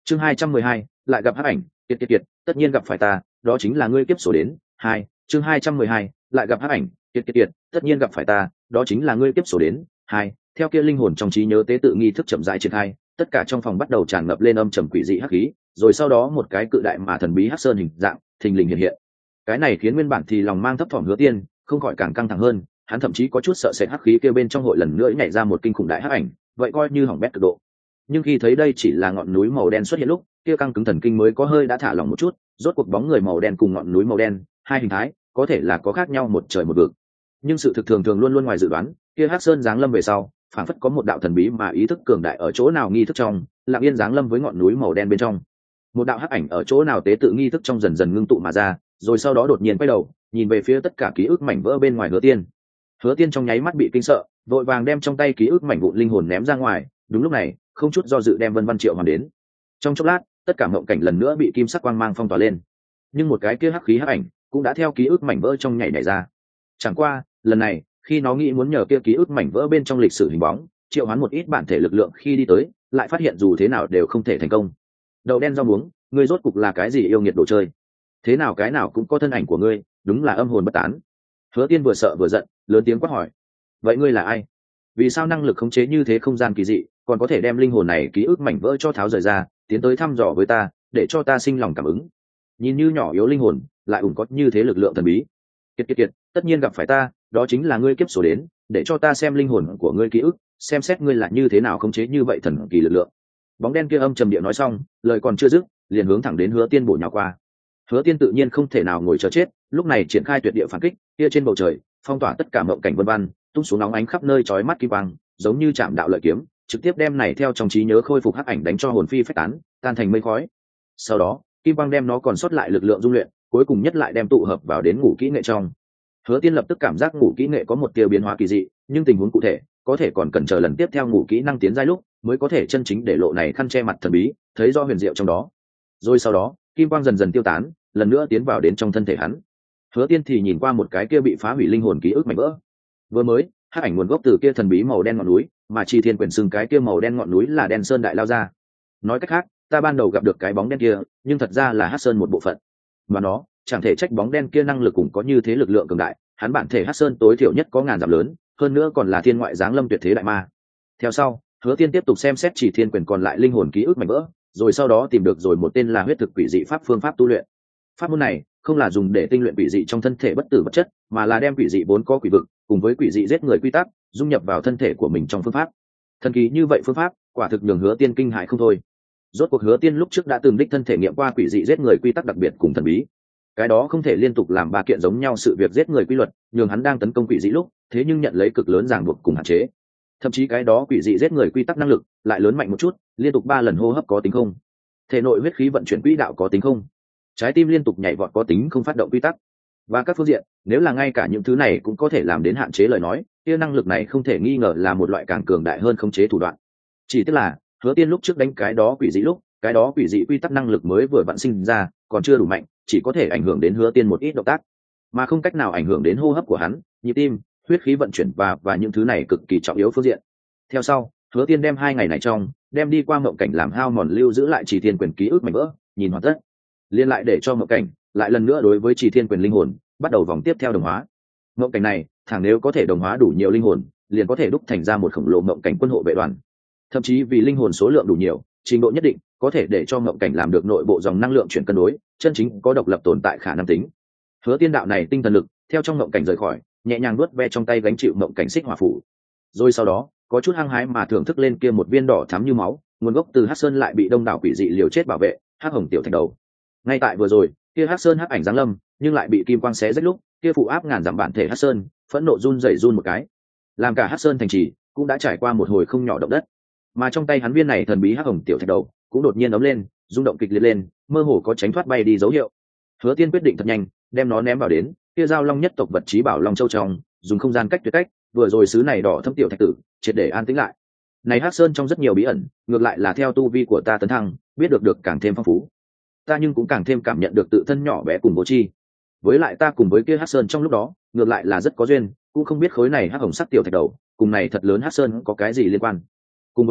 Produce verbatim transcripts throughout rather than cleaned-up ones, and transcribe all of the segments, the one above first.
chương hai trăm mười hai lại gặp hắc ảnh. Kiệt kiệt kiệt, tất nhiên gặp phải ta, đó chính là ngươi kiếp số đến. Hai, chương hai trăm mười hai lại gặp hắc ảnh. Kiệt kiệt kiệt, tất nhiên gặp phải ta, đó chính là ngươi kiếp số đến. Hai, theo kia linh hồn trong trí nhớ tế tự nghi thức chậm rãi triển khai, tất cả trong phòng bắt đầu tràn ngập lên âm trầm quỷ dị hắc khí, rồi sau đó một cái cự đại mà thần bí hắc sơn hình dạng thình lình hiện hiện. Cái này khiến nguyên bản thì lòng mang thấp thỏm Hứa Tiên không khỏi càng căng thẳng hơn, hắn thậm chí có chút sợ sệt hắc khí kia bên trong hội lần nữa nhảy ra một kinh khủng đại hắc ảnh, vậy coi như hỏng bét cực độ. Nhưng khi thấy đây chỉ là ngọn núi màu đen xuất hiện lúc, kia căng cứng thần kinh mới có hơi đã thả lỏng một chút, rốt cuộc bóng người màu đen cùng ngọn núi màu đen, hai hình thái có thể là có khác nhau một trời một vực. Nhưng sự thực thường thường luôn luôn ngoài dự đoán, kia hắc sơn giáng lâm về sau, phảng phất có một đạo thần bí mà ý thức cường đại ở chỗ nào nghi thức trong, lặng yên giáng lâm với ngọn núi màu đen bên trong. Một đạo hắc ảnh ở chỗ nào tế tự nghi thức trong dần dần ngưng tụ mà ra, rồi sau đó đột nhiên quay đầu, nhìn về phía tất cả ký ức mảnh vỡ bên ngoài Hứa Tiên. Hứa Tiên trong nháy mắt bị kinh sợ, vội vàng đem trong tay ký ức mảnh vụn linh hồn ném ra ngoài, đúng lúc này, không chút do dự đem Vân Văn Triệu hoàn đến. Trong chốc lát, tất cả mộng cảnh lần nữa bị kim sắc quang mang phong tỏa lên. Nhưng một cái kia hắc khí hắc ảnh cũng đã theo ký ức mảnh vỡ trong nhảy nhảy ra. Chẳng qua, lần này, khi nó nghĩ muốn nhờ kia ký ức mảnh vỡ bên trong lịch sử hình bóng, triệu hoán một ít bản thể lực lượng khi đi tới, lại phát hiện dù thế nào đều không thể thành công. Đậu đen rau muống, ngươi rốt cục là cái gì yêu nghiệt đồ chơi? Thế nào cái nào cũng có thân ảnh của ngươi, đúng là âm hồn bất tán. Hứa Tiên vừa sợ vừa giận, lớn tiếng quát hỏi: vậy ngươi là ai? Vì sao năng lực khống chế như thế không gian kỳ dị, còn có thể đem linh hồn này ký ức mảnh vỡ cho tháo rời ra, tiến tới thăm dò với ta, để cho ta sinh lòng cảm ứng? Nhìn như nhỏ yếu linh hồn, lại ủng có như thế lực lượng thần bí. Kiệt kiệt kiệt, tất nhiên gặp phải ta, đó chính là ngươi kiếp số đến, để cho ta xem linh hồn của ngươi ký ức, xem xét ngươi là như thế nào khống chế như vậy thần kỳ lực lượng. Bóng đen kia âm trầm điệu nói xong, lời còn chưa dứt, liền hướng thẳng đến Hứa Tiên bổ nhào qua. Hứa Tiên tự nhiên không thể nào ngồi chờ chết, lúc này triển khai tuyệt địa phản kích, kia trên bầu trời, phong tỏa tất cả mộng cảnh vân vân, tung xuống nóng ánh khắp nơi chói mắt kim quang, giống như chạm đạo lợi kiếm, trực tiếp đem này theo trong trí nhớ khôi phục hắc ảnh đánh cho hồn phi phách tán, tan thành mây khói. Sau đó, kim quang đem nó còn sót lại lực lượng dung luyện, cuối cùng nhất lại đem tụ hợp vào đến ngũ kỹ nghệ trong. Hứa Tiên lập tức cảm giác ngũ kỹ nghệ có một tia biến hóa kỳ dị, nhưng tình huống cụ thể, có thể còn cần chờ lần tiếp theo ngũ kỹ năng tiến giai lúc, mới có thể chân chính để lộ này khăn che mặt thần bí, thấy do huyền diệu trong đó. Rồi sau đó, kim quang dần dần tiêu tán, lần nữa tiến vào đến trong thân thể hắn. Hứa Tiên thì nhìn qua một cái kia bị phá hủy linh hồn ký ức mảnh vỡ. Vừa mới, hắc ảnh nguồn gốc từ kia thần bí màu đen ngọn núi, mà Chi Thiên Quyền xưng cái kia màu đen ngọn núi là Đen Sơn đại lao ra. Nói cách khác, ta ban đầu gặp được cái bóng đen kia, nhưng thật ra là hắc sơn một bộ phận. Mà nó, chẳng thể trách bóng đen kia năng lực cũng có như thế lực lượng cường đại, hắn bản thể hắc sơn tối thiểu nhất có ngàn dặm lớn, hơn nữa còn là thiên ngoại giáng lâm tuyệt thế đại ma. Theo sau, Hứa Tiên tiếp tục xem xét Chỉ Thiên Quyền còn lại linh hồn ký ức mảnh vỡ, rồi sau đó tìm được rồi một tên là huyết thực quỷ dị pháp phương pháp tu luyện. Pháp môn này không là dùng để tinh luyện quỷ dị trong thân thể bất tử vật chất, mà là đem quỷ dị vốn có quỷ vực cùng với quỷ dị giết người quy tắc dung nhập vào thân thể của mình trong phương pháp. Thần kỳ như vậy phương pháp, quả thực nhường Hứa Tiên kinh hãi không thôi. Rốt cuộc Hứa Tiên lúc trước đã từng đích thân thể nghiệm qua quỷ dị giết người quy tắc đặc biệt cùng thần bí. Cái đó không thể liên tục làm ba kiện giống nhau sự việc giết người quy luật, nhường hắn đang tấn công quỷ dị lúc, thế nhưng nhận lấy cực lớn ràng buộc cùng hạn chế. Thậm chí cái đó quỷ dị giết người quy tắc năng lực lại lớn mạnh một chút, liên tục ba lần hô hấp có tính không? Thể nội huyết khí vận chuyển quỹ đạo có tính không? Trái tim liên tục nhảy vọt có tính không phát động quy tắc? Và các phương diện, nếu là ngay cả những thứ này cũng có thể làm đến hạn chế lời nói, kia năng lực này không thể nghi ngờ là một loại càng cường đại hơn khống chế thủ đoạn. Chỉ tức là, Hứa Tiên lúc trước đánh cái đó quỷ dị lúc, cái đó quỷ dị quy tắc năng lực mới vừa vặn sinh ra, còn chưa đủ mạnh, chỉ có thể ảnh hưởng đến Hứa Tiên một ít động tác, mà không cách nào ảnh hưởng đến hô hấp của hắn, nhịp tim, huyết khí vận chuyển và và những thứ này cực kỳ trọng yếu phương diện. Theo sau, Hứa Tiên đem hai ngày này trong, đem đi qua mộng cảnh làm hao mòn lưu giữ lại Chỉ Thiên Quyền ký ức mảnh vỡ, nhìn hoàn tất, liên lại để cho mộng cảnh lại lần nữa đối với Chỉ Thiên Quyền linh hồn bắt đầu vòng tiếp theo đồng hóa. Mộng cảnh này, thẳng nếu có thể đồng hóa đủ nhiều linh hồn, liền có thể đúc thành ra một khổng lồ mộng cảnh quân hộ vệ đoàn. Thậm chí vì linh hồn số lượng đủ nhiều, trình độ nhất định, có thể để cho mộng cảnh làm được nội bộ dòng năng lượng chuyển cân đối, chân chính có độc lập tồn tại khả năng tính. Hứa Tiên đạo này tinh thần lực, theo trong mộng cảnh rời khỏi, nhẹ nhàng nuốt ve trong tay gánh chịu mộng cảnh xích hỏa phủ. Rồi sau đó, có chút hăng hái mà thưởng thức lên kia một viên đỏ thắm như máu, nguồn gốc từ Hắc Sơn lại bị đông đảo quỷ dị liều chết bảo vệ, hắc hồng tiểu thạch đầu. Ngay tại vừa rồi, kia Hắc Sơn hắc ảnh giáng lâm, nhưng lại bị kim quang xé rách lúc, kia phụ áp ngàn dặm bản thể Hắc Sơn, phẫn nộ run rẩy run một cái. Làm cả Hắc Sơn thành trì cũng đã trải qua một hồi không nhỏ động đất. Mà trong tay hắn viên này thần bí hắc hồng tiểu thạch đầu, cũng đột nhiên ấm lên, rung động kịch liệt lên, mơ hồ có tránh thoát bay đi dấu hiệu. Hứa Tiên quyết định thật nhanh, đem nó ném vào đến kia giao long nhất tộc vật trí bảo long châu trong, dùng không gian cách tuyệt cách, vừa rồi sứ này đỏ thâm tiểu thạch tử, triệt để an tĩnh lại. Này Hắc Sơn trong rất nhiều bí ẩn, ngược lại là theo tu vi của ta tấn thăng, biết được được càng thêm phong phú. Ta nhưng cũng càng thêm cảm nhận được tự thân nhỏ bé cùng vô tri. Với lại ta cùng với kia Hắc Sơn trong lúc đó, ngược lại là rất có duyên, cũng không biết khối này hắc hồng sắc tiểu thạch đầu, cùng này thật lớn Hắc Sơn có cái gì liên quan. Cùng với,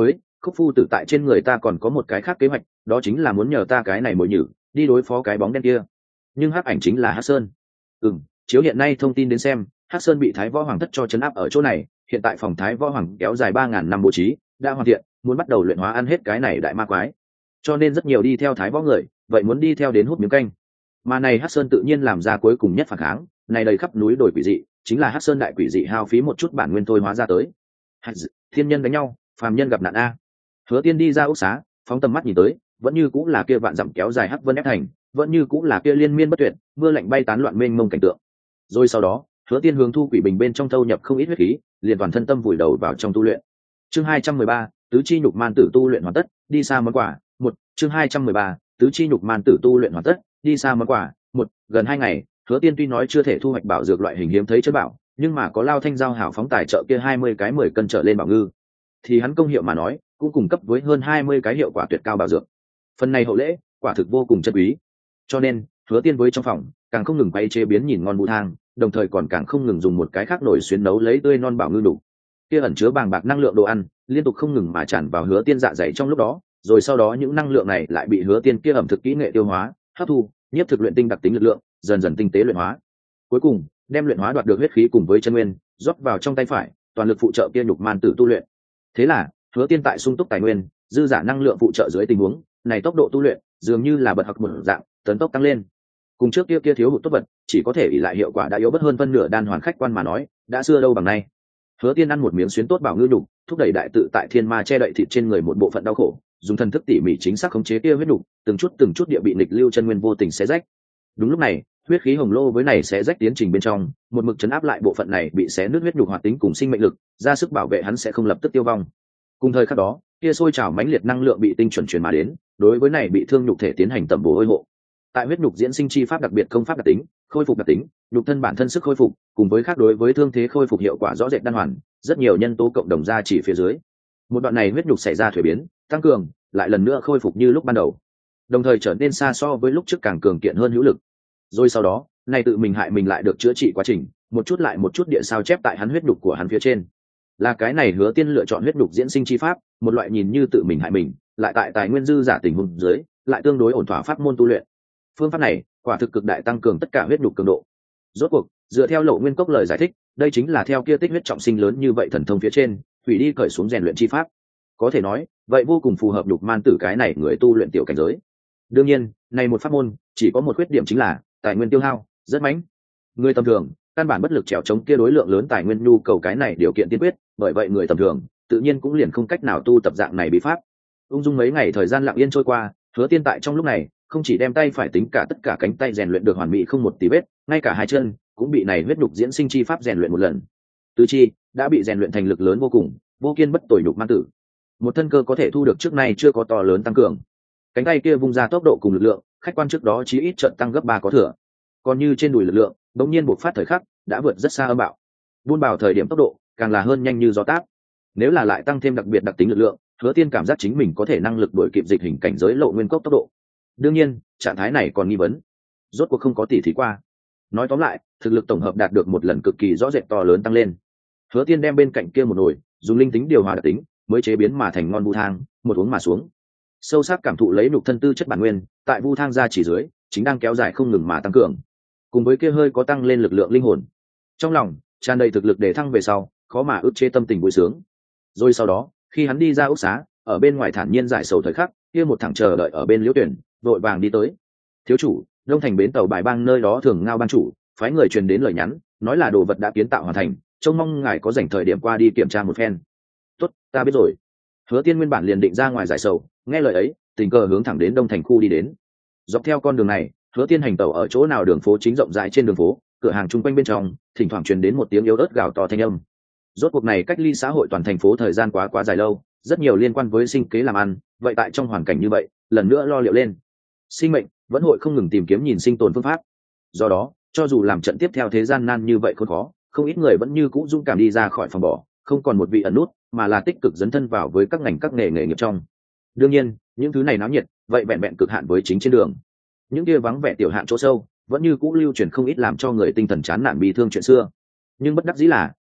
Khúc phu tử tại trên người ta còn có một cái khác kế hoạch, đó chính là muốn nhờ ta cái này mồi nhử đi đối phó cái bóng đen kia. Nhưng hắc ảnh chính là hắc sơn. Ừm, chiếu hiện nay thông tin đến xem, hắc sơn bị thái võ hoàng thất cho chấn áp ở chỗ này, hiện tại phòng thái võ hoàng kéo dài ba ngàn năm bố trí đã hoàn thiện, muốn bắt đầu luyện hóa ăn hết cái này đại ma quái, cho nên rất nhiều đi theo thái võ người vậy muốn đi theo đến hút miếng canh. Mà này hắc sơn tự nhiên làm ra cuối cùng nhất phản kháng, này đầy khắp núi đồi quỷ dị chính là hắc sơn đại quỷ dị hao phí một chút bản nguyên thôi hóa ra tới. Thiên nhân đánh nhau, phàm nhân gặp nạn a. Hứa Tiên đi ra ốc xá, phóng tầm mắt nhìn tới, vẫn như cũng là kia vạn dặm kéo dài hắc vân ép thành, vẫn như cũng là kia liên miên bất tuyệt, mưa lạnh bay tán loạn mênh mông cảnh tượng. Rồi sau đó, Hứa Tiên hướng thu quỷ bình bên trong thâu nhập không ít huyết khí, liền toàn thân tâm vùi đầu vào trong tu luyện. Chương hai trăm mười ba, tứ chi nhục man tử tu luyện hoàn tất, đi xa món quà. Một, chương hai trăm mười ba, tứ chi nhục man tử tu luyện hoàn tất, đi xa món quà. Một, gần hai ngày, Hứa Tiên tuy nói chưa thể thu hoạch bảo dược loại hình hiếm thấy chất bảo, nhưng mà có Lao Thanh giao hảo phóng tài trợ kia hai mươi cái mười cân trở lên bảo ngư, thì hắn công hiệu mà nói, cũng cung cấp với hơn hai mươi cái hiệu quả tuyệt cao bảo dược. Phần này hậu lễ, quả thực vô cùng chân quý. Cho nên, Hứa Tiên với trong phòng, càng không ngừng bay chế biến nhìn ngon bù thang, đồng thời còn càng không ngừng dùng một cái khác nổi xuyến nấu lấy tươi non bảo ngư đủ. Kia ẩn chứa bàng bạc năng lượng đồ ăn, liên tục không ngừng mà tràn vào Hứa Tiên dạ dày trong lúc đó, rồi sau đó những năng lượng này lại bị Hứa Tiên kia ẩm thực kỹ nghệ tiêu hóa, hấp thu, nhiếp thực luyện tinh đặc tính lực lượng, dần dần tinh tế luyện hóa. Cuối cùng, đem luyện hóa đoạt được huyết khí cùng với chân nguyên, rót vào trong tay phải, toàn lực phụ trợ kia nhục man tử tu luyện. Thế là, Hứa Tiên tại sung túc tài nguyên, dư giả năng lượng phụ trợ dưới tình huống, này tốc độ tu luyện dường như là bật học một dạng, tấn tốc tăng lên. Cùng trước kia kia thiếu hụt tốt vật, chỉ có thể ỷ lại hiệu quả đã yếu bất hơn phân nửa đan hoàn khách quan mà nói, đã xưa đâu bằng nay. Hứa Tiên ăn một miếng xuyến tốt bảo ngư đục, thúc đẩy đại tự tại thiên ma che đậy thịt trên người một bộ phận đau khổ, dùng thần thức tỉ mỉ chính xác khống chế kia huyết đục, từng chút từng chút địa bị nghịch lưu chân nguyên vô tình xé rách. Đúng lúc này, huyết khí hồng lô với này xé rách tiến trình bên trong, một mực chấn áp lại bộ phận này bị xé nứt huyết đục hoạt tính cùng sinh mệnh lực, ra sức bảo vệ hắn sẽ không lập tức tiêu vong. Cùng thời khắc đó, kia sôi trào mãnh liệt năng lượng bị tinh chuẩn truyền mà đến, đối với này bị thương nhục thể tiến hành tẩm bổ hôi hộ. Tại huyết nhục diễn sinh chi pháp đặc biệt công pháp đặc tính, khôi phục đặc tính, nhục thân bản thân sức khôi phục, cùng với khác đối với thương thế khôi phục hiệu quả rõ rệt đan hoàn, rất nhiều nhân tố cộng đồng ra chỉ phía dưới. Một đoạn này huyết nhục xảy ra thuế biến, tăng cường, lại lần nữa khôi phục như lúc ban đầu, đồng thời trở nên xa so với lúc trước càng cường kiện hơn hữu lực. Rồi sau đó, này tự mình hại mình lại được chữa trị quá trình, một chút lại một chút địa sao chép tại hắn huyết nhục của hắn phía trên. Là cái này Hứa Tiên lựa chọn huyết nhục diễn sinh chi pháp, một loại nhìn như tự mình hại mình, lại tại tài nguyên dư giả tình huống dưới, lại tương đối ổn thỏa pháp môn tu luyện. Phương pháp này, quả thực cực đại tăng cường tất cả huyết nhục cường độ. Rốt cuộc, dựa theo Lộ Nguyên Cốc lời giải thích, đây chính là theo kia tích huyết trọng sinh lớn như vậy thần thông phía trên, hủy đi cởi xuống rèn luyện chi pháp. Có thể nói, vậy vô cùng phù hợp nhục man tử cái này người tu luyện tiểu cảnh giới. Đương nhiên, này một pháp môn, chỉ có một khuyết điểm chính là tài nguyên tiêu hao rất mãnh. Người tầm thường, căn bản bất lực trèo chống kia đối lượng lớn tài nguyên nhu cầu cái này điều kiện tiên quyết, bởi vậy người tầm thường tự nhiên cũng liền không cách nào tu tập dạng này bí pháp. Ung dung mấy ngày thời gian lặng yên trôi qua, Hứa Tiên tại trong lúc này không chỉ đem tay phải tính cả tất cả cánh tay rèn luyện được hoàn mỹ không một tí vết, ngay cả hai chân cũng bị này huyết nhục diễn sinh chi pháp rèn luyện một lần. Tứ chi đã bị rèn luyện thành lực lớn vô cùng, vô kiên bất tồi nhục man tử. Một thân cơ có thể thu được trước nay chưa có to lớn tăng cường. Cánh tay kia vung ra tốc độ cùng lực lượng, khách quan trước đó chí ít trận tăng gấp ba có thừa. Còn như trên đùi lực lượng, đột nhiên bộc phát thời khắc, đã vượt rất xa âm bạo. Buôn bảo thời điểm tốc độ, càng là hơn nhanh như gió táp. Nếu là lại tăng thêm đặc biệt đặc tính lực lượng, Hứa Tiên cảm giác chính mình có thể năng lực đuổi kịp dịch hình cảnh giới Lộ Nguyên Cốc tốc độ. Đương nhiên, trạng thái này còn nghi vấn, rốt cuộc không có tỉ thí qua. Nói tóm lại, thực lực tổng hợp đạt được một lần cực kỳ rõ rệt to lớn tăng lên. Hứa Tiên đem bên cạnh kia một nồi, dùng linh tính điều hòa đặc tính, mới chế biến mà thành ngon vu thang, một uống mà xuống. Sâu sắc cảm thụ lấy nhục thân tư chất bản nguyên, tại vu thang ra chỉ dưới, chính đang kéo dài không ngừng mà tăng cường. Cùng với kia hơi có tăng lên lực lượng linh hồn. Trong lòng tràn đầy thực lực để thăng về sau, khó mà ức chế tâm tình vui sướng. Rồi sau đó, khi hắn đi ra ốc xá, ở bên ngoài thản nhiên giải sầu thời khắc, kia một thằng chờ đợi ở bên Liễu Tuyển, vội vàng đi tới. Thiếu chủ, Đông Thành bến tàu Bài Bang nơi đó thường ngao ban chủ, phái người truyền đến lời nhắn, nói là đồ vật đã kiến tạo hoàn thành, trông mong ngài có rảnh thời điểm qua đi kiểm tra một phen. Tốt, ta biết rồi. Hứa Tiên nguyên bản liền định ra ngoài giải sầu, nghe lời ấy, tình cờ hướng thẳng đến Đông Thành khu đi đến. Dọc theo con đường này, Hứa Tiên hành tẩu ở chỗ nào đường phố chính rộng rãi trên đường phố, cửa hàng chung quanh bên trong, thỉnh thoảng truyền đến một tiếng yếu ớt gào to thanh âm. Rốt cuộc này cách ly xã hội toàn thành phố thời gian quá quá dài lâu, rất nhiều liên quan với sinh kế làm ăn, vậy tại trong hoàn cảnh như vậy, lần nữa lo liệu lên. Sinh mệnh vẫn hội không ngừng tìm kiếm nhìn sinh tồn phương pháp. Do đó, cho dù làm trận tiếp theo thế gian nan như vậy khốn khó, không ít người vẫn như cũ dũng cảm đi ra khỏi phòng bỏ, không còn một vị ẩn nút, mà là tích cực dấn thân vào với các ngành các nghề nghề nghiệp trong. Đương nhiên, những thứ này náo nhiệt, vậy vẹn vẹn cực hạn với chính trên đường. Những kia vắng vẻ tiểu hạn chỗ sâu, vẫn như cũ lưu truyền không ít làm cho người tinh thần chán nản bi thương chuyện xưa. Nhưng bất đắc dĩ là,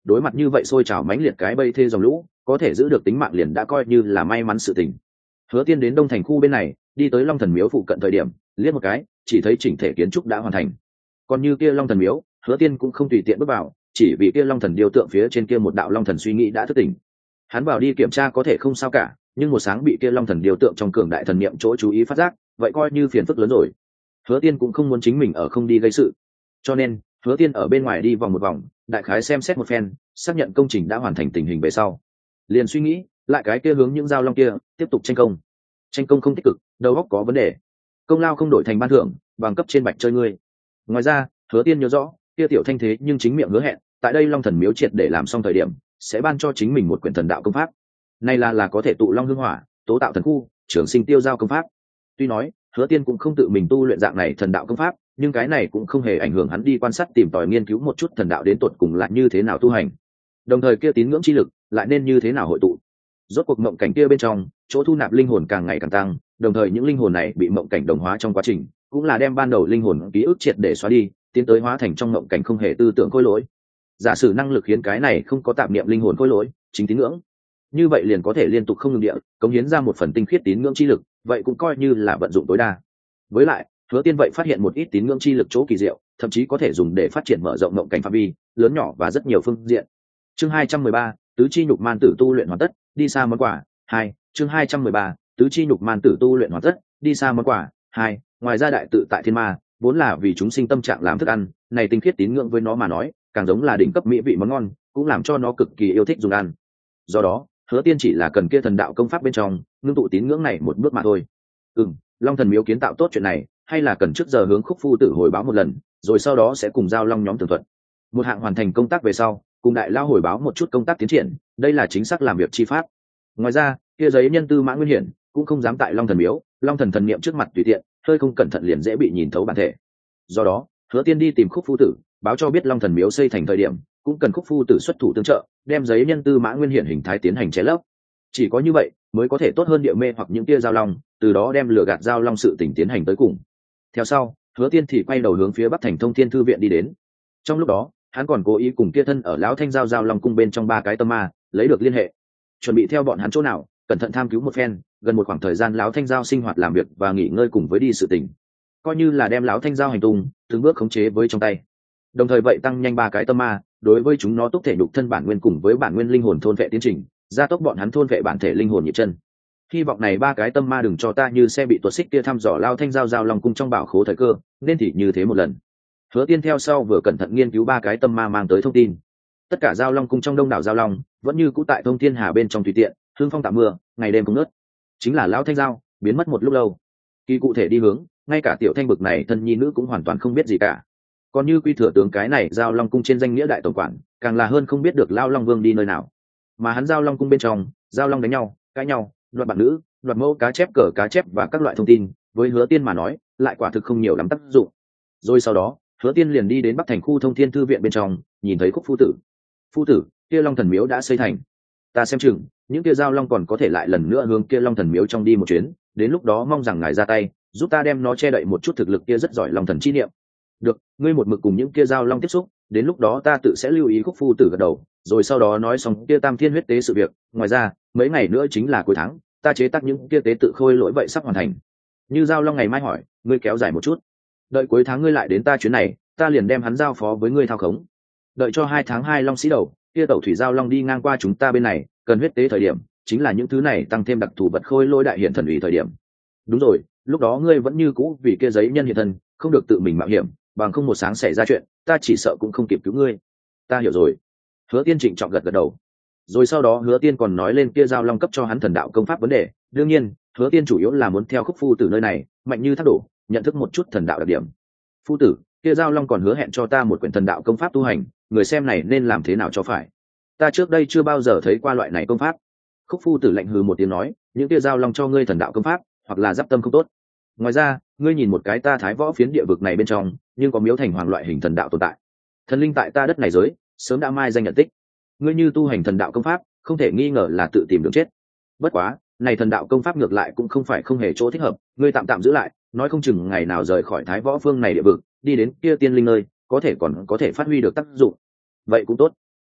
đối mặt như vậy xôi trào mãnh liệt cái bây thê dòng lũ có thể giữ được tính mạng liền đã coi như là may mắn sự tình. Hứa Tiên đến đông thành khu bên này, đi tới Long Thần Miếu phụ cận thời điểm, liếc một cái chỉ thấy chỉnh thể kiến trúc đã hoàn thành. Còn như kia Long Thần Miếu, Hứa Tiên cũng không tùy tiện bước vào, chỉ vì kia Long Thần điêu tượng phía trên kia một đạo Long Thần suy nghĩ đã thức tỉnh. Hắn vào đi kiểm tra có thể không sao cả, nhưng một sáng bị kia Long Thần điêu tượng trong cường đại thần niệm chỗ chú ý phát giác, vậy coi như phiền phức lớn rồi. Hứa Tiên cũng không muốn chính mình ở không đi gây sự, cho nên Hứa Tiên ở bên ngoài đi vòng một vòng, đại khái xem xét một phen, xác nhận công trình đã hoàn thành tình hình về sau, liền suy nghĩ lại cái kia hướng những giao long kia tiếp tục tranh công. Tranh công không tích cực, đầu óc có vấn đề, công lao không đổi thành ban thưởng, bằng cấp trên bạch chơi ngươi. Ngoài ra, Hứa Tiên nhớ rõ kia tiểu thanh thế nhưng chính miệng hứa hẹn, tại đây Long Thần Miếu triệt để làm xong thời điểm, sẽ ban cho chính mình một quyển thần đạo công pháp. Này là là có thể tụ long hương hỏa, tố tạo thần khu, trường sinh tiêu giao công pháp. Tuy nói Hứa Tiên cũng không tự mình tu luyện dạng này thần đạo công pháp, nhưng cái này cũng không hề ảnh hưởng hắn đi quan sát tìm tòi nghiên cứu một chút thần đạo đến tột cùng là như thế nào tu hành, đồng thời kia tín ngưỡng chi lực lại nên như thế nào hội tụ. Rốt cuộc mộng cảnh kia bên trong chỗ thu nạp linh hồn càng ngày càng tăng, đồng thời những linh hồn này bị mộng cảnh đồng hóa trong quá trình cũng là đem ban đầu linh hồn ký ức triệt để xóa đi, tiến tới hóa thành trong mộng cảnh không hề tư tưởng khối lỗi. Giả sử năng lực khiến cái này không có tạp niệm linh hồn khối lỗi chính tín ngưỡng, như vậy liền có thể liên tục không ngừng địa cống hiến ra một phần tinh khiết tín ngưỡng chi lực, vậy cũng coi như là vận dụng tối đa. Với lại Hứa Tiên vậy phát hiện một ít tín ngưỡng chi lực chỗ kỳ diệu, thậm chí có thể dùng để phát triển mở rộng mộng cảnh phạm vi lớn nhỏ và rất nhiều phương diện. Chương hai trăm mười ba, tứ chi nhục man tử tu luyện hoàn tất, đi xa món quà. Hai, chương hai trăm mười ba, tứ chi nhục man tử tu luyện hoàn tất, đi xa món quà. Hai, ngoài ra đại tự tại thiên ma vốn là vì chúng sinh tâm trạng làm thức ăn, này tinh khiết tín ngưỡng với nó mà nói càng giống là đỉnh cấp mỹ vị món ngon, cũng làm cho nó cực kỳ yêu thích dùng ăn. Do đó Hứa Tiên chỉ là cần kia thần đạo công pháp bên trong ngưng tụ tín ngưỡng này một bước mà thôi. Ừm, Long Thần Miếu kiến tạo tốt chuyện này, hay là cần trước giờ hướng Khúc Phu Tử hồi báo một lần, rồi sau đó sẽ cùng giao long nhóm tường thuật. Một hạng hoàn thành công tác về sau, cùng đại lao hồi báo một chút công tác tiến triển, đây là chính xác làm việc chi pháp. Ngoài ra, kia giấy nhân tư Mã Nguyên Hiển cũng không dám tại Long Thần Miếu, Long Thần thần niệm trước mặt tùy tiện, hơi không cẩn thận liền dễ bị nhìn thấu bản thể. Do đó, Hứa Tiên đi tìm Khúc Phu Tử, báo cho biết Long Thần Miếu xây thành thời điểm, cũng cần Khúc Phu Tử xuất thủ tương trợ, đem giấy nhân tư Mã Nguyên Hiển hình thái tiến hành che lấp. Chỉ có như vậy, mới có thể tốt hơn địa mê hoặc những tia giao long, từ đó đem lừa gạt giao long sự tình tiến hành tới cùng. Theo sau, Hứa Tiên thì quay đầu hướng phía Bắc Thành Thông Thiên thư viện đi đến. Trong lúc đó, hắn còn cố ý cùng kia thân ở lão Thanh giao giao long cung bên trong ba cái tâm ma lấy được liên hệ, chuẩn bị theo bọn hắn chỗ nào cẩn thận tham cứu một phen, gần một khoảng thời gian lão Thanh giao sinh hoạt làm việc và nghỉ ngơi cùng với đi sự tình, coi như là đem lão Thanh giao hành tung từng bước khống chế với trong tay. Đồng thời vậy tăng nhanh ba cái tâm ma đối với chúng nó túc thể nhục thân bản nguyên cùng với bản nguyên linh hồn thôn vệ tiến trình, gia tốc bọn hắn thôn vệ bản thể linh hồn nhịp chân. Hy vọng này ba cái tâm ma đừng cho ta như xe bị tuột xích kia thăm dò lao Thanh giao giao long cung trong bảo khố thời cơ, nên thì như thế một lần. Hứa Tiên theo sau vừa cẩn thận nghiên cứu ba cái tâm ma mang tới thông tin. Tất cả giao long cung trong đông đảo giao long vẫn như cũ tại Thông Thiên Hà bên trong tùy tiện, hương phong tạm mưa, ngày đêm không ngớt. Chính là lão Thanh giao biến mất một lúc lâu, kỳ cụ thể đi hướng, ngay cả tiểu Thanh bực này thân nhi nữ cũng hoàn toàn không biết gì cả. Còn như Quy Thừa tướng cái này giao long cung trên danh nghĩa đại tổng quản, càng là hơn không biết được lao long vương đi nơi nào. Mà hắn giao long cung bên trong, giao long đánh nhau, cãi nhau, đoạt bạn nữ, đoạt mẫu cá chép cờ cá chép và các loại thông tin, với Hứa Tiên mà nói lại quả thực không nhiều lắm tác dụng. Rồi sau đó Hứa Tiên liền đi đến Bắc Thành khu Thông Thiên thư viện bên trong, nhìn thấy Khúc Phu Tử. Phu tử, kia Long Thần Miếu đã xây thành, ta xem chừng những kia giao long còn có thể lại lần nữa hướng kia Long Thần Miếu trong đi một chuyến, đến lúc đó mong rằng ngài ra tay giúp ta đem nó che đậy một chút thực lực kia rất giỏi Long Thần chi niệm. Được, ngươi một mực cùng những kia giao long tiếp xúc, đến lúc đó ta tự sẽ lưu ý. Khúc Phu Tử gật đầu, rồi sau đó nói xong kia Tam Thiên huyết tế sự việc. Ngoài ra mấy ngày nữa chính là cuối tháng, ta chế tác những kia tế tự khôi lỗi vậy sắp hoàn thành. Như giao long ngày mai hỏi, ngươi kéo dài một chút, đợi cuối tháng ngươi lại đến ta chuyến này, ta liền đem hắn giao phó với ngươi thao khống. Đợi cho hai tháng hai long sĩ đầu kia tẩu thủy giao long đi ngang qua chúng ta bên này, cần huyết tế thời điểm, chính là những thứ này tăng thêm đặc thù vật khôi lỗi đại hiện thần ủy thời điểm. Đúng rồi, lúc đó ngươi vẫn như cũ vì kia giấy nhân hiện thân, không được tự mình mạo hiểm, bằng không một sáng xảy ra chuyện, ta chỉ sợ cũng không kịp cứu ngươi. Ta hiểu rồi. Hứa Tiên trịnh trọng gật gật đầu. Rồi sau đó Hứa Tiên còn nói lên kia giao long cấp cho hắn thần đạo công pháp vấn đề. Đương nhiên, Hứa Tiên chủ yếu là muốn theo Khúc Phu Tử nơi này mạnh như thác đổ, nhận thức một chút thần đạo đặc điểm. Phu tử, kia giao long còn hứa hẹn cho ta một quyển thần đạo công pháp tu hành, người xem này nên làm thế nào cho phải? Ta trước đây chưa bao giờ thấy qua loại này công pháp. Khúc Phu Tử lạnh hừ một tiếng nói, những kia giao long cho ngươi thần đạo công pháp, hoặc là giáp tâm không tốt. Ngoài ra, ngươi nhìn một cái ta Thái Võ phiến địa vực này bên trong, nhưng có miếu thành hoàng loại hình thần đạo tồn tại. Thần linh tại ta đất này giới, sớm đã mai danh nhận tích. Ngươi như tu hành thần đạo công pháp, không thể nghi ngờ là tự tìm đường chết. Bất quá, này thần đạo công pháp ngược lại cũng không phải không hề chỗ thích hợp, ngươi tạm tạm giữ lại, nói không chừng ngày nào rời khỏi Thái Võ phương này địa vực, đi đến kia tiên linh nơi, có thể còn có thể phát huy được tác dụng. Vậy cũng tốt.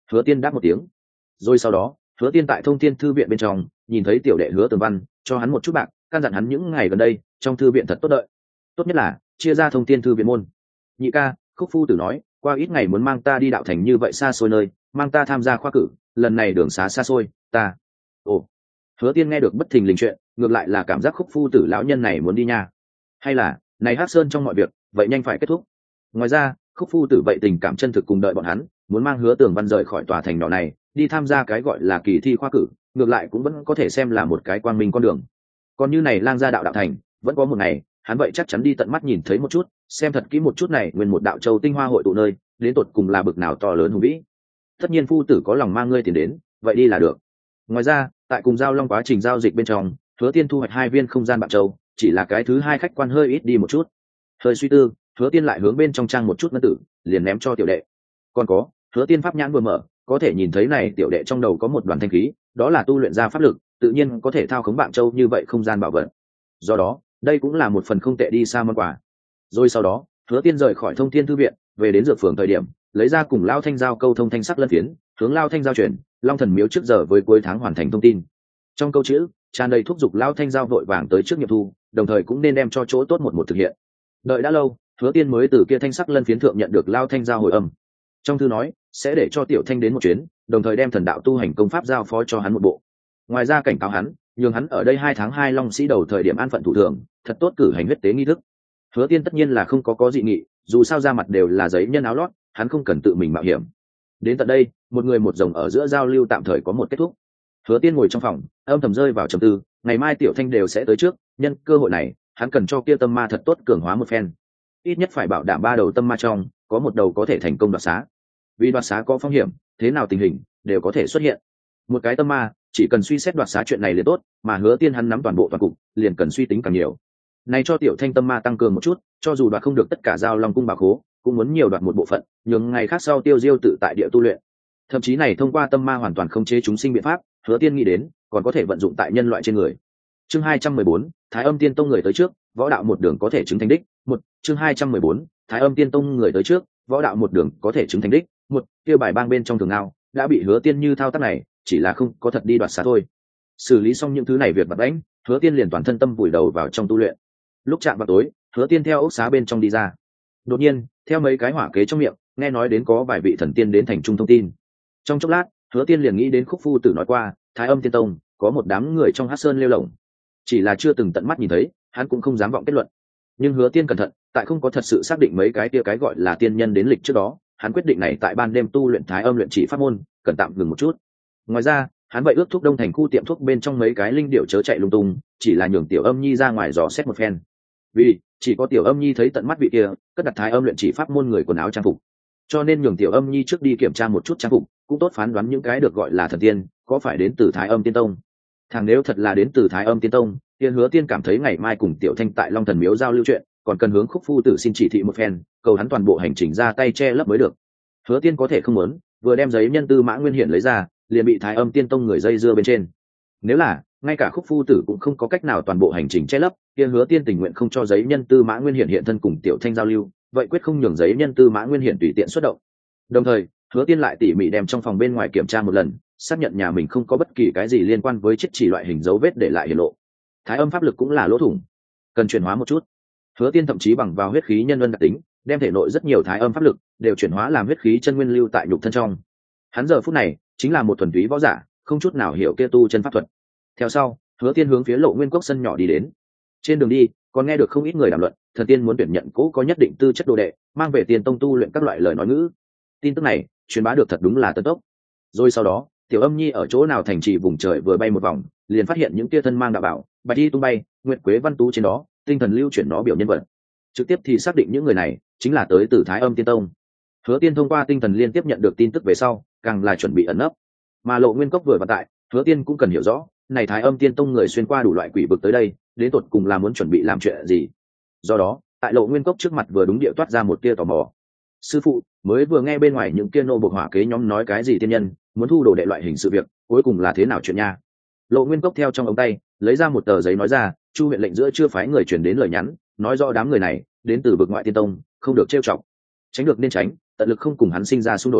Hứa Tiên đáp một tiếng. Rồi sau đó, Hứa Tiên tại Thông Thiên thư viện bên trong nhìn thấy tiểu đệ Hứa Tường Văn, cho hắn một chút bạc, căn dặn hắn những ngày gần đây trong thư viện thật tốt đợi. Tốt nhất là chia ra Thông Thiên thư viện môn. Nhị ca, Khúc phu tử nói, qua ít ngày muốn mang ta đi đạo thành như vậy xa xôi nơi, mang ta tham gia khoa cử, lần này đường xá xa xôi, ta. Ồ. Hứa Tiên nghe được bất thình lình chuyện, ngược lại là cảm giác Khúc phu tử lão nhân này muốn đi nha. Hay là, này Hắc Sơn trong mọi việc, vậy nhanh phải kết thúc. Ngoài ra, Khúc phu tử vậy tình cảm chân thực cùng đợi bọn hắn, muốn mang Hứa Tường Văn rời khỏi tòa thành nhỏ này, đi tham gia cái gọi là kỳ thi khoa cử, ngược lại cũng vẫn có thể xem là một cái quang minh con đường. Còn như này lang gia đạo đạo thành, vẫn có một ngày, hắn vậy chắc chắn đi tận mắt nhìn thấy một chút, xem thật kỹ một chút này nguyên một đạo châu tinh hoa hội tụ nơi, đến tột cùng là bực nào to lớn hùng vĩ. Tất nhiên phu tử có lòng mang ngươi tiền đến, vậy đi là được. Ngoài ra, tại cùng giao long quá trình giao dịch bên trong, Hứa Tiên thu hoạch hai viên không gian bạc châu, chỉ là cái thứ hai khách quan hơi ít đi một chút. Hơi suy tư, Hứa Tiên lại hướng bên trong trang một chút ngân tử, liền ném cho tiểu đệ. Còn có, Hứa Tiên pháp nhãn vừa mở, có thể nhìn thấy này tiểu đệ trong đầu có một đoàn thanh khí, đó là tu luyện ra pháp lực, tự nhiên có thể thao khống bạn châu như vậy không gian bảo vật. Do đó, đây cũng là một phần không tệ đi xa món quà. Rồi sau đó, Hứa Tiên rời khỏi Thông Thiên thư viện, về đến dược phường thời điểm, lấy ra cùng Lao Thanh giao câu thông thanh sắc lân phiến, hướng Lao Thanh giao chuyển, Long Thần miếu trước giờ với cuối tháng hoàn thành thông tin. Trong câu chữ, tràn đầy thúc giục Lao Thanh giao vội vàng tới trước nghiệm thu, đồng thời cũng nên đem cho chỗ tốt một một thực hiện. Đợi đã lâu, Hứa Tiên mới từ kia thanh sắc lân phiến thượng nhận được Lao Thanh giao hồi âm. Trong thư nói, sẽ để cho Tiểu Thanh đến một chuyến, đồng thời đem thần đạo tu hành công pháp giao phó cho hắn một bộ. Ngoài ra cảnh cáo hắn, nhường hắn ở đây hai tháng hai long sĩ đầu thời điểm an phận thủ thường, thật tốt cử hành huyết tế nghi thức. Hứa Tiên tất nhiên là không có có dị nghị, dù sao ra mặt đều là giấy nhân áo lót, hắn không cần tự mình mạo hiểm. Đến tận đây, một người một rồng ở giữa giao lưu tạm thời có một kết thúc. Hứa Tiên ngồi trong phòng, âm thầm rơi vào trầm tư, ngày mai Tiểu Thanh đều sẽ tới trước, nhân cơ hội này, hắn cần cho kia tâm ma thật tốt cường hóa một phen. Ít nhất phải bảo đảm ba đầu tâm ma trong, có một đầu có thể thành công đoạt xá. Vì đoạt xá có phong hiểm, thế nào tình hình đều có thể xuất hiện. Một cái tâm ma, chỉ cần suy xét đoạt xá chuyện này liền tốt, mà Hứa Tiên hắn nắm toàn bộ toàn cục, liền cần suy tính càng nhiều. Này cho Tiểu Thanh tâm ma tăng cường một chút, cho dù đoạt không được tất cả giao long cung bảo khố, cũng muốn nhiều đoạt một bộ phận, nhường ngày khác sau tiêu diêu tự tại địa tu luyện. Thậm chí này thông qua tâm ma hoàn toàn không chế chúng sinh biện pháp, Hứa Tiên nghĩ đến, còn có thể vận dụng tại nhân loại trên người. Chương hai trăm mười bốn, Thái Âm Tiên Tông người tới trước, võ đạo một đường có thể chứng thành đích. Một, chương hai trăm mười bốn, Thái Âm Tiên Tông người tới trước, võ đạo một đường có thể chứng thành đích. Một, kia bài bang bên trong thường nào đã bị Hứa Tiên như thao tác này, chỉ là không có thật đi đoạt xá thôi. Xử lý xong những thứ này việc bặt bẽnh, Hứa Tiên liền toàn thân tâm vùi đầu vào trong tu luyện. Lúc chạm vào tối, Hứa Tiên theo ốc xá bên trong đi ra. Đột nhiên, theo mấy cái hỏa kế trong miệng, nghe nói đến có vài vị thần tiên đến thành trung thông tin. Trong chốc lát, Hứa Tiên liền nghĩ đến Khúc phu tử nói qua, Thái Âm Tiên Tông có một đám người trong Hắc Sơn lêu lổng. Chỉ là chưa từng tận mắt nhìn thấy, hắn cũng không dám vọng kết luận. Nhưng Hứa Tiên cẩn thận, tại không có thật sự xác định mấy cái kia cái gọi là tiên nhân đến lịch trước đó, hắn quyết định này tại ban đêm tu luyện Thái Âm luyện chỉ pháp môn, cần tạm ngừng một chút. Ngoài ra, hắn vậy ước thúc Đông Thành khu tiệm thuốc bên trong mấy cái linh điệu chớ chạy lung tung, chỉ là nhường Tiểu Âm Nhi ra ngoài dò xét một phen. Vì chỉ có Tiểu Âm Nhi thấy tận mắt vị kia cất đặt Thái Âm luyện chỉ pháp môn người quần áo trang phục, cho nên nhường Tiểu Âm Nhi trước đi kiểm tra một chút trang phục, cũng tốt phán đoán những cái được gọi là thần tiên có phải đến từ Thái Âm Tiên Tông. Thằng nếu thật là đến từ Thái Âm Tiên Tông, tiên Hứa Tiên cảm thấy ngày mai cùng Tiểu Thanh tại Long Thần miếu giao lưu chuyện, còn cần hướng Khúc phu tử xin chỉ thị một phen, cầu hắn toàn bộ hành trình ra tay che lấp mới được. Hứa Tiên có thể không muốn, vừa đem giấy nhân tư mã nguyên hiển lấy ra, liền bị Thái Âm Tiên Tông người dây dưa bên trên. Nếu là ngay cả Khúc phu tử cũng không có cách nào toàn bộ hành trình che lấp, kia Hứa Tiên tình nguyện không cho giấy nhân tư mã nguyên hiển hiện thân cùng Tiểu Thanh giao lưu, vậy quyết không nhường giấy nhân tư mã nguyên hiển tùy tiện xuất động. Đồng thời, Hứa Tiên lại tỉ mỉ đem trong phòng bên ngoài kiểm tra một lần, xác nhận nhà mình không có bất kỳ cái gì liên quan với chiếc chỉ loại hình dấu vết để lại hiển lộ. Thái âm pháp lực cũng là lỗ thủng, cần chuyển hóa một chút. Hứa Tiên thậm chí bằng vào huyết khí nhân luân đặc tính, đem thể nội rất nhiều thái âm pháp lực đều chuyển hóa làm huyết khí chân nguyên lưu tại nhục thân trong. Hắn giờ phút này chính là một thuần túy võ giả, không chút nào hiểu kia tu chân pháp thuật. Theo sau, Hứa Tiên hướng phía Lộ Nguyên Cốc sân nhỏ đi đến. Trên đường đi, còn nghe được không ít người đàm luận, thần tiên muốn tuyển nhận cố có nhất định tư chất đồ đệ, mang về Tiên Tông tu luyện các loại lời nói ngữ. Tin tức này truyền bá được thật đúng là tân tốc. Rồi sau đó, Tiểu Âm Nhi ở chỗ nào thành trì vùng trời vừa bay một vòng, liền phát hiện những kia thân mang đạo bảo, bạch y tung bay, nguyệt quế văn tú trên đó, tinh thần lưu chuyển nó biểu nhân vật. Trực tiếp thì xác định những người này chính là tới từ Thái Âm Tiên Tông. Hứa Tiên thông qua tinh thần liên tiếp nhận được tin tức về sau, càng là chuẩn bị ẩn nấp. Mà Lộ Nguyên Cốc vừa vào tại, Hứa Tiên cũng cần hiểu rõ, này Thái Âm Tiên Tông người xuyên qua đủ loại quỷ vực tới đây, đến tột cùng là muốn chuẩn bị làm chuyện gì. Do đó, tại Lộ Nguyên Cốc trước mặt vừa đúng địa toát ra một tia tò mò. Sư phụ, mới vừa nghe bên ngoài những kia nô bộc hỏa kế nhóm nói cái gì tiên nhân muốn thu đồ đệ loại hình sự việc, cuối cùng là thế nào chuyện nha? Lộ Nguyên Cốc theo trong ống tay lấy ra một tờ giấy nói ra, Chu huyện lệnh giữa chưa phái người truyền đến lời nhắn, nói rõ đám người này đến từ vực ngoại tiên tông, không được trêu chọc, tránh được nên tránh, tận lực không cùng hắn sinh ra xung đột.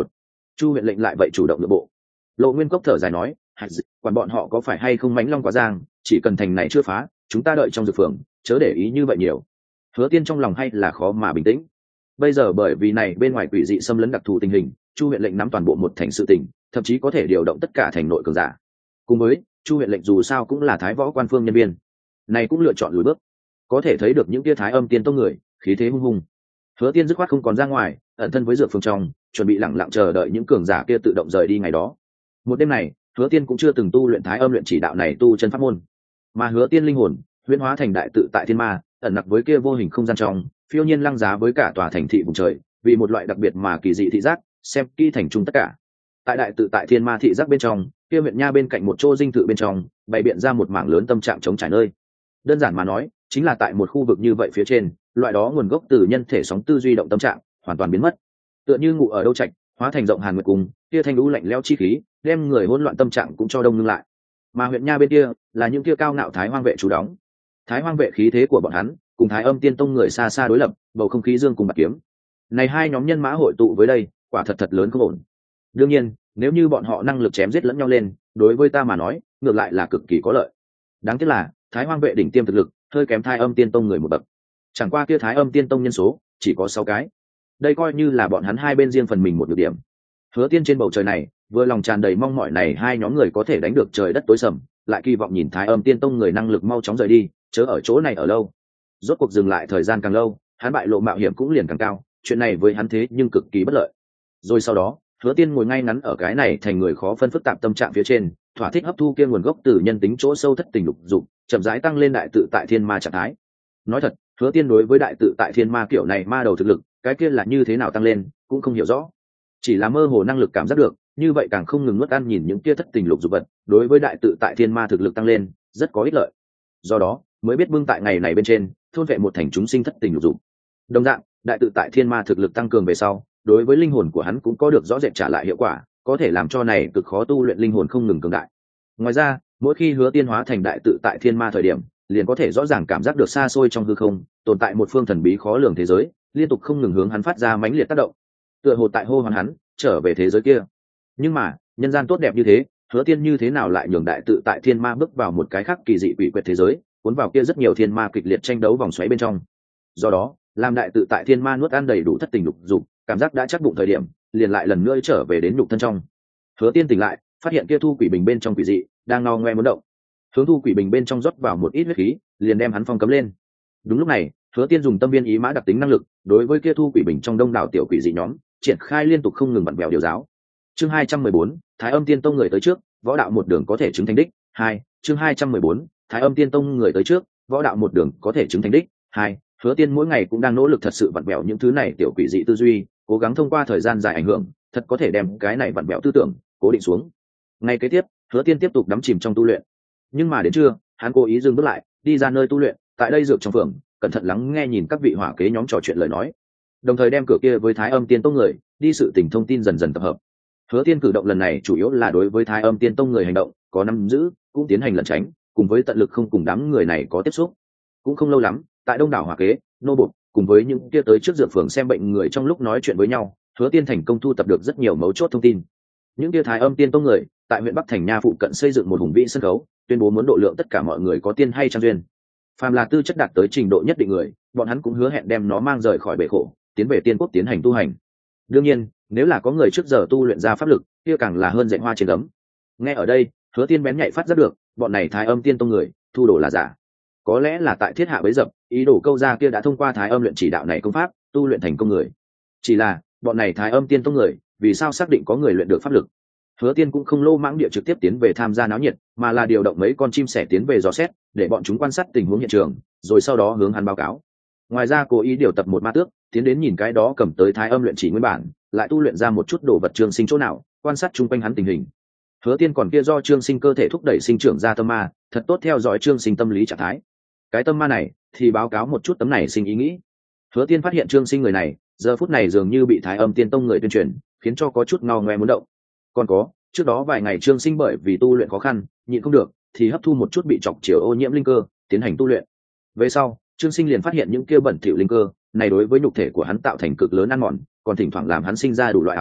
Chu huyện lệnh lại vậy chủ động nội bộ. Lộ Nguyên Cốc thở dài nói, quản bọn họ có phải hay không mánh long quá giang, chỉ cần thành này chưa phá, chúng ta đợi trong dược phường, chớ để ý như vậy nhiều. Hứa Tiên trong lòng hay là khó mà bình tĩnh. Bây giờ bởi vì này bên ngoài quỷ dị xâm lấn đặc thù tình hình, Chu huyện lệnh nắm toàn bộ một thành sự tình, thậm chí có thể điều động tất cả thành nội cường giả. Cùng với Chu huyện lệnh dù sao cũng là thái võ quan phương nhân viên, này cũng lựa chọn lùi bước. Có thể thấy được những tia thái âm tiên tông người khí thế hung hùng. Hứa Tiên dứt khoát không còn ra ngoài, ẩn thân với dược phương trong, chuẩn bị lặng lặng chờ đợi những cường giả kia tự động rời đi ngày đó. Một đêm này, Hứa Tiên cũng chưa từng tu luyện thái âm luyện chỉ đạo này tu chân pháp môn, mà Hứa Tiên linh hồn huyễn hóa thành đại tự tại thiên ma, ẩn nặc với kia vô hình không gian trong, phiêu nhiên lăng giá với cả tòa thành thị vùng trời, vì một loại đặc biệt mà kỳ dị thị giác, xem kỹ thành trung tất cả. Tại đại tự tại thiên ma thị giác bên trong, kia huyện nha bên cạnh một chỗ dinh thự bên trong, bày biện ra một mảng lớn tâm trạng chống trải nơi. Đơn giản mà nói, chính là tại một khu vực như vậy phía trên, loại đó nguồn gốc từ nhân thể sóng tư duy động tâm trạng hoàn toàn biến mất, tựa như ngủ ở đâu trạch hóa thành rộng hàn nguyệt cung, kia thanh lũ lạnh lẽo chi khí đem người hỗn loạn tâm trạng cũng cho đông ngưng lại. Mà huyện nha bên kia là những kia cao ngạo thái hoang vệ chủ đóng. Thái hoang vệ khí thế của bọn hắn cùng thái âm tiên tông người xa xa đối lập, bầu không khí dương cùng bạc kiếm. Này hai nhóm nhân mã hội tụ với đây, quả thật thật lớn không ổn. Đương nhiên, nếu như bọn họ năng lực chém giết lẫn nhau lên, đối với ta mà nói, ngược lại là cực kỳ có lợi. Đáng tiếc là thái hoang vệ đỉnh tiêm thực lực hơi kém thái âm tiên tông người một bậc. Chẳng qua kia thái âm tiên tông nhân số chỉ có sáu cái, đây coi như là bọn hắn hai bên riêng phần mình một nhược điểm. Hứa Tiên trên bầu trời này vừa lòng tràn đầy mong mỏi này hai nhóm người có thể đánh được trời đất tối sầm, lại kỳ vọng nhìn thái âm tiên tông người năng lực mau chóng rời đi, chớ ở chỗ này ở lâu. Rốt cuộc dừng lại thời gian càng lâu, hắn bại lộ mạo hiểm cũng liền càng cao, chuyện này với hắn thế nhưng cực kỳ bất lợi. Rồi sau đó, Hứa Tiên ngồi ngay ngắn ở cái này thành người khó phân phức tạp tâm trạng phía trên, thỏa thích hấp thu kia nguồn gốc từ nhân tính chỗ sâu thất tình lục dục, chậm rãi tăng lên đại tự tại thiên ma trạng thái. Nói thật, Hứa Tiên đối với đại tự tại thiên ma kiểu này ma đầu thực lực, cái kia là như thế nào tăng lên, cũng không hiểu rõ. Chỉ là mơ hồ năng lực cảm giác được, như vậy càng không ngừng nuốt ăn nhìn những kia thất tình lục dục vật, đối với đại tự tại thiên ma thực lực tăng lên, rất có ích lợi. Do đó, mới biết bưng tại ngày này bên trên, thôn vệ một thành chúng sinh thất tình lục dục. Đồng dạng, đại tự tại thiên ma thực lực tăng cường về sau, đối với linh hồn của hắn cũng có được rõ rệt trả lại hiệu quả, có thể làm cho này cực khó tu luyện linh hồn không ngừng cường đại. Ngoài ra, mỗi khi Hứa Tiên hóa thành đại tự tại thiên ma thời điểm, liền có thể rõ ràng cảm giác được xa xôi trong hư không tồn tại một phương thần bí khó lường thế giới, liên tục không ngừng hướng hắn phát ra mãnh liệt tác động, tựa hồ tại hô hoán hắn trở về thế giới kia. Nhưng mà nhân gian tốt đẹp như thế, Hứa Tiên như thế nào lại nhường đại tự tại thiên ma bước vào một cái khác kỳ dị quỷ quyệt thế giới, cuốn vào kia rất nhiều thiên ma kịch liệt tranh đấu vòng xoáy bên trong. Do đó, làm đại tự tại thiên ma nuốt ăn đầy đủ thất tình lục dục, cảm giác đã chắc bụng thời điểm, liền lại lần nữa trở về đến nhục thân trong. Hứa Tiên tỉnh lại, phát hiện kia thu quỷ bình bên trong quỷ dị đang ngao ngoe muốn động, hướng thu quỷ bình bên trong rót vào một ít huyết khí, liền đem hắn phong cấm lên. Đúng lúc này, Hứa Tiên dùng tâm viên ý mã đặc tính năng lực, đối với kia thu quỷ bình trong đông đảo tiểu quỷ dị nhóm, triển khai liên tục không ngừng vặn vẹo điều giáo. Chương hai trăm mười bốn, Thái Âm Tiên Tông người tới trước, võ đạo một đường có thể chứng thành đích. hai, chương hai trăm mười bốn, Thái Âm Tiên Tông người tới trước, võ đạo một đường có thể chứng thành đích. hai, Hứa Tiên mỗi ngày cũng đang nỗ lực thật sự vặn vẹo những thứ này tiểu quỷ dị tư duy, cố gắng thông qua thời gian dài ảnh hưởng, thật có thể đem cái này vặn vẹo tư tưởng cố định xuống. Ngày kế tiếp, Hứa Tiên tiếp tục đắm chìm trong tu luyện. Nhưng mà đến trưa, hắn cố ý dừng bước lại, đi ra nơi tu luyện, tại đây dược trong phường, cẩn thận lắng nghe nhìn các vị hỏa kế nhóm trò chuyện lời nói, đồng thời đem cửa kia với Thái Âm Tiên Tông người đi sự tình thông tin dần dần tập hợp. Hứa Tiên cử động lần này chủ yếu là đối với Thái Âm Tiên Tông người hành động có nắm giữ, cũng tiến hành lẩn tránh, cùng với tận lực không cùng đám người này có tiếp xúc. Cũng không lâu lắm, tại đông đảo hỏa kế, nô bộc, cùng với những kia tới trước dược phường xem bệnh người trong lúc nói chuyện với nhau, Hứa Tiên thành công thu tập được rất nhiều mấu chốt thông tin. Những kia Thái Âm Tiên Tông người tại huyện Bắc Thành Nha phụ cận xây dựng một hùng vĩ sân khấu, tuyên bố muốn độ lượng tất cả mọi người có tiên hay trang duyên. Phàm là tư chất đạt tới trình độ nhất định người, bọn hắn cũng hứa hẹn đem nó mang rời khỏi bể khổ, tiến về tiên quốc tiến hành tu hành. Đương nhiên, nếu là có người trước giờ tu luyện ra pháp lực, kia càng là hơn dạy hoa trên gấm. Nghe ở đây, Hứa Tiên bén nhạy phát giác được, bọn này Thái Âm Tiên Tông người thu đồ là giả. Có lẽ là tại thiết hạ bấy dập, ý đồ câu ra kia đã thông qua Thái Âm luyện chỉ đạo này công pháp, tu luyện thành công người. Chỉ là, bọn này Thái Âm Tiên Tông người, vì sao xác định có người luyện được pháp lực? Hứa Tiên cũng không lô mãng địa trực tiếp tiến về tham gia náo nhiệt, mà là điều động mấy con chim sẻ tiến về dò xét, để bọn chúng quan sát tình huống hiện trường, rồi sau đó hướng hắn báo cáo. Ngoài ra cố ý điều tập một ma tước, tiến đến nhìn cái đó cầm tới Thái Âm luyện chỉ nguyên bản, lại tu luyện ra một chút đồ vật Trương Sinh chỗ nào, quan sát chung quanh hắn tình hình. Hứa Tiên còn kia do Trương Sinh cơ thể thúc đẩy sinh trưởng ra tâm ma, thật tốt theo dõi Trương Sinh tâm lý trạng thái. Cái tâm ma này thì báo cáo một chút tấm này sinh ý nghĩ. Hứa Tiên phát hiện Trương Sinh người này, giờ phút này dường như bị Thái Âm Tiên Tông người tuyên truyền, khiến cho có chút ngao ngoe muốn động. Còn có, trước đó vài ngày Trương Sinh bởi vì tu luyện khó khăn, nhịn không được, thì hấp thu một chút bị chọc chiều ô nhiễm linh cơ, tiến hành tu luyện. Về sau, Trương Sinh liền phát hiện những kia bẩn thỉu linh cơ, này đối với nhục thể của hắn tạo thành cực lớn ăn mòn, còn thỉnh thoảng làm hắn sinh ra đủ loại ảo giác,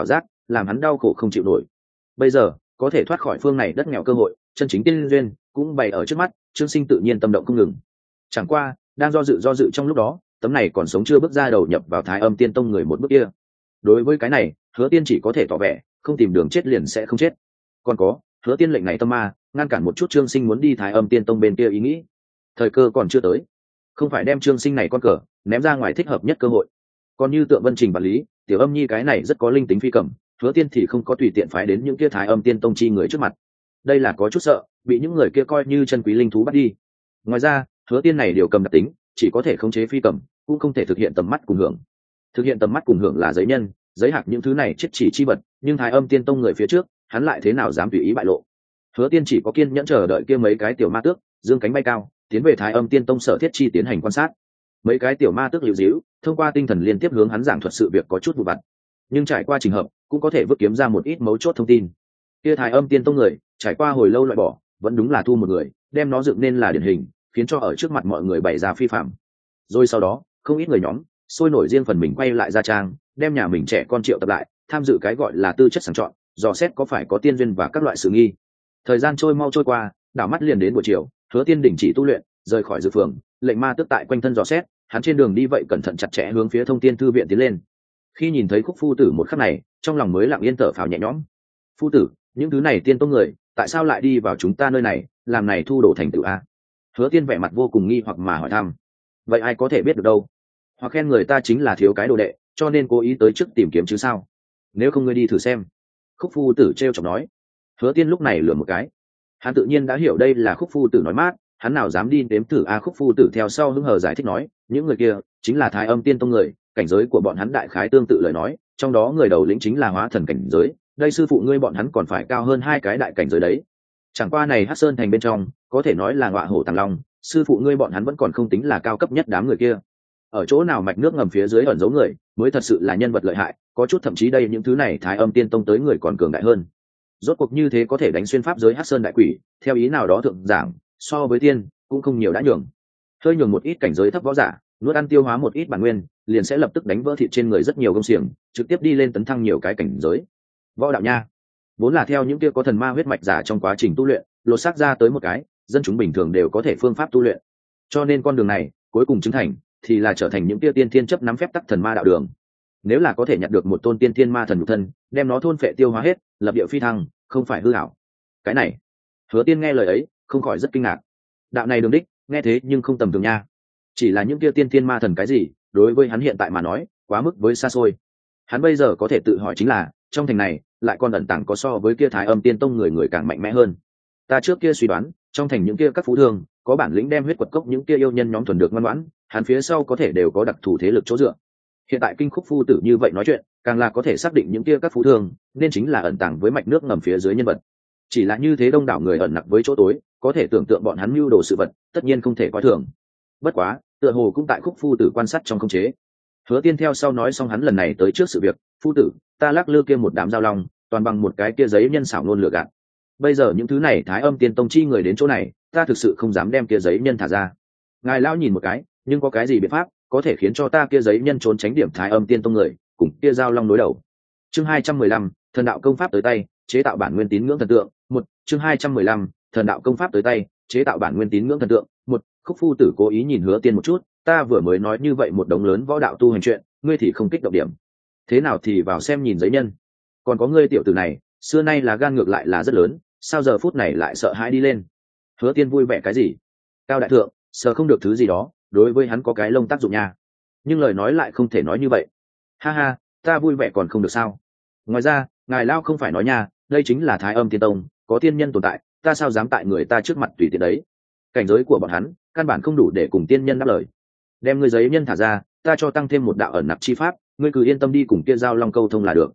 làm hắn đau khổ không chịu nổi. Bây giờ có thể thoát khỏi phương này đất nghèo cơ hội chân chính tiên duyên cũng bày ở trước mắt, Trương Sinh tự nhiên tâm động không ngừng. Chẳng qua đang do dự do dự trong lúc đó, tấm này còn sống chưa bước ra đầu nhập vào Thái Âm Tiên Tông người một bước kia. Đối với cái này, Hứa Tiên chỉ có thể tỏ vẻ không tìm đường chết liền sẽ không chết. Còn có Hứa Tiên lệnh này tâm ma ngăn cản một chút Trương Sinh muốn đi Thái Âm Tiên Tông bên kia ý nghĩ. Thời cơ còn chưa tới, không phải đem Trương Sinh này con cờ ném ra ngoài thích hợp nhất cơ hội. Còn như Tượng Vân Trình và Lý Tiểu Âm Nhi cái này rất có linh tính phi cầm, Hứa Tiên thì không có tùy tiện phái đến những kia Thái Âm Tiên Tông chi người trước mặt. Đây là có chút sợ bị những người kia coi như chân quý linh thú bắt đi. Ngoài ra Hứa Tiên này điều cầm đặc tính chỉ có thể khống chế phi cầm, cũng không thể thực hiện tầm mắt cùng hưởng. Thực hiện tầm mắt cùng hưởng là giấy nhân giấy hạc những thứ này chết chỉ chi vật, nhưng Thái Âm Tiên Tông người phía trước hắn lại thế nào dám tùy ý bại lộ. Hứa Tiên chỉ có kiên nhẫn chờ đợi kia mấy cái tiểu ma tước dương cánh bay cao tiến về Thái Âm Tiên Tông sở thiết chi tiến hành quan sát. Mấy cái tiểu ma tước liễu díu thông qua tinh thần liên tiếp hướng hắn giảng thuật sự việc có chút vụ vặt, nhưng trải qua trình hợp cũng có thể vứt kiếm ra một ít mấu chốt thông tin. Kia Thái Âm Tiên Tông người trải qua hồi lâu loại bỏ, vẫn đúng là thu một người đem nó dựng nên là điển hình, khiến cho ở trước mặt mọi người bày ra phi phạm. Rồi sau đó không ít người nhóm sôi nổi riêng phần mình quay lại gia trang, đem nhà mình trẻ con triệu tập lại tham dự cái gọi là tư chất sàng chọn, dò xét có phải có tiên duyên và các loại sự nghi. Thời gian trôi mau trôi qua, đảo mắt liền đến buổi chiều, Hứa Tiên đình chỉ tu luyện, rời khỏi dược phường, lệnh ma tức tại quanh thân dò xét, hắn trên đường đi vậy cẩn thận chặt chẽ hướng phía Thông Tiên thư viện tiến lên. Khi nhìn thấy Khúc phu tử một khắc này, trong lòng mới lặng yên thở phào nhẹ nhõm. Phu tử, những thứ này tiên tông người tại sao lại đi vào chúng ta nơi này, làm này thu đổ thành tựu a? Hứa Tiên vẻ mặt vô cùng nghi hoặc mà hỏi thăm. Vậy ai có thể biết được đâu, hoặc khen người ta chính là thiếu cái đồ đệ cho nên cố ý tới trước tìm kiếm chứ sao? Nếu không ngươi đi thử xem. Khúc phu tử trêu chọc nói. Hứa Tiên lúc này lườm một cái, hắn tự nhiên đã hiểu đây là Khúc phu tử nói mát, hắn nào dám đi nếm thử a? Khúc phu tử theo sau hứng hờ giải thích nói, những người kia chính là Thái Âm Tiên Tông người, cảnh giới của bọn hắn đại khái tương tự lời nói, trong đó người đầu lĩnh chính là hóa thần cảnh giới, đây sư phụ ngươi bọn hắn còn phải cao hơn hai cái đại cảnh giới đấy. Chẳng qua này Hắc Sơn thành bên trong có thể nói là ngọa hổ tàng long, sư phụ ngươi bọn hắn vẫn còn không tính là cao cấp nhất đám người kia. Ở chỗ nào mạch nước ngầm phía dưới ẩn giấu người mới thật sự là nhân vật lợi hại, có chút thậm chí đây những thứ này Thái Âm Tiên Tông tới người còn cường đại hơn. Rốt cuộc như thế có thể đánh xuyên pháp giới Hắc Sơn đại quỷ, theo ý nào đó thượng giảng, so với tiên cũng không nhiều đã nhường. Hơi nhường một ít cảnh giới thấp võ giả, nuốt ăn tiêu hóa một ít bản nguyên, liền sẽ lập tức đánh vỡ thịt trên người rất nhiều công xiềng, trực tiếp đi lên tấn thăng nhiều cái cảnh giới. Võ đạo nha, vốn là theo những kia có thần ma huyết mạch giả trong quá trình tu luyện, lột xác ra tới một cái, dân chúng bình thường đều có thể phương pháp tu luyện. Cho nên con đường này cuối cùng chứng thành thì là trở thành những kia tiên thiên chấp nắm phép tắc thần ma đạo đường. Nếu là có thể nhận được một tôn tiên thiên ma thần nhục thân, đem nó thôn phệ tiêu hóa hết, lập địa phi thăng, không phải hư ảo. Cái này, Hứa Tiên nghe lời ấy, không khỏi rất kinh ngạc. Đạo này đường đích, nghe thế nhưng không tầm thường nha. Chỉ là những kia tiên thiên ma thần cái gì, đối với hắn hiện tại mà nói, quá mức với xa xôi. Hắn bây giờ có thể tự hỏi chính là, trong thành này, lại còn ẩn tàng có so với kia Thái Âm Tiên Tông người người càng mạnh mẽ hơn. Ta trước kia suy đoán, trong thành những kia các phú thương, có bản lĩnh đem huyết quật cốc những kia yêu nhân nhóm thuần được ngoan ngoãn, hắn phía sau có thể đều có đặc thù thế lực chỗ dựa. Hiện tại Kinh Khúc phu tử như vậy nói chuyện, càng là có thể xác định những kia các phú thương nên chính là ẩn tàng với mạch nước ngầm phía dưới nhân vật. Chỉ là như thế đông đảo người ẩn nặc với chỗ tối, có thể tưởng tượng bọn hắn mưu đồ sự vật, tất nhiên không thể coi thường. Bất quá, tựa hồ cũng tại Khúc phu tử quan sát trong khống chế. Hứa Tiên theo sau nói xong hắn lần này tới trước sự việc, phu tử, ta lắc lư kia một đám giao long, toàn bằng một cái kia giấy nhân xảo luôn lừa gạt. Bây giờ những thứ này Thái Âm Tiên Tông chi người đến chỗ này, ta thực sự không dám đem kia giấy nhân thả ra. Ngài lão nhìn một cái, nhưng có cái gì biện pháp có thể khiến cho ta kia giấy nhân trốn tránh điểm Thái Âm Tiên Tông người cùng kia giao long đối đầu? Chương hai trăm mười lăm, thần đạo công pháp tới tay, chế tạo bản nguyên tín ngưỡng thần tượng. Một, chương hai trăm mười lăm, thần đạo công pháp tới tay, chế tạo bản nguyên tín ngưỡng thần tượng. Một, Khúc phu tử cố ý nhìn Hứa Tiên một chút, ta vừa mới nói như vậy một đống lớn võ đạo tu hành chuyện, ngươi thì không kích động điểm. Thế nào thì vào xem nhìn giấy nhân. Còn có ngươi tiểu tử này, xưa nay là gan ngược lại là rất lớn, sao giờ phút này lại sợ hãi đi lên? Hứa Tiên vui vẻ cái gì? Cao đại thượng, sợ không được thứ gì đó, đối với hắn có cái lông tác dụng nha. Nhưng lời nói lại không thể nói như vậy. Ha ha, ta vui vẻ còn không được sao? Ngoài ra, ngài lao không phải nói nha, đây chính là Thái Âm Tiên Tông, có tiên nhân tồn tại, ta sao dám tại người ta trước mặt tùy tiện đấy? Cảnh giới của bọn hắn, căn bản không đủ để cùng tiên nhân đáp lời. Đem ngươi giấy nhân thả ra, ta cho tăng thêm một đạo ẩn nặc chi pháp, ngươi cứ yên tâm đi cùng kia giao long câu thông là được.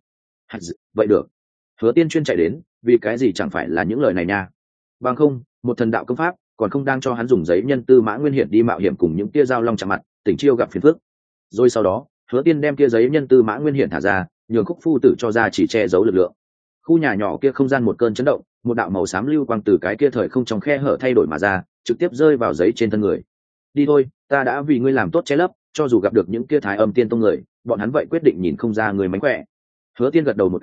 Vậy được. Hứa Tiên chuyên chạy đến, vì cái gì chẳng phải là những lời này nha? Bằng không, một thần đạo công pháp, còn không đang cho hắn dùng giấy nhân tư mã nguyên hiển đi mạo hiểm cùng những kia giao long chạm mặt, tỉnh chiêu gặp phiền phức. Rồi sau đó, Hứa Tiên đem kia giấy nhân tư mã nguyên hiển thả ra, nhường Khúc phu tử cho ra chỉ che giấu lực lượng. Khu nhà nhỏ kia không gian một cơn chấn động, một đạo màu xám lưu quang từ cái kia thời không trong khe hở thay đổi mà ra, trực tiếp rơi vào giấy trên thân người. Đi thôi, ta đã vì ngươi làm tốt che lấp, cho dù gặp được những kia Thái Âm Tiên Tông người, bọn hắn vậy quyết định nhìn không ra người mánh khỏe. Hứa Tiên gật đầu một cái,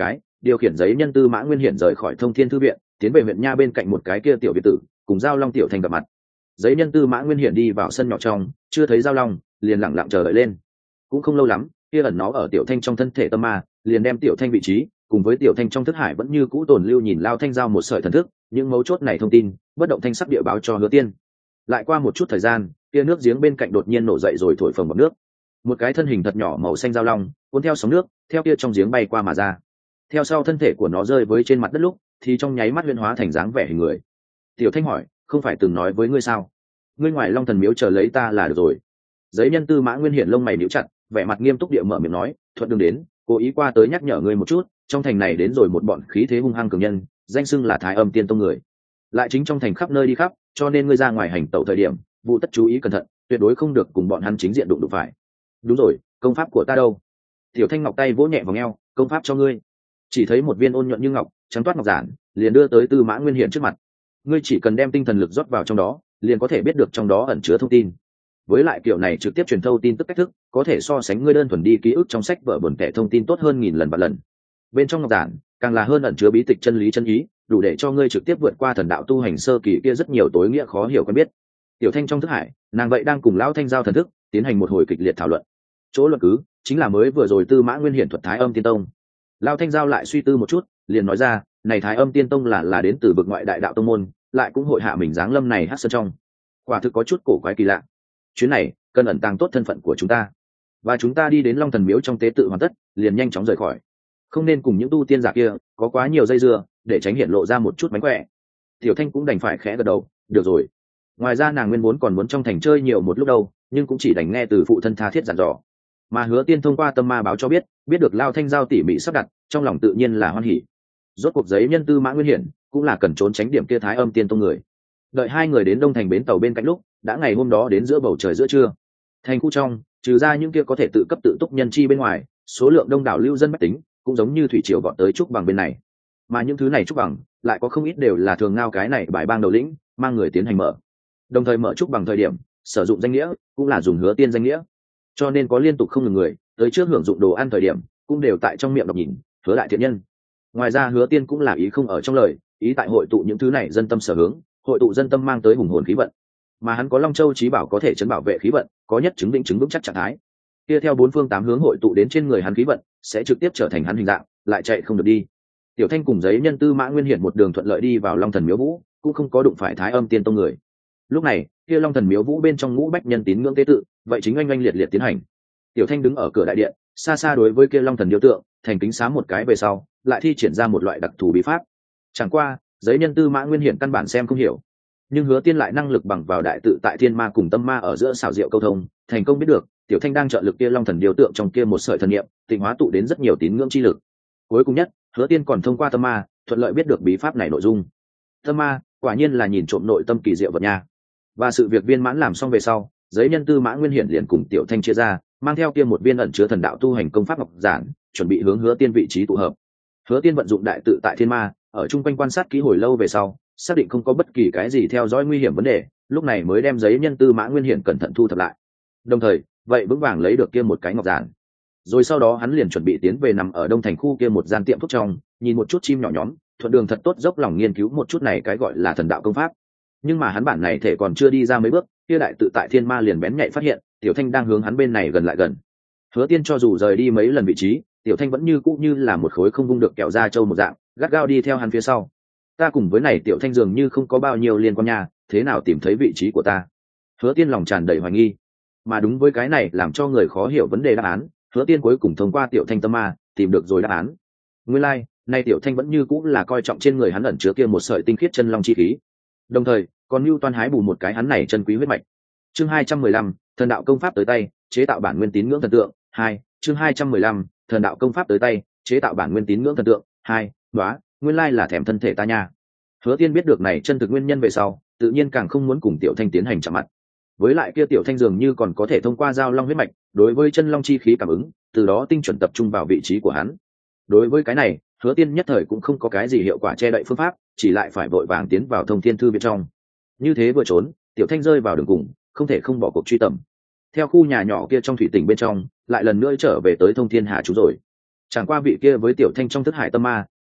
điều khiển giấy nhân tư mã nguyên hiển rời khỏi thông thiên thư viện, tiến về huyện nha bên cạnh một cái kia tiểu biệt tử, cùng giao long tiểu thành gặp mặt. Giấy nhân tư mã nguyên hiển đi vào sân nhỏ trong, chưa thấy giao long, liền lặng lặng chờ đợi lên. Cũng không lâu lắm, kia ẩn nó ở tiểu thanh trong thân thể tâm ma, liền đem tiểu thanh vị trí cùng với tiểu thanh trong thức hải vẫn như cũ tồn lưu nhìn lao thanh giao một sợi thần thức, những mấu chốt này thông tin bất động thanh sắc địa báo cho Hứa Tiên. Lại qua một chút thời gian, kia nước giếng bên cạnh đột nhiên nổ dậy rồi thổi phồng bọt nước. Một cái thân hình thật nhỏ màu xanh giao long cuốn theo sóng nước theo kia trong giếng bay qua mà ra. Theo sau thân thể của nó rơi với trên mặt đất lúc thì trong nháy mắt huyễn hóa thành dáng vẻ hình người. Tiểu thanh hỏi, không phải từng nói với ngươi sao, ngươi ngoài long thần miếu chờ lấy ta là được rồi. Giấy nhân tư mã nguyên hiển lông mày níu chặt, vẻ mặt nghiêm túc địa mở miệng nói, thuận đường đến, cố ý qua tới nhắc nhở ngươi một chút, trong thành này đến rồi một bọn khí thế hung hăng cường nhân, danh xưng là Thái Âm Tiên Tông người, lại chính trong thành khắp nơi đi khắp, cho nên ngươi ra ngoài hành tẩu thời điểm vụ tất chú ý cẩn thận, tuyệt đối không được cùng bọn hắn chính diện đụng đụng phải. Đúng rồi, công pháp của ta đâu? Tiểu thanh ngọc tay vỗ nhẹ vào eo, công pháp cho ngươi. Chỉ thấy một viên ôn nhuận như ngọc trắng toát ngọc giản liền đưa tới tư mã nguyên hiển trước mặt. Ngươi chỉ cần đem tinh thần lực rót vào trong đó, liền có thể biết được trong đó ẩn chứa thông tin. Với lại kiểu này trực tiếp truyền thâu tin tức cách thức có thể so sánh ngươi đơn thuần đi ký ức trong sách vở buồn tẻ thông tin tốt hơn nghìn lần và lần. Bên trong ngọc giản càng là hơn ẩn chứa bí tịch chân lý chân ý, đủ để cho ngươi trực tiếp vượt qua thần đạo tu hành sơ kỳ kia rất nhiều tối nghĩa khó hiểu quen biết. Tiểu thanh trong thức hải, nàng vậy đang cùng lão thanh giao thần thức tiến hành một hồi kịch liệt thảo luận. Chỗ luận cứ chính là mới vừa rồi tư mã nguyên hiển thuật Thái Âm Tiên Tông. Lão thanh giao lại suy tư một chút, liền nói ra, này Thái Âm Tiên Tông là là đến từ vực ngoại đại đạo tông môn, lại cũng hội hạ mình giáng lâm này hắc sơn trong. Quả thực có chút cổ quái kỳ lạ. Chuyến này cần ẩn tàng tốt thân phận của chúng ta, và chúng ta đi đến long thần miếu trong tế tự hoàn tất liền nhanh chóng rời khỏi, không nên cùng những tu tiên giả kia có quá nhiều dây dưa, để tránh hiện lộ ra một chút mánh khỏe. Tiểu thanh cũng đành phải khẽ gật đầu, được rồi. Ngoài ra nàng nguyên vốn còn muốn trong thành chơi nhiều một lúc đâu, nhưng cũng chỉ đành nghe từ phụ thân tha thiết dặn dò. Mà Hứa Tiên thông qua tâm ma báo cho biết, biết được lao thanh giao tỉ mỉ sắp đặt, trong lòng tự nhiên là hoan hỉ. Rốt cuộc giấy nhân tư mã nguyên hiển cũng là cần trốn tránh điểm kia Thái Âm Tiên Tông người. Đợi hai người đến đông thành bến tàu bên cạnh lúc đã ngày hôm đó đến giữa bầu trời giữa trưa. Thành khu trong trừ ra những kia có thể tự cấp tự túc nhân chi bên ngoài, số lượng đông đảo lưu dân bách tính cũng giống như thủy triều vọt tới trúc bằng bên này. Mà những thứ này trúc bằng lại có không ít đều là thường ngao cái này bài bang đầu lĩnh mang người tiến hành mở. Đồng thời mở trúc bằng thời điểm sử dụng danh nghĩa cũng là dùng Hứa Tiên danh nghĩa, cho nên có liên tục không ngừng người tới trước hưởng dụng đồ ăn thời điểm cũng đều tại trong miệng đọc nhìn Hứa đại thiện nhân. Ngoài ra Hứa Tiên cũng là ý không ở trong lời, ý tại hội tụ những thứ này dân tâm sở hướng, hội tụ dân tâm mang tới hùng hồn khí vận, mà hắn có Long Châu trí bảo có thể chấn bảo vệ khí vận, có nhất chứng định chứng vững chắc trạng thái kia theo bốn phương tám hướng hội tụ đến trên người hắn khí vận sẽ trực tiếp trở thành hắn hình dạng, lại chạy không được đi. Tiểu thanh cùng giấy nhân tư mã nguyên hiển một đường thuận lợi đi vào Long Thần Miếu Vũ, cũng không có đụng phải Thái Âm Tiên Tông người. Lúc này kia Long Thần Miếu Vũ bên trong ngũ bách nhân tín ngưỡng tế tự vậy chính oanh oanh liệt liệt tiến hành. Tiểu thanh đứng ở cửa đại điện, xa xa đối với kia Long Thần điêu tượng thành kính sám một cái về sau, lại thi triển ra một loại đặc thù bí pháp. Chẳng qua giấy nhân tư mã nguyên hiển căn bản xem không hiểu, nhưng Hứa Tiên lại năng lực bằng vào đại tự tại thiên ma cùng tâm ma ở giữa xảo diệu câu thông, thành công biết được tiểu thanh đang trợ lực kia Long Thần điêu tượng trong kia một sợi thần niệm tịnh hóa tụ đến rất nhiều tín ngưỡng chi lực. Cuối cùng nhất Hứa Tiên còn thông qua tâm ma thuận lợi biết được bí pháp này nội dung. Tâm ma quả nhiên là nhìn trộm nội tâm kỳ diệu vật nha. Và sự việc viên mãn làm xong về sau, giấy nhân tư mã nguyên hiển liền cùng tiểu thanh chia ra, mang theo kia một viên ẩn chứa thần đạo tu hành công pháp ngọc giản, chuẩn bị hướng Hứa Tiên vị trí tụ hợp. Hứa Tiên vận dụng đại tự tại thiên ma ở chung quanh quan sát kỹ hồi lâu về sau, xác định không có bất kỳ cái gì theo dõi nguy hiểm vấn đề, lúc này mới đem giấy nhân tư mã nguyên hiển cẩn thận thu thập lại, đồng thời vậy vững vàng lấy được kia một cái ngọc giản. Rồi sau đó hắn liền chuẩn bị tiến về nằm ở đông thành khu kia một gian tiệm thuốc trong, nhìn một chút chim nhỏ nhóm, thuận đường thật tốt dốc lòng nghiên cứu một chút này cái gọi là thần đạo công pháp. Nhưng mà hắn bản này thể còn chưa đi ra mấy bước, kia đại tự tại thiên ma liền bén nhạy phát hiện tiểu thanh đang hướng hắn bên này gần lại gần. Hứa Tiên cho dù rời đi mấy lần vị trí, tiểu thanh vẫn như cũ như là một khối không vung được kẹo da trâu một dạng, gắt gao đi theo hắn phía sau. Ta cùng với này tiểu thanh dường như không có bao nhiêu liên quan nha, thế nào tìm thấy vị trí của ta? Hứa Tiên lòng tràn đầy hoài nghi. Mà đúng với cái này làm cho người khó hiểu vấn đề đáp án, Hứa Tiên cuối cùng thông qua tiểu thanh tâm ma tìm được rồi đáp án. Nguyên lai, like, nay tiểu thanh vẫn như cũng là coi trọng trên người hắn ẩn chứa kia một sợi tinh khiết chân long chi khí, đồng thời còn mưu toan hái bù một cái hắn này chân quý huyết mạch. Chương hai trăm mười lăm, thần đạo công pháp tới tay, chế tạo bản nguyên tín ngưỡng thần tượng. Hai, chương hai trăm mười lăm, thần đạo công pháp tới tay, chế tạo bản nguyên tín ngưỡng thần tượng. Hai, đoá, nguyên lai là thèm thân thể ta nha. Hứa Tiên biết được này chân thực nguyên nhân về sau, tự nhiên càng không muốn cùng tiểu thanh tiến hành chạm mặt. Với lại kia tiểu thanh dường như còn có thể thông qua giao long huyết mạch đối với chân long chi khí cảm ứng, từ đó tinh chuẩn tập trung vào vị trí của hắn. Đối với cái này, Hứa Tiên nhất thời cũng không có cái gì hiệu quả che đậy phương pháp, chỉ lại phải vội vàng tiến vào thông thiên thư bên trong. Như thế vừa trốn, tiểu thanh rơi vào đường cùng, không thể không bỏ cuộc truy tầm. Theo khu nhà nhỏ kia trong thủy tỉnh bên trong, lại lần nữa trở về tới thông thiên hà chú rồi. Chẳng qua vị kia với tiểu thanh trong thức hải tâm ma,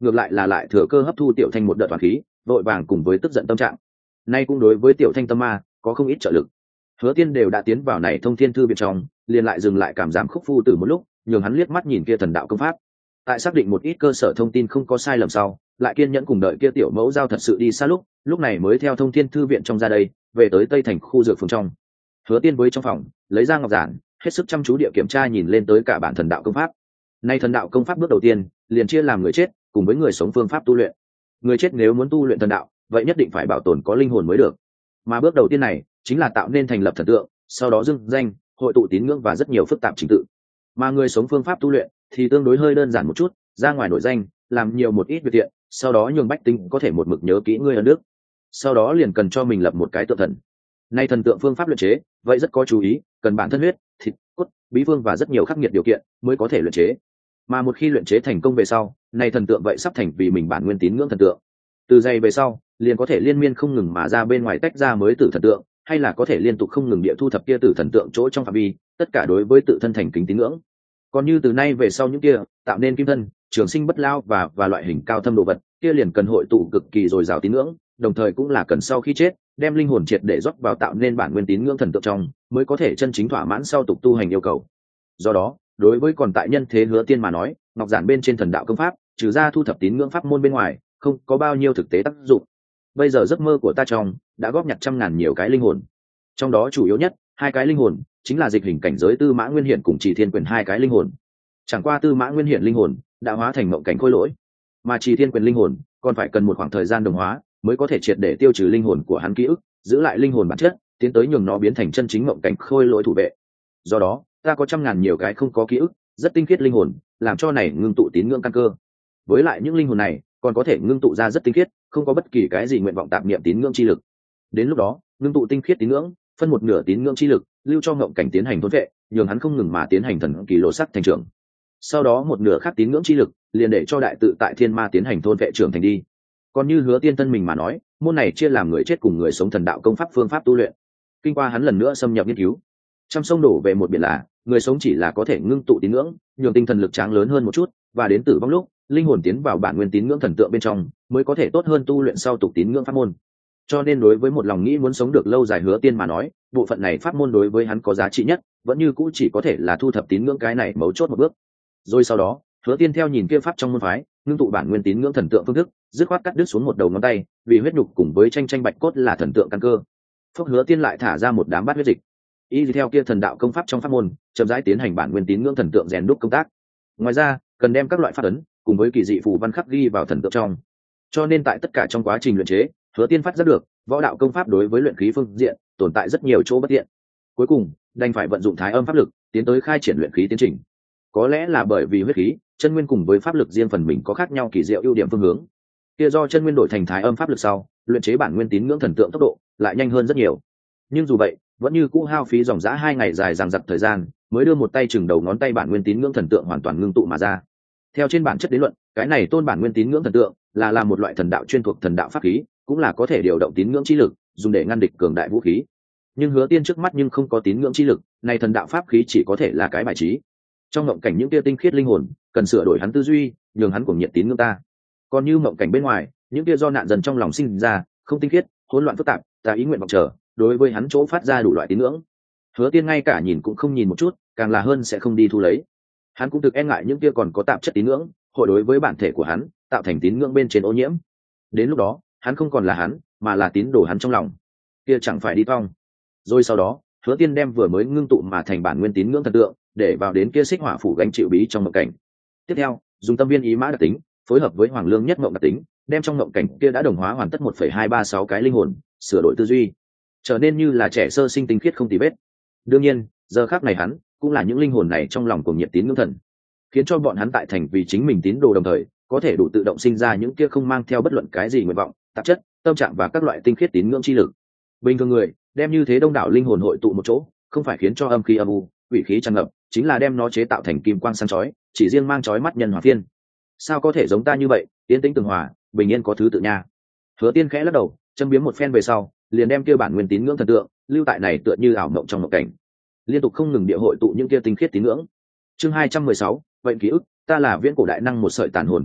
ngược lại là lại thừa cơ hấp thu tiểu thanh một đợt toàn khí, vội vàng cùng với tức giận tâm trạng. Nay cũng đối với tiểu thanh tâm ma có không ít trợ lực. Hứa Tiên đều đã tiến vào này thông thiên thư viện trong, liền lại dừng lại cảm giảm khúc phu từ một lúc, nhường hắn liếc mắt nhìn kia thần đạo công pháp. Tại xác định một ít cơ sở thông tin không có sai lầm sau, lại kiên nhẫn cùng đợi kia tiểu mẫu giao thật sự đi xa lúc, lúc này mới theo thông thiên thư viện trong ra đây, về tới tây thành khu dược phường trong. Hứa Tiên với trong phòng, lấy ra ngọc giản, hết sức chăm chú địa kiểm tra nhìn lên tới cả bản thần đạo công pháp. Nay thần đạo công pháp bước đầu tiên, liền chia làm người chết cùng với người sống phương pháp tu luyện. Người chết nếu muốn tu luyện thần đạo, vậy nhất định phải bảo tồn có linh hồn mới được. Mà bước đầu tiên này, chính là tạo nên thành lập thần tượng, sau đó dưng danh, hội tụ tín ngưỡng và rất nhiều phức tạp trình tự. Mà người sống phương pháp tu luyện thì tương đối hơi đơn giản một chút, ra ngoài nổi danh, làm nhiều một ít việc thiện, sau đó nhường bách tính có thể một mực nhớ kỹ ngươi ở nước. Sau đó liền cần cho mình lập một cái tượng thần. Nay thần tượng phương pháp luyện chế, vậy rất có chú ý, cần bản thân huyết, thịt, cốt, bí phương và rất nhiều khắc nghiệt điều kiện mới có thể luyện chế. Mà một khi luyện chế thành công về sau, nay thần tượng vậy sắp thành vì mình bản nguyên tín ngưỡng thần tượng. Từ giây về sau, liền có thể liên miên không ngừng mà ra bên ngoài tách ra mới tử thần tượng, hay là có thể liên tục không ngừng địa thu thập kia tử thần tượng chỗ trong phạm vi, tất cả đối với tự thân thành kính tín ngưỡng. Còn như từ nay về sau những kia tạo nên kim thân, trường sinh bất lao và và loại hình cao thâm đồ vật, kia liền cần hội tụ cực kỳ dồi dào tín ngưỡng, đồng thời cũng là cần sau khi chết, đem linh hồn triệt để rót vào tạo nên bản nguyên tín ngưỡng thần tượng trong, mới có thể chân chính thỏa mãn sau tục tu hành yêu cầu. Do đó, đối với còn tại nhân thế Hứa Tiên mà nói, ngọc giản bên trên thần đạo công pháp, trừ ra thu thập tín ngưỡng pháp môn bên ngoài, không có bao nhiêu thực tế tác dụng. Bây giờ giấc mơ của ta trong đã góp nhặt trăm ngàn nhiều cái linh hồn, trong đó chủ yếu nhất hai cái linh hồn chính là dịch hình cảnh giới Tư Mã Nguyên Hiển cùng Trì Thiên Quyền hai cái linh hồn. Chẳng qua Tư Mã Nguyên Hiển linh hồn đã hóa thành mộng cảnh khôi lỗi, mà Trì Thiên Quyền linh hồn còn phải cần một khoảng thời gian đồng hóa mới có thể triệt để tiêu trừ linh hồn của hắn ký ức, giữ lại linh hồn bản chất, tiến tới nhường nó biến thành chân chính mộng cảnh khôi lỗi thủ vệ. Do đó, ta có trăm ngàn nhiều cái không có ký ức, rất tinh khiết linh hồn, làm cho này ngưng tụ tín ngưỡng căn cơ. Với lại những linh hồn này còn có thể ngưng tụ ra rất tinh khiết, không có bất kỳ cái gì nguyện vọng tạp niệm tín ngưỡng chi lực. Đến lúc đó, ngưng tụ tinh khiết tín ngưỡng, phân một nửa tín ngưỡng chi lực, lưu cho ngộng cảnh tiến hành thôn vệ, nhường hắn không ngừng mà tiến hành thần kỳ lộ sắc thành trưởng. Sau đó một nửa khác tín ngưỡng chi lực, liền để cho đại tự tại thiên ma tiến hành thôn vệ trưởng thành đi. Còn như Hứa Tiên thân mình mà nói, môn này chia làm người chết cùng người sống thần đạo công pháp phương pháp tu luyện. Kinh qua hắn lần nữa xâm nhập nghiên cứu, trăm sông đổ về một biển là, người sống chỉ là có thể ngưng tụ tín ngưỡng, nhường tinh thần lực tráng lớn hơn một chút, và đến tử vong lúc, linh hồn tiến vào bản nguyên tín ngưỡng thần tượng bên trong, mới có thể tốt hơn tu luyện sau tục tín ngưỡng pháp môn. Cho nên đối với một lòng nghĩ muốn sống được lâu dài Hứa Tiên mà nói, bộ phận này pháp môn đối với hắn có giá trị nhất, vẫn như cũ chỉ có thể là thu thập tín ngưỡng cái này mấu chốt một bước. Rồi sau đó, Hứa Tiên theo nhìn kia pháp trong môn phái, ngưng tụ bản nguyên tín ngưỡng thần tượng phương thức, dứt khoát cắt đứt xuống một đầu ngón tay, vì huyết nhục cùng với tranh tranh bạch cốt là thần tượng căn cơ. Phúc Hứa Tiên lại thả ra một đám bát huyết dịch, y theo kia thần đạo công pháp trong pháp môn, chậm rãi tiến hành bản nguyên tín ngưỡng thần tượng rèn đúc công tác. Ngoài ra, cần đem các loại pháp ấn cùng với kỳ dị phù văn khắc ghi vào thần tượng trong. Cho nên tại tất cả trong quá trình luyện chế, Hứa Tiên phát giác được, võ đạo công pháp đối với luyện khí phương diện tồn tại rất nhiều chỗ bất tiện. Cuối cùng, đành phải vận dụng thái âm pháp lực, tiến tới khai triển luyện khí tiến trình. Có lẽ là bởi vì huyết khí, chân nguyên cùng với pháp lực riêng phần mình có khác nhau kỳ diệu ưu điểm phương hướng. Kia do chân nguyên đổi thành thái âm pháp lực sau, luyện chế bản nguyên tín ngưỡng thần tượng tốc độ lại nhanh hơn rất nhiều. Nhưng dù vậy, vẫn như cũ hao phí dòng dã hai ngày dài dằng dặc thời gian, mới đưa một tay chừng đầu ngón tay bản nguyên tín ngưỡng thần tượng hoàn toàn ngưng tụ mà ra. Theo trên bản chất lý luận, cái này tôn bản nguyên tín ngưỡng thần tượng là là một loại thần đạo chuyên thuộc thần đạo pháp khí, cũng là có thể điều động tín ngưỡng chi lực, dùng để ngăn địch cường đại vũ khí. Nhưng Hứa Tiên trước mắt nhưng không có tín ngưỡng chi lực, này thần đạo pháp khí chỉ có thể là cái bài trí. Trong mộng cảnh những tia tinh khiết linh hồn, cần sửa đổi hắn tư duy, nhường hắn cuồng nhiệt tín ngưỡng ta. Còn như mộng cảnh bên ngoài, những tia do nạn dần trong lòng sinh ra, không tinh khiết, hỗn loạn phức tạp, ta ý nguyện vọng chờ, đối với hắn chỗ phát ra đủ loại tín ngưỡng. Hứa Tiên ngay cả nhìn cũng không nhìn một chút, càng là hơn sẽ không đi thu lấy. Hắn cũng thực e ngại những kia còn có tạp chất tín ngưỡng, hội đối với bản thể của hắn tạo thành tín ngưỡng bên trên ô nhiễm. Đến lúc đó, hắn không còn là hắn, mà là tín đồ hắn trong lòng, kia chẳng phải đi vong. Rồi sau đó, Hứa Tiên đem vừa mới ngưng tụ mà thành bản nguyên tín ngưỡng thần tượng, để vào đến kia xích hỏa phủ gánh chịu bí trong mộng cảnh. Tiếp theo, dùng tâm viên ý mã đặc tính, phối hợp với hoàng lương nhất mộng đặc tính, đem trong mộng cảnh kia đã đồng hóa hoàn tất một phẩy hai ba sáu cái linh hồn, sửa đổi tư duy, trở nên như là trẻ sơ sinh tinh khiết không tì vết. Đương nhiên, giờ khắc này hắn cũng là những linh hồn này trong lòng cuồng nhiệt tín ngưỡng thần, khiến cho bọn hắn tại thành vì chính mình tín đồ đồng thời có thể đủ tự động sinh ra những kia không mang theo bất luận cái gì nguyện vọng, tạp chất, tâm trạng và các loại tinh khiết tín ngưỡng chi lực. Bình thường người đem như thế đông đảo linh hồn hội tụ một chỗ, không phải khiến cho âm khí âm u, quỷ khí tràn ngập, chính là đem nó chế tạo thành kim quang sáng chói, chỉ riêng mang chói mắt nhân hòa phiên. Sao có thể giống ta như vậy, tiến tĩnh tường hòa, bình yên có thứ tự nha. Hứa Tiên khẽ lắc đầu, châm biếm một phen về sau, liền đem kia bản nguyên tín ngưỡng thần tượng lưu tại này tựa như ảo mộng trong mộng cảnh, liên tục không ngừng địa hội tụ những kia tinh khiết tín ngưỡng. Chương hai trăm mười sáu, vậy ký ức, ta là viễn cổ đại năng một sợi tàn hồn chuyển thế,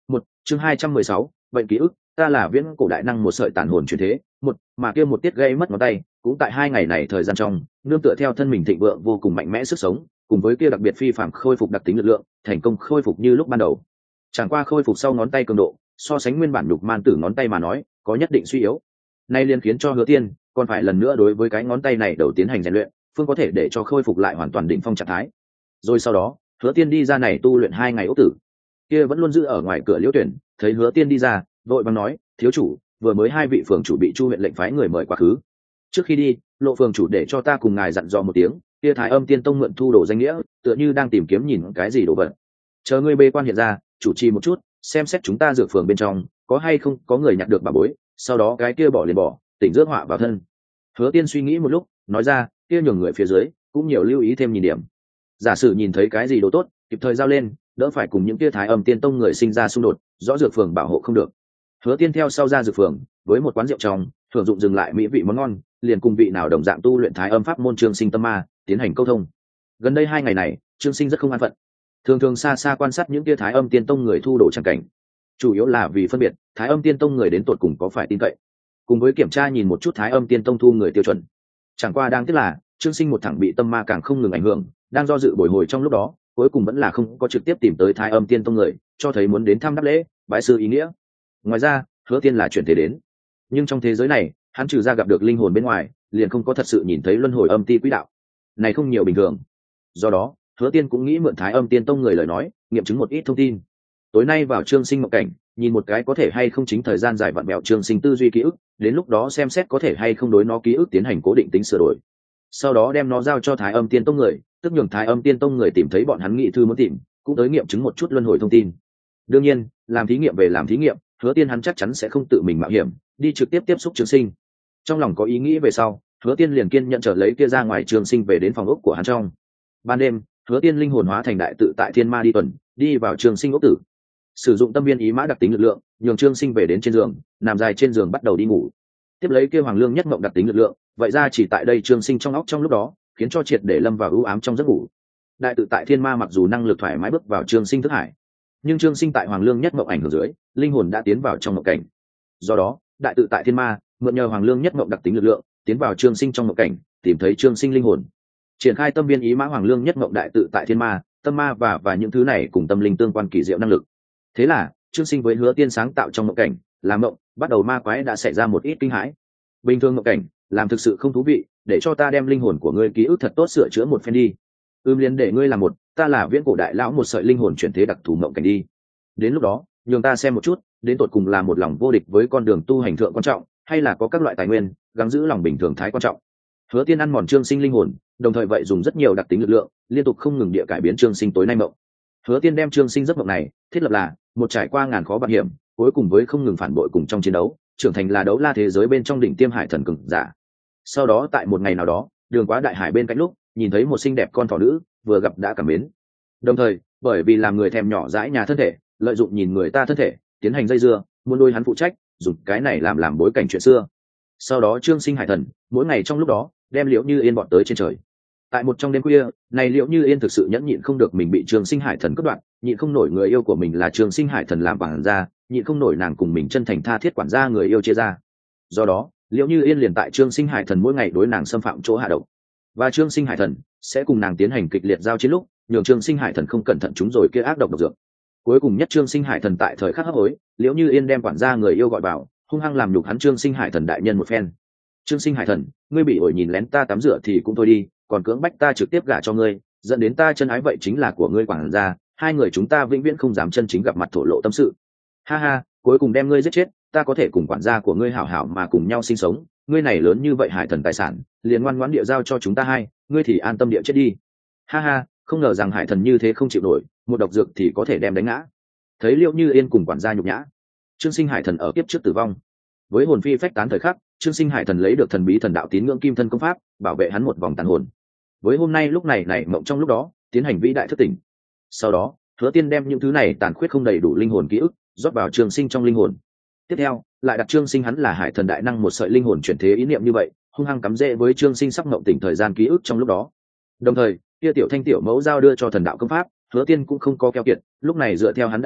một chương hai trăm mười sáu bệnh ký ức. Ta là viễn cổ đại năng một sợi tàn hồn chuyển thế. Một mà kia một tiết gây mất ngón tay cũng tại hai ngày này thời gian trong nương tựa theo thân mình thịnh vượng vô cùng mạnh mẽ sức sống, cùng với kia đặc biệt phi phạm khôi phục đặc tính lực lượng, thành công khôi phục như lúc ban đầu. Chẳng qua khôi phục sau ngón tay cường độ so sánh nguyên bản nhục man tử ngón tay mà nói có nhất định suy yếu. Nay liền khiến cho Hứa Tiên còn phải lần nữa đối với cái ngón tay này đầu tiến hành rèn luyện, phương có thể để cho khôi phục lại hoàn toàn đỉnh phong trạng thái. Rồi sau đó Hứa Tiên đi ra này tu luyện hai ngày ốc tử, kia vẫn luôn giữ ở ngoài cửa Liễu Tuyển thấy Hứa Tiên đi ra, vội vàng nói: thiếu chủ, vừa mới hai vị phường chủ bị Chu huyện lệnh phái người mời quá khứ. Trước khi đi, Lộ phường chủ để cho ta cùng ngài dặn dò một tiếng, kia Thái Âm Tiên Tông mượn thu đồ danh nghĩa, tựa như đang tìm kiếm nhìn cái gì đồ vật. Chờ ngươi bê quan hiện ra, chủ trì một chút, xem xét chúng ta dược phường bên trong có hay không có người nhặt được bà bối, sau đó cái kia bỏ liền bỏ, tỉnh rước họa vào thân. Hứa Tiên suy nghĩ một lúc, nói ra: kia nhường người phía dưới cũng nhiều lưu ý thêm nhìn điểm. Giả sử nhìn thấy cái gì đồ tốt, kịp thời giao lên, đỡ phải cùng những kia Thái Âm Tiên Tông người sinh ra xung đột, rõ dược phường bảo hộ không được. Hứa Tiên theo sau ra dược phường, với một quán rượu trong, thường dụng dừng lại mỹ vị món ngon, liền cùng vị nào đồng dạng tu luyện Thái Âm pháp môn Trương Sinh tâm ma, tiến hành câu thông. Gần đây hai ngày này, Trương Sinh rất không an phận, thường thường xa xa quan sát những kia Thái Âm Tiên Tông người thu đồ chẳng cảnh, chủ yếu là vì phân biệt Thái Âm Tiên Tông người đến tột cùng có phải tin cậy, cùng với kiểm tra nhìn một chút Thái Âm Tiên Tông thu người tiêu chuẩn. Chẳng qua đang tiếc là Trương Sinh một thằng bị tâm ma càng không ngừng ảnh hưởng, đang do dự bồi hồi trong lúc đó, cuối cùng vẫn là không có trực tiếp tìm tới Thái Âm Tiên Tông người, cho thấy muốn đến thăm đáp lễ, bái sư ý nghĩa. Ngoài ra, Hứa Tiên là chuyển thế đến, nhưng trong thế giới này, hắn trừ ra gặp được linh hồn bên ngoài, liền không có thật sự nhìn thấy luân hồi âm ti quỹ đạo. Này không nhiều bình thường. Do đó, Hứa Tiên cũng nghĩ mượn Thái Âm Tiên Tông người lời nói, nghiệm chứng một ít thông tin. Tối nay vào Trương Sinh mộng cảnh, nhìn một cái có thể hay không chính thời gian dài vặn bẹo Trương Sinh tư duy ký ức, đến lúc đó xem xét có thể hay không đối nó ký ức tiến hành cố định tính sửa đổi. Sau đó đem nó giao cho Thái Âm Tiên Tông người, tức nhường Thái Âm Tiên Tông người tìm thấy bọn hắn nghị thư muốn tìm, cũng tới nghiệm chứng một chút luân hồi thông tin. Đương nhiên, làm thí nghiệm về làm thí nghiệm, Hứa Tiên hắn chắc chắn sẽ không tự mình mạo hiểm, đi trực tiếp tiếp xúc Trương Sinh. Trong lòng có ý nghĩ về sau, Hứa Tiên liền kiên nhận trở lấy kia ra ngoài Trương Sinh về đến phòng ốc của hắn trong. Ban đêm, Hứa Tiên linh hồn hóa thành đại tự tại thiên ma đi tuần, đi vào Trương Sinh ốc tử. Sử dụng tâm viên ý mã đặc tính lực lượng, nhường Trương Sinh về đến trên giường, nằm dài trên giường bắt đầu đi ngủ. Tiếp lấy kia Hoàng Lương nhất mộng đặc tính lực lượng, vậy ra chỉ tại đây Trương Sinh trong óc trong lúc đó, khiến cho triệt để lâm vào ưu ám trong giấc ngủ. Đại tự tại thiên ma mặc dù năng lực thoải mái bước vào Trương Sinh thức hải, nhưng Trương Sinh tại Hoàng Lương nhất mộng ảnh hưởng dưới, linh hồn đã tiến vào trong mộng cảnh. Do đó, đại tự tại thiên ma mượn nhờ Hoàng Lương nhất mộng đặc tính lực lượng, tiến vào Trương Sinh trong mộng cảnh, tìm thấy Trương Sinh linh hồn. Triển khai tâm viên ý mã Hoàng Lương nhất mộng đại tự tại thiên ma, tâm ma và và những thứ này cùng tâm linh tương quan kỳ diệu năng lực. Thế là, Trương Sinh với Hứa Tiên sáng tạo trong mộng cảnh, làm mộng, bắt đầu ma quái đã xảy ra một ít kinh hãi. Bình thường mộng cảnh, làm thực sự không thú vị, để cho ta đem linh hồn của ngươi ký ức thật tốt sửa chữa một phen đi. Ưm liền để ngươi làm một, ta là viễn cổ đại lão một sợi linh hồn chuyển thế đặc thù mộng cảnh đi. Đến lúc đó, nhường ta xem một chút, đến tột cùng là một lòng vô địch với con đường tu hành thượng quan trọng, hay là có các loại tài nguyên, gắng giữ lòng bình thường thái quan trọng. Hứa Tiên ăn mòn Trương Sinh linh hồn, đồng thời vậy dùng rất nhiều đặc tính lực lượng, liên tục không ngừng địa cải biến Trương Sinh tối nay mộng. Hứa Tiên đem Trương Sinh giấc mộng này thiết lập là một trải qua ngàn khó vạn hiểm, cuối cùng với không ngừng phản bội cùng trong chiến đấu, trưởng thành là đấu la thế giới bên trong đỉnh tiêm hải thần cường giả. Sau đó tại một ngày nào đó, đường quá đại hải bên cạnh lúc, nhìn thấy một xinh đẹp con thỏ nữ, vừa gặp đã cảm mến. Đồng thời, bởi vì làm người thèm nhỏ dãi nhà thân thể, lợi dụng nhìn người ta thân thể, tiến hành dây dưa, muốn đôi hắn phụ trách, dùng cái này làm làm bối cảnh chuyện xưa. Sau đó Trương Sinh hải thần, mỗi ngày trong lúc đó, đem Liễu Như Yên bọn tới trên trời. Tại một trong đêm khuya, này Liễu Như Yên thực sự nhẫn nhịn không được mình bị Trương Sinh hải thần cắt đoạn, nhịn không nổi người yêu của mình là Trương Sinh hải thần làm quản gia, nhịn không nổi nàng cùng mình chân thành tha thiết quản gia người yêu chia ra. Do đó, Liễu Như Yên liền tại Trương Sinh hải thần mỗi ngày đối nàng xâm phạm chỗ hạ độc, và Trương Sinh hải thần sẽ cùng nàng tiến hành kịch liệt giao chiến lúc, nhường Trương Sinh hải thần không cẩn thận chúng rồi kia ác độc độc dược. Cuối cùng nhất Trương Sinh hải thần tại thời khắc hấp hối, Liễu Như Yên đem quản gia người yêu gọi vào, hung hăng làm nhục hắn Trương Sinh hải thần đại nhân một phen. Trương Sinh hải thần, ngươi bị ổi nhìn lén ta tắm rửa thì cũng thôi đi, còn cưỡng bách ta trực tiếp gả cho ngươi, dẫn đến ta chân ái vậy chính là của ngươi quản gia, hai người chúng ta vĩnh viễn không dám chân chính gặp mặt thổ lộ tâm sự. Ha ha, cuối cùng đem ngươi giết chết, ta có thể cùng quản gia của ngươi hảo hảo mà cùng nhau sinh sống, ngươi này lớn như vậy hải thần tài sản, liền ngoan ngoãn địa giao cho chúng ta hai, ngươi thì an tâm địa chết đi. Ha ha, không ngờ rằng hải thần như thế không chịu nổi, một độc dược thì có thể đem đánh ngã. Thấy Liễu Như Yên cùng quản gia nhục nhã, Trương Sinh hải thần ở kiếp trước tử vong. Với hồn phi phách tán thời khắc, Trương Sinh hải thần lấy được thần bí thần đạo tín ngưỡng kim thân công pháp, bảo vệ hắn một vòng tàn hồn. Với hôm nay lúc này này mộng trong lúc đó, tiến hành vĩ đại thức tỉnh. Sau đó, Hứa Tiên đem những thứ này tàn khuyết không đầy đủ linh hồn ký ức rót vào Trương Sinh trong linh hồn. Tiếp theo, lại đặt Trương Sinh hắn là hải thần đại năng một sợi linh hồn chuyển thế ý niệm như vậy, hung hăng cắm rễ với Trương Sinh sắp mộng tỉnh thời gian ký ức trong lúc đó. Đồng thời, kia tiểu thanh tiểu mẫu giao đưa cho thần đạo công pháp, Hứa Tiên cũng không có keo kiệt, lúc này dựa theo hắn đã hiểu,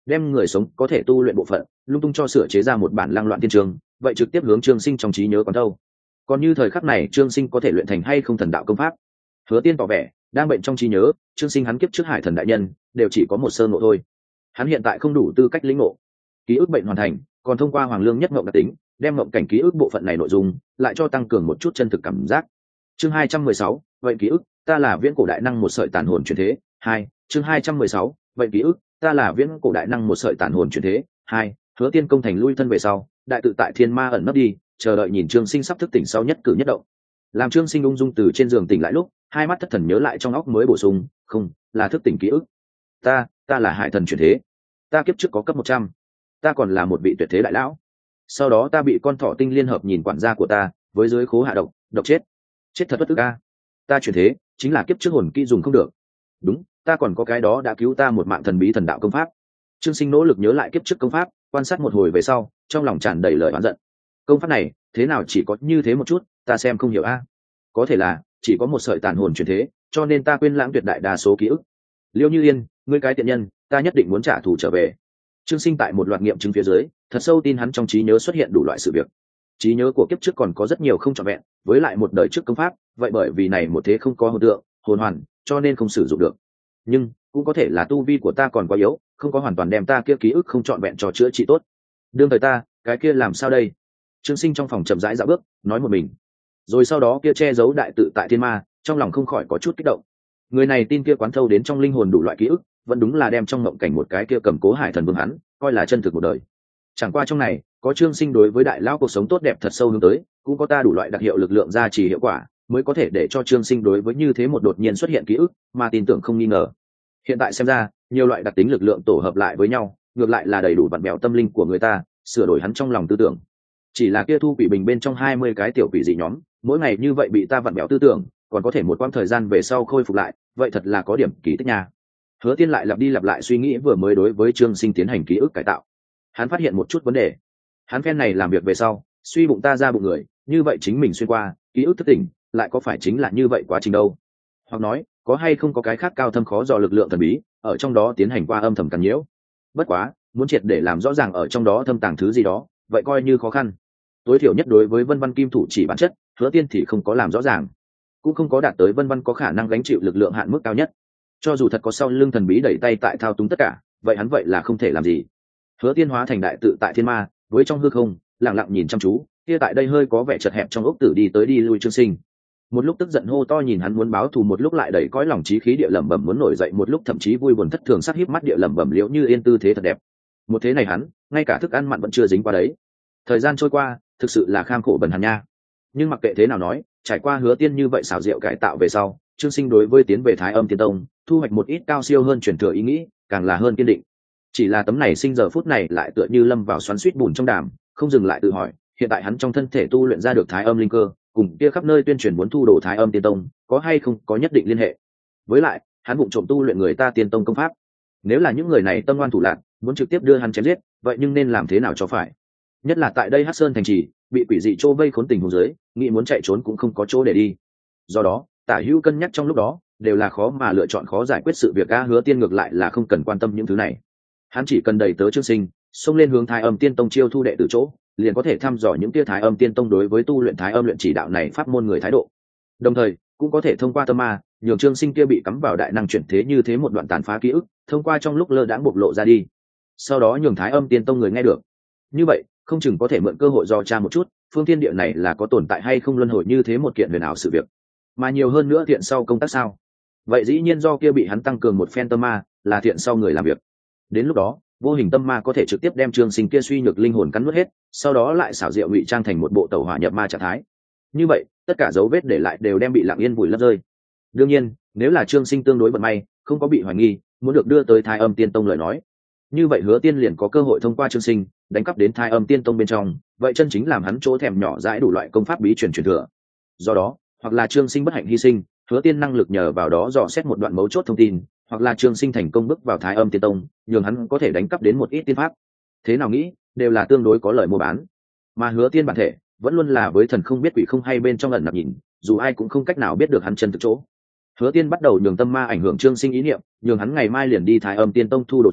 đem người sống có thể tu luyện bộ phận lung tung cho sửa chế ra một bản lăng loạn thiên trường, vậy trực tiếp hướng Trương Sinh trong trí nhớ còn đâu. Còn như thời khắc này Trương Sinh có thể luyện thành hay không thần đạo công pháp, Hứa Tiên tỏ vẻ đang bệnh trong trí nhớ. Trương Sinh hắn kiếp trước hải thần đại nhân đều chỉ có một sơ ngộ thôi, hắn hiện tại không đủ tư cách lĩnh ngộ. Ký ức bệnh hoàn thành, còn thông qua Hoàng Lương nhất ngộng đặc tính đem ngộng cảnh ký ức bộ phận này nội dung lại cho tăng cường một chút chân thực cảm giác. Chương hai trăm mười sáu, vậy ký ức ta là viễn cổ đại năng một sợi tàn hồn chuyển thế. Hai, chương hai trăm mười sáu, vậy ký ức ta là viễn cổ đại năng một sợi tàn hồn chuyển thế. Hai, Hứa Tiên công thành lui thân về sau, đại tự tại thiên ma ẩn nấp đi, chờ đợi nhìn Trương Sinh sắp thức tỉnh sau nhất cử nhất động. Làm Trương Sinh ung dung từ trên giường tỉnh lại lúc, hai mắt thất thần nhớ lại trong óc mới bổ sung, không, là thức tỉnh ký ức. Ta, ta là hải thần chuyển thế. Ta kiếp trước có cấp một trăm. Ta còn là một vị tuyệt thế đại lão. Sau đó ta bị con thỏ tinh liên hợp nhìn quản gia của ta, với dưới khố hạ độc, độc chết. Chết thật bất tức a. Ta chuyển thế, chính là kiếp trước hồn kỹ dùng không được. Đúng, ta còn có cái đó đã cứu ta một mạng thần bí thần đạo công pháp. Trương Sinh nỗ lực nhớ lại kiếp trước công pháp, quan sát một hồi về sau, trong lòng tràn đầy lời oán giận. Công pháp này, thế nào chỉ có như thế một chút, ta xem không hiểu a. Có thể là chỉ có một sợi tàn hồn chuyển thế, cho nên ta quên lãng tuyệt đại đa số ký ức. Liêu Như Yên, ngươi cái tiện nhân, ta nhất định muốn trả thù trở về. Trương Sinh tại một loạt nghiệm chứng phía dưới, thật sâu tin hắn trong trí nhớ xuất hiện đủ loại sự việc. Trí nhớ của kiếp trước còn có rất nhiều không trọn vẹn, với lại một đời trước công pháp, vậy bởi vì này một thế không có hồn tượng, hồn hoàn, cho nên không sử dụng được. Nhưng cũng có thể là tu vi của ta còn quá yếu, không có hoàn toàn đem ta kia ký ức không trọn vẹn cho chữa trị tốt. Đương thời ta, cái kia làm sao đây? Trương Sinh trong phòng chậm rãi dạo bước, nói một mình. Rồi sau đó kia che giấu đại tự tại thiên ma, trong lòng không khỏi có chút kích động. Người này tin kia quán thâu đến trong linh hồn đủ loại ký ức, vẫn đúng là đem trong mộng cảnh một cái kia cầm cố hải thần vương hắn, coi là chân thực một đời. Chẳng qua trong này, có Trương Sinh đối với đại lão cuộc sống tốt đẹp thật sâu hướng tới, cũng có ta đủ loại đặc hiệu lực lượng gia trì hiệu quả, mới có thể để cho Trương Sinh đối với như thế một đột nhiên xuất hiện ký ức, mà tin tưởng không nghi ngờ. Hiện tại xem ra, nhiều loại đặc tính lực lượng tổ hợp lại với nhau, ngược lại là đầy đủ vặn bèo tâm linh của người ta, sửa đổi hắn trong lòng tư tưởng. Chỉ là kia thu quỷ bình bên trong hai mươi cái tiểu quỷ dị nhóm, mỗi ngày như vậy bị ta vặn bèo tư tưởng, còn có thể một quãng thời gian về sau khôi phục lại, vậy thật là có điểm kỳ tích nha. Hứa Tiên lại lặp đi lặp lại suy nghĩ vừa mới đối với Trương Sinh tiến hành ký ức cải tạo. Hắn phát hiện một chút vấn đề. Hắn phen này làm việc về sau, suy bụng ta ra bụng người, như vậy chính mình xuyên qua, ký ức thức tỉnh, lại có phải chính là như vậy quá trình đâu? Hoặc nói, có hay không có cái khác cao thâm khó dò lực lượng thần bí, ở trong đó tiến hành qua âm thầm càn nhiễu? Bất quá, muốn triệt để làm rõ ràng ở trong đó thâm tàng thứ gì đó, vậy coi như khó khăn. Tối thiểu nhất đối với Vân Văn Kim Thủ chỉ bản chất, Hứa Tiên thì không có làm rõ ràng, cũng không có đạt tới Vân Văn có khả năng gánh chịu lực lượng hạn mức cao nhất. Cho dù thật có sau lưng thần bí đẩy tay tại thao túng tất cả, vậy hắn vậy là không thể làm gì. Hứa Tiên hóa thành đại tự tại thiên ma, với trong hư không lặng lặng nhìn chăm chú, kia tại đây hơi có vẻ chật hẹp trong ốc tử đi tới đi lui Trương Sinh. Một lúc tức giận hô to nhìn hắn muốn báo thù, một lúc lại đẩy cõi lòng trí khí địa lẩm bẩm muốn nổi dậy, một lúc thậm chí vui buồn thất thường sắc híp mắt địa lẩm bẩm Liễu Như Yên tư thế thật đẹp. Một thế này hắn, ngay cả thức ăn mặn vẫn chưa dính qua đấy. Thời gian trôi qua, thực sự là kham khổ bần hàn nha. Nhưng mặc kệ thế nào nói, trải qua Hứa Tiên như vậy xảo diệu cải tạo về sau, Trương Sinh đối với tiến về Thái Âm Tiên Tông, thu hoạch một ít cao siêu hơn truyền thừa ý nghĩ, càng là hơn kiên định. Chỉ là tấm này sinh giờ phút này lại tựa như lâm vào xoắn xuýt bùn trong đàm, không dừng lại tự hỏi, hiện tại hắn trong thân thể tu luyện ra được Thái Âm linh cơ, cùng kia khắp nơi tuyên truyền muốn thu đồ Thái Âm Tiên Tông, có hay không có nhất định liên hệ. Với lại, hắn vụng trộm tu luyện người ta Tiên Tông công pháp. Nếu là những người này tâm ngoan thủ lạn, muốn trực tiếp đưa hắn chém giết, vậy nhưng nên làm thế nào cho phải? Nhất là tại đây Hắc Sơn thành trì, bị quỷ dị chỗ vây khốn tình huống dưới, nghĩ muốn chạy trốn cũng không có chỗ để đi. Do đó, Tả Hữu cân nhắc trong lúc đó, đều là khó mà lựa chọn khó giải quyết sự việc. A Hứa Tiên ngược lại là không cần quan tâm những thứ này. Hắn chỉ cần đầy tớ Trương Sinh, xông lên hướng Thái Âm Tiên Tông chiêu thu đệ tử chỗ, liền có thể thăm dò những tia Thái Âm Tiên Tông đối với tu luyện Thái Âm luyện chỉ đạo này pháp môn người thái độ. Đồng thời, cũng có thể thông qua tâm ma, nhường Trương Sinh kia bị cắm vào đại năng chuyển thế như thế một đoạn tàn phá ký ức, thông qua trong lúc lơ đãng bộc lộ ra đi. Sau đó nhường Thái Âm Tiên Tông người nghe được. Như vậy, không chừng có thể mượn cơ hội do tra một chút, phương thiên địa này là có tồn tại hay không luân hồi như thế một kiện huyền ảo sự việc. Mà nhiều hơn nữa thiện sau công tác sao? Vậy dĩ nhiên do kia bị hắn tăng cường một phen tâm ma, là thiện sau người làm việc. Đến lúc đó, vô hình tâm ma có thể trực tiếp đem Trương Sinh kia suy nhược linh hồn cắn nuốt hết, sau đó lại xảo diệu ngụy trang thành một bộ tẩu hỏa nhập ma trạng thái. Như vậy, tất cả dấu vết để lại đều đem bị lặng yên vùi lấp rơi. Đương nhiên, nếu là Trương Sinh tương đối vận may, không có bị hoài nghi, muốn được đưa tới Thái Âm Tiên Tông lời nói, như vậy Hứa Tiên liền có cơ hội thông qua Trương Sinh đánh cắp đến Thái Âm Tiên Tông bên trong, vậy chân chính làm hắn chỗ thèm nhỏ dãi đủ loại công pháp bí truyền truyền thừa. Do đó, hoặc là Trương Sinh bất hạnh hy sinh, Hứa Tiên năng lực nhờ vào đó dò xét một đoạn mấu chốt thông tin, hoặc là Trương Sinh thành công bước vào Thái Âm Tiên Tông, nhường hắn có thể đánh cắp đến một ít tiên pháp. Thế nào nghĩ, đều là tương đối có lợi mua bán. Mà Hứa Tiên bản thể vẫn luôn là với thần không biết quỷ không hay bên trong ẩn nặc nhìn, dù ai cũng không cách nào biết được hắn chân thực chỗ. Hứa Tiên bắt đầu nhường tâm ma ảnh hưởng Trương Sinh ý niệm, nhường hắn ngày mai liền đi Thái Âm Tiên Tông thu đồ chỗ,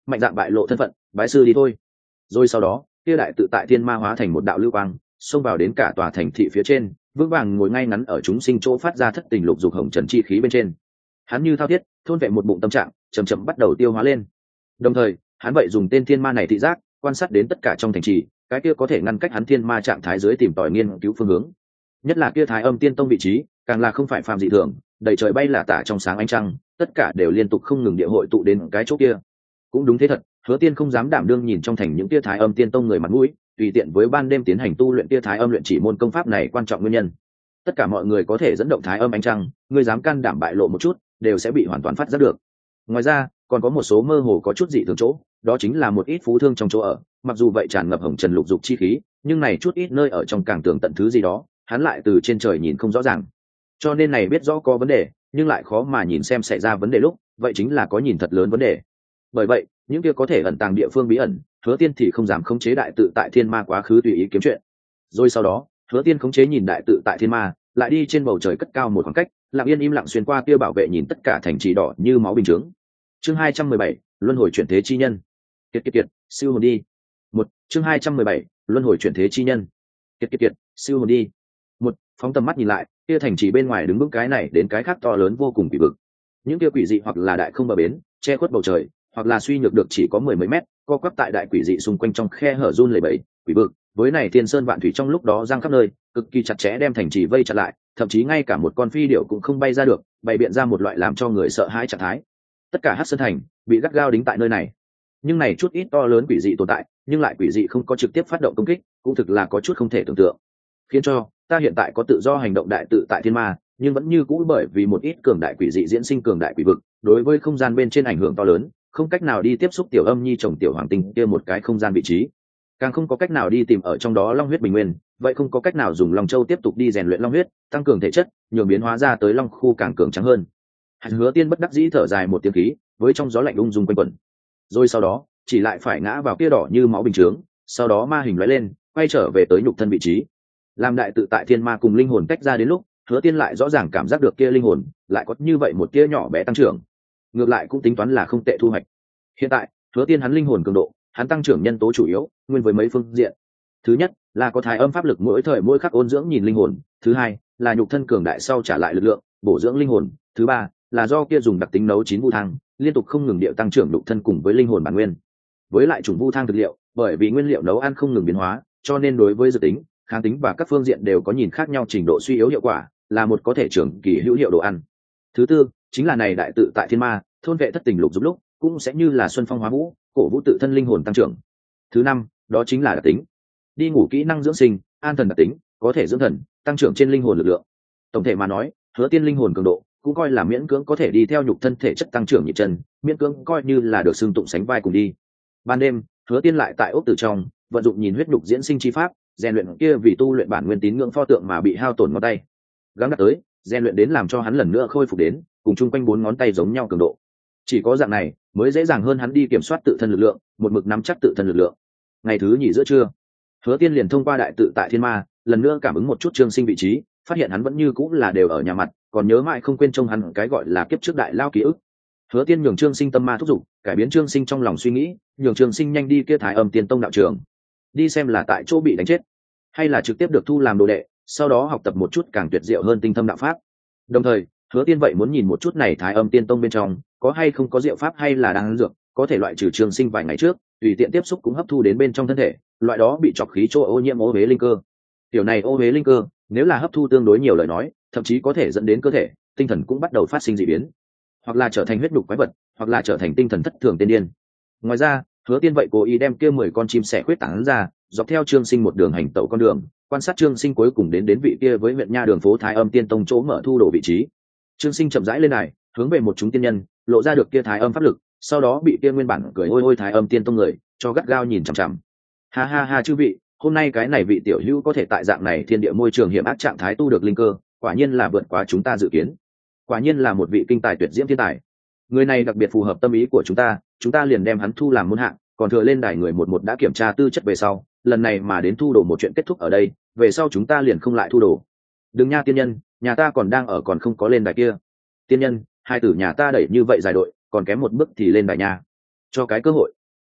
mạnh dạn bại lộ thân phận, bái sư đi thôi. Rồi sau đó kia đại tự tại thiên ma hóa thành một đạo lưu quang, xông vào đến cả tòa thành thị phía trên, vững vàng ngồi ngay ngắn ở chúng sinh chỗ phát ra thất tình lục dục hồng trần chi khí bên trên. Hắn như thao thiết thôn vệ một bụng tâm trạng, chậm chậm bắt đầu tiêu hóa lên. Đồng thời hắn vậy dùng tên thiên ma này thị giác quan sát đến tất cả trong thành trì, cái kia có thể ngăn cách hắn thiên ma trạng thái dưới tìm tòi nghiên cứu phương hướng. Nhất là kia Thái Âm Tiên Tông vị trí, càng là không phải phàm dị thường, đầy trời bay là tả trong sáng ánh trăng, tất cả đều liên tục không ngừng địa hội tụ đến cái chỗ kia. Cũng đúng thế thật, Hứa Tiên không dám đảm đương nhìn trong thành những kia Thái Âm Tiên Tông người mặt mũi, tùy tiện với ban đêm tiến hành tu luyện kia Thái Âm luyện chỉ môn công pháp này quan trọng nguyên nhân. Tất cả mọi người có thể dẫn động Thái Âm ánh trăng, người dám can đảm bại lộ một chút, đều sẽ bị hoàn toàn phát giác được. Ngoài ra, còn có một số mơ hồ có chút dị thường chỗ, đó chính là một ít phú thương trong chỗ ở, mặc dù vậy tràn ngập hồng trần lục dục chi khí, nhưng này chút ít nơi ở trong càng tường tận thứ gì đó, hắn lại từ trên trời nhìn không rõ ràng. Cho nên này biết rõ có vấn đề, nhưng lại khó mà nhìn xem xảy ra vấn đề lúc, vậy chính là có nhìn thật lớn vấn đề. Bởi vậy, những kia có thể ẩn tàng địa phương bí ẩn, Hứa Tiên thì không dám khống chế đại tự tại thiên ma quá khứ tùy ý kiếm chuyện. Rồi sau đó, Hứa Tiên khống chế nhìn đại tự tại thiên ma, lại đi trên bầu trời cất cao một khoảng cách, lặng yên im lặng xuyên qua kia bảo vệ nhìn tất cả thành trì đỏ như máu bình thường. Chương hai trăm mười bảy, luân hồi chuyển thế chi nhân. Kiệt kiệt kiệt, siêu hồn đi. Một, chương hai trăm mười bảy, luân hồi chuyển thế chi nhân. Kiệt kiệt kiệt, siêu hồn đi. Một, phóng tầm mắt nhìn lại, kia thành trì bên ngoài đứng vững cái này đến cái khác to lớn vô cùng quỷ vực. Những kia quỷ dị hoặc là đại không bờ bến, che khuất bầu trời, hoặc là suy nhược được chỉ có mười mấy mét, co quắp tại đại quỷ dị xung quanh trong khe hở run lẩy bẩy, quỷ vực, với này thiên sơn vạn thủy trong lúc đó giang khắp nơi, cực kỳ chặt chẽ đem thành trì vây chặt lại, thậm chí ngay cả một con phi điểu cũng không bay ra được, bày biện ra một loại làm cho người sợ hãi trạng thái. Tất cả Hắc Sơn thành bị gắt gao đính tại nơi này. Nhưng này chút ít to lớn quỷ dị tồn tại, nhưng lại quỷ dị không có trực tiếp phát động công kích, cũng thực là có chút không thể tưởng tượng. Khiến cho ta hiện tại có tự do hành động đại tự tại thiên ma, nhưng vẫn như cũ bởi vì một ít cường đại quỷ dị diễn sinh cường đại quỷ vực, đối với không gian bên trên ảnh hưởng to lớn, không cách nào đi tiếp xúc tiểu âm nhi chồng tiểu hoàng tinh kia một cái không gian vị trí, càng không có cách nào đi tìm ở trong đó long huyết bình nguyên, vậy không có cách nào dùng long châu tiếp tục đi rèn luyện long huyết, tăng cường thể chất, nhường biến hóa ra tới long khu càng cường trắng hơn. Hàn Hứa Tiên bất đắc dĩ thở dài một tiếng khí, với trong gió lạnh ung dung quanh quẩn. Rồi sau đó, chỉ lại phải ngã vào kia đỏ như máu bình chướng, sau đó ma hình lóe lên, quay trở về tới nhục thân vị trí. Làm đại tự tại thiên ma cùng linh hồn tách ra đến lúc, Hứa Tiên lại rõ ràng cảm giác được kia linh hồn lại có như vậy một tia nhỏ bé tăng trưởng. Ngược lại cũng tính toán là không tệ thu hoạch. Hiện tại, Hứa Tiên hắn linh hồn cường độ, hắn tăng trưởng nhân tố chủ yếu, nguyên với mấy phương diện. Thứ nhất, là có thái âm pháp lực mỗi thời mỗi khắc ôn dưỡng nhìn linh hồn, thứ hai, là nhục thân cường đại sau trả lại lực lượng, bổ dưỡng linh hồn, thứ ba, là do kia dùng đặc tính nấu chín vu thang, liên tục không ngừng điệu tăng trưởng nhục thân cùng với linh hồn bản nguyên. Với lại chủng vu thang thực liệu, bởi vì nguyên liệu nấu ăn không ngừng biến hóa, cho nên đối với dược tính, kháng tính và các phương diện đều có nhìn khác nhau trình độ suy yếu hiệu quả, là một có thể trưởng kỳ hữu hiệu đồ ăn. Thứ tư, chính là này đại tự tại thiên ma, thôn vệ thất tình lục dục lúc, cũng sẽ như là xuân phong hóa vũ, cổ vũ tự thân linh hồn tăng trưởng. Thứ năm, đó chính là đặc tính. Đi ngủ kỹ năng dưỡng sinh, an thần đặc tính, có thể dưỡng thần, tăng trưởng trên linh hồn lực lượng. Tổng thể mà nói, Hứa Tiên linh hồn cường độ cũng coi là miễn cưỡng có thể đi theo nhục thân thể chất tăng trưởng nhịp chân, miễn cưỡng coi như là được xưng tụng sánh vai cùng đi. Ban đêm, Hứa Tiên lại tại ốc tử trong, vận dụng nhìn huyết nhục diễn sinh chi pháp, rèn luyện kia vì tu luyện bản nguyên tín ngưỡng pho tượng mà bị hao tổn ngón tay. Gắng đạt tới, rèn luyện đến làm cho hắn lần nữa khôi phục đến, cùng chung quanh bốn ngón tay giống nhau cường độ. Chỉ có dạng này, mới dễ dàng hơn hắn đi kiểm soát tự thân lực lượng, một mực nắm chắc tự thân lực lượng. Ngày thứ nhì giữa trưa, Hứa Tiên liền thông qua đại tự tại thiên ma, lần nữa cảm ứng một chút Trương Sinh vị trí, phát hiện hắn vẫn như cũng là đều ở nhà mặt, còn nhớ mãi không quên trông hắn cái gọi là kiếp trước đại lao ký ức. Hứa Tiên nhường Trương Sinh tâm ma thúc giục, cải biến Trương Sinh trong lòng suy nghĩ, nhường Trương Sinh nhanh đi kia Thái Âm Tiên Tông đạo trường, đi xem là tại chỗ bị đánh chết, hay là trực tiếp được thu làm đồ đệ, sau đó học tập một chút càng tuyệt diệu hơn tinh thâm đạo pháp. Đồng thời, Hứa Tiên vậy muốn nhìn một chút này Thái Âm Tiên Tông bên trong có hay không có diệu pháp hay là đang dược, có thể loại trừ Trương Sinh vài ngày trước tùy tiện tiếp xúc cũng hấp thu đến bên trong thân thể, loại đó bị trọc khí chỗ ô nhiễm ô huế linh cơ. Tiểu này ô huế linh cơ, nếu là hấp thu tương đối nhiều lời nói, thậm chí có thể dẫn đến cơ thể, tinh thần cũng bắt đầu phát sinh dị biến, hoặc là trở thành huyết nhục quái vật, hoặc là trở thành tinh thần thất thường tiên điên. Ngoài ra, Hứa Tiên vậy cố ý đem kia mười con chim sẻ khuyết tán ra, dọc theo Trương Sinh một đường hành tẩu con đường, quan sát Trương Sinh cuối cùng đến đến vị kia với huyện nha đường phố Thái Âm Tiên Tông chỗ mở thu đồ vị trí. Trương Sinh chậm rãi lên này, hướng về một chúng tiên nhân, lộ ra được kia Thái Âm pháp lực, sau đó bị kia nguyên bản cười ôi ôi Thái Âm Tiên Tông người cho gắt gao nhìn chằm chằm. Ha ha ha chư vị, hôm nay cái này vị tiểu hữu có thể tại dạng này thiên địa môi trường hiểm ác trạng thái tu được linh cơ, quả nhiên là vượt quá chúng ta dự kiến. Quả nhiên là một vị kinh tài tuyệt diễm thiên tài. Người này đặc biệt phù hợp tâm ý của chúng ta, chúng ta liền đem hắn thu làm môn hạng, còn thừa lên đài người một một đã kiểm tra tư chất về sau, lần này mà đến thu đồ một chuyện kết thúc ở đây, về sau chúng ta liền không lại thu đồ. Đừng nha tiên nhân, nhà ta còn đang ở còn không có lên đài kia. Tiên nhân, hai tử nhà ta đẩy như vậy dài đội, còn kém một bước thì lên đài nha. Cho cái cơ hội,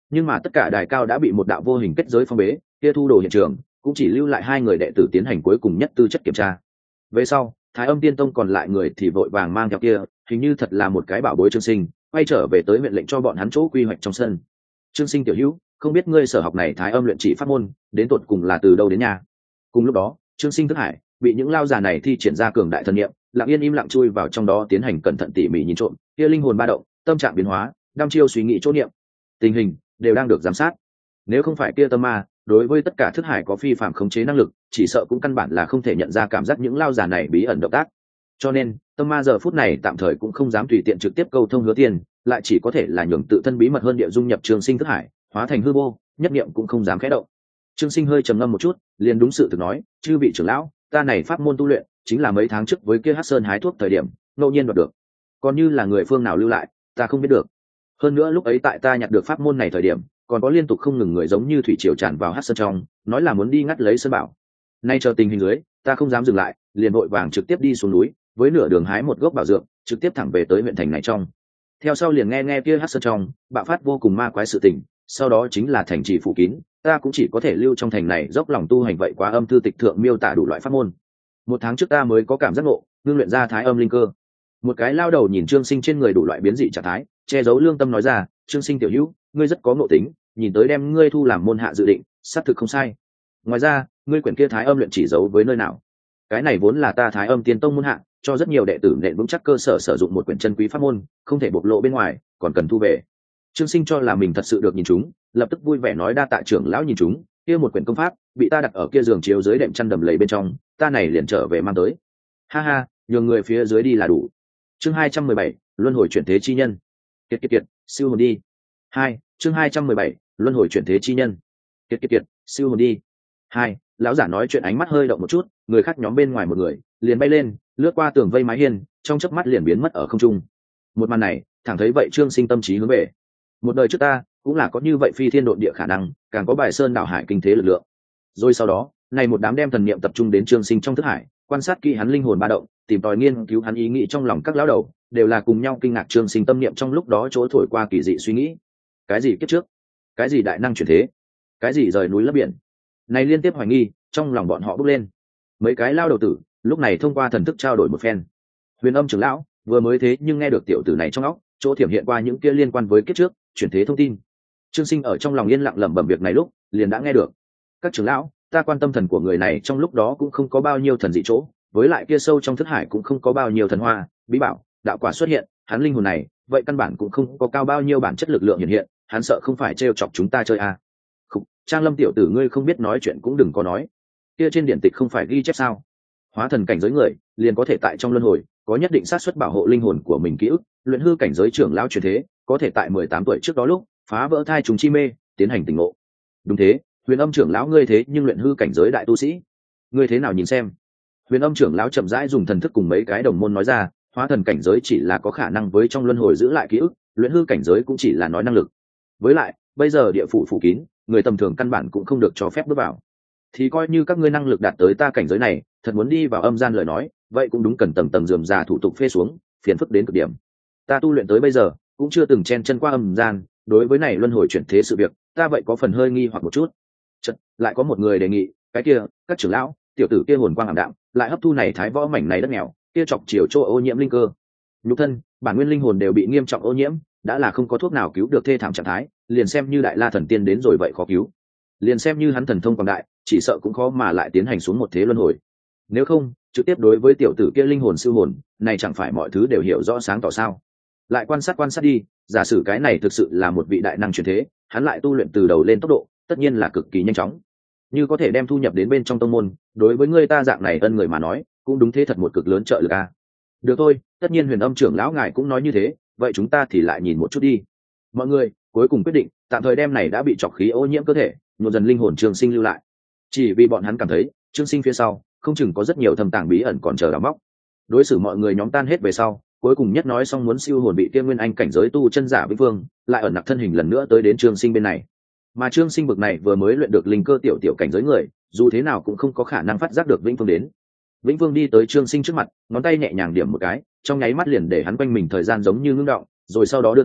Nhưng mà tất cả đài cao đã bị một đạo vô hình kết giới phong bế, kia thu đồ hiện trường cũng chỉ lưu lại hai người đệ tử tiến hành cuối cùng nhất tư chất kiểm tra. Về sau Thái Âm Tiên Tông còn lại người thì vội vàng mang theo kia hình như thật là một cái bảo bối Trương Sinh quay trở về tới huyện lệnh cho bọn hắn chỗ quy hoạch trong sân. Trương Sinh tiểu hữu, không biết ngươi sở học này Thái Âm luyện chỉ pháp môn đến tột cùng là từ đâu đến nhà? Cùng lúc đó Trương Sinh thức hải bị những lao già này thi triển ra cường đại thần niệm, lặng yên im lặng chui vào trong đó tiến hành cẩn thận tỉ mỉ nhìn trộm, kia linh hồn ba động, tâm trạng biến hóa, đăm chiêu suy nghĩ chỗ niệm, tình hình đều đang được giám sát. Nếu không phải kia tâm ma đối với tất cả thức hải có phi phạm khống chế năng lực, chỉ sợ cũng căn bản là không thể nhận ra cảm giác những lao già này bí ẩn động tác. Cho nên tâm ma giờ phút này tạm thời cũng không dám tùy tiện trực tiếp câu thông Hứa Tiên, lại chỉ có thể là nhường tự thân bí mật hơn địa dung nhập Trương Sinh thức hải, hóa thành hư vô, nhất niệm cũng không dám khẽ động. Trương Sinh hơi trầm ngâm một chút, liền đúng sự thực nói, chư vị trưởng lão, ta này pháp môn tu luyện chính là mấy tháng trước với kia Hắc Sơn hái thuốc thời điểm ngẫu nhiên đoạt được, còn như là người phương nào lưu lại ta không biết được. Hơn nữa lúc ấy tại ta nhặt được pháp môn này thời điểm còn có liên tục không ngừng người giống như thủy triều tràn vào Hắc Sơn trong, nói là muốn đi ngắt lấy sơn bảo. Nay chờ tình hình dưới ta không dám dừng lại, liền vội vàng trực tiếp đi xuống núi, với nửa đường hái một gốc bảo dược, trực tiếp thẳng về tới huyện thành này trong. Theo sau liền nghe nghe kia Hắc Sơn trong bạo phát vô cùng ma quái sự tình, sau đó chính là thành trì phủ kín, ta cũng chỉ có thể lưu trong thành này dốc lòng tu hành. Vậy quá âm thư tịch thượng miêu tả đủ loại pháp môn, một tháng trước ta mới có cảm giác ngộ, ngưng luyện ra Thái Âm linh cơ. Một cái lao đầu nhìn Trương Sinh trên người đủ loại biến dị trạng thái, che giấu lương tâm nói ra, Trương Sinh tiểu hữu, ngươi rất có ngộ tính, nhìn tới đem ngươi thu làm môn hạ dự định xác thực không sai. Ngoài ra ngươi quyển kia Thái Âm luyện chỉ giấu với nơi nào? Cái này vốn là ta Thái Âm Tiên Tông môn hạ cho rất nhiều đệ tử nện vững chắc cơ sở sử dụng một quyển chân quý pháp môn, không thể bộc lộ bên ngoài, còn cần thu về. Trương Sinh cho là mình thật sự được nhìn chúng, lập tức vui vẻ nói đa tạ trưởng lão nhìn chúng, kia một quyển công pháp bị ta đặt ở kia giường chiếu dưới đệm chăn đầm lầy bên trong, ta này liền trở về mang tới. Ha ha, nhường người phía dưới đi là đủ. Chương hai trăm mười bảy, luân hồi chuyển thế chi nhân. Kiệt kiệt kiệt, siêu hồn đi. Hai, chương hai trăm mười bảy, luân hồi chuyển thế chi nhân. Kiệt kiệt kiệt, siêu hồn đi. Hai, lão giả nói chuyện ánh mắt hơi động một chút, người khác nhóm bên ngoài một người liền bay lên, lướt qua tường vây mái hiên, trong chớp mắt liền biến mất ở không trung. Một màn này thẳng thấy vậy Trương Sinh tâm trí hướng về, một đời trước ta cũng là có như vậy phi thiên độn địa khả năng, càng có bài sơn đảo hải kinh thế lực lượng. Rồi sau đó này một đám đem thần niệm tập trung đến Trương Sinh trong thức hải, quan sát kỹ hắn linh hồn ba động, tìm tòi nghiên cứu hắn ý nghĩ trong lòng các lão đầu, đều là cùng nhau kinh ngạc Trương Sinh tâm niệm trong lúc đó chỗ thổi qua kỳ dị suy nghĩ. Cái gì kiếp trước, cái gì đại năng chuyển thế, cái gì rời núi lấp biển, này liên tiếp hoài nghi trong lòng bọn họ bốc lên. Mấy cái lao đầu tử lúc này thông qua thần thức trao đổi một phen. Huyền Âm trưởng lão vừa mới thế nhưng nghe được tiểu tử này trong óc chỗ thiểm hiện qua những kia liên quan với kiếp trước chuyển thế thông tin. Trương Sinh ở trong lòng yên lặng lẩm bẩm việc này lúc liền đã nghe được. Các trưởng lão, ta quan tâm thần của người này trong lúc đó cũng không có bao nhiêu thần dị chỗ, với lại kia sâu trong thức hải cũng không có bao nhiêu thần hoa bí bảo đạo quả xuất hiện, hắn linh hồn này vậy căn bản cũng không có cao bao nhiêu bản chất lực lượng hiện hiện, hắn sợ không phải trêu chọc chúng ta chơi à. Khúc, Trang Lâm tiểu tử ngươi không biết nói chuyện cũng đừng có nói, kia trên điển tịch không phải ghi chép sao? Hóa thần cảnh giới người liền có thể tại trong luân hồi có nhất định xác suất bảo hộ linh hồn của mình ký ức, luyện hư cảnh giới trưởng lão chuyển thế có thể tại mười tám tuổi trước đó lúc phá vỡ thai trùng chi mê tiến hành tỉnh ngộ. Đúng thế, Huyền Âm trưởng lão ngươi thế nhưng luyện hư cảnh giới đại tu sĩ, ngươi thế nào nhìn xem? Huyền Âm trưởng lão chậm rãi dùng thần thức cùng mấy cái đồng môn nói ra, hóa thần cảnh giới chỉ là có khả năng với trong luân hồi giữ lại ký ức, luyện hư cảnh giới cũng chỉ là nói năng lực. Với lại bây giờ địa phủ phủ kín, người tầm thường căn bản cũng không được cho phép bước vào, thì coi như các ngươi năng lực đạt tới ta cảnh giới này, thật muốn đi vào âm gian lời nói, vậy cũng đúng cần tầng tầng rườm rà thủ tục phê xuống, phiền phức đến cực điểm. Ta tu luyện tới bây giờ cũng chưa từng chen chân qua âm gian, đối với này luân hồi chuyển thế sự việc ta vậy có phần hơi nghi hoặc một chút. Chật, lại có một người đề nghị, cái kia các trưởng lão, tiểu tử kia hồn quang ảm đạm, lại hấp thu này thái võ mảnh này đất nghèo, kia chọc chiều chỗ ô nhiễm linh cơ, nhục thân bản nguyên linh hồn đều bị nghiêm trọng ô nhiễm, đã là không có thuốc nào cứu được thê thảm trạng thái, liền xem như đại la thần tiên đến rồi vậy khó cứu, liền xem như hắn thần thông quảng đại chỉ sợ cũng khó mà lại tiến hành xuống một thế luân hồi. Nếu không trực tiếp đối với tiểu tử kia linh hồn siêu hồn này chẳng phải mọi thứ đều hiểu rõ sáng tỏ sao? Lại quan sát quan sát đi, giả sử cái này thực sự là một vị đại năng chuyển thế, hắn lại tu luyện từ đầu lên tốc độ tất nhiên là cực kỳ nhanh chóng, như có thể đem thu nhập đến bên trong tông môn, đối với người ta dạng này ân người mà nói cũng đúng thế thật một cực lớn trợ lực a. Được thôi, tất nhiên Huyền Âm trưởng lão ngài cũng nói như thế, vậy chúng ta thì lại nhìn một chút đi. Mọi người cuối cùng quyết định tạm thời đem này đã bị trọc khí ô nhiễm cơ thể nhộn dần linh hồn Trương Sinh lưu lại, chỉ vì bọn hắn cảm thấy Trương Sinh phía sau không chừng có rất nhiều thâm tàng bí ẩn còn chờ đào móc. Đối xử mọi người nhóm tan hết về sau, cuối cùng nhất nói xong muốn siêu hồn bị Tiên Nguyên Anh cảnh giới tu chân giả Vĩnh Vương lại ẩn nặc thân hình lần nữa tới đến Trương Sinh bên này. Mà Trương Sinh bực này vừa mới luyện được linh cơ tiểu tiểu cảnh giới người, dù thế nào cũng không có khả năng phát giác được Vĩnh Vương đến. Vĩnh Vương đi tới Trương Sinh trước mặt, ngón tay nhẹ nhàng điểm một cái, trong nháy mắt liền để hắn quanh mình thời gian giống như ngưng động, rồi sau đó đưa tay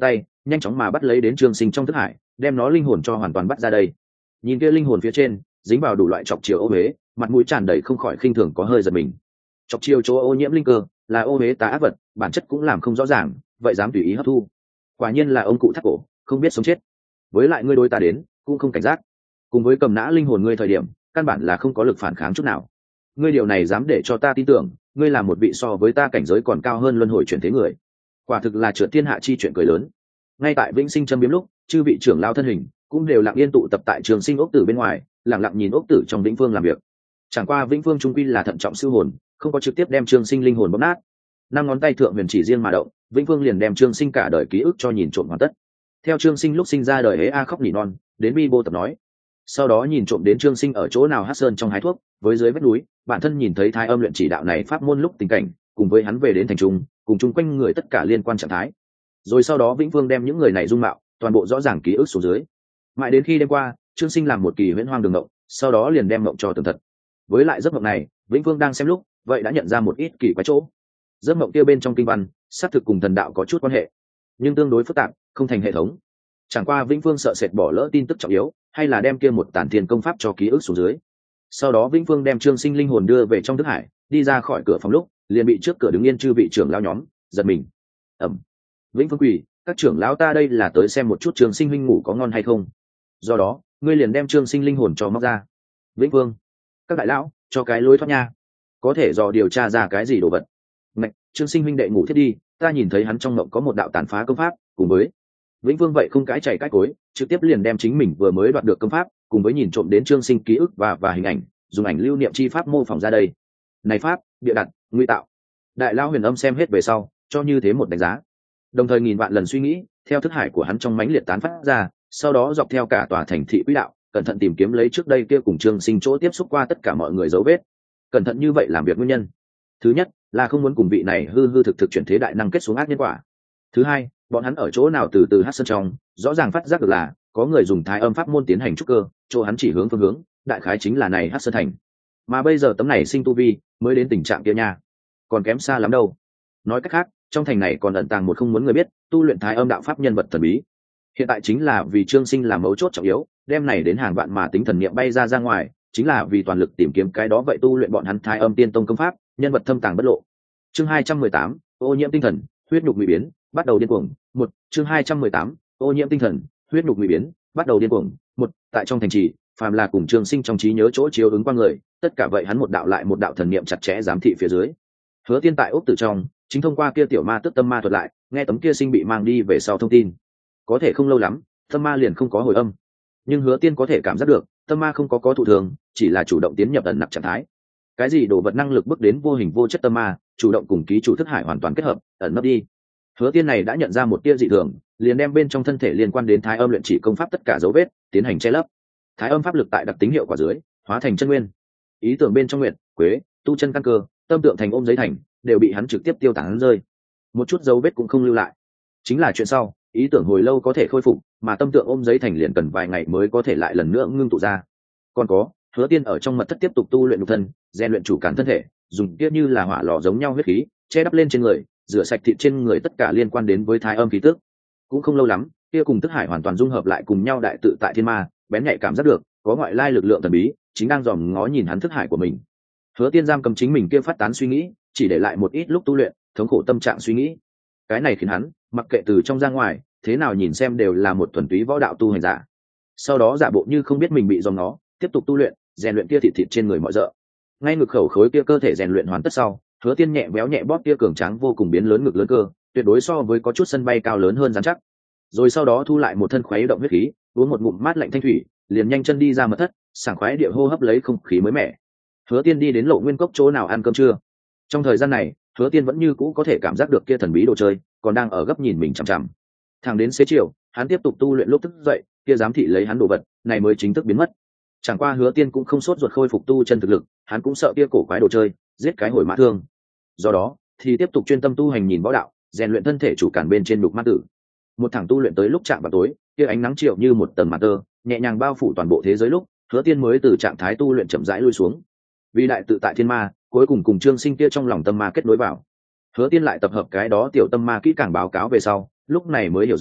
nhanh chóng mà bắt lấy đến trương sinh trong thức hải, đem nó linh hồn cho hoàn toàn bắt ra đây. Nhìn kia linh hồn phía trên dính vào đủ loại chọc chiều ô huế, mặt mũi tràn đầy không khỏi khinh thường có hơi giật mình. Chọc chiều chỗ ô nhiễm linh cơ là ô huế tà ác vật, bản chất cũng làm không rõ ràng, vậy dám tùy ý hấp thu, quả nhiên là ông cụ thắt cổ không biết sống chết. Với lại ngươi đối ta đến cũng không cảnh giác, cùng với cầm nã linh hồn ngươi thời điểm căn bản là không có lực phản kháng chút nào. Ngươi điều này dám để cho ta tin tưởng ngươi là một vị so với ta cảnh giới còn cao hơn luân hồi chuyển thế người, quả thực là trượt thiên hạ chi chuyện cười lớn. Ngay tại vĩnh sinh châm biếm lúc, chư vị trưởng lao thân hình cũng đều lặng yên tụ tập tại trường sinh ốc tử bên ngoài, lặng lặng nhìn ốc tử trong vĩnh phương làm việc. Chẳng qua vĩnh phương trung quy là thận trọng sư hồn, không có trực tiếp đem trường sinh linh hồn bóp nát. Năm ngón tay thượng huyền chỉ riêng mà động, vĩnh phương liền đem trường sinh cả đời ký ức cho nhìn trộm hoàn tất. Theo trường sinh lúc sinh ra đời hễ a khóc nỉ non đến bi bô tập nói, sau đó nhìn trộm đến trường sinh ở chỗ nào hát sơn trong hái thuốc với dưới vách núi, bản thân nhìn thấy thái âm luyện chỉ đạo này pháp môn lúc tình cảnh, cùng với hắn về đến thành trung cùng chung quanh người tất cả liên quan trạng thái. Rồi sau đó vĩnh phương đem những người này dung mạo toàn bộ rõ ràng ký ức xuống dưới, mãi đến khi đêm qua trương sinh làm một kỳ huyễn hoang đường ngộng, sau đó liền đem ngộng cho tường thật. Với lại giấc mộng này vĩnh phương đang xem lúc vậy đã nhận ra một ít kỳ quái chỗ. Giấc mộng kia bên trong kinh văn xác thực cùng thần đạo có chút quan hệ, nhưng tương đối phức tạp, không thành hệ thống. Chẳng qua vĩnh phương sợ sệt bỏ lỡ tin tức trọng yếu, hay là đem kia một tản thiên công pháp cho ký ức xuống dưới. Sau đó vĩnh phương đem trương sinh linh hồn đưa về trong thức hải, đi ra khỏi cửa phòng lúc liền bị trước cửa đứng yên chư vị trưởng lao nhóm giật mình. ẩm Vĩnh phương quỳ, các trưởng lão ta đây là tới xem một chút trương sinh huynh ngủ có ngon hay không, do đó ngươi liền đem trương sinh linh hồn cho móc ra. Vĩnh phương, các đại lão cho cái lối thoát nha, có thể dò điều tra ra cái gì đồ vật. Ngạch, trương sinh huynh đệ ngủ thiết đi, ta nhìn thấy hắn trong mộng có một đạo tàn phá công pháp, cùng với Vĩnh phương vậy không cãi chạy cãi cối, trực tiếp liền đem chính mình vừa mới đoạt được công pháp cùng với nhìn trộm đến trương sinh ký ức và và hình ảnh, dùng ảnh lưu niệm chi pháp mô phỏng ra đây. Này pháp bịa đặt nguy tạo. Đại lão huyền âm xem hết về sau cho như thế một đánh giá, đồng thời nghìn vạn lần suy nghĩ theo thức hải của hắn trong mãnh liệt tán phát ra, sau đó dọc theo cả tòa thành thị quỹ đạo cẩn thận tìm kiếm lấy trước đây kia cùng trương sinh chỗ tiếp xúc qua tất cả mọi người dấu vết. Cẩn thận như vậy làm việc nguyên nhân thứ nhất là không muốn cùng vị này hư hư thực thực chuyển thế đại năng kết xuống ác nhân quả. Thứ hai, bọn hắn ở chỗ nào từ từ hát sơn trong rõ ràng phát giác được là có người dùng thái âm pháp môn tiến hành trúc cơ, chỗ hắn chỉ hướng phương hướng đại khái chính là này hát sơn thành. Mà bây giờ tấm này sinh tu vi mới đến tình trạng kia nha, còn kém xa lắm đâu. Nói cách khác, trong thành này còn ẩn tàng một không muốn người biết tu luyện thái âm đạo pháp nhân vật thần bí. Hiện tại chính là vì trương sinh làm mấu chốt trọng yếu, đem này đến hàng vạn mà tính thần niệm bay ra ra ngoài, chính là vì toàn lực tìm kiếm cái đó vậy tu luyện bọn hắn thái âm tiên tông công pháp nhân vật thâm tàng bất lộ. Chương hai trăm mười tám, ô nhiễm tinh thần, huyết nhục nguy biến, bắt đầu điên cuồng. Một, chương hai trăm mười tám, ô nhiễm tinh thần, huyết nhục nguy biến, bắt đầu điên cuồng. Một, tại trong thành trì, phàm là cùng trương sinh trong trí nhớ chỗ chiếu ứng qua người, tất cả vậy hắn một đạo lại một đạo thần niệm chặt chẽ giám thị phía dưới. Hứa Tiên tại ốc tử trong chính thông qua kia tiểu ma tức tâm ma thuật lại nghe tấm kia sinh bị mang đi về sau thông tin. Có thể không lâu lắm tâm ma liền không có hồi âm, nhưng Hứa Tiên có thể cảm giác được tâm ma không có có thụ thường, chỉ là chủ động tiến nhập ẩn nặc trạng thái. Cái gì đồ vật năng lực bước đến vô hình vô chất tâm ma chủ động cùng ký chủ thức hải hoàn toàn kết hợp ẩn nấp đi. Hứa Tiên này đã nhận ra một tia dị thường, liền đem bên trong thân thể liên quan đến thái âm luyện chỉ công pháp tất cả dấu vết tiến hành che lấp. Thái âm pháp lực tại đặc tính hiệu quả dưới hóa thành chân nguyên, ý tưởng bên trong nguyện quế tu chân căn cơ tâm tượng thành ôm giấy thành đều bị hắn trực tiếp tiêu tán rơi, một chút dấu vết cũng không lưu lại. Chính là chuyện sau, ý tưởng hồi lâu có thể khôi phục, mà tâm tượng ôm giấy thành liền cần vài ngày mới có thể lại lần nữa ngưng tụ ra. Còn có, Hứa Tiên ở trong mật thất tiếp tục tu luyện nhục thân, rèn luyện chủ cản thân thể, dùng kia như là hỏa lò giống nhau huyết khí che đắp lên trên người, rửa sạch thịt trên người tất cả liên quan đến với thái âm khí tức. Cũng không lâu lắm, kia cùng thức hải hoàn toàn dung hợp lại cùng nhau đại tự tại thiên ma, bén nhạy cảm giác được có ngoại lai lực lượng thần bí chính đang dòm ngó nhìn hắn thức hải của mình. Hứa Tiên giam cầm chính mình kia phát tán suy nghĩ, chỉ để lại một ít lúc tu luyện thống khổ tâm trạng suy nghĩ. Cái này khiến hắn mặc kệ từ trong ra ngoài thế nào nhìn xem đều là một thuần túy võ đạo tu hành giả. Sau đó giả bộ như không biết mình bị dòm ngó, tiếp tục tu luyện, rèn luyện kia thịt thịt trên người mọi dợ. Ngay ngực khẩu khối kia cơ thể rèn luyện hoàn tất sau, Hứa Tiên nhẹ béo nhẹ bóp kia cường tráng vô cùng biến lớn ngực lớn cơ, tuyệt đối so với có chút sân bay cao lớn hơn rắn chắc. Rồi sau đó thu lại một thân khuấy động huyết khí, uống một ngụm mát lạnh thanh thủy, liền nhanh chân đi ra mật thất, sảng khoái địa hô hấp lấy không khí mới mẻ. Hứa Tiên đi đến Lộ Nguyên Cốc chỗ nào ăn cơm trưa. Trong thời gian này, Hứa Tiên vẫn như cũ có thể cảm giác được kia thần bí đồ chơi còn đang ở gấp nhìn mình chằm chằm. Thẳng đến xế chiều, hắn tiếp tục tu luyện lúc thức dậy, kia giám thị lấy hắn đồ vật, này mới chính thức biến mất. Chẳng qua Hứa Tiên cũng không sốt ruột khôi phục tu chân thực lực, hắn cũng sợ kia cổ quái đồ chơi giết cái hồi mã thương. Do đó, thì tiếp tục chuyên tâm tu hành nhìn võ đạo, rèn luyện thân thể chủ cản bên trên đục mắt tử. Một thẳng tu luyện tới lúc chạm vào tối, kia ánh nắng chiều như một tầng màn tơ, nhẹ nhàng bao phủ toàn bộ thế giới lúc, Hứa Tiên mới từ trạng thái tu luyện chậm rãi lui xuống. Vì đại tự tại thiên ma, cuối cùng cùng Trương Sinh kia trong lòng tâm ma kết nối vào. Hứa Tiên lại tập hợp cái đó tiểu tâm ma kỹ càng báo cáo về sau, lúc này mới hiểu rõ,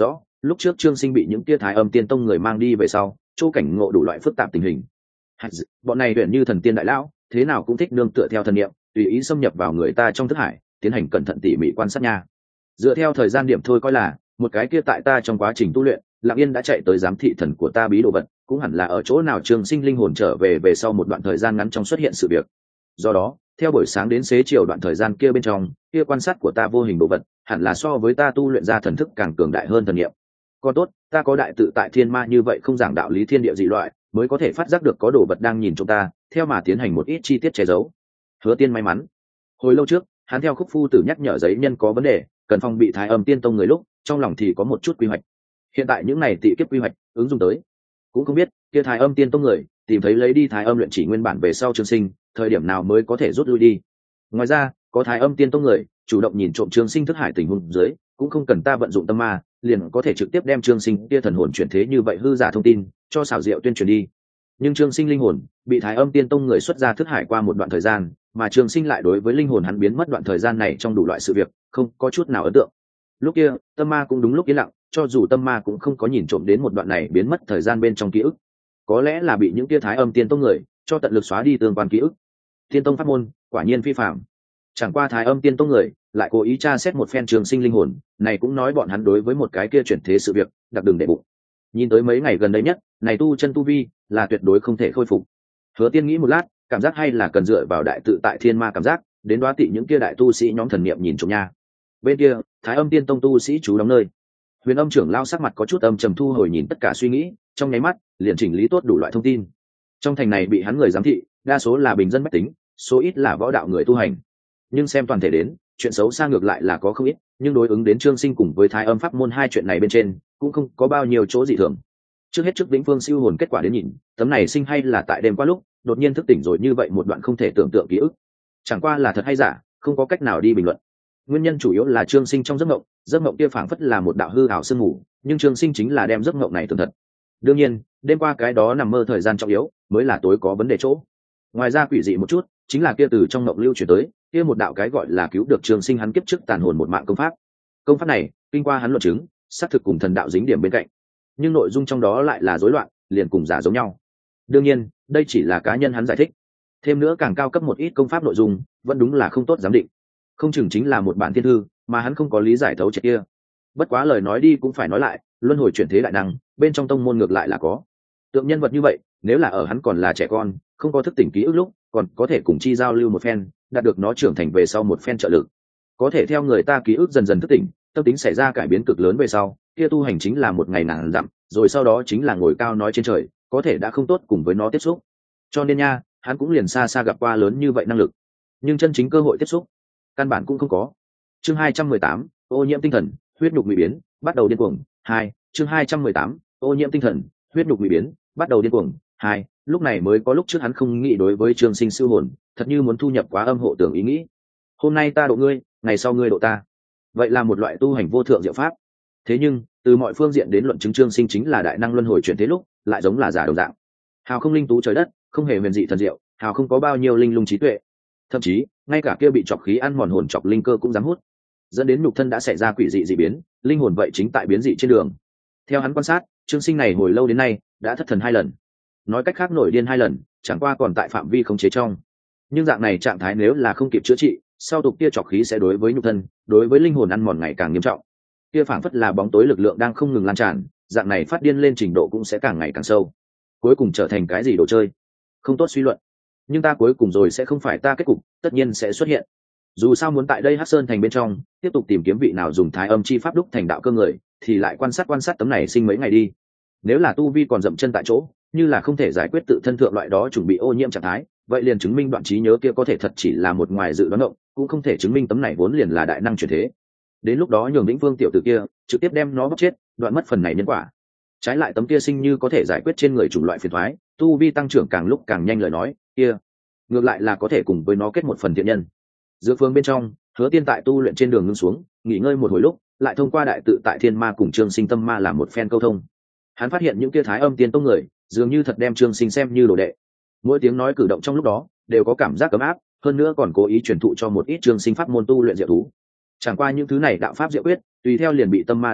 lúc trước Trương Sinh bị những tia Thái Âm Tiên Tông người mang đi về sau, Châu cảnh ngộ đủ loại phức tạp tình hình. Bọn này tuyển như thần tiên đại lão, thế nào cũng thích nương tựa theo thần niệm, tùy ý xâm nhập vào người ta trong thức hải, tiến hành cẩn thận tỉ mỉ quan sát nha. Dựa theo thời gian điểm thôi coi là, một cái kia tại ta trong quá trình tu luyện, Lặng Yên đã chạy tới giám thị thần của ta bí đồ vật, cũng hẳn là ở chỗ nào Trương Sinh linh hồn trở về về sau một đoạn thời gian ngắn trong xuất hiện sự việc. Do đó, theo buổi sáng đến xế chiều đoạn thời gian kia bên trong, kia quan sát của ta vô hình đồ vật, hẳn là so với ta tu luyện ra thần thức càng cường đại hơn thần niệm. Còn tốt, ta có đại tự tại thiên ma như vậy không giảng đạo lý thiên địa dị loại, mới có thể phát giác được có đồ vật đang nhìn chúng ta, theo mà tiến hành một ít chi tiết che giấu. Hứa Tiên may mắn. Hồi lâu trước, hắn theo Khúc Phu Tử nhắc nhở giấy nhân có vấn đề, cần phòng bị Thái Âm Tiên Tông người lúc, trong lòng thì có một chút quy hoạch. Hiện tại những này tị kiếp quy hoạch ứng dụng tới, cũng không biết kia Thái Âm Tiên Tông người tìm thấy lấy đi Thái Âm luyện chỉ nguyên bản về sau Trương Sinh, thời điểm nào mới có thể rút lui đi. Ngoài ra, có Thái Âm Tiên Tông người chủ động nhìn trộm Trương Sinh thức hải tình huống dưới, cũng không cần ta vận dụng tâm ma, liền có thể trực tiếp đem Trương Sinh kia thần hồn chuyển thế như vậy hư giả thông tin cho xảo diệu tuyên truyền đi. Nhưng Trương Sinh linh hồn bị Thái Âm Tiên Tông người xuất ra thức hải qua một đoạn thời gian, mà Trương Sinh lại đối với linh hồn hắn biến mất đoạn thời gian này trong đủ loại sự việc không có chút nào ấn tượng. Lúc kia tâm ma cũng đúng lúc yên lặng, cho dù tâm ma cũng không có nhìn trộm đến một đoạn này biến mất thời gian bên trong ký ức, có lẽ là bị những kia Thái Âm Tiên Tông người cho tận lực xóa đi tương quan ký ức. Tiên Tông pháp môn quả nhiên phi phạm. Chẳng qua Thái Âm Tiên Tông người lại cố ý tra xét một phen Trương Sinh linh hồn, này cũng nói bọn hắn đối với một cái kia chuyển thế sự việc đặc đừng để bụng. Nhìn tới mấy ngày gần đây nhất, này tu chân tu vi là tuyệt đối không thể khôi phục. Hứa Tiên nghĩ một lát, cảm giác hay là cần dựa vào đại tự tại thiên ma cảm giác, đến đoá tị những kia đại tu sĩ nhóm thần niệm nhìn trộm nha. Bên kia, Thái Âm Tiên Tông tu sĩ chú đóng nơi. Huyền Âm trưởng lao sắc mặt có chút âm trầm thu hồi nhìn tất cả suy nghĩ, trong nháy mắt liền chỉnh lý tốt đủ loại thông tin. Trong thành này bị hắn người giám thị, đa số là bình dân bách tính, số ít là võ đạo người tu hành. Nhưng xem toàn thể đến, chuyện xấu xa ngược lại là có không ít, nhưng đối ứng đến Trương Sinh cùng với Thái Âm pháp môn hai chuyện này bên trên, cũng không có bao nhiêu chỗ dị thường. Trước hết trước Vĩnh Phương siêu hồn kết quả đến nhìn, tấm này sinh hay là tại đêm qua lúc đột nhiên thức tỉnh rồi như vậy một đoạn không thể tưởng tượng ký ức, chẳng qua là thật hay giả không có cách nào đi bình luận. Nguyên nhân chủ yếu là Trương Sinh trong giấc mộng, giấc mộng kia phảng phất là một đạo hư ảo sương mù, nhưng Trương Sinh chính là đem giấc mộng này tưởng thật. Đương nhiên, đêm qua cái đó nằm mơ thời gian trọng yếu mới là tối có vấn đề chỗ. Ngoài ra quỷ dị một chút, chính là kia từ trong mộng lưu truyền tới, kia một đạo cái gọi là cứu được Trương Sinh hắn kiếp trước tàn hồn một mạng công pháp. Công pháp này, kinh qua hắn luận chứng, xác thực cùng thần đạo dính điểm bên cạnh, nhưng nội dung trong đó lại là rối loạn, liền cùng giả giống nhau. Đương nhiên, đây chỉ là cá nhân hắn giải thích. Thêm nữa càng cao cấp một ít công pháp nội dung, vẫn đúng là không tốt giám định. Không chừng chính là một bản thiên thư, mà hắn không có lý giải thấu triệt kia. Bất quá lời nói đi cũng phải nói lại, luân hồi chuyển thế đại năng, bên trong tông môn ngược lại là có. Tượng nhân vật như vậy, nếu là ở hắn còn là trẻ con, không có thức tỉnh ký ức lúc, còn có thể cùng chi giao lưu một phen, đạt được nó trưởng thành về sau một phen trợ lực. Có thể theo người ta ký ức dần dần thức tỉnh, tâm tính xảy ra cải biến cực lớn về sau, kia tu hành chính là một ngày ngàn dặm, rồi sau đó chính là ngồi cao nói trên trời, có thể đã không tốt cùng với nó tiếp xúc. Cho nên nha, hắn cũng liền xa xa gặp qua lớn như vậy năng lực, nhưng chân chính cơ hội tiếp xúc, căn bản cũng không có. Chương hai trăm mười tám, ô nhiễm tinh thần, huyết nhục nguy biến, bắt đầu điên cuồng. Hai, chương hai trăm mười tám, ô nhiễm tinh thần, huyết nhục nguy biến, bắt đầu điên cuồng. Hai, lúc này mới có lúc trước hắn không nghĩ đối với Trương Sinh siêu hồn, thật như muốn thu nhập quá âm hộ tưởng ý nghĩ. Hôm nay ta độ ngươi, ngày sau ngươi độ ta. Vậy là một loại tu hành vô thượng diệu pháp. Thế nhưng, từ mọi phương diện đến luận chứng Trương Sinh chính là đại năng luân hồi chuyển thế lúc, lại giống là giả đồng dạng. Hào không linh tú trời đất, không hề huyền dị thần diệu, hào không có bao nhiêu linh lung trí tuệ. Thậm chí, ngay cả kia bị chọc khí ăn mòn hồn chọc linh cơ cũng dám hút, dẫn đến nhục thân đã xảy ra quỷ dị dị biến, linh hồn vậy chính tại biến dị trên đường. Theo hắn quan sát, Trương Sinh này hồi lâu đến nay đã thất thần hai lần, nói cách khác nổi điên hai lần, chẳng qua còn tại phạm vi khống chế trong. Nhưng dạng này trạng thái nếu là không kịp chữa trị, sau tục kia chọc khí sẽ đối với nhục thân, đối với linh hồn ăn mòn ngày càng nghiêm trọng. Kia phảng phất là bóng tối lực lượng đang không ngừng lan tràn, dạng này phát điên lên trình độ cũng sẽ càng ngày càng sâu, cuối cùng trở thành cái gì đồ chơi, không tốt suy luận. Nhưng ta cuối cùng rồi sẽ không phải ta kết cục, tất nhiên sẽ xuất hiện. Dù sao muốn tại đây Hắc Sơn thành bên trong tiếp tục tìm kiếm vị nào dùng thái âm chi pháp đúc thành đạo cơ người, thì lại quan sát quan sát tấm này sinh mấy ngày đi. Nếu là tu vi còn dậm chân tại chỗ, như là không thể giải quyết tự thân thượng loại đó chuẩn bị ô nhiễm trạng thái, vậy liền chứng minh đoạn trí nhớ kia có thể thật chỉ là một ngoài dự đoán động, cũng không thể chứng minh tấm này vốn liền là đại năng chuyển thế. Đến lúc đó nhường Vĩnh Vương tiểu tử kia trực tiếp đem nó bóc chết, đoạn mất phần này nhân quả. Trái lại tấm kia sinh như có thể giải quyết trên người chủng loại phiền toái, tu vi tăng trưởng càng lúc càng nhanh lời nói, kia ngược lại là có thể cùng với nó kết một phần thiện nhân. Dược phương bên trong, Hứa Tiên tại tu luyện trên đường ngưng xuống, nghỉ ngơi một hồi lúc, lại thông qua đại tự tại thiên ma cùng Trương Sinh tâm ma làm một phen câu thông. Hắn phát hiện những kia Thái Âm Tiên Tông người, dường như thật đem Trương Sinh xem như đồ đệ. Mỗi tiếng nói cử động trong lúc đó, đều có cảm giác ấm áp, hơn nữa còn cố ý truyền thụ cho một ít Trương Sinh pháp môn tu luyện diệu thú. Chẳng qua những thứ này đạo pháp diệu quyết, tùy theo liền bị tâm ma đánh cắp,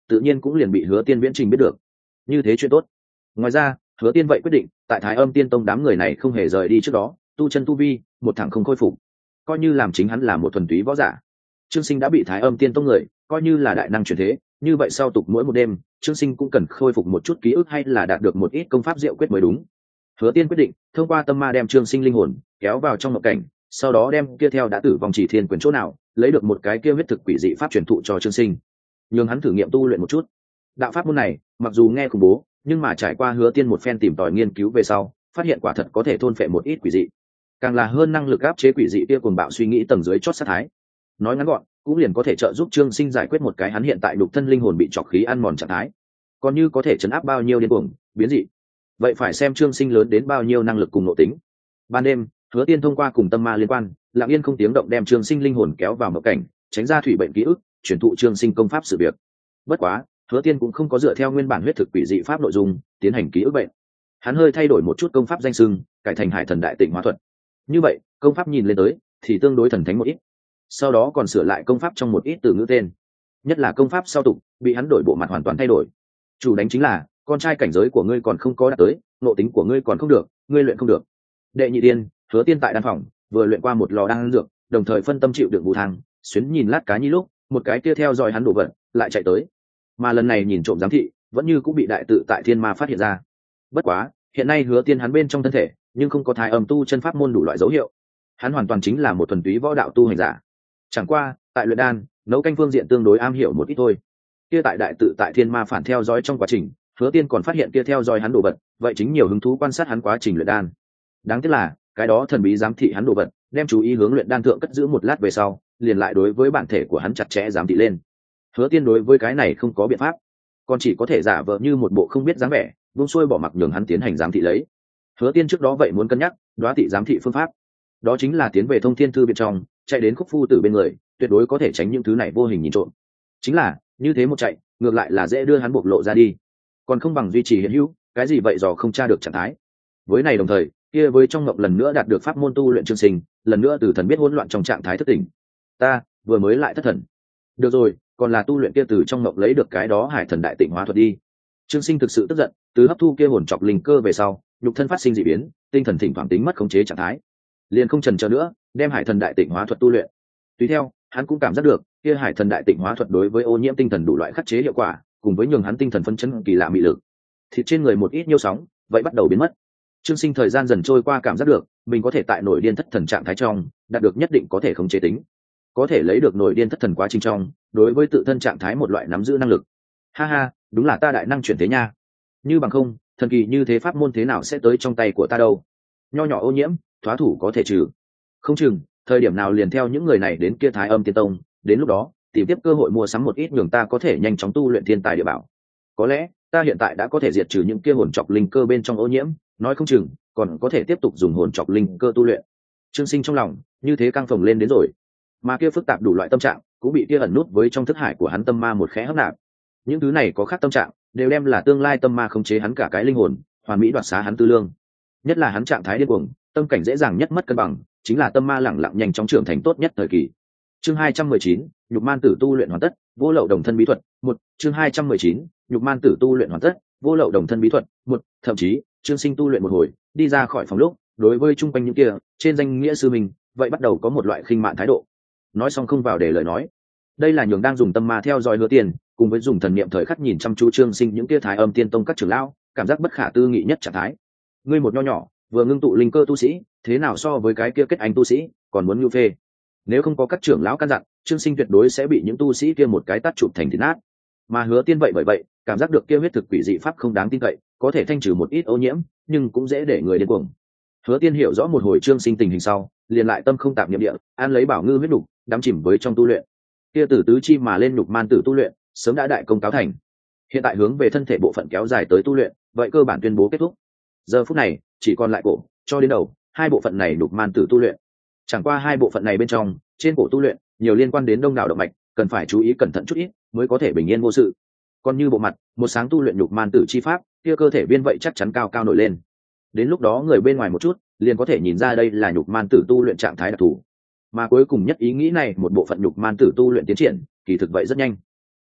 tự nhiên cũng liền bị Hứa Tiên viễn trình biết được. Như thế chuyện tốt. Ngoài ra, Hứa Tiên vậy quyết định, tại Thái Âm Tiên Tông đám người này không hề rời đi trước đó, tu chân tu vi, một thẳng không khôi phục, coi như làm chính hắn là một thuần túy võ giả. Trương Sinh đã bị Thái Âm Tiên Tông người coi như là đại năng chuyển thế, như vậy sau tục mỗi một đêm, Trương Sinh cũng cần khôi phục một chút ký ức hay là đạt được một ít công pháp diệu quyết mới đúng. Hứa Tiên quyết định thông qua tâm ma đem Trương Sinh linh hồn kéo vào trong ngộ cảnh, sau đó đem kia theo đã tử vong chỉ thiên quyền chỗ nào, lấy được một cái kia huyết thực quỷ dị pháp truyền thụ cho Trương Sinh, nhường hắn thử nghiệm tu luyện một chút. Đạo pháp môn này, mặc dù nghe khủng bố, nhưng mà trải qua Hứa Tiên một phen tìm tòi nghiên cứu về sau, phát hiện quả thật có thể thôn phệ một ít quỷ dị, càng là hơn năng lực áp chế quỷ dị kia cuồng bạo suy nghĩ tầng dưới chót sát thái. Nói ngắn gọn, cũng liền có thể trợ giúp Trương Sinh giải quyết một cái hắn hiện tại đục thân linh hồn bị trọc khí ăn mòn trạng thái. Còn như có thể chấn áp bao nhiêu điên cuồng, biến dị, vậy phải xem Trương Sinh lớn đến bao nhiêu năng lực cùng nội tính. Ban đêm, Hứa Tiên thông qua cùng tâm ma liên quan, lặng yên không tiếng động đem Trương Sinh linh hồn kéo vào mộng cảnh, tránh ra thủy bệnh ký ức, truyền thụ Trương Sinh công pháp sự việc. Bất quá, Hứa Tiên cũng không có dựa theo nguyên bản huyết thực quỷ dị pháp nội dung tiến hành ký ức bệnh. Hắn hơi thay đổi một chút công pháp danh xưng, cải thành Hải Thần Đại Tịnh Hóa Thuật. Như vậy, công pháp nhìn lên tới thì tương đối thần thánh một ít. Sau đó còn sửa lại công pháp trong một ít từ ngữ tên, nhất là công pháp sau tục bị hắn đổi bộ mặt hoàn toàn thay đổi. Chủ đánh chính là con trai cảnh giới của ngươi còn không có đạt tới, nội tính của ngươi còn không được, ngươi luyện không được. Đệ nhị tiên, Hứa Tiên tại đan phòng vừa luyện qua một lò đan dược, đồng thời phân tâm chịu đựng vụ thang, xuyến nhìn lát cá nhi lúc một cái kia theo dõi hắn đổ vật lại chạy tới, mà lần này nhìn trộm giám thị vẫn như cũng bị đại tự tại thiên ma phát hiện ra. Bất quá hiện nay Hứa Tiên hắn bên trong thân thể nhưng không có thái âm tu chân pháp môn đủ loại dấu hiệu, hắn hoàn toàn chính là một thuần túy võ đạo tu hành giả, chẳng qua tại luyện đan nấu canh phương diện tương đối am hiểu một ít thôi. Kia tại đại tự tại thiên ma phản theo dõi trong quá trình, Hứa Tiên còn phát hiện kia theo dõi hắn đồ vật, vậy chính nhiều hứng thú quan sát hắn quá trình luyện đan. Đáng tiếc là cái đó thần bí giám thị hắn đồ vật, đem chú ý hướng luyện đan thượng cất giữ một lát về sau, liền lại đối với bản thể của hắn chặt chẽ giám thị lên. Hứa Tiên đối với cái này không có biện pháp, còn chỉ có thể giả vờ như một bộ không biết dáng vẻ, buông xuôi bỏ mặc nhường hắn tiến hành giám thị lấy. Hứa Tiên trước đó vậy muốn cân nhắc đoá thị giám thị phương pháp, đó chính là tiến về Thông Thiên Thư bên trong, chạy đến Khúc Phu Tử bên người, tuyệt đối có thể tránh những thứ này vô hình nhìn trộm. Chính là như thế một chạy, ngược lại là dễ đưa hắn bộc lộ ra đi, còn không bằng duy trì hiện hữu, cái gì vậy dò không tra được trạng thái. Với này đồng thời, kia với trong ngộng lần nữa đạt được pháp môn tu luyện Trương Sinh, lần nữa từ thần biết hỗn loạn trong trạng thái thất tỉnh. Ta vừa mới lại thất thần. Được rồi, còn là tu luyện kia từ trong ngộng lấy được cái đó Hải Thần Đại Tịnh Hóa Thuật đi. Trương Sinh thực sự tức giận, từ hấp thu kia hồn trọc linh cơ về sau, nhục thân phát sinh dị biến, tinh thần thỉnh thoảng tính mất khống chế trạng thái, liền không chần chờ nữa, đem Hải Thần Đại Tịnh Hóa Thuật tu luyện. Tùy theo, hắn cũng cảm giác được, kia Hải Thần Đại Tịnh Hóa Thuật đối với ô nhiễm tinh thần đủ loại khắc chế hiệu quả, cùng với nhường hắn tinh thần phân chấn kỳ lạ mị lực. Thịt trên người một ít nhiêu sóng, vậy bắt đầu biến mất. Trương Sinh thời gian dần trôi qua cảm giác được, mình có thể tại nổi điên thất thần trạng thái trong, đạt được nhất định có thể khống chế tính, có thể lấy được nổi điên thất thần quá trình trong, đối với tự thân trạng thái một loại nắm giữ năng lực. Ha ha, đúng là ta đại năng chuyển thế nha. Như bằng không, thần kỳ như thế pháp môn thế nào sẽ tới trong tay của ta đâu? Nho nhỏ ô nhiễm, thoá thủ có thể trừ. Không chừng, thời điểm nào liền theo những người này đến kia Thái Âm Tiên Tông, đến lúc đó, tìm tiếp cơ hội mua sắm một ít nhường ta có thể nhanh chóng tu luyện thiên tài địa bảo. Có lẽ, ta hiện tại đã có thể diệt trừ những kia hồn trọc linh cơ bên trong ô nhiễm, nói không chừng còn có thể tiếp tục dùng hồn trọc linh cơ tu luyện. Trương Sinh trong lòng như thế căng phồng lên đến rồi, mà kia phức tạp đủ loại tâm trạng cũng bị kia ẩn nút với trong thức hải của hắn tâm ma một khẽ hấp nạp. Những thứ này có khác tâm trạng, đều đem là tương lai tâm ma khống chế hắn cả cái linh hồn, hoàn mỹ đoạt xá hắn tư lương. Nhất là hắn trạng thái điên cuồng, tâm cảnh dễ dàng nhất mất cân bằng, chính là tâm ma lẳng lặng nhanh chóng trưởng thành tốt nhất thời kỳ. Chương hai trăm mười chín, nhục man tử tu luyện hoàn tất, vô lậu đồng thân bí thuật. Một, chương hai trăm mười chín, nhục man tử tu luyện hoàn tất, vô lậu đồng thân bí thuật. Một, thậm chí, Trương Sinh tu luyện một hồi, đi ra khỏi phòng lúc, đối với chung quanh những kia, trên danh nghĩa sư mình, vậy bắt đầu có một loại khinh mạn thái độ. Nói xong không vào để lời nói. Đây là nhường đang dùng tâm ma theo dõi Hứa Tiên, cùng với dùng thần niệm thời khắc nhìn chăm chú Trương Sinh những kia Thái Âm Tiên Tông các trưởng lão, cảm giác bất khả tư nghị nhất trạng thái. Ngươi một nho nhỏ, vừa ngưng tụ linh cơ tu sĩ, thế nào so với cái kia kết anh tu sĩ, còn muốn nhu phê. Nếu không có các trưởng lão căn dặn, Trương Sinh tuyệt đối sẽ bị những tu sĩ kia một cái tát chụp thành thịt nát. Mà Hứa Tiên vậy bởi vậy, cảm giác được kia huyết thực quỷ dị pháp không đáng tin cậy, có thể thanh trừ một ít ô nhiễm, nhưng cũng dễ để người điên cuồng. Hứa Tiên hiểu rõ một hồi Trương Sinh tình hình sau, liền lại tâm không tạm niệm địa, an lấy bảo ngư huyết đục, đắm chìm với trong tu luyện. Kia tử tứ chi mà lên nhục man tử tu luyện, sớm đã đại công cáo thành. Hiện tại hướng về thân thể bộ phận kéo dài tới tu luyện, vậy cơ bản tuyên bố kết thúc. Giờ phút này, chỉ còn lại cổ, cho đến đầu, hai bộ phận này nhục man tử tu luyện. Chẳng qua hai bộ phận này bên trong, trên cổ tu luyện, nhiều liên quan đến đông đảo động mạch, cần phải chú ý cẩn thận chút ít, mới có thể bình yên vô sự. Còn như bộ mặt, một sáng tu luyện nhục man tử chi pháp, kia cơ thể viên vậy chắc chắn cao cao nổi lên. Đến lúc đó người bên ngoài một chút, liền có thể nhìn ra đây là nhục man tử tu luyện trạng thái đặc thù. Mà cuối cùng nhất ý nghĩ này, một bộ phận nhục man tử tu luyện tiến triển, kỳ thực vậy rất nhanh.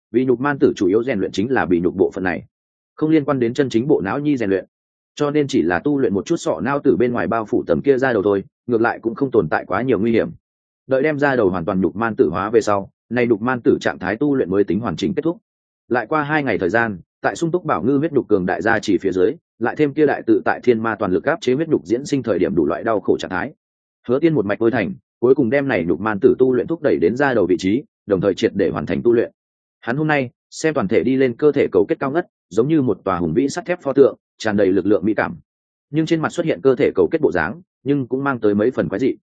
vì nhục man tử chủ yếu rèn luyện chính là bị nhục bộ phận này, không liên quan đến chân chính bộ não nhi rèn luyện, cho nên chỉ là tu luyện một chút sọ não từ bên ngoài bao phủ tầm kia ra đầu thôi, ngược lại cũng không tồn tại quá nhiều nguy hiểm. Đợi đem ra đầu hoàn toàn nhục man tử hóa về sau, này nhục man tử trạng thái tu luyện mới tính hoàn chỉnh kết thúc. Lại qua hai ngày thời gian, tại sung túc bảo ngư huyết nhục cường đại gia chỉ phía dưới, lại thêm kia đại tự tại thiên ma toàn lực áp chế huyết nhục diễn sinh thời điểm đủ loại đau khổ trạng thái. Hứa Tiên một mạch vơi thành, cuối cùng đem này nhục man tử tu luyện thúc đẩy đến ra đầu vị trí, đồng thời triệt để hoàn thành tu luyện. Hắn hôm nay xem toàn thể đi lên cơ thể cầu kết cao ngất, giống như một tòa hùng vĩ sắt thép pho tượng, tràn đầy lực lượng mỹ cảm. Nhưng trên mặt xuất hiện cơ thể cầu kết bộ dáng, nhưng cũng mang tới mấy phần quái dị.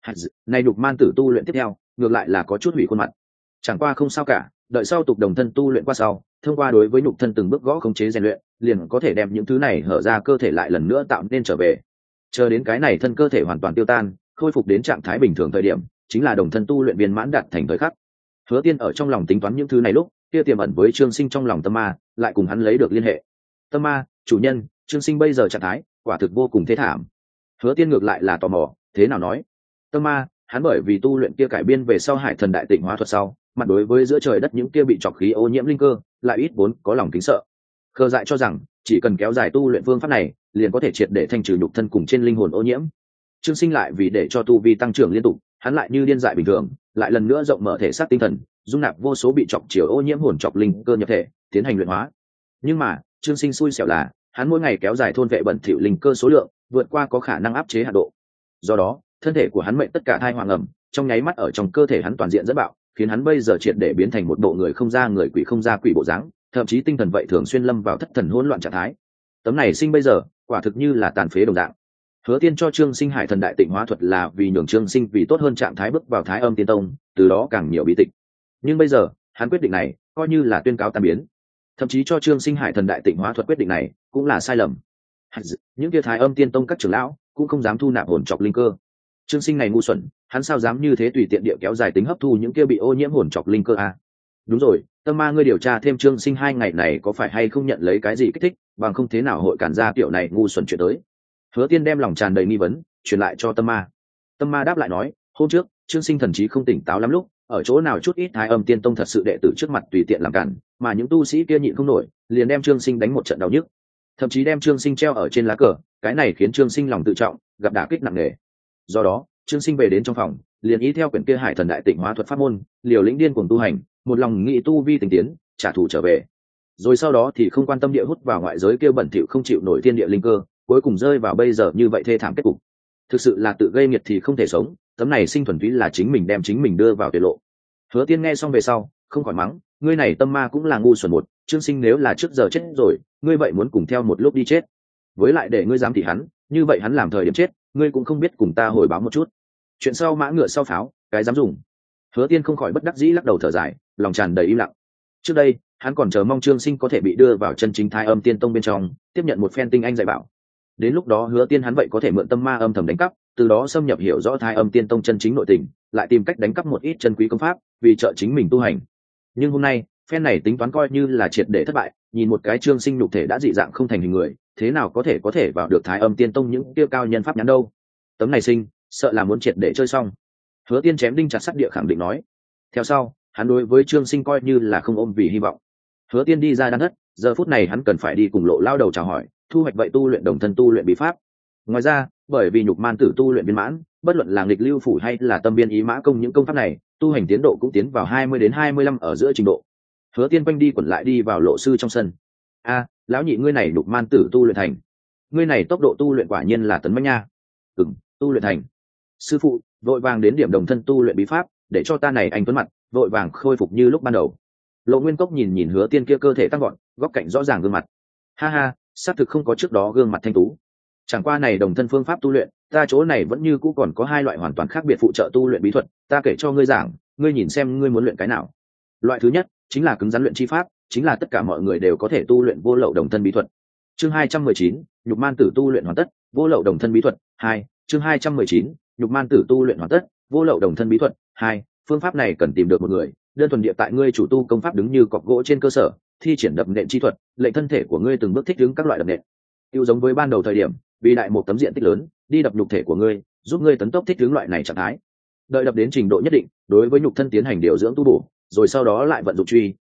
Này nhục man tử tu luyện tiếp theo, ngược lại là có chút hủy khuôn mặt. Chẳng qua không sao cả, đợi sau tục đồng thân tu luyện qua sau, thông qua đối với nhục thân từng bước gõ khống chế rèn luyện, liền có thể đem những thứ này hở ra cơ thể lại lần nữa tạo nên trở về. Chờ đến cái này thân cơ thể hoàn toàn tiêu tan, khôi phục đến trạng thái bình thường thời điểm, chính là đồng thân tu luyện viên mãn đạt thành thời khắc. Hứa Tiên ở trong lòng tính toán những thứ này lúc, kia tiềm ẩn với Trương Sinh trong lòng tâm ma, lại cùng hắn lấy được liên hệ. Tâm ma, chủ nhân, Trương Sinh bây giờ trạng thái, quả thực vô cùng thê thảm. Hứa Tiên ngược lại là tò mò, thế nào nói? Tâm ma, hắn bởi vì tu luyện kia cải biên về sau Hải Thần Đại Tịnh Hóa thuật sau, mặt đối với giữa trời đất những kia bị trọc khí ô nhiễm linh cơ, lại ít vốn có lòng kính sợ. Khờ dại cho rằng, chỉ cần kéo dài tu luyện phương pháp này, liền có thể triệt để thanh trừ nhục thân cùng trên linh hồn ô nhiễm. Trương Sinh lại vì để cho tu vi tăng trưởng liên tục, hắn lại như điên dại bình thường, lại lần nữa rộng mở thể xác tinh thần, dung nạp vô số bị trọc chiều ô nhiễm hồn trọc linh cơ nhập thể, tiến hành luyện hóa. Nhưng mà, Trương Sinh xui xẻo là, hắn mỗi ngày kéo dài thôn vệ bẩn thỉu linh cơ số lượng, vượt qua có khả năng áp chế hạn độ. Do đó, thân thể của hắn mệnh tất cả thai hoang ẩm, trong nháy mắt ở trong cơ thể hắn toàn diện dẫn bạo, khiến hắn bây giờ triệt để biến thành một bộ người không ra người quỷ không ra quỷ bộ dáng, thậm chí tinh thần vậy thường xuyên lâm vào thất thần hỗn loạn trạng thái. Tấm này Sinh bây giờ, quả thực như là tàn phế đồng dạng. Hứa Tiên cho Trương Sinh Hải Thần Đại Tịnh Hóa thuật là vì nhường Trương Sinh vì tốt hơn trạng thái bước vào Thái Âm Tiên Tông, từ đó càng nhiều bí tịch. Nhưng bây giờ, hắn quyết định này coi như là tuyên cáo tan biến. Thậm chí cho Trương Sinh Hải Thần Đại Tịnh Hóa thuật quyết định này cũng là sai lầm. Những kia Thái Âm Tiên Tông các trưởng lão cũng không dám thu nạp hồn trọc linh cơ. Trương Sinh này ngu xuẩn, hắn sao dám như thế tùy tiện địa kéo dài tính hấp thu những kia bị ô nhiễm hồn trọc linh cơ à? Đúng rồi, Tâm Ma ngươi điều tra thêm Trương Sinh hai ngày này có phải hay không nhận lấy cái gì kích thích, bằng không thế nào hội cản ra kiểu này ngu xuẩn chuyện tới. Hứa Tiên đem lòng tràn đầy nghi vấn truyền lại cho Tâm Ma. Tâm Ma đáp lại nói, hôm trước Trương Sinh thần trí không tỉnh táo lắm lúc, ở chỗ nào chút ít Thái Âm Tiên Tông thật sự đệ tử trước mặt tùy tiện làm cản, mà những tu sĩ kia nhịn không nổi, liền đem Trương Sinh đánh một trận đau nhức, thậm chí đem Trương Sinh treo ở trên lá cờ, cái này khiến Trương Sinh lòng tự trọng gặp đả kích nặng nề. Do đó, Trương Sinh về đến trong phòng, liền ý theo quyển kia Hải Thần Đại Tịnh Hóa thuật pháp môn, liều lĩnh điên cuồng tu hành, một lòng nghị tu vi tinh tiến, trả thù trở về. Rồi sau đó thì không quan tâm địa hút vào ngoại giới kia bẩn thỉu không chịu nổi thiên địa linh cơ, cuối cùng rơi vào bây giờ như vậy thê thảm kết cục. Thực sự là tự gây nghiệt thì không thể sống, tấm này Sinh thuần túy là chính mình đem chính mình đưa vào tuyệt lộ. Hứa Tiên nghe xong về sau, không khỏi mắng, ngươi này Tâm Ma cũng là ngu xuẩn một, Trương Sinh nếu là trước giờ chết rồi, ngươi vậy muốn cùng theo một lúc đi chết. Với lại để ngươi dám thị hắn, như vậy hắn làm thời điểm chết, ngươi cũng không biết cùng ta hồi báo một chút. Chuyện sau mã ngựa sau pháo, cái dám dùng. Hứa Tiên không khỏi bất đắc dĩ lắc đầu thở dài, lòng tràn đầy im lặng. Trước đây, hắn còn chờ mong Trương Sinh có thể bị đưa vào chân chính Thái Âm Tiên Tông bên trong, tiếp nhận một phen tinh anh dạy bảo. Đến lúc đó Hứa Tiên hắn vậy có thể mượn Tâm Ma âm thầm đánh cắp, từ đó xâm nhập hiểu rõ Thái Âm Tiên Tông chân chính nội tình, lại tìm cách đánh cắp một ít chân quý công pháp, vì trợ chính mình tu hành. Nhưng hôm nay, phen này tính toán coi như là triệt để thất bại, nhìn một cái Trương Sinh nhục thể đã dị dạng không thành hình người, thế nào có thể có thể vào được Thái Âm Tiên Tông những tiêu cao nhân pháp nhãn đâu. Tấm này Sinh, sợ là muốn triệt để chơi xong. Hứa Tiên chém đinh chặt sắt địa khẳng định nói. Theo sau, hắn đối với Trương Sinh coi như là không ôm vì hy vọng. Hứa Tiên đi ra đan thất, giờ phút này hắn cần phải đi cùng Lộ lao đầu chào hỏi, thu hoạch vậy tu luyện đồng thân tu luyện bí pháp. Ngoài ra, bởi vì nhục man tử tu luyện viên mãn, bất luận là nghịch lưu phủ hay là tâm biên ý mã công những công pháp này, tu hành tiến độ cũng tiến vào hai mươi đến hai mươi lăm ở giữa trình độ. Hứa Tiên quanh đi quẩn lại đi vào Lộ sư trong sân. A, lão nhị ngươi này nhục man tử tu luyện thành. Ngươi này tốc độ tu luyện quả nhiên là tấn mãnh nha. Ừm, tu luyện thành. Sư phụ, vội vàng đến điểm đồng thân tu luyện bí pháp, để cho ta này anh tuấn mặt vội vàng khôi phục như lúc ban đầu. Lộ Nguyên Cốc nhìn nhìn Hứa Tiên kia cơ thể tăng gọn, góc cạnh rõ ràng gương mặt. Ha ha, xác thực không có trước đó gương mặt thanh tú. Chẳng qua này đồng thân phương pháp tu luyện, ta chỗ này vẫn như cũ còn có hai loại hoàn toàn khác biệt phụ trợ tu luyện bí thuật, ta kể cho ngươi giảng, ngươi nhìn xem ngươi muốn luyện cái nào. Loại thứ nhất chính là cứng rắn luyện chi pháp, chính là tất cả mọi người đều có thể tu luyện vô lậu đồng thân bí thuật. Chương hai trăm mười chín, nhục man tử tu luyện hoàn tất, vô lậu đồng thân bí thuật hai. Chương hai trăm mười chín, nhục man tử tu luyện hoàn tất, vô lậu đồng thân bí thuật hai. Phương pháp này cần tìm được một người, đơn thuần địa tại ngươi chủ tu công pháp đứng như cọc gỗ trên cơ sở, thi triển đập nện chi thuật, lệnh thân thể của ngươi từng bước thích ứng các loại đập nện. Tiêu giống với ban đầu thời điểm, vì đại một tấm diện tích lớn, đi đập nhục thể của ngươi, giúp ngươi tấn tốc thích ứng loại này trạng thái. Đợi đập đến trình độ nhất định, đối với nhục thân tiến hành điều dưỡng tu bổ, rồi sau đó lại vận dụng truy, côn,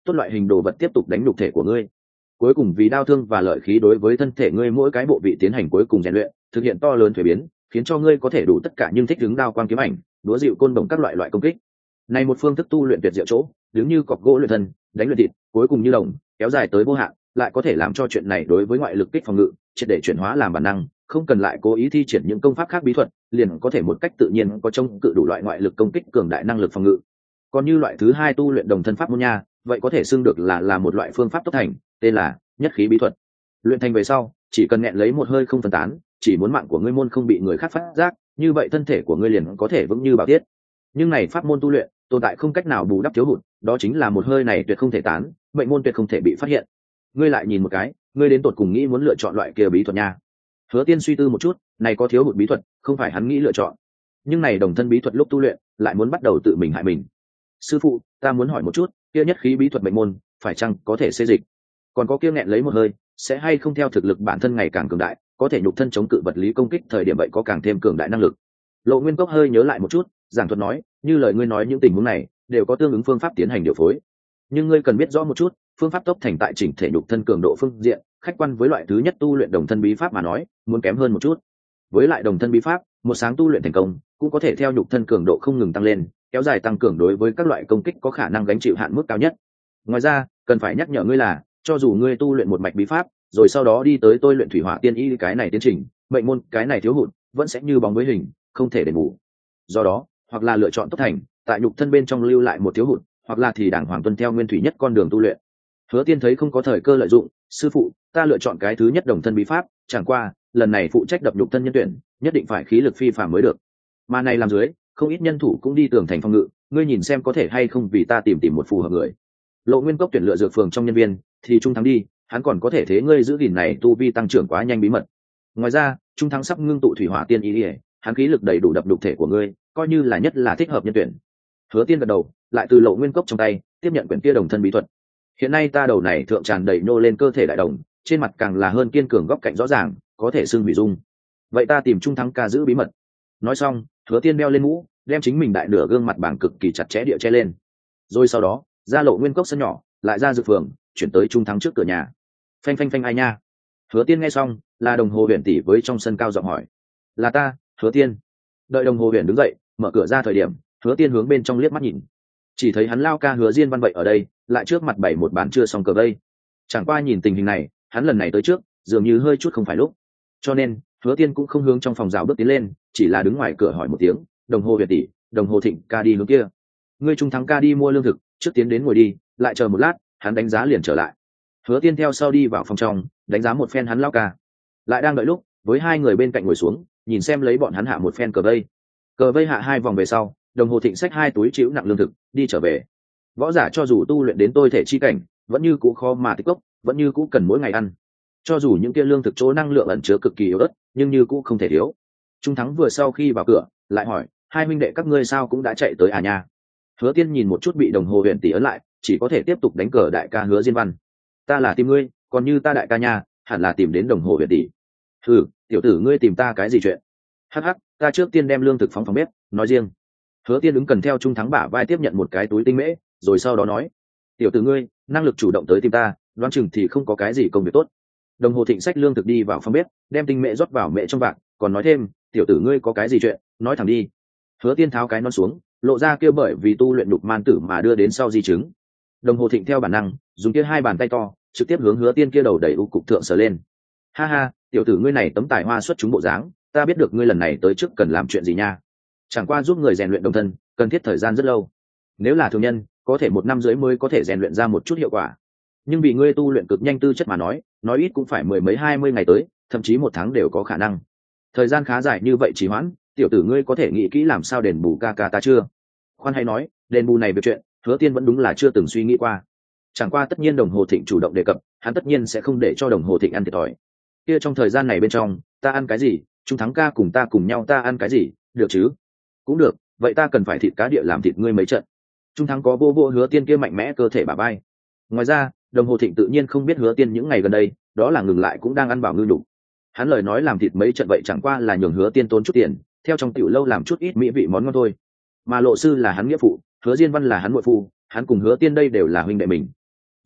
tốt loại hình đồ vật tiếp tục đánh nhục thể của ngươi. Cuối cùng vì đao thương và lợi khí đối với thân thể ngươi mỗi cái bộ vị tiến hành cuối cùng rèn luyện, thực hiện to lớn thuế biến, khiến cho ngươi có thể đủ tất cả nhưng thích ứng đao quang kiếm ảnh, đúa dịu côn đồng các loại loại công kích. Này một phương thức tu luyện tuyệt diệu chỗ, đứng như cọc gỗ luyện thân, đánh luyện thịt, cuối cùng như đồng, kéo dài tới vô hạn, lại có thể làm cho chuyện này đối với ngoại lực kích phòng ngự, triệt để chuyển hóa làm bản năng, không cần lại cố ý thi triển những công pháp khác bí thuật, liền có thể một cách tự nhiên có chống cự đủ loại ngoại lực công kích cường đại năng lực phòng ngự. Còn như loại thứ hai tu luyện đồng thân pháp môn nha, vậy có thể xưng được là là một loại phương pháp tốc thành, tên là nhất khí bí thuật. Luyện thành về sau, chỉ cần nghẹn lấy một hơi không phân tán, chỉ muốn mạng của ngươi môn không bị người khác phát giác, như vậy thân thể của ngươi liền có thể vững như bảo tiết. Nhưng này pháp môn tu luyện, tồn tại không cách nào bù đắp thiếu hụt, đó chính là một hơi này tuyệt không thể tán, mệnh môn tuyệt không thể bị phát hiện. Ngươi lại nhìn một cái, ngươi đến tột cùng nghĩ muốn lựa chọn loại kia bí thuật nha. Hứa Tiên suy tư một chút, này có thiếu hụt bí thuật, không phải hắn nghĩ lựa chọn. Nhưng này đồng thân bí thuật lúc tu luyện, lại muốn bắt đầu tự mình hại mình. Sư phụ, ta muốn hỏi một chút, kia nhất khí bí thuật mệnh môn, phải chăng có thể xê dịch? Còn có kia nghẹn lấy một hơi, sẽ hay không theo thực lực bản thân ngày càng cường đại, có thể nhục thân chống cự vật lý công kích thời điểm vậy có càng thêm cường đại năng lực. Lộ Nguyên Cốc hơi nhớ lại một chút, giảng thuật nói, như lời ngươi nói những tình huống này, đều có tương ứng phương pháp tiến hành điều phối. Nhưng ngươi cần biết rõ một chút, phương pháp tốc thành tại chỉnh thể nhục thân cường độ phương diện, khách quan với loại thứ nhất tu luyện đồng thân bí pháp mà nói, muốn kém hơn một chút. Với lại đồng thân bí pháp, một sáng tu luyện thành công, cũng có thể theo nhục thân cường độ không ngừng tăng lên, kéo dài tăng cường đối với các loại công kích có khả năng gánh chịu hạn mức cao nhất. Ngoài ra, cần phải nhắc nhở ngươi là, cho dù ngươi tu luyện một mạch bí pháp, rồi sau đó đi tới tôi luyện thủy hỏa tiên y cái này tiến trình, mệnh môn cái này thiếu hụt, vẫn sẽ như bóng với hình, không thể đền bù. Do đó, hoặc là lựa chọn tốc thành, tại nhục thân bên trong lưu lại một thiếu hụt, hoặc là thì đàng hoàng tuân theo nguyên thủy nhất con đường tu luyện. Hứa Tiên thấy không có thời cơ lợi dụng, sư phụ, ta lựa chọn cái thứ nhất đồng thân bí pháp, chẳng qua, lần này phụ trách đập nhục thân nhân tuyển, nhất định phải khí lực phi phàm mới được. Mà này làm dưới, không ít nhân thủ cũng đi tường thành phòng ngự, ngươi nhìn xem có thể hay không vì ta tìm tìm một phù hợp người. Lộ Nguyên Cốc tuyển lựa dược phường trong nhân viên, thì trung thắng đi, hắn còn có thể thế ngươi giữ gìn này tu vi tăng trưởng quá nhanh bí mật. Ngoài ra, trung thắng sắp ngưng tụ thủy hỏa tiên ý, hắn khí lực đầy đủ đập đục thể của ngươi, coi như là nhất là thích hợp nhân tuyển. Hứa Tiên gật đầu, lại từ Lộ Nguyên Cốc trong tay tiếp nhận quyển kia đồng thân bí thuật. Hiện nay ta đầu này thượng tràn đầy nô lên cơ thể đại đồng, trên mặt càng là hơn kiên cường góc cạnh rõ ràng, có thể xưng hủy dung. Vậy ta tìm trung thắng ca giữ bí mật. Nói xong, Hứa Tiên đeo lên mũ, đem chính mình đại nửa gương mặt bảng cực kỳ chặt chẽ địa che lên. Rồi sau đó, ra Lộ Nguyên Cốc sân nhỏ, lại ra dược phường, chuyển tới trung thắng trước cửa nhà. Phanh phanh phanh ai nha. Hứa Tiên nghe xong, là đồng hồ huyền tỷ với trong sân cao giọng hỏi. Là ta, Hứa Tiên. Đợi đồng hồ huyền đứng dậy, mở cửa ra thời điểm, Hứa Tiên hướng bên trong liếc mắt nhìn, chỉ thấy hắn lao ca Hứa Diên Văn vậy ở đây, lại trước mặt bảy một bàn chưa xong cờ vây. Chẳng qua nhìn tình hình này, hắn lần này tới trước, dường như hơi chút không phải lúc. Cho nên, Hứa Tiên cũng không hướng trong phòng rào bước tiến lên, chỉ là đứng ngoài cửa hỏi một tiếng, đồng hồ huyền tỷ, đồng hồ Thịnh ca đi hướng kia. Ngươi trung thắng ca đi mua lương thực, trước tiến đến ngồi đi, lại chờ một lát, hắn đánh giá liền trở lại. Hứa Tiên theo sau đi vào phòng trong, đánh giá một phen hắn lao ca, lại đang đợi lúc, với hai người bên cạnh ngồi xuống, nhìn xem lấy bọn hắn hạ một phen cờ vây. Cờ vây hạ hai vòng về sau, đồng hồ Thịnh xách hai túi chịu nặng lương thực, đi trở về. Võ giả cho dù tu luyện đến tôi thể chi cảnh, vẫn như cũ khó mà tích cốc, vẫn như cũ cần mỗi ngày ăn. Cho dù những kia lương thực chỗ năng lượng ẩn chứa cực kỳ yếu ớt, nhưng như cũ không thể thiếu. Trung thắng vừa sau khi vào cửa, lại hỏi, hai huynh đệ các ngươi sao cũng đã chạy tới à nha? Hứa Tiên nhìn một chút bị đồng hồ huyền tỷ ấn lại, chỉ có thể tiếp tục đánh cờ đại ca Hứa Diên Văn. Ta là tìm ngươi, còn như ta đại ca nha, hẳn là tìm đến đồng hồ huyền tỷ. Ừ, tiểu tử ngươi tìm ta cái gì chuyện? Hắc hắc, ta trước tiên đem lương thực phóng phòng bếp, nói riêng. Hứa Tiên ứng cần theo Trung thắng bả vai tiếp nhận một cái túi tinh mễ, rồi sau đó nói, tiểu tử ngươi, năng lực chủ động tới tìm ta, đoán chừng thì không có cái gì công việc tốt. Đồng hồ Thịnh xách lương thực đi vào phòng bếp, đem tinh mễ rót vào mễ trong vạc, còn nói thêm, tiểu tử ngươi có cái gì chuyện, nói thẳng đi. Hứa Tiên tháo cái nón xuống, lộ ra kia bởi vì tu luyện đục man tử mà đưa đến sau di chứng. Đồng hồ Thịnh theo bản năng, dùng kia hai bàn tay to, trực tiếp hướng Hứa Tiên kia đầu đầy u cục thượng sờ lên. Ha ha, tiểu tử ngươi này tấm tài hoa xuất chúng bộ dáng, ta biết được ngươi lần này tới trước cần làm chuyện gì nha. Chẳng qua giúp người rèn luyện đồng thân, cần thiết thời gian rất lâu. Nếu là thường nhân, có thể một năm dưới mới có thể rèn luyện ra một chút hiệu quả. Nhưng vì ngươi tu luyện cực nhanh tư chất mà nói, nói ít cũng phải mười mấy hai mươi ngày tới, thậm chí một tháng đều có khả năng. Thời gian khá dài như vậy trì hoãn, tiểu tử ngươi có thể nghĩ kỹ làm sao đền bù ca ca ta chưa? Khoan hay nói, đền bù này việc chuyện, Hứa Tiên vẫn đúng là chưa từng suy nghĩ qua. Chẳng qua tất nhiên đồng hồ Thịnh chủ động đề cập, hắn tất nhiên sẽ không để cho đồng hồ Thịnh ăn thiệt thòi. Kia trong thời gian này bên trong, ta ăn cái gì, Trung thắng ca cùng ta cùng nhau ta ăn cái gì, được chứ? Cũng được, vậy ta cần phải thịt cá địa làm thịt ngươi mấy trận. Trung thắng có vô vô Hứa Tiên kia mạnh mẽ cơ thể bả vai. Ngoài ra, đồng hồ Thịnh tự nhiên không biết Hứa Tiên những ngày gần đây, đó là ngừng lại cũng đang ăn bảo ngư đủ. Hắn lời nói làm thịt mấy trận vậy chẳng qua là nhường Hứa Tiên tốn chút tiền, theo trong tiểu lâu làm chút ít mỹ vị món ngon thôi. Mà Lộ sư là hắn nghĩa phụ, Hứa Diên Văn là hắn muội phu, hắn cùng Hứa Tiên đây đều là huynh đệ mình.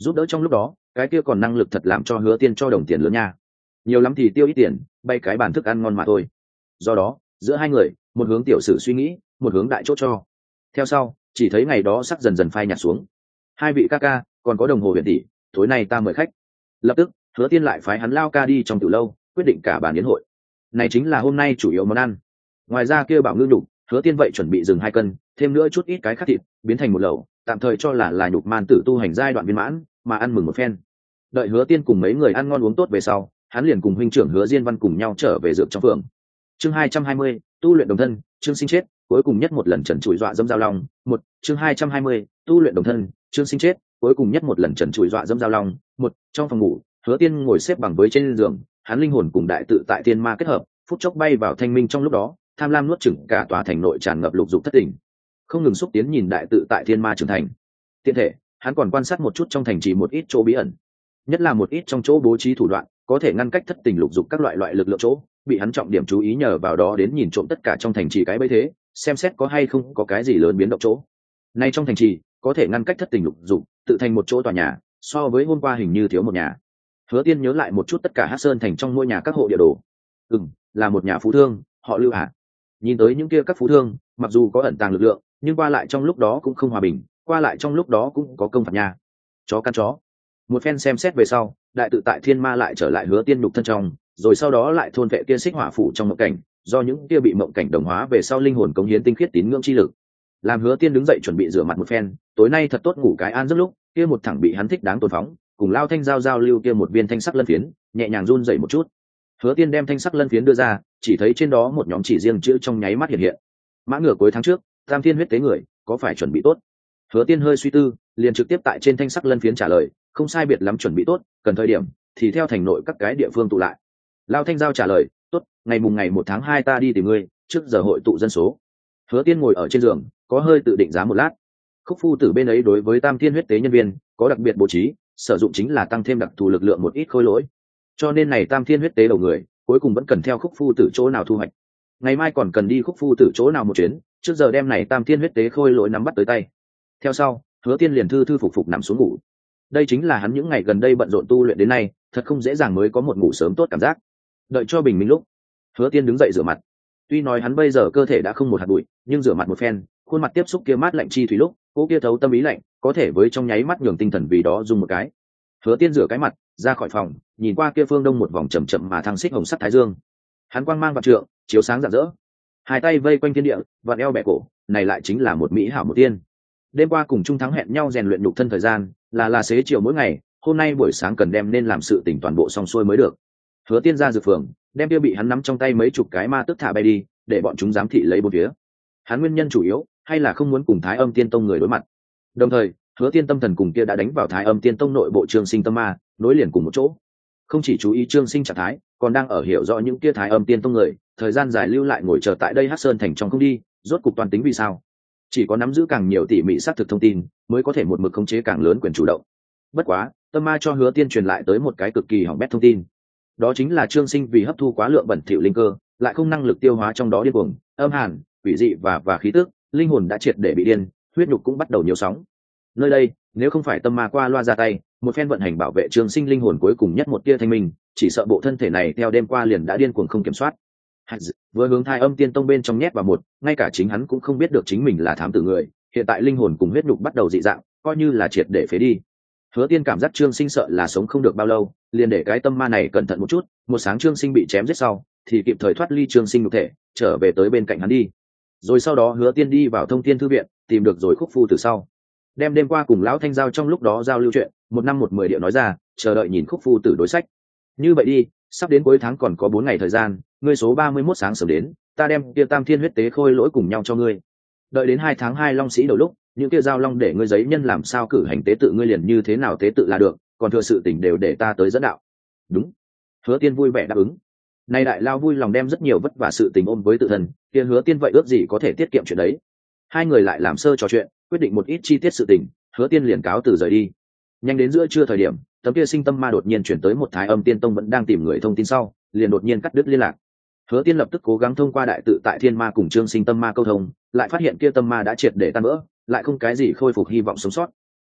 giúp đỡ trong lúc đó cái kia còn năng lực thật làm cho Hứa Tiên cho đồng tiền lớn nha, nhiều lắm thì tiêu ít tiền bay cái bàn thức ăn ngon mà thôi. Do đó giữa hai người, một hướng tiểu sử suy nghĩ, một hướng đại chốt cho. Theo sau chỉ thấy ngày đó sắc dần dần phai nhạt xuống. Hai vị ca ca còn có đồng hồ huyền tỷ, tối nay ta mời khách. Lập tức Hứa Tiên lại phái hắn lao ca đi trong tiểu lâu quyết định cả bàn yến hội. Này chính là hôm nay chủ yếu món ăn. Ngoài ra kia bảo ngư nhục, Hứa Tiên vậy chuẩn bị dừng hai cân, thêm nữa chút ít cái khác thịt, biến thành một lẩu, tạm thời cho là là nhục man tử tu hành giai đoạn viên mãn, mà ăn mừng một phen. Đợi Hứa Tiên cùng mấy người ăn ngon uống tốt về sau, hắn liền cùng huynh trưởng Hứa Diên Văn cùng nhau trở về dược trong phường. Chương hai trăm hai mươi, tu luyện đồng thân, chương sinh chết, cuối cùng nhất một lần trần trụi dọa dẫm giao long, một, chương hai trăm hai mươi, tu luyện đồng thân, chương sinh chết, cuối cùng nhất một lần trần trụi dọa dẫm giao long, một, trong phòng ngủ, Hứa Tiên ngồi xếp bằng với trên giường, hắn linh hồn cùng đại tự tại tiên ma kết hợp, phút chốc bay vào thanh minh trong lúc đó, tham lam nuốt chửng cả tòa thành nội tràn ngập lục dục thất tình, không ngừng xúc tiến nhìn đại tự tại thiên ma trưởng thành. Tiện thể hắn còn quan sát một chút trong thành trì một ít chỗ bí ẩn, nhất là một ít trong chỗ bố trí thủ đoạn có thể ngăn cách thất tình lục dục các loại loại lực lượng chỗ, bị hắn trọng điểm chú ý, nhờ vào đó đến nhìn trộm tất cả trong thành trì cái bấy thế, xem xét có hay không có cái gì lớn biến động chỗ. Nay trong thành trì có thể ngăn cách thất tình lục dục tự thành một chỗ tòa nhà, so với hôm qua hình như thiếu một nhà. Hứa Tiên nhớ lại một chút tất cả Hắc Sơn thành trong ngôi nhà các hộ địa đồ, ừm, là một nhà phú thương, họ Lưu à. Nhìn tới những kia các phú thương mặc dù có ẩn tàng lực lượng, nhưng qua lại trong lúc đó cũng không hòa bình, qua lại trong lúc đó cũng có công phạt nhà. Chó căn chó. Một phen xem xét về sau, đại tự tại thiên ma lại trở lại Hứa Tiên nhục thân trong, rồi sau đó lại thôn vệ kia xích hỏa phủ trong mộng cảnh, do những kia bị mộng cảnh đồng hóa về sau linh hồn cống hiến tinh khiết tín ngưỡng chi lực. Làm Hứa Tiên đứng dậy chuẩn bị rửa mặt một phen, tối nay thật tốt ngủ cái an giấc lúc, kia một thẳng bị hắn thích đáng tồn phóng, cùng lao thanh giao giao lưu kia một viên thanh sắc lân phiến, nhẹ nhàng run dậy một chút. Hứa Tiên đem thanh sắc lân phiến đưa ra, chỉ thấy trên đó một nhóm chỉ riêng chữ trong nháy mắt hiện hiện. Mã ngựa cuối tháng trước, tam thiên huyết tế người, có phải chuẩn bị tốt? Hứa Tiên hơi suy tư, liền trực tiếp tại trên thanh sắc lân phiến trả lời, không sai biệt lắm chuẩn bị tốt, cần thời điểm thì theo thành nội các cái địa phương tụ lại. Lao thanh giao trả lời, tốt, ngày mùng ngày một tháng hai ta đi tìm ngươi, trước giờ hội tụ dân số. Hứa Tiên ngồi ở trên giường, có hơi tự định giá một lát. Khúc phu tử bên ấy đối với tam thiên huyết tế nhân viên có đặc biệt bố trí, sử dụng chính là tăng thêm đặc thù lực lượng một ít khôi lỗi, cho nên này tam thiên huyết tế đầu người cuối cùng vẫn cần theo khúc phu tử chỗ nào thu hoạch. Ngày mai còn cần đi khúc phu tử chỗ nào một chuyến, trước giờ đem này tam thiên huyết tế khôi lỗi nắm bắt tới tay. Theo sau Hứa Tiên liền thư thư phục phục nằm xuống ngủ. Đây chính là hắn những ngày gần đây bận rộn tu luyện đến nay, thật không dễ dàng mới có một ngủ sớm tốt cảm giác. Đợi cho bình minh lúc, Hứa Tiên đứng dậy rửa mặt. Tuy nói hắn bây giờ cơ thể đã không một hạt bụi, nhưng rửa mặt một phen, khuôn mặt tiếp xúc kia mát lạnh chi thủy lúc, cô kia thấu tâm ý lạnh, có thể với trong nháy mắt nhường tinh thần vì đó dùng một cái. Hứa Tiên rửa cái mặt, ra khỏi phòng, nhìn qua kia phương đông một vòng chậm chậm mà thăng xích hồng sắc thái dương. Hắn quang mang vạn trượng, chiếu sáng rạng rỡ. Hai tay vây quanh thiên địa, vặn eo bẻ cổ, này lại chính là một mỹ hảo một tiên. Đêm qua cùng Trung Thắng hẹn nhau rèn luyện nhục thân thời gian, là là xế chiều mỗi ngày, hôm nay buổi sáng cần đem nên làm sự tỉnh toàn bộ xong xuôi mới được. Hứa Tiên ra dược phường, đem kia bị hắn nắm trong tay mấy chục cái ma tức thả bay đi, để bọn chúng giám thị lấy bốn phía. Hắn nguyên nhân chủ yếu hay là không muốn cùng Thái Âm Tiên Tông người đối mặt. Đồng thời, Hứa Tiên tâm thần cùng kia đã đánh vào Thái Âm Tiên Tông nội bộ Trương Sinh tâm ma, nối liền cùng một chỗ. Không chỉ chú ý Trương Sinh trạng thái, còn đang ở hiểu rõ những kia Thái Âm Tiên Tông người, thời gian dài lưu lại ngồi chờ tại đây Hắc Sơn thành trong không đi, rốt cục toàn tính vì sao? Chỉ có nắm giữ càng nhiều tỉ mỉ xác thực thông tin, mới có thể một mực khống chế càng lớn quyền chủ động. Bất quá, tâm ma cho Hứa Tiên truyền lại tới một cái cực kỳ hỏng bét thông tin. Đó chính là Trương Sinh vì hấp thu quá lượng bẩn thỉu linh cơ, lại không năng lực tiêu hóa trong đó điên cuồng, âm hàn, quỷ dị và và khí tức, linh hồn đã triệt để bị điên, huyết nhục cũng bắt đầu nhiều sóng. Nơi đây, nếu không phải tâm ma qua loa ra tay, một phen vận hành bảo vệ Trương Sinh linh hồn cuối cùng nhất một tia thanh minh, chỉ sợ bộ thân thể này theo đêm qua liền đã điên cuồng không kiểm soát. Vừa hướng Thái Âm Tiên Tông bên trong nhét vào một, ngay cả chính hắn cũng không biết được chính mình là thám tử người, hiện tại linh hồn cùng huyết nhục bắt đầu dị dạng, coi như là triệt để phế đi. Hứa Tiên cảm giác Trương Sinh sợ là sống không được bao lâu, liền để cái tâm ma này cẩn thận một chút, một sáng Trương Sinh bị chém giết sau, thì kịp thời thoát ly Trương Sinh nhục thể, trở về tới bên cạnh hắn đi. Rồi sau đó Hứa Tiên đi vào Thông Thiên thư viện, tìm được rồi Khúc phu từ sau, đem đêm qua cùng lão Thanh giao trong lúc đó giao lưu chuyện, một năm một mười điệu nói ra, chờ đợi nhìn Khúc phu tử đối sách. Như vậy đi, sắp đến cuối tháng còn có bốn ngày thời gian, ngươi số ba mươi mốt sáng sớm đến, ta đem kia tam thiên huyết tế khôi lỗi cùng nhau cho ngươi. Đợi đến hai tháng hai long sĩ đầu lúc, những kia giao long để ngươi giấy nhân làm sao cử hành tế tự ngươi liền như thế nào tế tự là được, còn thừa sự tình đều để ta tới dẫn đạo. Đúng. Hứa Tiên vui vẻ đáp ứng. Nay đại lao vui lòng đem rất nhiều vất vả sự tình ôm với tự thân, kia Hứa Tiên vậy ước gì có thể tiết kiệm chuyện đấy. Hai người lại làm sơ trò chuyện, quyết định một ít chi tiết sự tình, Hứa Tiên liền cáo từ rời đi. Nhanh đến giữa trưa thời điểm, tấm kia sinh tâm ma đột nhiên chuyển tới một Thái Âm Tiên Tông vẫn đang tìm người thông tin sau, liền đột nhiên cắt đứt liên lạc. Hứa Tiên lập tức cố gắng thông qua đại tự tại thiên ma cùng Trương Sinh tâm ma câu thông, lại phát hiện kia tâm ma đã triệt để tan vỡ, lại không cái gì khôi phục hy vọng sống sót.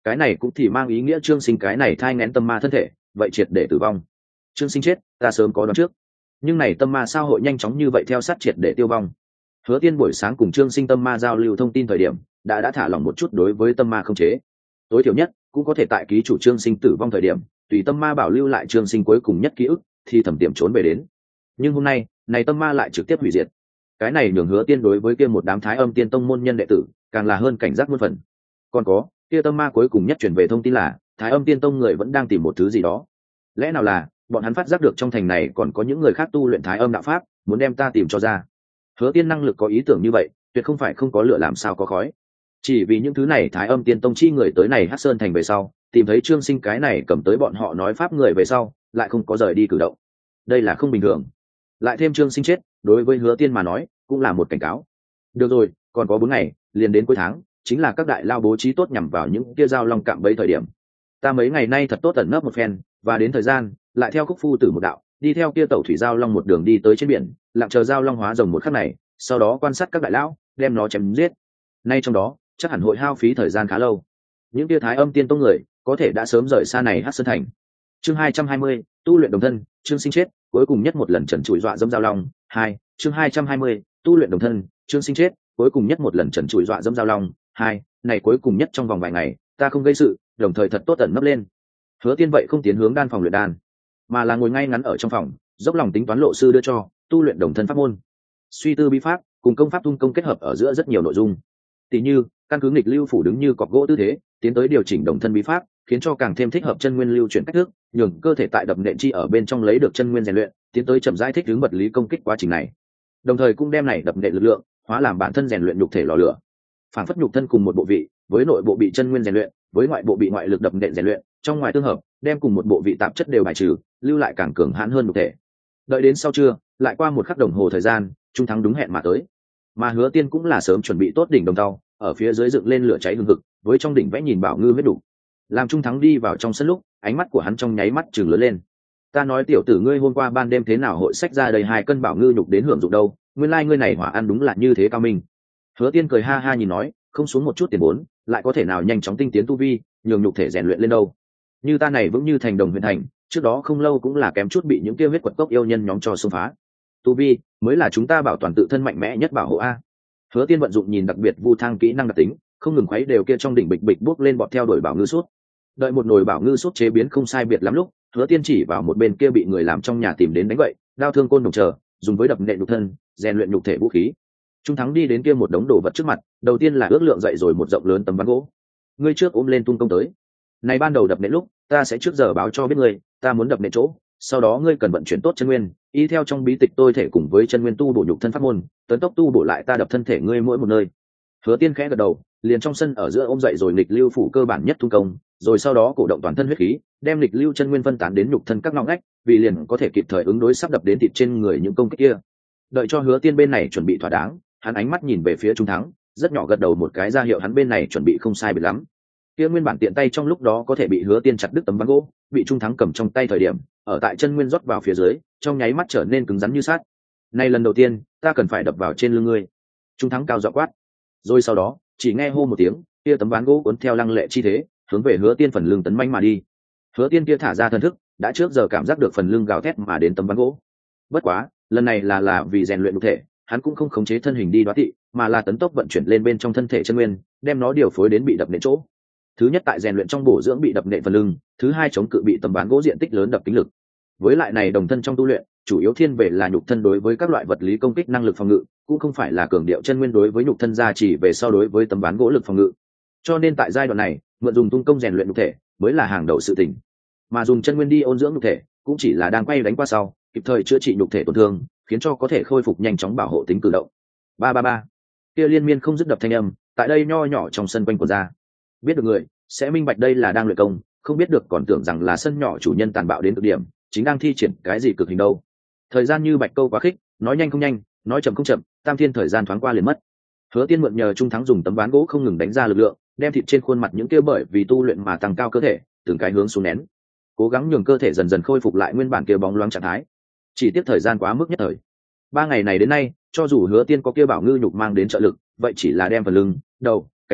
cái này cũng thì mang ý nghĩa Trương Sinh cái này thai nghén tâm ma thân thể vậy triệt để tử vong. Trương Sinh chết ta sớm có đoán trước, nhưng này tâm ma sao hội nhanh chóng như vậy theo sát triệt để tiêu vong. Hứa Tiên buổi sáng cùng Trương Sinh tâm ma giao lưu thông tin thời điểm đã đã thả lỏng một chút đối với tâm ma không chế, tối thiểu nhất cũng có thể tại ký chủ Trương Sinh tử vong thời điểm tùy tâm ma bảo lưu lại Trương Sinh cuối cùng nhất ký ức thì thẩm tiệm trốn về đến. Nhưng hôm nay này tâm ma lại trực tiếp hủy diệt, cái này nhường Hứa Tiên đối với kia một đám Thái Âm Tiên Tông môn nhân đệ tử càng là hơn cảnh giác muôn phần. Còn có kia tâm ma cuối cùng nhất truyền về thông tin là Thái Âm Tiên Tông người vẫn đang tìm một thứ gì đó, lẽ nào là bọn hắn phát giác được trong thành này còn có những người khác tu luyện Thái Âm đạo pháp, muốn đem ta tìm cho ra. Hứa Tiên năng lực có ý tưởng như vậy tuyệt không phải không có lửa làm sao có khói, chỉ vì những thứ này Thái Âm Tiên Tông chi người tới này Hắc Sơn thành về sau tìm thấy Trương Sinh cái này cầm tới bọn họ nói pháp người về sau lại không có rời đi cử động, đây là không bình thường. Lại thêm Trương Sinh chết đối với Hứa Tiên mà nói cũng là một cảnh cáo. Được rồi, còn có bốn ngày liền đến cuối tháng, chính là các đại lao bố trí tốt nhằm vào những kia giao long cạm bẫy thời điểm. Ta mấy ngày nay thật tốt tận nấp một phen, và đến thời gian lại theo Khúc Phu Tử một đạo đi theo kia tẩu thủy giao long một đường đi tới trên biển, lặng chờ giao long hóa rồng một khắc này, sau đó quan sát các đại lão đem nó chém giết. Nay trong đó chắc hẳn hội hao phí thời gian khá lâu. Những kia Thái Âm Tiên Tông người có thể đã sớm rời xa này Hắc Sơn thành. Chương hai trăm hai mươi, tu luyện đồng thân, Trương Sinh chết cuối cùng nhất một lần trần trụi dọa dẫm giao long. Hai, chương hai trăm hai mươi, tu luyện đồng thân, Trương Sinh chết cuối cùng nhất một lần trần trụi dọa dẫm giao long. Hai, này cuối cùng nhất trong vòng vài ngày ta không gây sự, đồng thời thật tốt tận nấp lên. Hứa Tiên vậy không tiến hướng đan phòng luyện đan, mà là ngồi ngay ngắn ở trong phòng dốc lòng tính toán lộ sư đưa cho tu luyện đồng thân pháp môn, suy tư bí pháp cùng công pháp tung công kết hợp ở giữa rất nhiều nội dung, tỷ như căn cứ nghịch lưu phủ đứng như cọc gỗ tư thế tiến tới điều chỉnh đồng thân bí pháp, khiến cho càng thêm thích hợp chân nguyên lưu chuyển cách thức, nhường cơ thể tại đập nện chi ở bên trong lấy được chân nguyên rèn luyện, tiến tới chậm rãi thích ứng vật lý công kích quá trình này. Đồng thời cũng đem này đập nện lực lượng hóa làm bản thân rèn luyện nhục thể lò lửa, phản phất nhục thân cùng một bộ vị, với nội bộ bị chân nguyên rèn luyện, với ngoại bộ bị ngoại lực đập nện rèn luyện, trong ngoài tương hợp, đem cùng một bộ vị tạp chất đều bài trừ, lưu lại càng cường hãn hơn nhục thể. Đợi đến sau trưa, lại qua một khắc đồng hồ thời gian, Trung Thắng đúng hẹn mà tới. Mà Hứa Tiên cũng là sớm chuẩn bị tốt đỉnh đồng tàu, ở phía dưới dựng lên lửa cháy hừng hực, với trong đỉnh vẽ nhìn Bảo Ngư huyết đủ. Làm Trung Thắng đi vào trong sân lúc, ánh mắt của hắn trong nháy mắt trừng lớn lên. Ta nói tiểu tử ngươi hôm qua ban đêm thế nào hội sách ra đầy hai cân Bảo Ngư nhục đến hưởng dụng đâu, nguyên lai like ngươi này hỏa ăn đúng là như thế cao minh. Hứa Tiên cười ha ha nhìn nói, không xuống một chút tiền vốn, lại có thể nào nhanh chóng tinh tiến tu vi, nhường nhục thể rèn luyện lên đâu. Như ta này vững như thành đồng huyền thành, trước đó không lâu cũng là kém chút bị những kia huyết quật cốc yêu nhân nhóm cho xông phá. Tu vi mới là chúng ta bảo toàn tự thân mạnh mẽ nhất bảo hộ a. Hứa Tiên vận dụng nhìn đặc biệt vu thang kỹ năng đặc tính, không ngừng khuấy đều kia trong đỉnh bịch bịch bước lên bọt theo đuổi Bảo Ngư suốt. Đợi một nồi Bảo Ngư suốt chế biến không sai biệt lắm lúc, Hứa Tiên chỉ vào một bên kia bị người làm trong nhà tìm đến đánh vậy, đao thương côn đồng chờ, dùng với đập nện nhục thân, rèn luyện nhục thể vũ khí. Trung Thắng đi đến kia một đống đồ vật trước mặt, đầu tiên là ước lượng dậy rồi một rộng lớn tấm ván gỗ. Ngươi trước ôm lên tung công tới. Này ban đầu đập nện lúc, ta sẽ trước giờ báo cho biết ngươi, ta muốn đập nện chỗ, sau đó ngươi cần vận chuyển tốt chân nguyên, y theo trong bí tịch tôi thể cùng với chân nguyên tu bổ nhục thân pháp môn, tấn tốc tu bổ lại ta đập thân thể ngươi mỗi một nơi. Hứa Tiên khẽ gật đầu, liền trong sân ở giữa ôm dậy rồi nghịch lưu phủ cơ bản nhất tung công, rồi sau đó cổ động toàn thân huyết khí, đem nghịch lưu chân nguyên phân tán đến nhục thân các ngõ ngách, vì liền có thể kịp thời ứng đối sắp đập đến thịt trên người những công kích kia. Đợi cho Hứa Tiên bên này chuẩn bị thỏa đáng, hắn ánh mắt nhìn về phía Trung Thắng, rất nhỏ gật đầu một cái ra hiệu hắn bên này chuẩn bị không sai biệt lắm. Kia nguyên bản tiện tay trong lúc đó có thể bị Hứa Tiên chặt đứt tấm ván gỗ, bị Trung Thắng cầm trong tay thời điểm, ở tại chân nguyên rót vào phía dưới, trong nháy mắt trở nên cứng rắn như sắt. Này lần đầu tiên, ta cần phải đập vào trên lưng ngươi. Trung Thắng cao giọng quát. Rồi sau đó, chỉ nghe hô một tiếng, kia tấm ván gỗ cuốn theo lăng lệ chi thế, hướng về Hứa Tiên phần lưng tấn manh mà đi. Hứa Tiên kia thả ra thần thức, đã trước giờ cảm giác được phần lưng gào thét mà đến tấm ván gỗ. Bất quá, lần này là là vì rèn luyện nhục thể, hắn cũng không khống chế thân hình đi đoá thị, mà là tấn tốc vận chuyển lên bên trong thân thể chân nguyên, đem nó điều phối đến bị đập nện chỗ. Thứ nhất tại rèn luyện trong bổ dưỡng bị đập nện phần lưng, thứ hai chống cự bị tấm ván gỗ diện tích lớn đập kính lực. Với lại này đồng thân trong tu luyện, chủ yếu thiên về là nhục thân đối với các loại vật lý công kích năng lực phòng ngự, cũng không phải là cường điệu chân nguyên đối với nhục thân gia chỉ về so đối với tấm ván gỗ lực phòng ngự. Cho nên tại giai đoạn này, mượn dùng tung công rèn luyện nhục thể mới là hàng đầu sự tình, mà dùng chân nguyên đi ôn dưỡng nhục thể cũng chỉ là đang quay đánh qua sau, kịp thời chữa trị nhục thể tổn thương, khiến cho có thể khôi phục nhanh chóng bảo hộ tính cử động. Ba ba ba. Kia liên miên không dứt đập thanh âm, tại đây nho nhỏ trong sân quanh của ra. Biết được người sẽ minh bạch đây là đang luyện công, không biết được còn tưởng rằng là sân nhỏ chủ nhân tàn bạo đến cực điểm, chính đang thi triển cái gì cực hình đâu. Thời gian như bạch câu quá khích, nói nhanh không nhanh, nói chậm không chậm, tam thiên thời gian thoáng qua liền mất. Hứa Tiên mượn nhờ Trung Thắng dùng tấm ván gỗ không ngừng đánh ra lực lượng, đem thịt trên khuôn mặt những kia bởi vì tu luyện mà tăng cao cơ thể, từng cái hướng xuống nén, cố gắng nhường cơ thể dần dần khôi phục lại nguyên bản kia bóng loáng trạng thái. Chỉ tiếc thời gian quá mức nhất thời. Ba ngày này đến nay, cho dù Hứa Tiên có kia bảo ngư nhục mang đến trợ lực, vậy chỉ là đem phần lưng, đầu, cánh tay,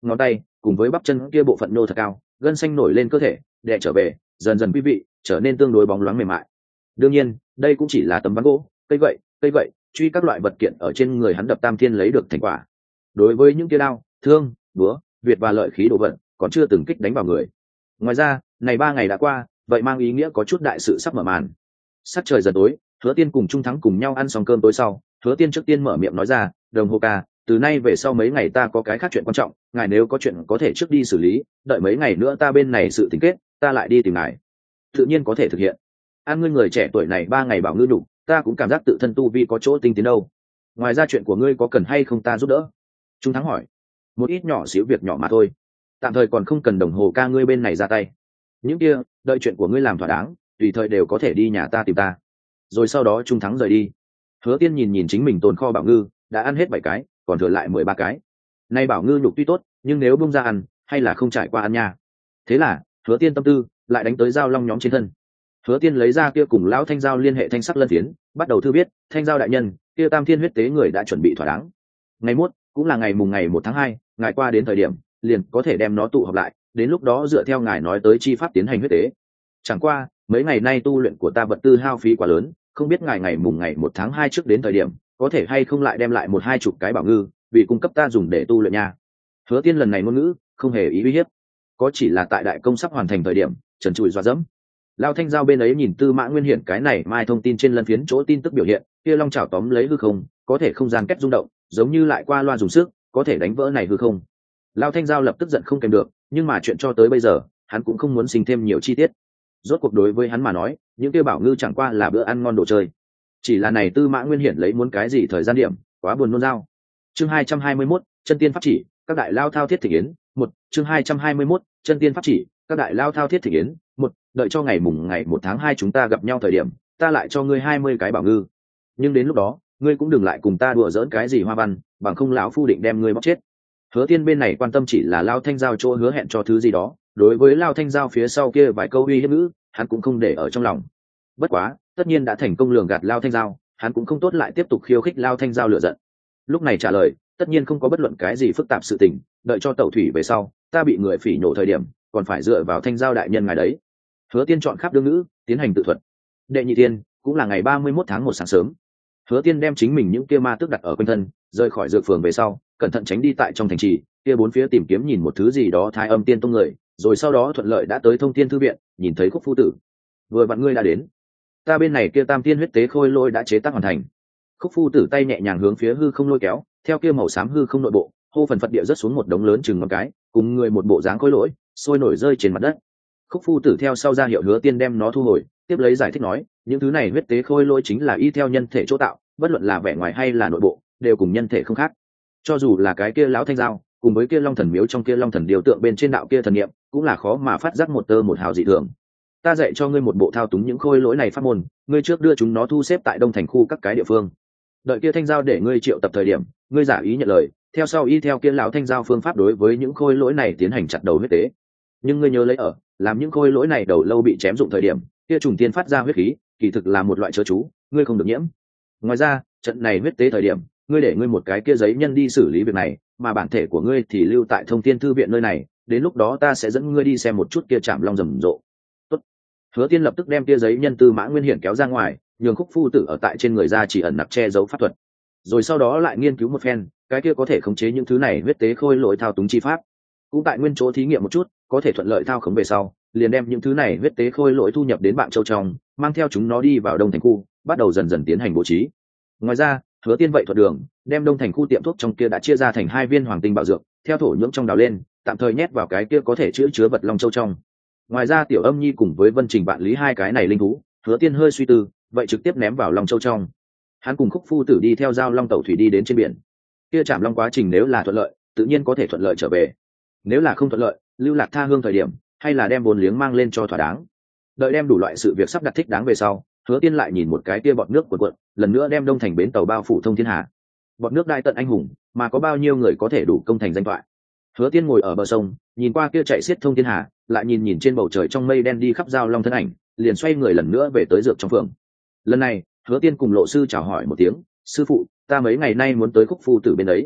ngón tay cùng với bắp chân kia bộ phận nô thật cao, gân xanh nổi lên cơ thể, đè trở về, dần dần quý vị trở nên tương đối bóng loáng mềm mại. Đương nhiên đây cũng chỉ là tấm ván gỗ, cây gậy cây gậy truy các loại vật kiện ở trên người hắn đập tam thiên lấy được thành quả. Đối với những kia đao thương búa việt và lợi khí đồ vật còn chưa từng kích đánh vào người. Ngoài ra này ba ngày đã qua, vậy mang ý nghĩa có chút đại sự sắp mở màn. Sắc trời dần tối, Hứa Tiên cùng Trung Thắng cùng nhau ăn xong cơm tối sau, Hứa Tiên trước tiên mở miệng nói ra, đồng hồ ca, từ nay về sau mấy ngày ta có cái khác chuyện quan trọng, ngài nếu có chuyện có thể trước đi xử lý, đợi mấy ngày nữa ta bên này sự tình kết, ta lại đi tìm ngài. Tự nhiên có thể thực hiện. An ngươi người trẻ tuổi này ba ngày bảo ngư đủ, ta cũng cảm giác tự thân tu vi có chỗ tinh tiến đâu. Ngoài ra chuyện của ngươi có cần hay không ta giúp đỡ? Trung Thắng hỏi. Một ít nhỏ xíu việc nhỏ mà thôi, tạm thời còn không cần đồng hồ ca ngươi bên này ra tay. Những kia, đợi chuyện của ngươi làm thỏa đáng, tùy thời đều có thể đi nhà ta tìm ta. Rồi sau đó Trung Thắng rời đi. Hứa Tiên nhìn nhìn chính mình tồn kho bảo ngư, đã ăn hết bảy cái, còn thừa lại mười ba cái. Nay bảo ngư nhục tuy tốt, nhưng nếu bung ra ăn, hay là không trải qua ăn nha. Thế là, Hứa Tiên tâm tư lại đánh tới Giao Long nhóm trên thân. Hứa Tiên lấy ra kia cùng lão Thanh Giao liên hệ thanh sắc lân phiến, bắt đầu thư viết, Thanh Giao đại nhân, kia Tam Thiên huyết tế người đã chuẩn bị thỏa đáng. Ngày mốt cũng là ngày mùng ngày một tháng hai, ngài qua đến thời điểm, liền có thể đem nó tụ họp lại, đến lúc đó dựa theo ngài nói tới chi pháp tiến hành huyết tế. Chẳng qua, mấy ngày nay tu luyện của ta vật tư hao phí quá lớn, không biết ngài ngày mùng ngày một tháng hai trước đến thời điểm, có thể hay không lại đem lại một hai chục cái bảo ngư, vì cung cấp ta dùng để tu luyện nha. Hứa Tiên lần này ngôn ngữ không hề ý uy hiếp, có chỉ là tại đại công sắp hoàn thành thời điểm, trần trụi dọa dẫm. Lao Thanh Giao bên ấy nhìn Tư Mã Nguyên Hiển cái này mai thông tin trên lân phiến chỗ tin tức biểu hiện, kia long chảo tóm lấy hư không, có thể không gian kết rung động, giống như lại qua loa dùng sức, có thể đánh vỡ này hư không. Lao Thanh Giao lập tức giận không kèm được, nhưng mà chuyện cho tới bây giờ, hắn cũng không muốn sinh thêm nhiều chi tiết. Rốt cuộc đối với hắn mà nói, những kia bảo ngư chẳng qua là bữa ăn ngon đồ chơi. Chỉ là này Tư Mã Nguyên Hiển lấy muốn cái gì thời gian điểm, quá buồn nôn dao. Chương hai trăm hai mươi mốt, chân tiên pháp chỉ, các đại lao thao thiết thị yến, một, chương hai trăm hai mươi mốt, chân tiên pháp chỉ, các đại lao thao thiết thị yến, một, đợi cho ngày mùng ngày một tháng hai chúng ta gặp nhau thời điểm, ta lại cho ngươi hai mươi cái bảo ngư. Nhưng đến lúc đó, ngươi cũng đừng lại cùng ta đùa giỡn cái gì hoa văn, bằng không lão phu định đem ngươi bóc chết. Hứa Tiên bên này quan tâm chỉ là Lao Thanh Giao chỗ hứa hẹn cho thứ gì đó, đối với Lao Thanh Giao phía sau kia vài câu uy hiếp ngữ, hắn cũng không để ở trong lòng. Bất quá, tất nhiên đã thành công lường gạt Lao Thanh Giao, hắn cũng không tốt lại tiếp tục khiêu khích Lao Thanh Giao lửa giận. Lúc này trả lời, tất nhiên không có bất luận cái gì phức tạp sự tình, đợi cho tẩu thủy về sau, ta bị người phỉ nhổ thời điểm, còn phải dựa vào Thanh Giao đại nhân ngài đấy. Hứa Tiên chọn khắp đương ngữ, tiến hành tự thuật. Đệ nhị tiên, cũng là ngày ba mươi mốt tháng một sáng sớm. Hứa Tiên đem chính mình những kia ma tức đặt ở quanh thân, rời khỏi dược phường về sau, cẩn thận tránh đi tại trong thành trì, kia bốn phía tìm kiếm nhìn một thứ gì đó Thái Âm Tiên Tông người, rồi sau đó thuận lợi đã tới Thông Thiên thư viện, nhìn thấy Khúc phu tử. Vừa vặn ngươi đã đến, ta bên này kia Tam Tiên huyết tế khôi lôi đã chế tác hoàn thành. Khúc phu tử tay nhẹ nhàng hướng phía hư không lôi kéo, theo kia màu xám hư không nội bộ, hô phần phật địa rất xuống một đống lớn chừng ngón cái, cùng người một bộ dáng khôi lỗi, sôi nổi rơi trên mặt đất. Khúc phu tử theo sau ra hiệu Hứa Tiên đem nó thu hồi, tiếp lấy giải thích nói, những thứ này huyết tế khôi lôi chính là y theo nhân thể chỗ tạo, bất luận là vẻ ngoài hay là nội bộ, đều cùng nhân thể không khác. Cho dù là cái kia lão Thanh Giao, cùng với kia Long Thần miếu trong kia Long Thần điều tượng bên trên đạo kia thần niệm, cũng là khó mà phát giác một tơ một hào dị thường. Ta dạy cho ngươi một bộ thao túng những khôi lỗi này pháp môn, ngươi trước đưa chúng nó thu xếp tại Đông Thành khu các cái địa phương. Đợi kia Thanh Giao để ngươi triệu tập thời điểm, ngươi giả ý nhận lời, theo sau y theo kia lão Thanh Giao phương pháp đối với những khôi lỗi này tiến hành chặt đầu huyết tế. Nhưng ngươi nhớ lấy ở, làm những khôi lỗi này đầu lâu bị chém dụng thời điểm, kia trùng tiên phát ra huyết khí, kỳ thực là một loại chớ chú, ngươi không được nhiễm. Ngoài ra, trận này huyết tế thời điểm, ngươi để ngươi một cái kia giấy nhân đi xử lý việc này, mà bản thể của ngươi thì lưu tại Thông Thiên thư viện nơi này, đến lúc đó ta sẽ dẫn ngươi đi xem một chút kia Trảm Long rầm rộ. Tốt. Hứa Tiên lập tức đem kia giấy nhân Tư Mã Nguyên Hiển kéo ra ngoài, nhường Khúc phu tử ở tại trên người ra chỉ ẩn nặc che giấu pháp thuật. Rồi sau đó lại nghiên cứu một phen, cái kia có thể khống chế những thứ này huyết tế khôi lỗi thao túng chi pháp. Cũng tại nguyên chỗ thí nghiệm một chút, có thể thuận lợi thao khống về sau, liền đem những thứ này huyết tế khôi lỗi thu nhập đến Bạn Châu trong, mang theo chúng nó đi vào Đông Thành khu, bắt đầu dần dần tiến hành bố trí. Ngoài ra, Hứa Tiên vậy thuật đường, đem Đông Thành khu tiệm thuốc trong kia đã chia ra thành hai viên hoàng tinh bảo dược, theo thổ nhưỡng trong đào lên, tạm thời nhét vào cái kia có thể chứa chứa vật Long Châu trong. Ngoài ra Tiểu Âm Nhi cùng với Vân Trình Vạn Lý hai cái này linh thú, Hứa Tiên hơi suy tư, vậy trực tiếp ném vào Long Châu trong. Hắn cùng Khúc phu tử đi theo Giao Long tẩu thủy đi đến trên biển. Kia Trảm Long quá trình nếu là thuận lợi, tự nhiên có thể thuận lợi trở về. Nếu là không thuận lợi, lưu lạc tha hương thời điểm, hay là đem vốn liếng mang lên cho thỏa đáng. Đợi đem đủ loại sự việc sắp đặt thích đáng về sau, Hứa Tiên lại nhìn một cái kia bọt nước cuộn cuộn, lần nữa đem Đông Thành bến tàu bao phủ thông thiên hà. Bọt nước đại tận anh hùng, mà có bao nhiêu người có thể đủ công thành danh thoại. Hứa Tiên ngồi ở bờ sông, nhìn qua kia chạy xiết thông thiên hà, lại nhìn nhìn trên bầu trời trong mây đen đi khắp Giao Long thân ảnh, liền xoay người lần nữa về tới dược trong phường. Lần này, Hứa Tiên cùng Lộ sư chào hỏi một tiếng, "Sư phụ, ta mấy ngày nay muốn tới Khúc phu tử bên đấy."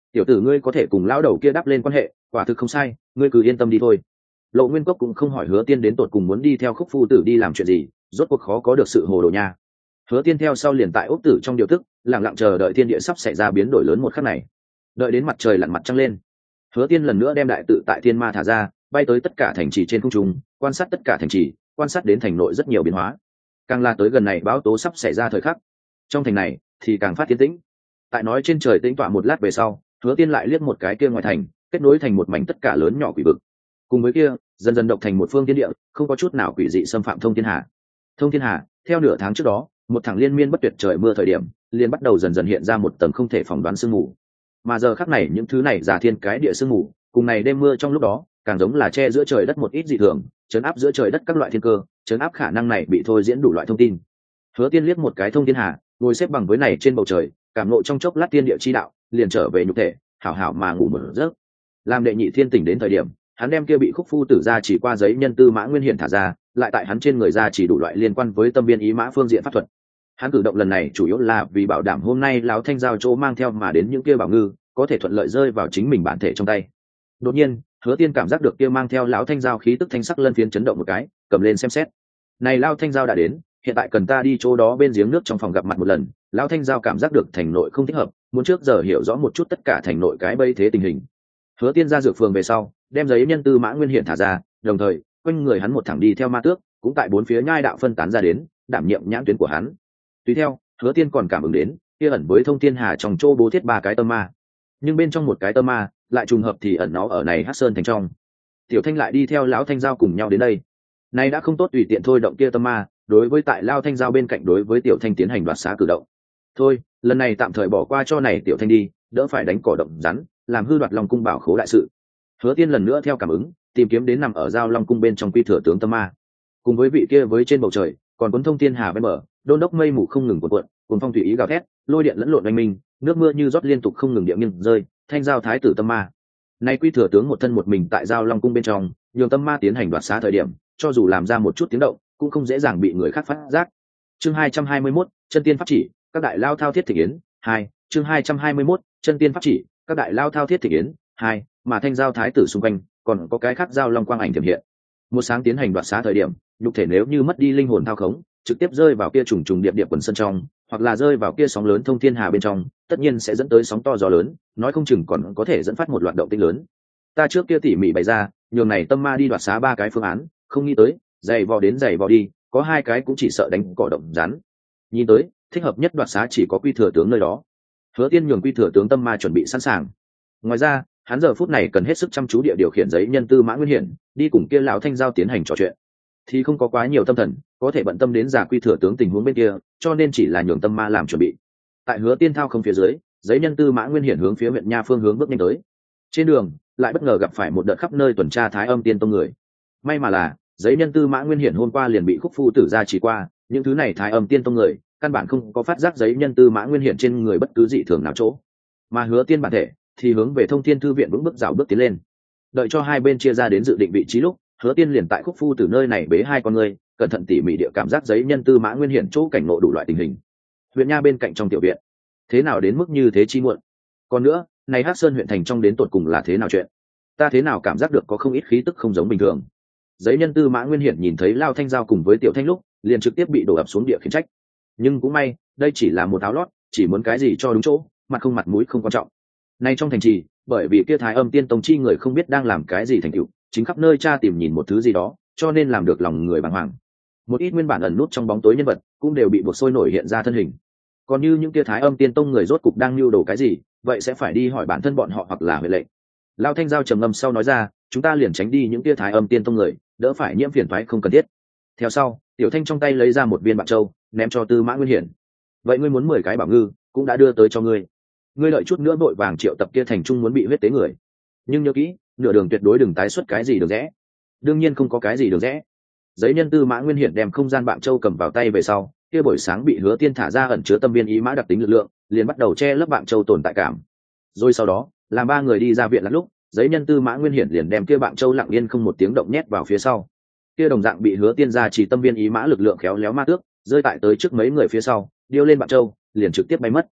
tiểu tử ngươi có thể cùng lão đầu kia đắp lên quan hệ, quả thực không sai, ngươi cứ yên tâm đi thôi. Lộ Nguyên Cốc cũng không hỏi Hứa Tiên đến tột cùng muốn đi theo Khúc phu tử đi làm chuyện gì, rốt cuộc khó có được sự hồ đồ nha. Hứa Tiên theo sau liền tại ốc tử trong điều tức, lặng lặng chờ đợi thiên địa sắp xảy ra biến đổi lớn một khắc này. Đợi đến mặt trời lặn mặt trăng lên, Hứa Tiên lần nữa đem đại tự tại thiên ma thả ra, bay tới tất cả thành trì trên không trung, quan sát tất cả thành trì, quan sát đến thành nội rất nhiều biến hóa. Càng là tới gần này báo tố sắp xảy ra thời khắc, trong thành này thì càng phát tiến tĩnh. Tại nói trên trời tĩnh tọa một lát về sau, Hứa Tiên lại liếc một cái kia ngoài thành, kết nối thành một mảnh tất cả lớn nhỏ quỷ vực. Cùng với kia, dần dần độc thành một phương thiên địa, không có chút nào quỷ dị xâm phạm thông thiên hà. Thông thiên hà, theo nửa tháng trước đó, một thẳng liên miên bất tuyệt trời mưa thời điểm, liền bắt đầu dần dần hiện ra một tầng không thể phỏng đoán sương mù. Mà giờ khắc này những thứ này giả thiên cái địa sương mù, cùng này đêm mưa trong lúc đó, càng giống là che giữa trời đất một ít dị thường, chấn áp giữa trời đất các loại thiên cơ, chấn áp khả năng này bị thôi diễn đủ loại thông tin. Hứa Tiên liếc một cái thông thiên hà, ngồi xếp bằng với này trên bầu trời, cảm ngộ trong chốc lát tiên địa chi đạo, liền trở về nhục thể, hảo hảo mà ngủ một giấc. Làm đệ nhị thiên tỉnh đến thời điểm, hắn đem kia bị Khúc phu tử ra chỉ qua giấy nhân tư mã nguyên hiển thả ra, lại tại hắn trên người ra chỉ đủ loại liên quan với tâm biên ý mã phương diện pháp thuật. Hắn cử động lần này chủ yếu là vì bảo đảm hôm nay lão thanh giao chỗ mang theo mà đến những kia bảo ngư có thể thuận lợi rơi vào chính mình bản thể trong tay. Đột nhiên, Hứa Tiên cảm giác được kia mang theo lão thanh giao khí tức thanh sắc lân phiến chấn động một cái, cầm lên xem xét. Này lão thanh giao đã đến, hiện tại cần ta đi chỗ đó bên giếng nước trong phòng gặp mặt một lần. Lão thanh giao cảm giác được thành nội không thích hợp, muốn trước giờ hiểu rõ một chút tất cả thành nội cái bây thế tình hình. Hứa Tiên ra dược phường về sau, đem giấy nhân tư mã nguyên hiện thả ra, đồng thời quanh người hắn một thẳng đi theo ma tước, cũng tại bốn phía nhai đạo phân tán ra đến, đảm nhiệm nhãn tuyến của hắn. Tùy theo, Hứa Tiên còn cảm ứng đến kia ẩn với thông thiên hà trong chỗ bố thiết ba cái tâm ma, nhưng bên trong một cái tâm ma lại trùng hợp thì ẩn nó ở này Hắc Sơn thành trong. Tiểu Thanh lại đi theo lão thanh giao cùng nhau đến đây. Nay đã không tốt tùy tiện thôi động kia tâm ma, đối với tại lao thanh giao bên cạnh đối với Tiểu Thanh tiến hành đoạt xá cử động. Thôi, lần này tạm thời bỏ qua cho này Tiểu Thanh đi, đỡ phải đánh cỏ động rắn, làm hư đoạt Long cung bảo khố đại sự. Hứa Tiên lần nữa theo cảm ứng, tìm kiếm đến nằm ở giao Long cung bên trong quy thừa tướng tâm ma. Cùng với vị kia với trên bầu trời, còn cuốn thông thiên hà bên bờ, đôn đốc mây mù không ngừng cuộn cuộn, cuồng phong tùy ý gào thét, lôi điện lẫn lộn oanh minh, nước mưa như rót liên tục không ngừng địa nghiêng rơi, thanh giao thái tử tâm ma. Nay quy thừa tướng một thân một mình tại giao Long cung bên trong, nhường tâm ma tiến hành đoạt xá thời điểm, cho dù làm ra một chút tiếng động, cũng không dễ dàng bị người khác phát giác. Chương hai trăm hai mươi mốt, chân tiên pháp chỉ, các đại lao thao thiết thị yến, hai, chương hai trăm hai mươi mốt, chân tiên pháp chỉ, các đại lao thao thiết thị yến, hai, mà thanh giao thái tử xung quanh, còn có cái khác giao long quang ảnh tiềm hiện. Một sáng tiến hành đoạt xá thời điểm, nhục thể nếu như mất đi linh hồn thao khống, trực tiếp rơi vào kia trùng trùng điệp điệp quần sân trong, hoặc là rơi vào kia sóng lớn thông thiên hà bên trong, tất nhiên sẽ dẫn tới sóng to gió lớn, nói không chừng còn có thể dẫn phát một loạt động tĩnh lớn. Ta trước kia tỉ mỉ bày ra, nhường này tâm ma đi đoạt xá ba cái phương án, không nghĩ tới, giày vò đến giày vò đi, có hai cái cũng chỉ sợ đánh cỏ động rắn. Nhìn tới, thích hợp nhất đoạt xá chỉ có quy thừa tướng nơi đó. Hứa Tiên nhường quy thừa tướng tâm ma chuẩn bị sẵn sàng. Ngoài ra, hắn giờ phút này cần hết sức chăm chú địa điều khiển giấy nhân tư mã nguyên hiển, đi cùng kia lão thanh giao tiến hành trò chuyện. Thì không có quá nhiều tâm thần, có thể bận tâm đến giả quy thừa tướng tình huống bên kia, cho nên chỉ là nhường tâm ma làm chuẩn bị. Tại Hứa Tiên thao không phía dưới, giấy nhân tư mã nguyên hiển hướng phía huyện nha phương hướng bước nhanh tới. Trên đường, lại bất ngờ gặp phải một đợt khắp nơi tuần tra Thái Âm Tiên tông người. May mà là, giấy nhân tư mã nguyên hiển hôm qua liền bị Khúc phu tử ra chỉ qua, những thứ này Thái Âm Tiên tông người, căn bản không có phát giác giấy nhân tư mã nguyên hiển trên người bất cứ dị thường nào chỗ. Mà Hứa Tiên bản thể thì hướng về Thông Thiên thư viện vững bước dạo bước tiến lên. Đợi cho hai bên chia ra đến dự định vị trí lúc, Hứa Tiên liền tại Khúc phu tử nơi này bế hai con người, cẩn thận tỉ mỉ địa cảm giác giấy nhân tư mã nguyên hiển chỗ cảnh ngộ đủ loại tình hình. Huyện nha bên cạnh trong tiểu viện, thế nào đến mức như thế chi muộn? Còn nữa, này Hắc Sơn huyện thành trong đến tột cùng là thế nào chuyện? Ta thế nào cảm giác được có không ít khí tức không giống bình thường? Giấy nhân tư mã nguyên hiển nhìn thấy Lao Thanh giao cùng với Tiểu Thanh lúc, liền trực tiếp bị đổ ập xuống địa khiển trách. Nhưng cũng may, đây chỉ là một áo lót, chỉ muốn cái gì cho đúng chỗ, mặt không mặt mũi không quan trọng. Nay trong thành trì, bởi vì kia Thái Âm Tiên tông chi người không biết đang làm cái gì thành tựu, chính khắp nơi tra tìm nhìn một thứ gì đó, cho nên làm được lòng người bàng hoàng. Một ít nguyên bản ẩn nút trong bóng tối nhân vật, cũng đều bị buộc sôi nổi hiện ra thân hình. Còn như những kia Thái Âm Tiên tông người rốt cục đang lưu đồ cái gì, vậy sẽ phải đi hỏi bản thân bọn họ hoặc là huệ lệnh. Lao Thanh giao trầm ngâm sau nói ra, chúng ta liền tránh đi những kia Thái Âm Tiên tông người, đỡ phải nhiễm phiền toái không cần thiết. Theo sau, Tiểu Thanh trong tay lấy ra một viên bạc châu, ném cho Tư Mã Nguyên Hiển. Vậy ngươi muốn mười cái bảo ngư, cũng đã đưa tới cho ngươi. Ngươi đợi chút nữa vội vàng triệu tập kia thành trung muốn bị huyết tế người. Nhưng nhớ kỹ, nửa đường tuyệt đối đừng tái xuất cái gì được rẽ. Đương nhiên không có cái gì được rẽ. Giấy nhân Tư Mã Nguyên Hiển đem không gian bạc châu cầm vào tay về sau, kia buổi sáng bị Hứa Tiên thả ra ẩn chứa tâm viên ý mã đặc tính lực lượng, liền bắt đầu che lấp bạc châu tồn tại cảm. Rồi sau đó, làm ba người đi ra viện lắm lúc, giấy nhân Tư Mã Nguyên Hiển liền đem kia bạc châu lặng yên không một tiếng động nhét vào phía sau. Kia đồng dạng bị Hứa Tiên ra chỉ tâm viên ý mã lực lượng khéo léo ma tước, rơi tại tới trước mấy người phía sau, điêu lên bạc châu, liền trực tiếp bay mất.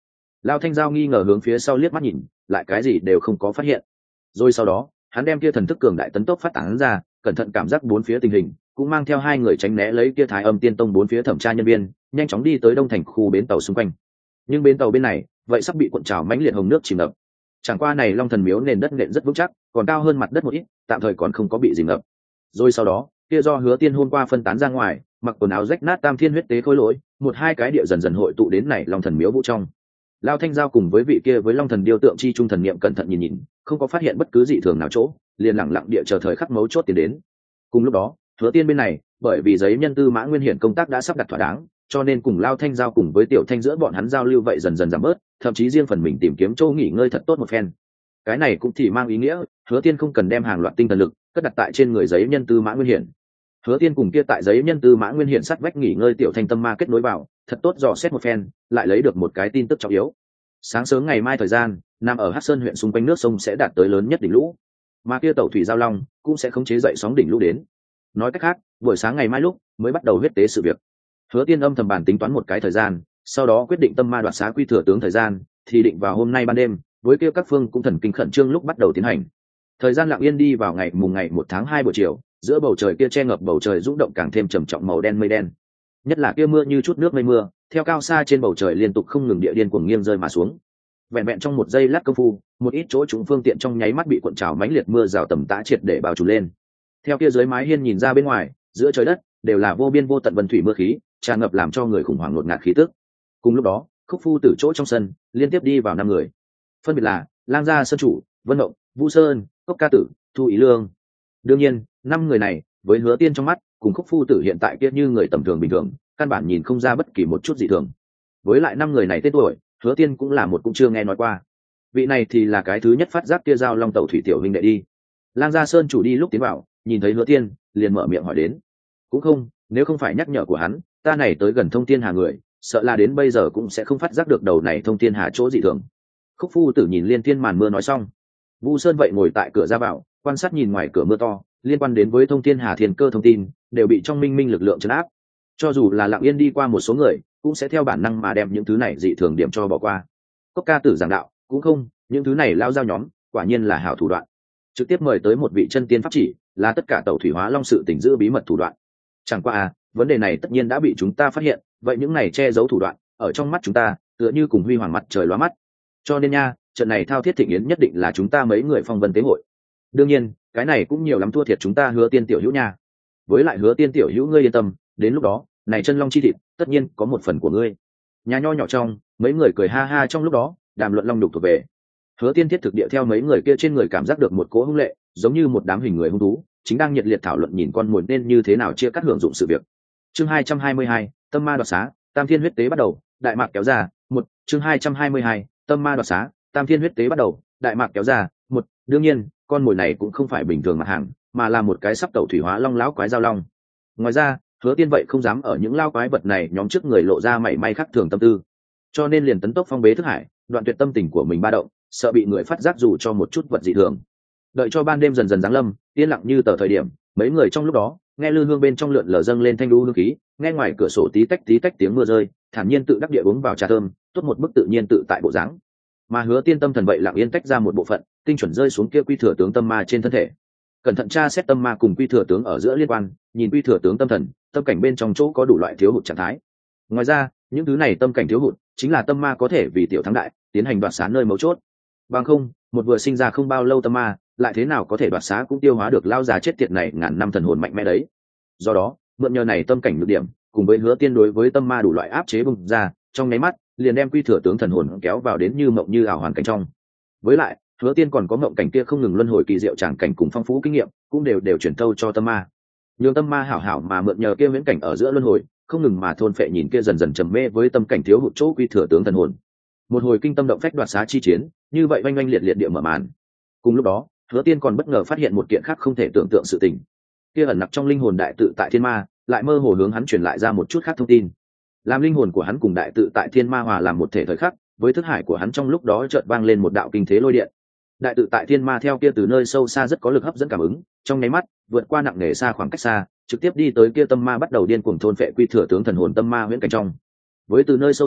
Lao Thanh Giao nghi ngờ hướng phía sau liếc mắt nhìn, lại cái gì đều không có phát hiện. Rồi sau đó hắn đem kia thần thức cường đại tấn tốc phát tán ra, cẩn thận cảm giác bốn phía tình hình, cũng mang theo hai người tránh né lấy kia Thái Âm Tiên Tông bốn phía thẩm tra nhân viên, nhanh chóng đi tới đông thành khu bến tàu xung quanh. Nhưng bến tàu bên này vậy sắp bị cuộn trào mãnh liệt hồng nước chìm ngập. Chẳng qua này Long Thần Miếu nền đất nện rất vững chắc, còn cao hơn mặt đất một ít, tạm thời còn không có bị dìm ngập. Rồi sau đó kia do Hứa Tiên hôm qua phân tán ra ngoài, mặc quần áo rách nát tam thiên huyết tế khối lỗi, một hai cái địa dần dần hội tụ đến này Long Thần Miếu vũ trong. Lao Thanh Giao cùng với vị kia với Long Thần điêu tượng chi trung thần niệm cẩn thận nhìn nhìn, không có phát hiện bất cứ dị thường nào chỗ, liền lặng lặng địa chờ thời khắc mấu chốt tiến đến. Cùng lúc đó, Hứa Tiên bên này, bởi vì giấy nhân tư mã nguyên hiển công tác đã sắp đặt thỏa đáng, cho nên cùng Lao Thanh Giao cùng với Tiểu Thanh giữa bọn hắn giao lưu vậy dần dần giảm bớt, thậm chí riêng phần mình tìm kiếm chỗ nghỉ ngơi thật tốt một phen. Cái này cũng thì mang ý nghĩa, Hứa Tiên không cần đem hàng loạt tinh thần lực cất đặt tại trên người giấy nhân tư mã nguyên hiển. Hứa Tiên cùng kia tại giấy nhân tư mã nguyên hiển sát vách nghỉ ngơi Tiểu Thanh tâm ma kết nối vào, thật tốt dò xét một phen, lại lấy được một cái tin tức trọng yếu. Sáng sớm ngày mai thời gian, nằm ở Hắc Sơn huyện xung quanh nước sông sẽ đạt tới lớn nhất đỉnh lũ, mà kia tàu thủy giao long cũng sẽ khống chế dậy sóng đỉnh lũ đến. Nói cách khác, buổi sáng ngày mai lúc mới bắt đầu huyết tế sự việc. Hứa Tiên âm thầm bàn tính toán một cái thời gian, sau đó quyết định tâm ma đoạt xá quy thừa tướng thời gian thì định vào hôm nay ban đêm, với kia các phương cũng thần kinh khẩn trương lúc bắt đầu tiến hành. Thời gian lặng yên đi vào ngày mùng ngày một tháng hai buổi chiều, giữa bầu trời kia che ngập bầu trời rung động càng thêm trầm trọng màu đen mây đen. Nhất là kia mưa như chút nước mây mưa, theo cao xa trên bầu trời liên tục không ngừng địa điên cuồng nghiêng rơi mà xuống. Vẹn vẹn trong một giây lát công phu, một ít chỗ chúng phương tiện trong nháy mắt bị cuộn trào mãnh liệt mưa rào tầm tã triệt để bao trùm lên. Theo kia dưới mái hiên nhìn ra bên ngoài, giữa trời đất đều là vô biên vô tận vân thủy mưa khí, tràn ngập làm cho người khủng hoảng ngột ngạt khí tức. Cùng lúc đó, Khúc Phu Tử chỗ trong sân liên tiếp đi vào năm người, phân biệt là Lang Gia Sơn Chủ, Vân Mộng, Vu Sơn, Cốc Ca Tử, Thu Ý Lương. Đương nhiên, năm người này với Hứa Tiên trong mắt, cùng Khúc Phu Tử hiện tại kia như người tầm thường bình thường, căn bản nhìn không ra bất kỳ một chút dị thường. Với lại năm người này tên tuổi, Hứa Tiên cũng là một cũng chưa nghe nói qua. Vị này thì là cái thứ nhất phát giác kia giao long tẩu thủy tiểu huynh đệ đi. Lang Gia Sơn Chủ đi lúc tiến vào, nhìn thấy Hứa Tiên, liền mở miệng hỏi đến. Cũng không, nếu không phải nhắc nhở của hắn, ta này tới gần Thông Thiên Hà người, sợ là đến bây giờ cũng sẽ không phát giác được đầu này Thông Thiên Hà chỗ dị thường. Khúc Phu Tử nhìn liên thiên màn mưa nói xong, Vu Sơn vậy ngồi tại cửa ra vào, quan sát nhìn ngoài cửa mưa to, liên quan đến với Thông Thiên Hà thiên cơ thông tin, đều bị trong minh minh lực lượng trấn áp. Cho dù là lặng yên đi qua một số người, cũng sẽ theo bản năng mà đem những thứ này dị thường điểm cho bỏ qua. Cốc Ca Tử giảng đạo, cũng không, những thứ này lao giao nhóm, quả nhiên là hảo thủ đoạn. Trực tiếp mời tới một vị chân tiên pháp chỉ, là tất cả tẩu thủy hóa long sự tình giữ bí mật thủ đoạn. Chẳng qua à, vấn đề này tất nhiên đã bị chúng ta phát hiện, vậy những này che giấu thủ đoạn, ở trong mắt chúng ta, tựa như cùng huy hoàng mặt trời lóa mắt. Cho nên nha, trận này thao thiết thịnh yến nhất định là chúng ta mấy người phong vân tế hội. Đương nhiên, cái này cũng nhiều lắm thua thiệt chúng ta Hứa Tiên tiểu hữu nha. Với lại Hứa Tiên tiểu hữu ngươi yên tâm, đến lúc đó, này chân long chi thịt, tất nhiên có một phần của ngươi. Nhà nho nhỏ trong, mấy người cười ha ha trong lúc đó, đàm luận long đục thuộc về. Hứa Tiên thiết thực địa theo mấy người kia trên người cảm giác được một cỗ hung lệ, giống như một đám hình người hung thú, chính đang nhiệt liệt thảo luận nhìn con mồi nên như thế nào chia cắt hưởng dụng sự việc. Chương hai trăm hai mươi hai, tâm ma đoạt xá, tam thiên huyết tế bắt đầu, đại mạc kéo ra, một, chương hai trăm hai mươi hai, tâm ma đoạt xá, tam thiên huyết tế bắt đầu, đại mạc kéo ra, một, đương nhiên, con mồi này cũng không phải bình thường mặt hàng, mà là một cái sắp tẩu thủy hóa long lão quái giao long. Ngoài ra, Hứa Tiên vậy không dám ở những lao quái vật này nhóm trước người lộ ra mảy may khác thường tâm tư, cho nên liền tấn tốc phong bế thức hải, đoạn tuyệt tâm tình của mình ba động, sợ bị người phát giác dù cho một chút vật dị thường. Đợi cho ban đêm dần dần giáng lâm, yên lặng như tờ thời điểm, mấy người trong lúc đó nghe lư hương bên trong lượn lờ dâng lên thanh đu hương khí, nghe ngoài cửa sổ tí tách tí tách tiếng mưa rơi, thản nhiên tự đắc địa uống vào trà thơm, tốt một bức tự nhiên tự tại bộ dáng. Mà Hứa Tiên tâm thần vậy lặng yên tách ra một bộ phận, tinh chuẩn rơi xuống kia quy thừa tướng tâm ma trên thân thể. Cẩn thận tra xét tâm ma cùng quy thừa tướng ở giữa liên quan, nhìn quy thừa tướng tâm thần, tâm cảnh bên trong chỗ có đủ loại thiếu hụt trạng thái. Ngoài ra, những thứ này tâm cảnh thiếu hụt, chính là tâm ma có thể vì tiểu thắng đại, tiến hành đoạt xá nơi mấu chốt. Bằng không, một vừa sinh ra không bao lâu tâm ma, lại thế nào có thể đoạt xá cũng tiêu hóa được lao già chết tiệt này ngàn năm thần hồn mạnh mẽ đấy. Do đó, mượn nhờ này tâm cảnh nhược điểm, cùng với Hứa Tiên đối với tâm ma đủ loại áp chế bùng ra, trong nháy mắt, liền đem quy thừa tướng thần hồn kéo vào đến như mộng như ảo hoàn cảnh trong. Với lại, Hứa Tiên còn có mộng cảnh kia không ngừng luân hồi kỳ diệu tràng cảnh cùng phong phú kinh nghiệm, cũng đều đều chuyển thâu cho tâm ma. Nhường tâm ma hảo hảo mà mượn nhờ kia viễn cảnh ở giữa luân hồi, không ngừng mà thôn phệ nhìn kia dần dần trầm mê với tâm cảnh thiếu hụt chỗ quy thừa tướng thần hồn. Một hồi kinh tâm động phách đoạt xá chi chiến, như vậy oanh oanh liệt liệt địa mở màn. Cùng lúc đó, Hứa Tiên còn bất ngờ phát hiện một kiện khác không thể tưởng tượng sự tình. Kia ẩn nặc trong linh hồn đại tự tại thiên ma, lại mơ hồ hướng hắn truyền lại ra một chút khác thông tin. Làm linh hồn của hắn cùng đại tự tại thiên ma hòa làm một thể thời khắc, với thức hải của hắn trong lúc đó chợt vang lên một đạo kinh thế lôi điện. Đại tự tại thiên ma theo kia từ nơi sâu xa rất có lực hấp dẫn cảm ứng, trong nháy mắt vượt qua nặng nề xa khoảng cách xa, trực tiếp đi tới kia tâm ma bắt đầu điên cuồng thôn phệ quy thừa tướng thần hồn tâm ma huyễn cảnh trong. Với từ nơi sâu xa,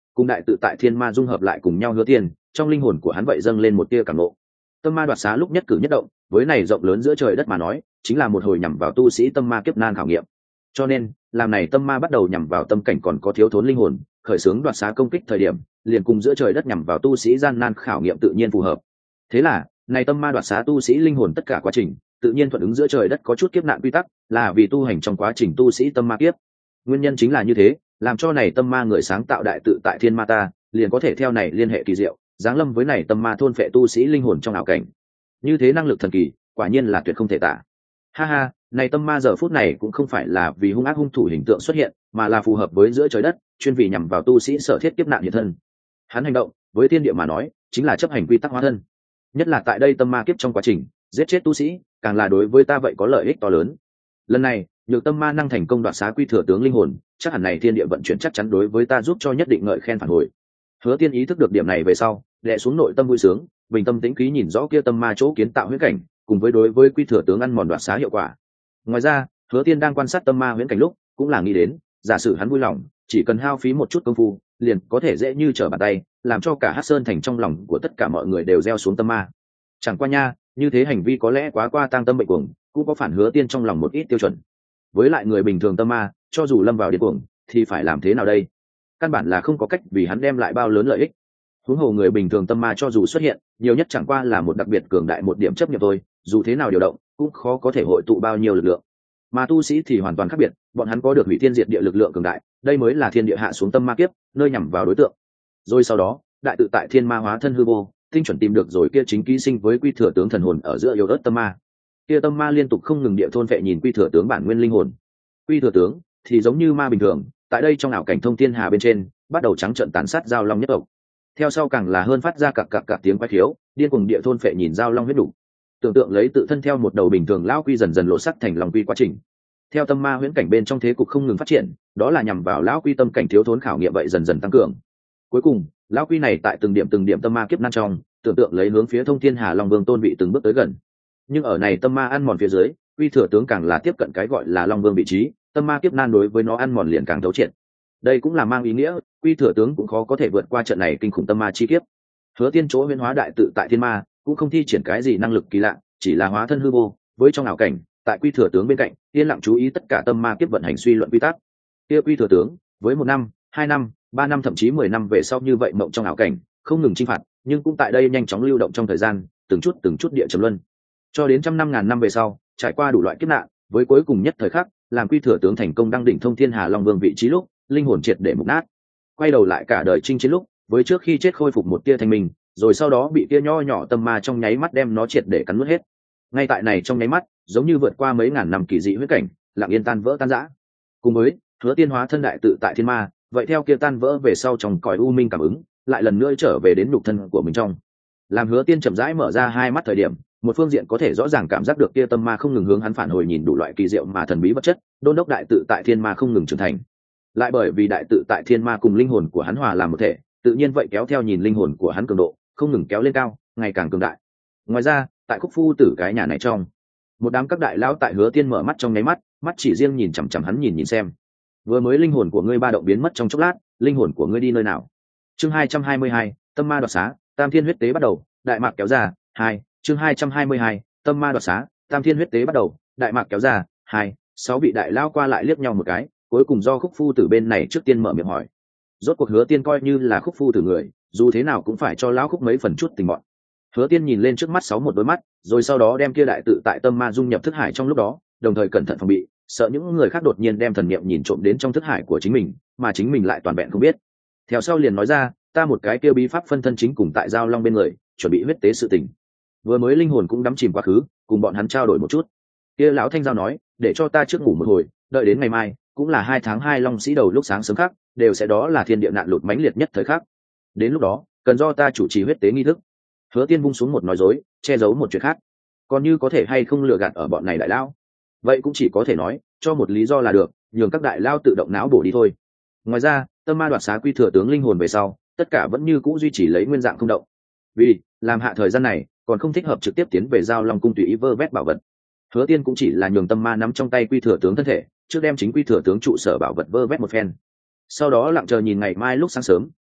cùng đại tự tại thiên ma dung hợp lại cùng nhau Hứa Tiên, trong linh hồn của hắn vậy dâng lên một tia cảm ngộ. Tâm ma đoạt xá lúc nhất cử nhất động, với này rộng lớn giữa trời đất mà nói, chính là một hồi nhằm vào tu sĩ tâm ma kiếp nan khảo nghiệm. Cho nên, làm này tâm ma bắt đầu nhằm vào tâm cảnh còn có thiếu thốn linh hồn, khởi xướng đoạt xá công kích thời điểm, liền cùng giữa trời đất nhằm vào tu sĩ gian nan khảo nghiệm tự nhiên phù hợp. Thế là, này tâm ma đoạt xá tu sĩ linh hồn tất cả quá trình, tự nhiên thuận ứng giữa trời đất có chút kiếp nạn quy tắc, là vì tu hành trong quá trình tu sĩ tâm ma kiếp. Nguyên nhân chính là như thế, làm cho này tâm ma người sáng tạo đại tự tại thiên ma ta, liền có thể theo này liên hệ kỳ diệu, giáng lâm với này tâm ma thôn phệ tu sĩ linh hồn trong ảo cảnh. Như thế năng lực thần kỳ, quả nhiên là tuyệt không thể tả. Ha ha, này tâm ma giờ phút này cũng không phải là vì hung ác hung thủ hình tượng xuất hiện, mà là phù hợp với giữa trời đất, chuyên vì nhằm vào tu sĩ sở thiết kiếp nạn hiện thân. Hắn hành động, với thiên địa mà nói, chính là chấp hành quy tắc hóa thân. Nhất là tại đây tâm ma kiếp trong quá trình giết chết tu sĩ, càng là đối với ta vậy có lợi ích to lớn. Lần này, nhược tâm ma năng thành công đoạt xá quy thừa tướng linh hồn, chắc hẳn này thiên địa vận chuyển chắc chắn đối với ta giúp cho nhất định ngợi khen phản hồi. Hứa Tiên ý thức được điểm này về sau, đè xuống nội tâm vui sướng, bình tâm tĩnh khí nhìn rõ kia tâm ma chỗ kiến tạo huyễn cảnh, cùng với đối với quy thừa tướng ăn mòn đoạt xá hiệu quả. Ngoài ra, Hứa Tiên đang quan sát tâm ma huyễn cảnh lúc, cũng là nghĩ đến, giả sử hắn vui lòng, chỉ cần hao phí một chút công phu, liền có thể dễ như trở bàn tay, làm cho cả Hắc Sơn thành trong lòng của tất cả mọi người đều gieo xuống tâm ma. Chẳng qua nha, như thế hành vi có lẽ quá qua tang tâm bệnh cuồng, cũng có phản Hứa Tiên trong lòng một ít tiêu chuẩn. Với lại người bình thường tâm ma, cho dù lâm vào điên cuồng, thì phải làm thế nào đây? Căn bản là không có cách vì hắn đem lại bao lớn lợi ích. Huống hồ người bình thường tâm ma cho dù xuất hiện, nhiều nhất chẳng qua là một đặc biệt cường đại một điểm chấp nhận thôi, dù thế nào điều động, cũng khó có thể hội tụ bao nhiêu lực lượng. Mà tu sĩ thì hoàn toàn khác biệt, bọn hắn có được hủy thiên diệt địa lực lượng cường đại, đây mới là thiên địa hạ xuống tâm ma kiếp, nơi nhằm vào đối tượng. Rồi sau đó, đại tự tại thiên ma hóa thân hư vô, tinh chuẩn tìm được rồi kia chính ký sinh với quy thừa tướng thần hồn ở giữa yếu ớt tâm ma. Kia tâm ma liên tục không ngừng địa thôn vệ nhìn quy thừa tướng bản nguyên linh hồn. Quy thừa tướng thì giống như ma bình thường, tại đây trong ảo cảnh thông thiên hà bên trên, bắt đầu trắng trợn tàn sát giao long nhất tộc. Theo sau càng là hơn phát ra cặc cặc cặc tiếng quái khiếu, điên cuồng địa thôn phệ nhìn giao long huyết đủ. Tưởng tượng lấy tự thân theo một đầu bình thường lão quy dần dần lộ sắc thành long quy quá trình. Theo tâm ma huyễn cảnh bên trong thế cục không ngừng phát triển, đó là nhằm vào lão quy tâm cảnh thiếu thốn khảo nghiệm vậy dần dần tăng cường. Cuối cùng, lão quy này tại từng điểm từng điểm tâm ma kiếp nan trong, tưởng tượng lấy hướng phía thông thiên hà long vương tôn vị từng bước tới gần. Nhưng ở này tâm ma ăn mòn phía dưới, quy thừa tướng càng là tiếp cận cái gọi là long vương vị trí, tâm ma kiếp nan đối với nó ăn mòn liền càng thấu triệt. Đây cũng là mang ý nghĩa, quy thừa tướng cũng khó có thể vượt qua trận này kinh khủng tâm ma chi kiếp. Hứa Tiên chỗ huyễn hóa đại tự tại thiên ma, cũng không thi triển cái gì năng lực kỳ lạ, chỉ là hóa thân hư vô, với trong ảo cảnh, tại quy thừa tướng bên cạnh, yên lặng chú ý tất cả tâm ma kiếp vận hành suy luận quy tắc. Kia quy thừa tướng, với một năm, hai năm, ba năm thậm chí mười năm về sau như vậy mộng trong ảo cảnh, không ngừng chinh phạt, nhưng cũng tại đây nhanh chóng lưu động trong thời gian, từng chút từng chút địa trầm luân. Cho đến trăm năm ngàn năm về sau, trải qua đủ loại kiếp nạn, với cuối cùng nhất thời khắc, làm quy thừa tướng thành công đăng đỉnh thông thiên hà long vương vị trí lúc, linh hồn triệt để mục nát. Quay đầu lại cả đời chinh chiến lúc, với trước khi chết khôi phục một tia thanh minh, rồi sau đó bị tia nho nhỏ tâm ma trong nháy mắt đem nó triệt để cắn nuốt hết. Ngay tại này trong nháy mắt, giống như vượt qua mấy ngàn năm kỳ dị huyết cảnh, lặng yên tan vỡ tan rã. Cùng với Hứa Tiên hóa thân đại tự tại thiên ma, vậy theo kia tan vỡ về sau trong cõi u minh cảm ứng, lại lần nữa trở về đến nhục thân của mình trong. Làm Hứa Tiên chậm rãi mở ra hai mắt thời điểm, một phương diện có thể rõ ràng cảm giác được kia tâm ma không ngừng hướng hắn phản hồi nhìn đủ loại kỳ diệu mà thần bí vật chất, đôn đốc đại tự tại thiên ma không ngừng trưởng thành. Lại bởi vì đại tự tại thiên ma cùng linh hồn của hắn hòa làm một thể, tự nhiên vậy kéo theo nhìn linh hồn của hắn cường độ không ngừng kéo lên cao, ngày càng cường đại. Ngoài ra, tại Khúc Phu Tử cái nhà này trong, một đám các đại lão tại Hứa Tiên mở mắt trong nháy mắt, mắt chỉ riêng nhìn chằm chằm hắn nhìn nhìn xem. Vừa mới linh hồn của ngươi ba động biến mất trong chốc lát, linh hồn của ngươi đi nơi nào? Chương hai trăm hai mươi hai, tâm ma đoạt xá, tam thiên huyết tế bắt đầu, đại mạc kéo ra. Hai, chương hai trăm hai mươi hai, tâm ma đoạt xá, tam thiên huyết tế bắt đầu, đại mạc kéo ra. Hai, sáu vị đại lão qua lại liếc nhau một cái, cuối cùng do Khúc Phu Tử bên này trước tiên mở miệng hỏi. Rốt cuộc Hứa Tiên coi như là Khúc Phu Tử người, dù thế nào cũng phải cho lão Khúc mấy phần chút tình bọn. Hứa Tiên nhìn lên trước mắt sáu một đôi mắt, rồi sau đó đem kia đại tự tại tâm ma dung nhập thức hải trong lúc đó, đồng thời cẩn thận phòng bị, sợ những người khác đột nhiên đem thần niệm nhìn trộm đến trong thức hải của chính mình, mà chính mình lại toàn vẹn không biết. Theo sau liền nói ra, ta một cái kia bí pháp phân thân chính cùng tại giao long bên người, chuẩn bị huyết tế sự tình. Vừa mới linh hồn cũng đắm chìm quá khứ, cùng bọn hắn trao đổi một chút. Kia lão Thanh Giao nói, để cho ta trước ngủ một hồi, đợi đến ngày mai, cũng là hai tháng hai long sĩ đầu lúc sáng sớm khác, đều sẽ đó là thiên địa nạn lụt mãnh liệt nhất thời khắc. Đến lúc đó, cần do ta chủ trì huyết tế nghi thức. Hứa Tiên vung xuống một nói dối, che giấu một chuyện khác. Còn như có thể hay không lừa gạt ở bọn này đại lao, vậy cũng chỉ có thể nói, cho một lý do là được, nhường các đại lao tự động não bổ đi thôi. Ngoài ra, tâm ma đoạt xá quy thừa tướng linh hồn về sau, tất cả vẫn như cũ duy trì lấy nguyên dạng không động. Vì làm hạ thời gian này, còn không thích hợp trực tiếp tiến về giao long cung tùy ý vơ vét bảo vật. Hứa Tiên cũng chỉ là nhường tâm ma nắm trong tay quy thừa tướng thân thể, trước đem chính quy thừa tướng trụ sở bảo vật vơ vét một phen. Sau đó lặng chờ nhìn ngày mai lúc sáng sớm,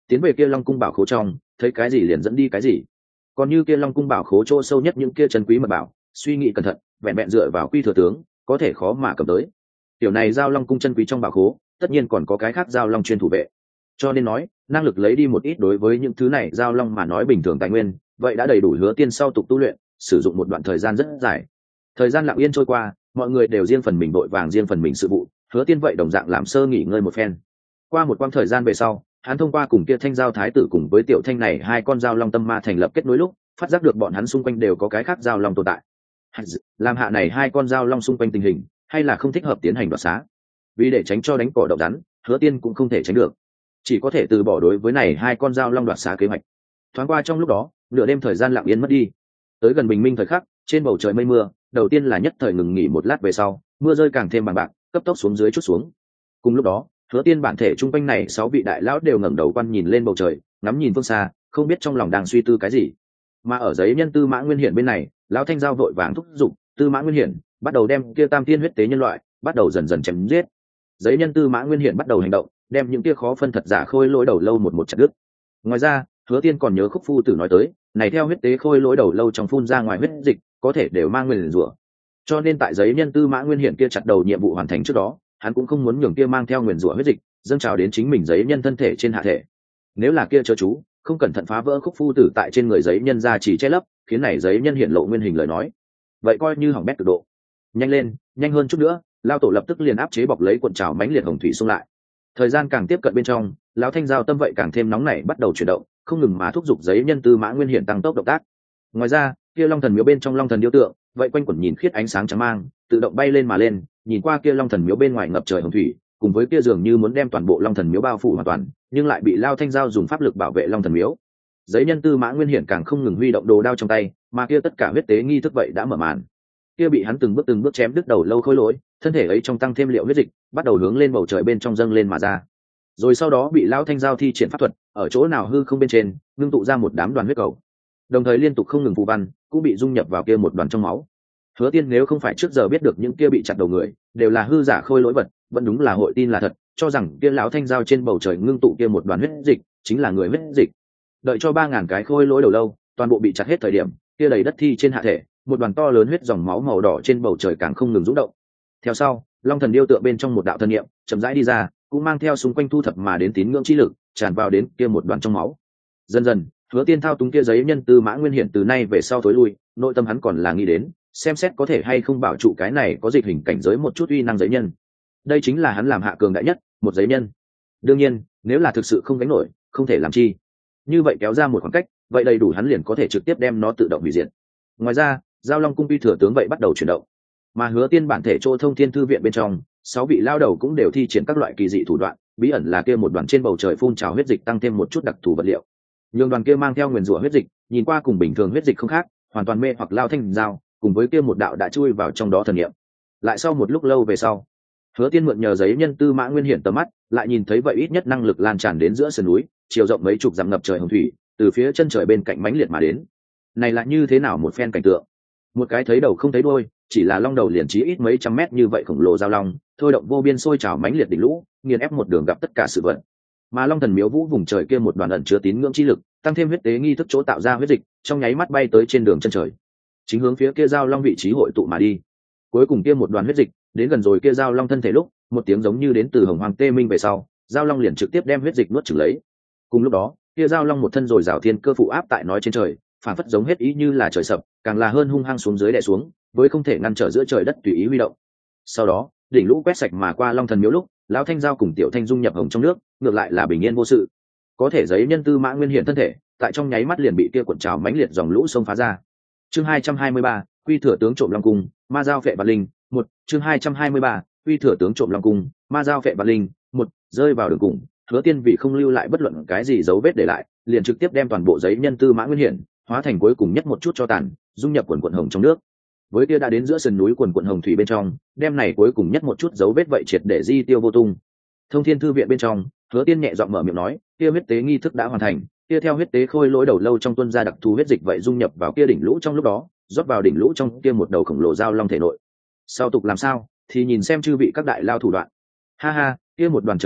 tiến về kia long cung bảo khố trong, thấy cái gì liền dẫn đi cái gì. Còn như kia long cung bảo khố chỗ sâu nhất những kia chân quý mật bảo, suy nghĩ cẩn thận, vẹn vẹn dựa vào quy thừa tướng có thể khó mà cầm tới. Tiểu này giao long cung chân quý trong bảo khố tất nhiên còn có cái khác giao long chuyên thủ vệ, cho nên nói năng lực lấy đi một ít đối với những thứ này giao long mà nói bình thường tài nguyên, vậy đã đầy đủ Hứa Tiên sau tục tu luyện sử dụng một đoạn thời gian rất dài. Thời gian lặng yên trôi qua, mọi người đều riêng phần mình đội vàng riêng phần mình sự vụ, Hứa Tiên vậy đồng dạng làm sơ nghỉ ngơi một phen. Qua một quãng thời gian về sau, hắn thông qua cùng kia thanh giao thái tử cùng với tiểu thanh này hai con giao long tâm ma thành lập kết nối lúc, phát giác được bọn hắn xung quanh đều có cái khác giao long tồn tại. Làm hạ này hai con giao long xung quanh tình hình, hay là không thích hợp tiến hành đoạt xá. Vì để tránh cho đánh cỏ động rắn, Hứa Tiên cũng không thể tránh được, chỉ có thể từ bỏ đối với này hai con giao long đoạt xá kế hoạch. Thoáng qua trong lúc đó, nửa đêm thời gian lặng yên mất đi. Tới gần bình minh thời khắc, trên bầu trời mây mưa đầu tiên là nhất thời ngừng nghỉ một lát về sau, mưa rơi càng thêm bằng bạc, cấp tốc xuống dưới chút xuống. Cùng lúc đó, Hứa Tiên bản thể trung quanh này sáu vị đại lão đều ngẩng đầu quan nhìn lên bầu trời, ngắm nhìn phương xa, không biết trong lòng đang suy tư cái gì. Mà ở giấy nhân Tư Mã Nguyên Hiển bên này, lão Thanh Giao vội vàng thúc giục Tư Mã Nguyên Hiển bắt đầu đem kia tam tiên huyết tế nhân loại bắt đầu dần dần chém giết. Giấy nhân Tư Mã Nguyên Hiển bắt đầu hành động, đem những kia khó phân thật giả khôi lỗi đầu lâu một một chặt đứt. Ngoài ra, Hứa Tiên còn nhớ Khúc Phu Tử nói tới, này theo huyết tế khôi lỗi đầu lâu trong phun ra ngoài huyết dịch, có thể đều mang nguyên rủa. Cho nên tại giấy nhân Tư Mã Nguyên Hiển kia chặt đầu nhiệm vụ hoàn thành trước đó, hắn cũng không muốn nhường kia mang theo nguyên rủa huyết dịch dâng trào đến chính mình giấy nhân thân thể trên hạ thể. Nếu là kia chớ chú không cẩn thận phá vỡ Khúc Phu Tử tại trên người giấy nhân ra chỉ che lấp, khiến này giấy nhân hiện lộ nguyên hình lời nói, vậy coi như hỏng bét cực độ. Nhanh lên, nhanh hơn chút nữa, lao tổ lập tức liền áp chế bọc lấy cuộn trào mãnh liệt hồng thủy xung lại. Thời gian càng tiếp cận bên trong, lão Thanh Giao tâm vậy càng thêm nóng nảy bắt đầu chuyển động, không ngừng mà thúc giục giấy nhân Tư Mã Nguyên Hiển tăng tốc động tác. Ngoài ra, kia long thần miếu bên trong long thần điêu tượng vậy quanh quẩn nhìn khiết ánh sáng trắng mang, tự động bay lên mà lên, nhìn qua kia long thần miếu bên ngoài ngập trời hồng thủy, cùng với kia dường như muốn đem toàn bộ long thần miếu bao phủ hoàn toàn, nhưng lại bị Lao Thanh Giao dùng pháp lực bảo vệ long thần miếu. Giấy nhân Tư Mã Nguyên Hiển càng không ngừng huy động đồ đao trong tay, mà kia tất cả huyết tế nghi thức vậy đã mở màn. Kia bị hắn từng bước từng bước chém đứt đầu lâu khối lỗi, thân thể ấy trong tăng thêm liệu huyết dịch, bắt đầu hướng lên bầu trời bên trong dâng lên mà ra. Rồi sau đó bị Lão Thanh Giao thi triển pháp thuật, ở chỗ nào hư không bên trên, ngưng tụ ra một đám đoàn huyết cầu. Đồng thời liên tục không ngừng phù văn, cũng bị dung nhập vào kia một đoàn trong máu. Hứa Tiên nếu không phải trước giờ biết được những kia bị chặt đầu người đều là hư giả khôi lỗi vật, vẫn đúng là hội tin là thật, cho rằng kia Lão Thanh Giao trên bầu trời ngưng tụ kia một đoàn huyết dịch chính là người huyết dịch. Đợi cho ba ngàn cái khôi lỗi đầu lâu toàn bộ bị chặt hết thời điểm, kia đầy đất thi trên hạ thể, một đoàn to lớn huyết dòng máu màu đỏ trên bầu trời càng không ngừng rung động. Theo sau, long thần điêu tượng bên trong một đạo thân niệm chậm rãi đi ra, cũng mang theo xung quanh thu thập mà đến tín ngưỡng chi lực tràn vào đến kia một đoàn trong máu. Dần dần, Hứa Tiên thao túng kia giấy nhân Tư Mã Nguyên Hiển từ nay về sau thối lui, nội tâm hắn còn là nghĩ đến xem xét có thể hay không bảo trụ cái này có dịch hình cảnh giới một chút uy năng giấy nhân. Đây chính là hắn làm hạ cường đại nhất một giấy nhân. Đương nhiên, nếu là thực sự không gánh nổi, không thể làm chi. Như vậy kéo ra một khoảng cách, vậy đầy đủ hắn liền có thể trực tiếp đem nó tự động hủy diệt. Ngoài ra, Giao Long cung uy thừa tướng vậy bắt đầu chuyển động, mà Hứa Tiên bản thể chỗ Thông Thiên thư viện bên trong, sáu vị lao đầu cũng đều thi triển các loại kỳ dị thủ đoạn, bí ẩn là kia một đoàn trên bầu trời phun trào huyết dịch tăng thêm một chút đặc thù vật liệu. Nhưng đoàn kia mang theo nguyên rủa huyết dịch, nhìn qua cùng bình thường huyết dịch không khác, hoàn toàn mê hoặc Lao Thanh Giao, cùng với kia một đạo đã chui vào trong đó thần niệm. Lại sau một lúc lâu về sau, Hứa Tiên mượn nhờ giấy nhân Tư Mã Nguyên Hiển tầm mắt, lại nhìn thấy vậy ít nhất năng lực lan tràn đến giữa sườn núi, chiều rộng mấy chục dặm ngập trời hồng thủy, từ phía chân trời bên cạnh mãnh liệt mà đến. Này là như thế nào một phen cảnh tượng? Một cái thấy đầu không thấy đuôi, chỉ là long đầu liền chí ít mấy trăm mét như vậy khổng lồ giao long, thôi động vô biên sôi trào mãnh liệt đỉnh lũ, nghiền ép một đường gặp tất cả sự vật. Mà long thần miếu vũ vùng trời kia một đoàn ẩn chứa tín ngưỡng chi lực, tăng thêm huyết tế nghi thức chỗ tạo ra huyết dịch, trong nháy mắt bay tới trên đường chân trời, chính hướng phía kia giao long vị trí hội tụ mà đi. Cuối cùng kia một đoàn huyết dịch đến gần rồi kia giao long thân thể lúc, một tiếng giống như đến từ hồng hoàng tê minh về sau, giao long liền trực tiếp đem huyết dịch nuốt chửng lấy. Cùng lúc đó, kia giao long một thân rồi rào thiên cơ phụ áp tại nói trên trời, phản phất giống hết ý như là trời sập, càng là hơn hung hăng xuống dưới đè xuống, với không thể ngăn trở giữa trời đất tùy ý huy động. Sau đó, đỉnh lũ quét sạch mà qua long thần miếu lúc, Lão Thanh Giao cùng Tiểu Thanh dung nhập hồng trong nước, ngược lại là bình yên vô sự. Có thể giấy nhân Tư Mã Nguyên Hiển thân thể, tại trong nháy mắt liền bị kia cuộn trào mãnh liệt dòng lũ xông phá ra. Chương hai trăm hai mươi ba, Quy thừa tướng trộm long cung, ma giao phệ bạt linh, một, chương hai trăm hai mươi ba, Quy thừa tướng trộm long cung, ma giao phệ bạt linh, một, rơi vào đường cùng, Hứa Tiên vì không lưu lại bất luận cái gì dấu vết để lại, liền trực tiếp đem toàn bộ giấy nhân Tư Mã Nguyên Hiển hóa thành cuối cùng nhất một chút cho tàn, dung nhập quần quần hồng trong nước. Với kia đã đến giữa sườn núi quần quần hồng thủy bên trong, đem này cuối cùng nhất một chút dấu vết vậy triệt để di tiêu vô tung. Thông Thiên thư viện bên trong, Hứa Tiên nhẹ giọng mở miệng nói, kia huyết tế nghi thức đã hoàn thành, kia theo huyết tế khôi lỗi đầu lâu trong tuân ra đặc thù huyết dịch vậy dung nhập vào kia đỉnh lũ trong lúc đó, rót vào đỉnh lũ trong kia một đầu khổng lồ giao long thể nội. Sau tục làm sao, thì nhìn xem chư vị các đại lao thủ đoạn. Ha ha, kia một đoàn chớ chú,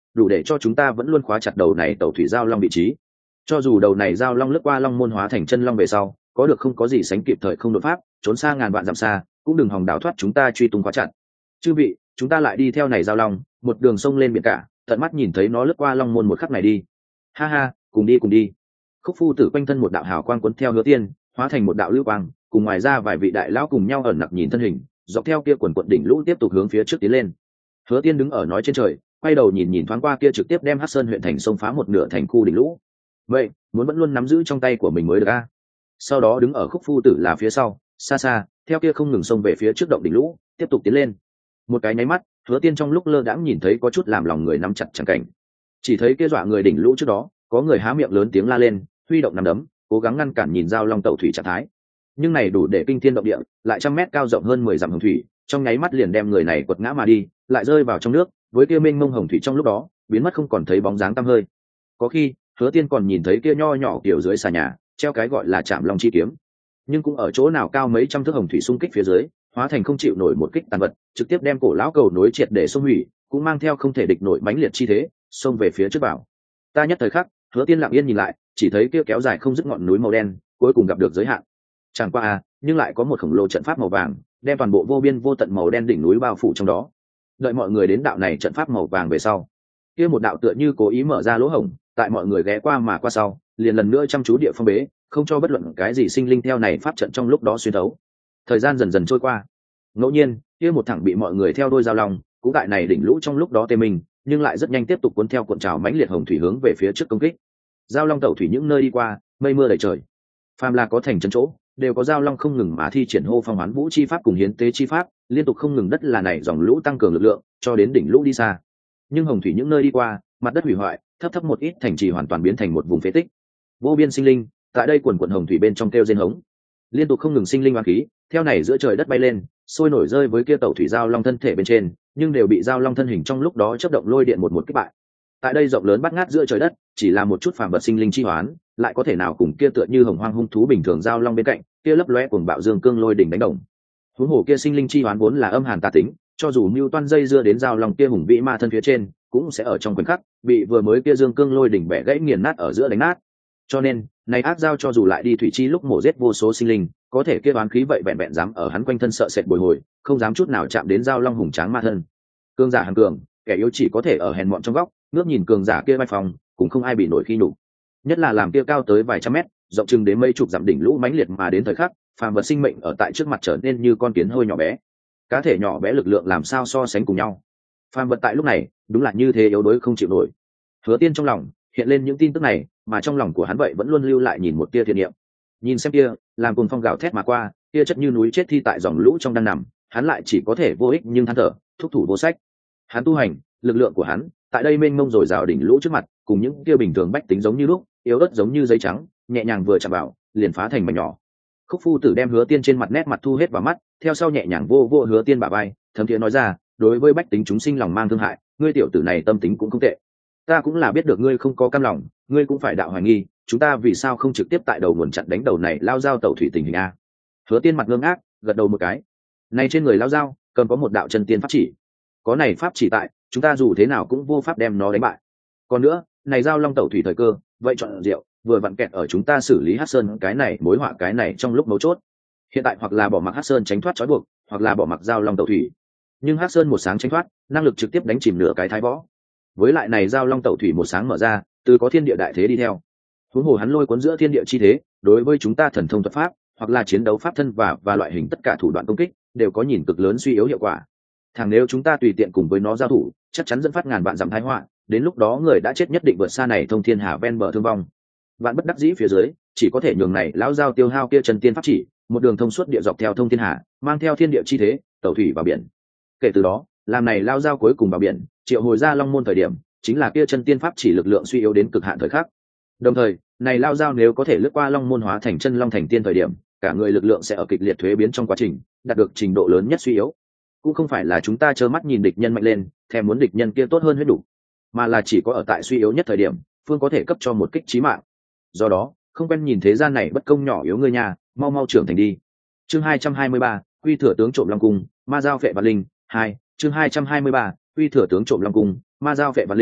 đủ để cho chúng ta vẫn luôn khóa chặt đầu này tàu thủy giao long vị trí. Cho dù đầu này giao long lướt qua long môn hóa thành chân long về sau có được không có gì sánh kịp thời không đột pháp trốn xa ngàn vạn dặm xa, cũng đừng hòng đào thoát chúng ta truy tung khóa chặt. Chư vị, chúng ta lại đi theo này giao long một đường sông lên biển cả, tận mắt nhìn thấy nó lướt qua long môn một khắc này đi. Ha ha, cùng đi cùng đi. Khúc phu tử quanh thân một đạo hào quang cuốn theo Hứa Tiên, hóa thành một đạo lưu quang, cùng ngoài ra vài vị đại lão cùng nhau ẩn nặc nhìn thân hình, dọc theo kia quần quận đỉnh lũ tiếp tục hướng phía trước tiến lên. Hứa Tiên đứng ở nói trên trời, quay đầu nhìn nhìn thoáng qua kia trực tiếp đem Hắc Sơn huyện thành xông phá một nửa thành khu đỉnh lũ. Vậy, muốn vẫn luôn nắm giữ trong tay của mình mới được a. Sau đó đứng ở Khúc phu tử là phía sau, xa xa, theo kia không ngừng xông về phía trước động đỉnh lũ, tiếp tục tiến lên. Một cái nháy mắt, Hứa Tiên trong lúc lơ đãng nhìn thấy có chút làm lòng người nắm chặt chẳng cảnh. Chỉ thấy kia dọa người đỉnh lũ trước đó, có người há miệng lớn tiếng la lên, huy động nắm đấm, cố gắng ngăn cản nhìn giao long tẩu thủy trạng thái. Nhưng này đủ để kinh thiên động địa, lại trăm mét cao rộng hơn mười dặm hồng thủy, trong nháy mắt liền đem người này quật ngã mà đi, lại rơi vào trong nước, với kia mênh mông hồng thủy trong lúc đó, biến mất không còn thấy bóng dáng tăm hơi. Có khi, Hứa Tiên còn nhìn thấy kia nho nhỏ kiểu dưới xà nhà, treo cái gọi là Trảm Long chi kiếm. Nhưng cũng ở chỗ nào cao mấy trăm thước hồng thủy xung kích phía dưới, hóa thành không chịu nổi một kích tàn vật, trực tiếp đem cổ lão cầu nối triệt để xông hủy, cũng mang theo không thể địch nổi mãnh liệt chi thế, xông về phía trước bảo. Ta nhất thời khắc, Hứa Tiên lặng yên nhìn lại, chỉ thấy kia kéo dài không dứt ngọn núi màu đen, cuối cùng gặp được giới hạn. Chẳng qua à, nhưng lại có một khổng lồ trận pháp màu vàng, đem toàn bộ vô biên vô tận màu đen đỉnh núi bao phủ trong đó. Đợi mọi người đến đạo này trận pháp màu vàng về sau, kia một đạo tựa như cố ý mở ra lỗ hổng, tại mọi người ghé qua mà qua sau, liền lần nữa chăm chú địa phong bế, không cho bất luận cái gì sinh linh theo này pháp trận trong lúc đó xuyên thấu. Thời gian dần dần trôi qua, ngẫu nhiên, kia một thẳng bị mọi người theo đôi giao long, cũng tại này đỉnh lũ trong lúc đó tê mình, nhưng lại rất nhanh tiếp tục cuốn theo cuộn trào mãnh liệt hồng thủy hướng về phía trước công kích. Giao long tẩu thủy những nơi đi qua, mây mưa đầy trời. Phàm là có thành trấn chỗ, đều có giao long không ngừng mà thi triển hô phong hoán vũ chi pháp cùng hiến tế chi pháp, liên tục không ngừng đất là này dòng lũ tăng cường lực lượng, cho đến đỉnh lũ đi xa. Nhưng hồng thủy những nơi đi qua, mặt đất hủy hoại, thấp thấp một ít thành trì hoàn toàn biến thành một vùng phế tích. Vô biên sinh linh, tại đây quần quần hồng thủy bên trong kêu rên hống. Liên tục không ngừng sinh linh oán khí, theo này giữa trời đất bay lên, sôi nổi rơi với kia tẩu thủy giao long thân thể bên trên, nhưng đều bị giao long thân hình trong lúc đó chớp động lôi điện một một kích bại. Tại đây rộng lớn bát ngát giữa trời đất, chỉ là một chút phàm vật sinh linh chi hoán, lại có thể nào cùng kia tựa như hồng hoang hung thú bình thường giao long bên cạnh, kia lấp lóe cuồng bạo dương cương lôi đỉnh đánh đồng. Huống hồ kia sinh linh chi hoán vốn là âm hàn tà tính, cho dù mưu toan dây dưa đến giao long kia hùng vĩ ma thân phía trên, cũng sẽ ở trong khoảnh khắc bị vừa mới kia dương cương lôi đỉnh bẻ gãy nghiền nát ở giữa đánh nát. Cho nên, này ác giao cho dù lại đi thủy chi lúc mổ giết vô số sinh linh, có thể kia oán khí vậy vẹn vẹn dám ở hắn quanh thân sợ sệt bồi hồi, không dám chút nào chạm đến giao long hùng tráng ma thân. Cương giả hàng cường, kẻ yếu chỉ có thể ở hèn mọn trong góc, ngước nhìn cường giả kia vai phòng, cũng không ai bị nổi khi nhục. Nhất là làm kia cao tới vài trăm mét, rộng chừng đến mấy chục dặm đỉnh lũ mãnh liệt mà đến thời khắc, phàm vật sinh mệnh ở tại trước mặt trở nên như con kiến hơi nhỏ bé. Cá thể nhỏ bé lực lượng làm sao so sánh cùng nhau. Phàm vật tại lúc này, đúng là như thế yếu đuối không chịu nổi. Hứa Tiên trong lòng hiện lên những tin tức này, mà trong lòng của hắn vậy vẫn luôn lưu lại nhìn một tia thiện niệm. Nhìn xem kia, làm cùng phong gào thét mà qua, kia chất như núi chết thi tại dòng lũ trong đang nằm, hắn lại chỉ có thể vô ích nhưng than thở, thúc thủ vô sách. Hắn tu hành, lực lượng của hắn, tại đây mênh mông rồi rào đỉnh lũ trước mặt, cùng những kia bình thường bách tính giống như lúc, yếu ớt giống như giấy trắng, nhẹ nhàng vừa chạm vào, liền phá thành mảnh nhỏ. Khúc phu tử đem Hứa Tiên trên mặt nét mặt thu hết vào mắt, theo sau nhẹ nhàng vô vô Hứa Tiên bả vai, thấm thiế nói ra, đối với bách tính chúng sinh lòng mang thương hại, ngươi tiểu tử này tâm tính cũng không tệ. Ta cũng là biết được ngươi không có cam lòng, ngươi cũng phải đạo hoài nghi, chúng ta vì sao không trực tiếp tại đầu nguồn chặn đánh đầu này lao dao tẩu thủy tình hình a? Hứa Tiên mặt ngơ ngác, gật đầu một cái. Này trên người lao dao, cầm có một đạo chân tiên pháp chỉ. Có này pháp chỉ tại, chúng ta dù thế nào cũng vô pháp đem nó đánh bại. Còn nữa, này giao long tẩu thủy thời cơ, vậy chọn rượu, vừa vặn kẹt ở chúng ta xử lý Hắc Sơn cái này mối họa cái này trong lúc mấu chốt. Hiện tại hoặc là bỏ mặc Hắc Sơn tránh thoát trói buộc, hoặc là bỏ mặc giao long tẩu thủy. Nhưng Hắc Sơn một sáng tránh thoát, năng lực trực tiếp đánh chìm nửa cái thái võ. Với lại này giao long tẩu thủy một sáng mở ra, từ có thiên địa đại thế đi theo. Huống hồ hắn lôi cuốn giữa thiên địa chi thế, đối với chúng ta thần thông thuật pháp, hoặc là chiến đấu pháp thân và và loại hình tất cả thủ đoạn công kích, đều có nhìn cực lớn suy yếu hiệu quả. Thằng nếu chúng ta tùy tiện cùng với nó giao thủ, chắc chắn dẫn phát ngàn vạn dặm tai họa, đến lúc đó người đã chết nhất định vượt xa này thông thiên hà ven bờ thương vong. Vạn bất đắc dĩ phía dưới, chỉ có thể nhường này lão giao tiêu hao kia chân tiên pháp chỉ, một đường thông suốt địa dọc theo thông thiên hà, mang theo thiên địa chi thế, tẩu thủy vào biển. Kể từ đó, làm này lao giao cuối cùng vào biển, triệu hồi ra long môn thời điểm, chính là kia chân tiên pháp chỉ lực lượng suy yếu đến cực hạn thời khắc. Đồng thời, này lao giao nếu có thể lướt qua long môn hóa thành chân long thành tiên thời điểm, cả người lực lượng sẽ ở kịch liệt thuế biến trong quá trình, đạt được trình độ lớn nhất suy yếu. Cũng không phải là chúng ta trơ mắt nhìn địch nhân mạnh lên, thèm muốn địch nhân kia tốt hơn huyết đủ, mà là chỉ có ở tại suy yếu nhất thời điểm, phương có thể cấp cho một kích chí mạng. Do đó, không quen nhìn thế gian này bất công nhỏ yếu ngươi nhà, mau mau trưởng thành đi. Chương hai trăm hai mươi ba, Quy thừa tướng trộm long cung, ma giao phệ và linh, hai, chương hai trăm hai mươi ba, Quy thừa tướng trộm long cung, ma giao phệ và linh,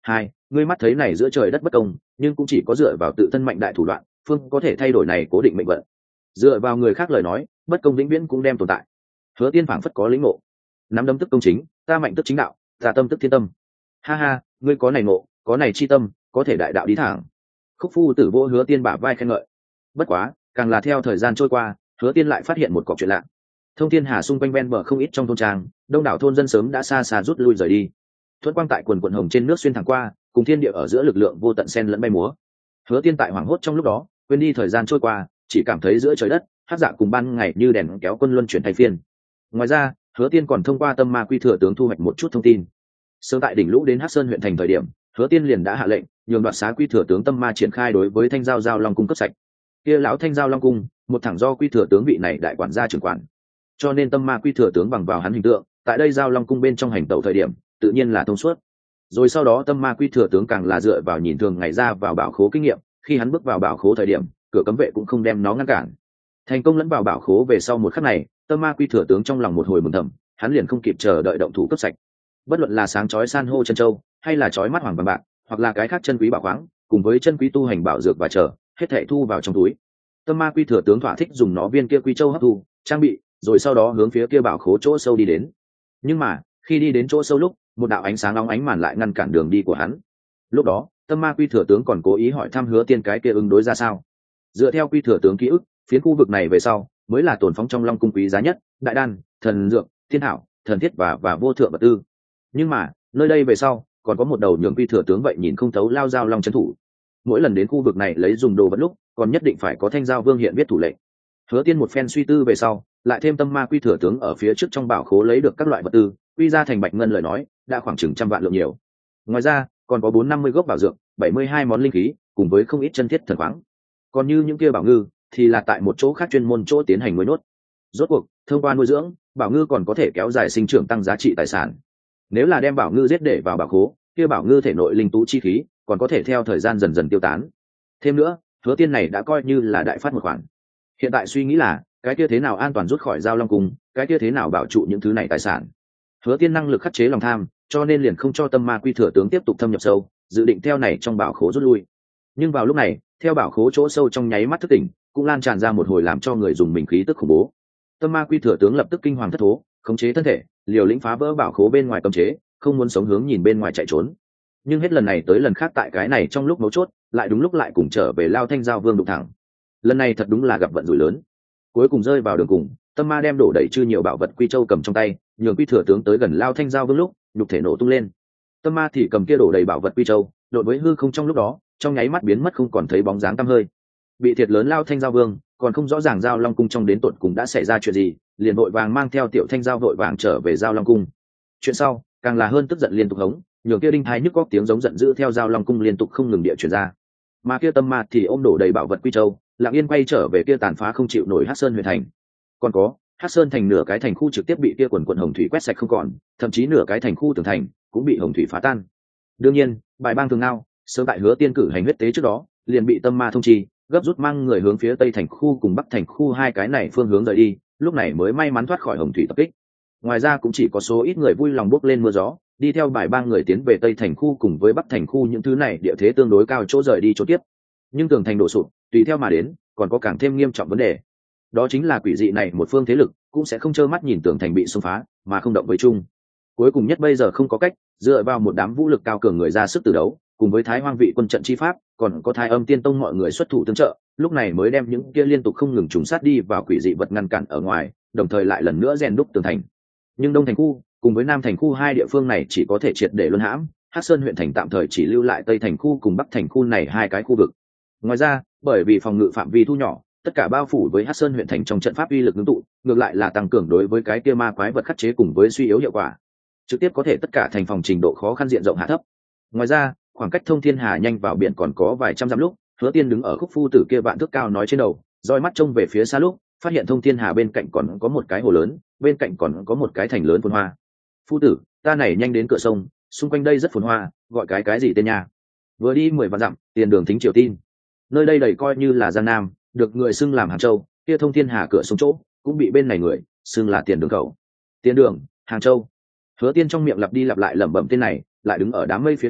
hai ngươi mắt thấy này giữa trời đất bất công, nhưng cũng chỉ có dựa vào tự thân mạnh đại thủ đoạn phương có thể thay đổi này cố định mệnh vận. Dựa vào người khác lời nói, bất công vĩnh viễn cũng đem tồn tại. Hứa Tiên phảng phất có lĩnh ngộ. Nắm đấm tức công chính, ta mạnh tức chính đạo, ta tâm tức thiên tâm. Ha ha, ngươi có này ngộ, có này chi tâm, có thể đại đạo đi thẳng. Khúc Phu Tử vỗ Hứa Tiên bả vai khen ngợi. Bất quá, càng là theo thời gian trôi qua, Hứa Tiên lại phát hiện một cọc chuyện lạ. Thông Thiên Hà xung quanh ven bờ không ít trong thôn trang, đông đảo thôn dân sớm đã xa xa rút lui rời đi. Thuận quang tại quần quần hồng trên nước xuyên thẳng qua, cùng thiên địa ở giữa lực lượng vô tận xen lẫn bay múa. Hứa Tiên tại hoảng hốt trong lúc đó, quên đi thời gian trôi qua, chỉ cảm thấy giữa trời đất, hắc dạ cùng ban ngày như đèn kéo quân luân chuyển thay phiên. Ngoài ra, Hứa Tiên còn thông qua Tâm Ma Quy Thừa tướng thu hoạch một chút thông tin. Sớm tại đỉnh lũ đến Hắc Sơn huyện thành thời điểm, Hứa Tiên liền đã hạ lệnh, nhường đoạt xá Quy Thừa tướng Tâm Ma triển khai đối với Thanh Giao Giao Long cung cấp sạch. Kia lão Thanh Giao Long cung, một thẳng do Quy Thừa tướng vị này đại quản gia trưởng quản. Cho nên Tâm Ma Quy Thừa tướng bằng vào hắn hình tượng, tại đây Giao Long cung bên trong hành tẩu thời điểm, tự nhiên là thông suốt. Rồi sau đó Tâm Ma Quy Thừa tướng càng là dựa vào nhìn thường ngày ra vào bảo khố kinh nghiệm, khi hắn bước vào bảo khố thời điểm, cửa cấm vệ cũng không đem nó ngăn cản. Thành công lẫn vào bảo khố về sau một khắc này, Tâm Ma Quy Thừa tướng trong lòng một hồi mừng thầm, hắn liền không kịp chờ đợi động thủ cấp sạch. Bất luận là sáng chói san hô chân châu, hay là chói mắt hoàng vàng bạc, hoặc là cái khác chân quý bảo khoáng, cùng với chân quý tu hành bảo dược và chờ, hết thảy thu vào trong túi. Tâm Ma Quy Thừa tướng thỏa thích dùng nó viên kia quy châu hấp thu, trang bị, rồi sau đó hướng phía kia bảo khố chỗ sâu đi đến. Nhưng mà, khi đi đến chỗ sâu lúc, một đạo ánh sáng nóng ánh màn lại ngăn cản đường đi của hắn. Lúc đó, Tâm Ma Quy Thừa tướng còn cố ý hỏi thăm Hứa Tiên cái kia ứng đối ra sao. Dựa theo Quy Thừa tướng ký ức, phiến khu vực này về sau mới là tồn phóng trong Long cung quý giá nhất, đại đan, thần dược, thiên thảo, thần thiết và và vô thượng vật tư. Nhưng mà, nơi đây về sau còn có một đầu nhường Quy Thừa tướng vậy nhìn không thấu lao giao long trấn thủ. Mỗi lần đến khu vực này lấy dùng đồ vật lúc, còn nhất định phải có Thanh Giao Vương hiện viết thủ lệnh. Hứa Tiên một phen suy tư về sau, lại thêm Tâm Ma Quy Thừa tướng ở phía trước trong bảo khố lấy được các loại vật tư, quy ra thành bạch ngân lời nói, đã khoảng chừng trăm vạn lượng nhiều. Ngoài ra, còn có bốn năm mươi gốc bảo dược, bảy mươi hai món linh khí, cùng với không ít chân thiết thần khoáng. Còn như những kia bảo ngư, thì là tại một chỗ khác chuyên môn chỗ tiến hành nuôi nốt. Rốt cuộc, thông qua nuôi dưỡng, bảo ngư còn có thể kéo dài sinh trưởng tăng giá trị tài sản. Nếu là đem bảo ngư giết để vào bảo khố, kia bảo ngư thể nội linh tú chi khí, còn có thể theo thời gian dần dần tiêu tán. Thêm nữa, Hứa Tiên này đã coi như là đại phát một khoản. Hiện tại suy nghĩ là, cái kia thế nào an toàn rút khỏi Giao Long cung, cái kia thế nào bảo trụ những thứ này tài sản. Hứa Tiên năng lực khắc chế lòng tham, cho nên liền không cho Tâm Ma Quy Thừa tướng tiếp tục thâm nhập sâu, dự định theo này trong bảo khố rút lui. Nhưng vào lúc này, theo bảo khố chỗ sâu trong nháy mắt thức tỉnh, cũng lan tràn ra một hồi làm cho người dùng mình khí tức khủng bố. Tâm Ma Quy Thừa tướng lập tức kinh hoàng thất thố, khống chế thân thể, liều lĩnh phá vỡ bảo khố bên ngoài cấm chế, không muốn sống hướng nhìn bên ngoài chạy trốn. Nhưng hết lần này tới lần khác tại cái này trong lúc mấu chốt, lại đúng lúc lại cùng trở về lao Thanh Giao Vương đụng thẳng. Lần này thật đúng là gặp vận rủi lớn. Cuối cùng rơi vào đường cùng, Tâm Ma đem đổ đẩy chư nhiều bảo vật Quy Châu cầm trong tay, nhường Quy Thừa tướng tới gần lao Thanh Giao Vương lúc, nhục thể nổ tung lên. Tâm Ma thì cầm kia đổ đầy bảo vật Quy Châu, đội với hư không trong lúc đó, trong nháy mắt biến mất không còn thấy bóng dáng tăm hơi. Bị thiệt lớn lao Thanh Giao Vương, còn không rõ ràng Giao Long cung trong đến tận cùng đã xảy ra chuyện gì, liền vội vàng mang theo Tiểu Thanh Giao vội vàng trở về Giao Long cung. Chuyện sau, càng là hơn tức giận liên tục hống, nhường kia đinh thái nhức góc tiếng giống giận dữ theo Giao Long cung liên tục không ngừng địa truyền ra. Mà kia Tâm Ma thì ôm đổ đầy bảo vật Quy Châu, lặng yên quay trở về kia tàn phá không chịu nổi Hắc Sơn huyện thành. Còn có, Hắc Sơn thành nửa cái thành khu trực tiếp bị kia quần quần hồng thủy quét sạch không còn, thậm chí nửa cái thành khu tường thành cũng bị hồng thủy phá tan. Đương nhiên, bài bang thường nào, sớm tại Hứa Tiên cử hành huyết tế trước đó, liền bị Tâm Ma thông chi, gấp rút mang người hướng phía tây thành khu cùng bắc thành khu hai cái này phương hướng rời đi, lúc này mới may mắn thoát khỏi hồng thủy tập kích. Ngoài ra cũng chỉ có số ít người vui lòng bước lên mưa gió, đi theo bài bang người tiến về tây thành khu cùng với bắc thành khu, những thứ này địa thế tương đối cao chỗ rời đi chỗ tiếp. Nhưng tường thành đổ sụp, tùy theo mà đến, còn có càng thêm nghiêm trọng vấn đề. Đó chính là quỷ dị này một phương thế lực cũng sẽ không trơ mắt nhìn tường thành bị xông phá mà không động với chung. Cuối cùng nhất bây giờ không có cách, dựa vào một đám vũ lực cao cường người ra sức từ đấu, cùng với Thái Hoang vị quân trận chi pháp, còn có Thái Âm Tiên tông mọi người xuất thủ tương trợ, lúc này mới đem những kia liên tục không ngừng trùng sát đi vào quỷ dị vật ngăn cản ở ngoài, đồng thời lại lần nữa rèn đúc tường thành. Nhưng Đông thành khu cùng với Nam thành khu hai địa phương này chỉ có thể triệt để luân hãm, Hắc Sơn huyện thành tạm thời chỉ lưu lại Tây thành khu cùng Bắc thành khu này hai cái khu vực. Ngoài ra, bởi vì phòng ngự phạm vi thu nhỏ, tất cả bao phủ với Hắc Sơn huyện thành trong trận pháp uy lực ngưng tụ, ngược lại là tăng cường đối với cái kia ma quái vật khắc chế cùng với suy yếu hiệu quả, trực tiếp có thể tất cả thành phòng trình độ khó khăn diện rộng hạ thấp. Ngoài ra, khoảng cách Thông Thiên Hà nhanh vào biển còn có vài trăm dặm lúc, Hứa Tiên đứng ở Khúc Phu Tử kia vạn thước cao nói trên đầu, roi mắt trông về phía xa lúc, phát hiện Thông Thiên Hà bên cạnh còn có một cái hồ lớn, bên cạnh còn có một cái thành lớn phồn hoa. Phu tử, ta này nhanh đến cửa sông, xung quanh đây rất phồn hoa, gọi cái cái gì tên nhà? Vừa đi mười vạn dặm, tiền đường thính triều tin. Nơi đây đầy coi như là Giang Nam, được người xưng làm Hàng Châu, kia Thông Thiên Hà cửa sông chỗ, cũng bị bên này người xưng là tiền đường khẩu. Tiền đường, Hàng Châu. Hứa Tiên trong miệng lặp đi lặp lại lẩm bẩm tên này, lại đứng ở đám mây phía trên,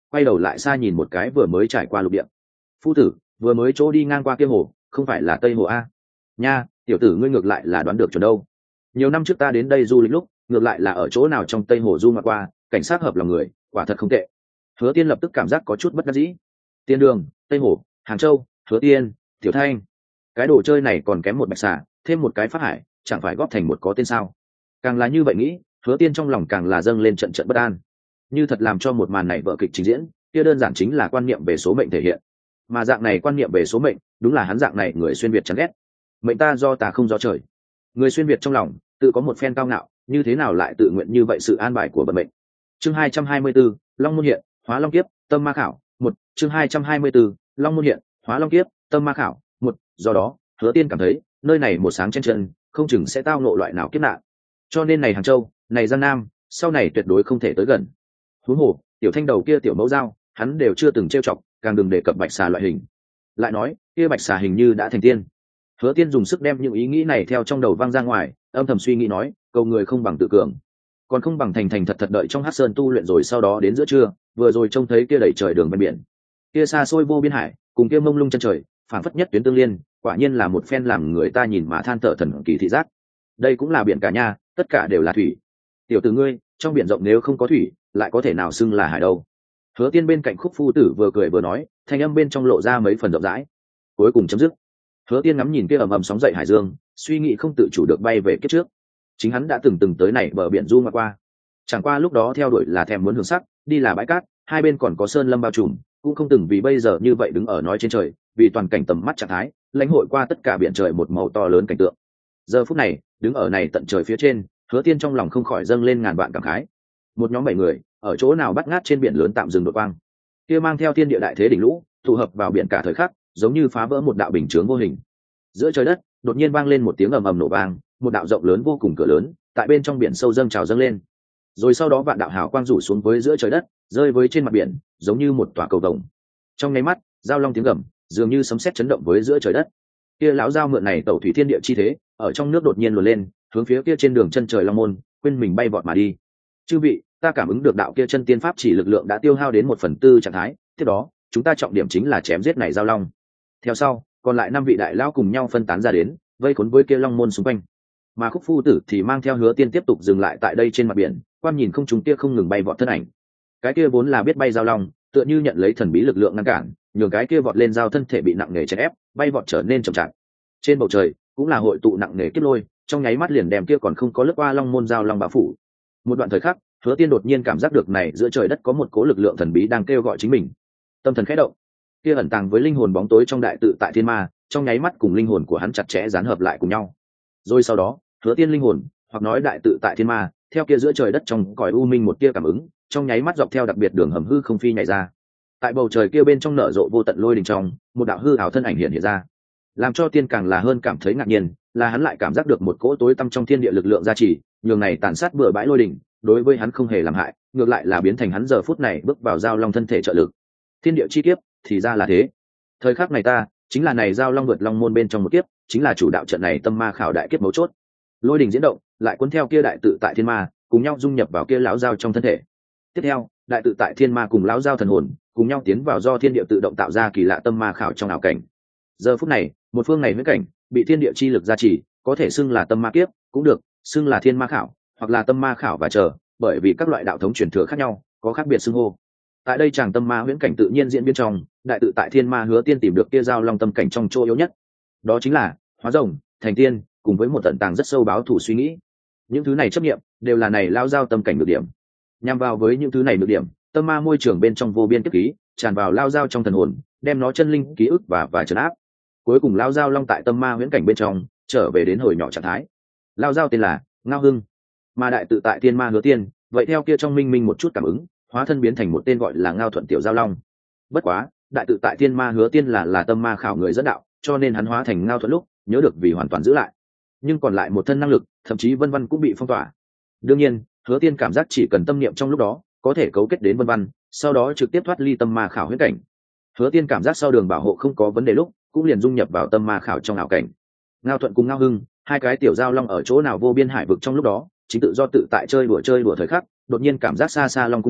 quay đầu lại xa nhìn một cái vừa mới trải qua lục địa. Phu tử, vừa mới chỗ đi ngang qua kia hồ không phải là Tây Hồ a? Nha, tiểu tử ngươi ngược lại là đoán được chuẩn đâu. Nhiều năm trước ta đến đây du lịch lúc ngược lại là ở chỗ nào trong Tây Hồ du ngoạn qua, cảnh sát hợp lòng người, quả thật không tệ. Hứa Tiên lập tức cảm giác có chút bất đắc dĩ. Tiên Đường, Tây Hồ, Hàng Châu, Hứa Tiên, Tiểu Thanh, cái đồ chơi này còn kém một bạch xà, thêm một cái Pháp Hải, chẳng phải góp thành một có tên sao? Càng là như vậy nghĩ, Hứa Tiên trong lòng càng là dâng lên trận trận bất an. Như thật làm cho một màn này vở kịch trình diễn, kia đơn giản chính là quan niệm về số mệnh thể hiện. Mà dạng này quan niệm về số mệnh, đúng là hắn dạng này người xuyên việt chán ghét. Mệnh ta do ta không do trời. Người xuyên việt trong lòng tự có một phen cao ngạo, như thế nào lại tự nguyện như vậy sự an bài của vận mệnh. Chương hai trăm hai mươi 24, Long môn hiện, Hóa Long kiếp, Tâm Ma khảo, một. Chương hai trăm hai mươi 24, Long môn hiện, Hóa Long kiếp, Tâm Ma khảo, một. Do đó, Hứa Tiên cảm thấy, nơi này một sáng trên chân, không chừng sẽ tao ngộ loại nào kiếp nạn. Cho nên này Hàng Châu, này Giang Nam, sau này tuyệt đối không thể tới gần. Huống hồ, Tiểu Thanh đầu kia tiểu mẫu dao, hắn đều chưa từng trêu chọc, càng đừng đề cập bạch xà loại hình. Lại nói, kia bạch xà hình như đã thành tiên. Hứa Tiên dùng sức đem những ý nghĩ này theo trong đầu vang ra ngoài, âm thầm suy nghĩ nói, cầu người không bằng tự cường, còn không bằng thành thành thật thật đợi trong Hắc Sơn tu luyện rồi sau đó đến giữa trưa, vừa rồi trông thấy kia đầy trời đường bên biển, kia xa xôi vô biên hải, cùng kia mông lung chân trời, phảng phất nhất tuyến tương liên, quả nhiên là một phen làm người ta nhìn mà than thở thần kỳ thị giác. Đây cũng là biển cả nha, tất cả đều là thủy. Tiểu tử ngươi, trong biển rộng nếu không có thủy, lại có thể nào xưng là hải đâu? Hứa Tiên bên cạnh Khúc phu tử vừa cười vừa nói, thanh âm bên trong lộ ra mấy phần rộng rãi. Cuối cùng chấm dứt. Hứa Tiên ngắm nhìn kia ầm ầm sóng dậy hải dương, suy nghĩ không tự chủ được bay về kiếp trước. Chính hắn đã từng từng tới này bờ biển du mà qua, chẳng qua lúc đó theo đuổi là thèm muốn hưởng sắc, đi là bãi cát, hai bên còn có sơn lâm bao trùm, cũng không từng vì bây giờ như vậy đứng ở nói trên trời, vì toàn cảnh tầm mắt trạng thái, lãnh hội qua tất cả biển trời một màu to lớn cảnh tượng. Giờ phút này, đứng ở này tận trời phía trên, Hứa Tiên trong lòng không khỏi dâng lên ngàn vạn cảm khái. Một nhóm bảy người, ở chỗ nào bắt ngát trên biển lớn tạm dừng đột quang, kia mang theo thiên địa đại thế đỉnh lũ, tụ hợp vào biển cả thời khắc, giống như phá vỡ một đạo bình chướng vô hình. Giữa trời đất, đột nhiên vang lên một tiếng ầm ầm nổ vang, một đạo rộng lớn vô cùng cửa lớn, tại bên trong biển sâu dâng trào dâng lên. Rồi sau đó vạn đạo hào quang rủ xuống với giữa trời đất, rơi với trên mặt biển, giống như một tòa cầu vồng. Trong nháy mắt, giao long tiếng gầm, dường như sấm sét chấn động với giữa trời đất. Kia lão giao mượn này tẩu thủy thiên địa chi thế, ở trong nước đột nhiên luồn lên, hướng phía kia trên đường chân trời long môn, quên mình bay vọt mà đi. Chư vị, ta cảm ứng được đạo kia chân tiên pháp chỉ lực lượng đã tiêu hao đến một phần tư trạng thái, tiếp đó, chúng ta trọng điểm chính là chém giết này giao long. Theo sau, còn lại năm vị đại lão cùng nhau phân tán ra đến, vây khốn với kia long môn xung quanh. Mà Khúc phu tử thì mang theo Hứa Tiên tiếp tục dừng lại tại đây trên mặt biển, quan nhìn không chúng kia không ngừng bay vọt thân ảnh. Cái kia vốn là biết bay giao long, tựa như nhận lấy thần bí lực lượng ngăn cản, nhường cái kia vọt lên giao thân thể bị nặng nề chèn ép, bay vọt trở nên chậm chạp. Trên bầu trời cũng là hội tụ nặng nề kiếp lôi, trong nháy mắt liền đem kia còn không có lướt qua long môn giao long bao phủ. Một đoạn thời khắc, Hứa Tiên đột nhiên cảm giác được này giữa trời đất có một cố lực lượng thần bí đang kêu gọi chính mình. Tâm thần khẽ động, kia ẩn tàng với linh hồn bóng tối trong đại tự tại thiên ma, trong nháy mắt cùng linh hồn của hắn chặt chẽ dán hợp lại cùng nhau. Rồi sau đó, Hứa Tiên linh hồn, hoặc nói đại tự tại thiên ma, theo kia giữa trời đất trong cõi u minh một tia cảm ứng, trong nháy mắt dọc theo đặc biệt đường hầm hư không phi nhảy ra. Tại bầu trời kia bên trong nở rộ vô tận lôi đình trong, một đạo hư ảo thân ảnh hiện hiện ra. Làm cho Tiên càng là hơn cảm thấy ngạc nhiên, là hắn lại cảm giác được một cỗ tối tăm trong thiên địa lực lượng gia trì, nhường này tàn sát bừa bãi lôi đình, đối với hắn không hề làm hại, ngược lại là biến thành hắn giờ phút này bước vào giao long thân thể trợ lực. Thiên địa chi kiếp, thì ra là thế. Thời khắc này ta, chính là này giao long vượt long môn bên trong một kiếp, chính là chủ đạo trận này tâm ma khảo đại kiếp mấu chốt. Lôi đình diễn động, lại cuốn theo kia đại tự tại thiên ma, cùng nhau dung nhập vào kia lão giao trong thân thể. Tiếp theo, đại tự tại thiên ma cùng lão giao thần hồn, cùng nhau tiến vào do thiên địa tự động tạo ra kỳ lạ tâm ma khảo trong ảo cảnh. Giờ phút này, một phương này huyễn cảnh, bị thiên địa chi lực gia trì, có thể xưng là tâm ma kiếp, cũng được, xưng là thiên ma khảo, hoặc là tâm ma khảo và chờ, bởi vì các loại đạo thống truyền thừa khác nhau, có khác biệt xưng hô. Tại đây chàng tâm ma huyễn cảnh tự nhiên diễn biến trong, đại tự tại thiên ma Hứa Tiên tìm được kia giao long tâm cảnh trong chỗ yếu nhất, đó chính là hóa rồng thành tiên, cùng với một tận tàng rất sâu báo thủ suy nghĩ. Những thứ này chấp niệm đều là này lao giao tâm cảnh được điểm. Nhằm vào với những thứ này được điểm, tâm ma môi trường bên trong vô biên kiếp khí tràn vào lao giao trong thần hồn, đem nó chân linh ký ức và và trấn áp. Cuối cùng lao giao long tại tâm ma huyễn cảnh bên trong trở về đến hồi nhỏ trạng thái. Lao giao tên là Ngao Hưng, mà đại tự tại thiên ma Hứa Tiên vậy theo kia trong minh minh một chút cảm ứng, hóa thân biến thành một tên gọi là Ngao Thuận tiểu giao long. Bất quá, đại tự tại thiên ma Hứa Tiên là là tâm ma khảo người dẫn đạo, cho nên hắn hóa thành Ngao Thuận lúc nhớ được vì hoàn toàn giữ lại, nhưng còn lại một thân năng lực, thậm chí vân văn cũng bị phong tỏa. Đương nhiên, Hứa Tiên cảm giác chỉ cần tâm niệm trong lúc đó có thể cấu kết đến vân văn, sau đó trực tiếp thoát ly tâm ma khảo huyễn cảnh. Hứa Tiên cảm giác sau đường bảo hộ không có vấn đề lúc, cũng liền dung nhập vào tâm ma khảo trong ảo cảnh. Ngao Thuận cùng Ngao Hưng, hai cái tiểu giao long ở chỗ nào vô biên hải vực trong lúc đó, chính tự do tự tại chơi đùa chơi đùa thời khắc, đột nhiên cảm giác xa xa long cung trong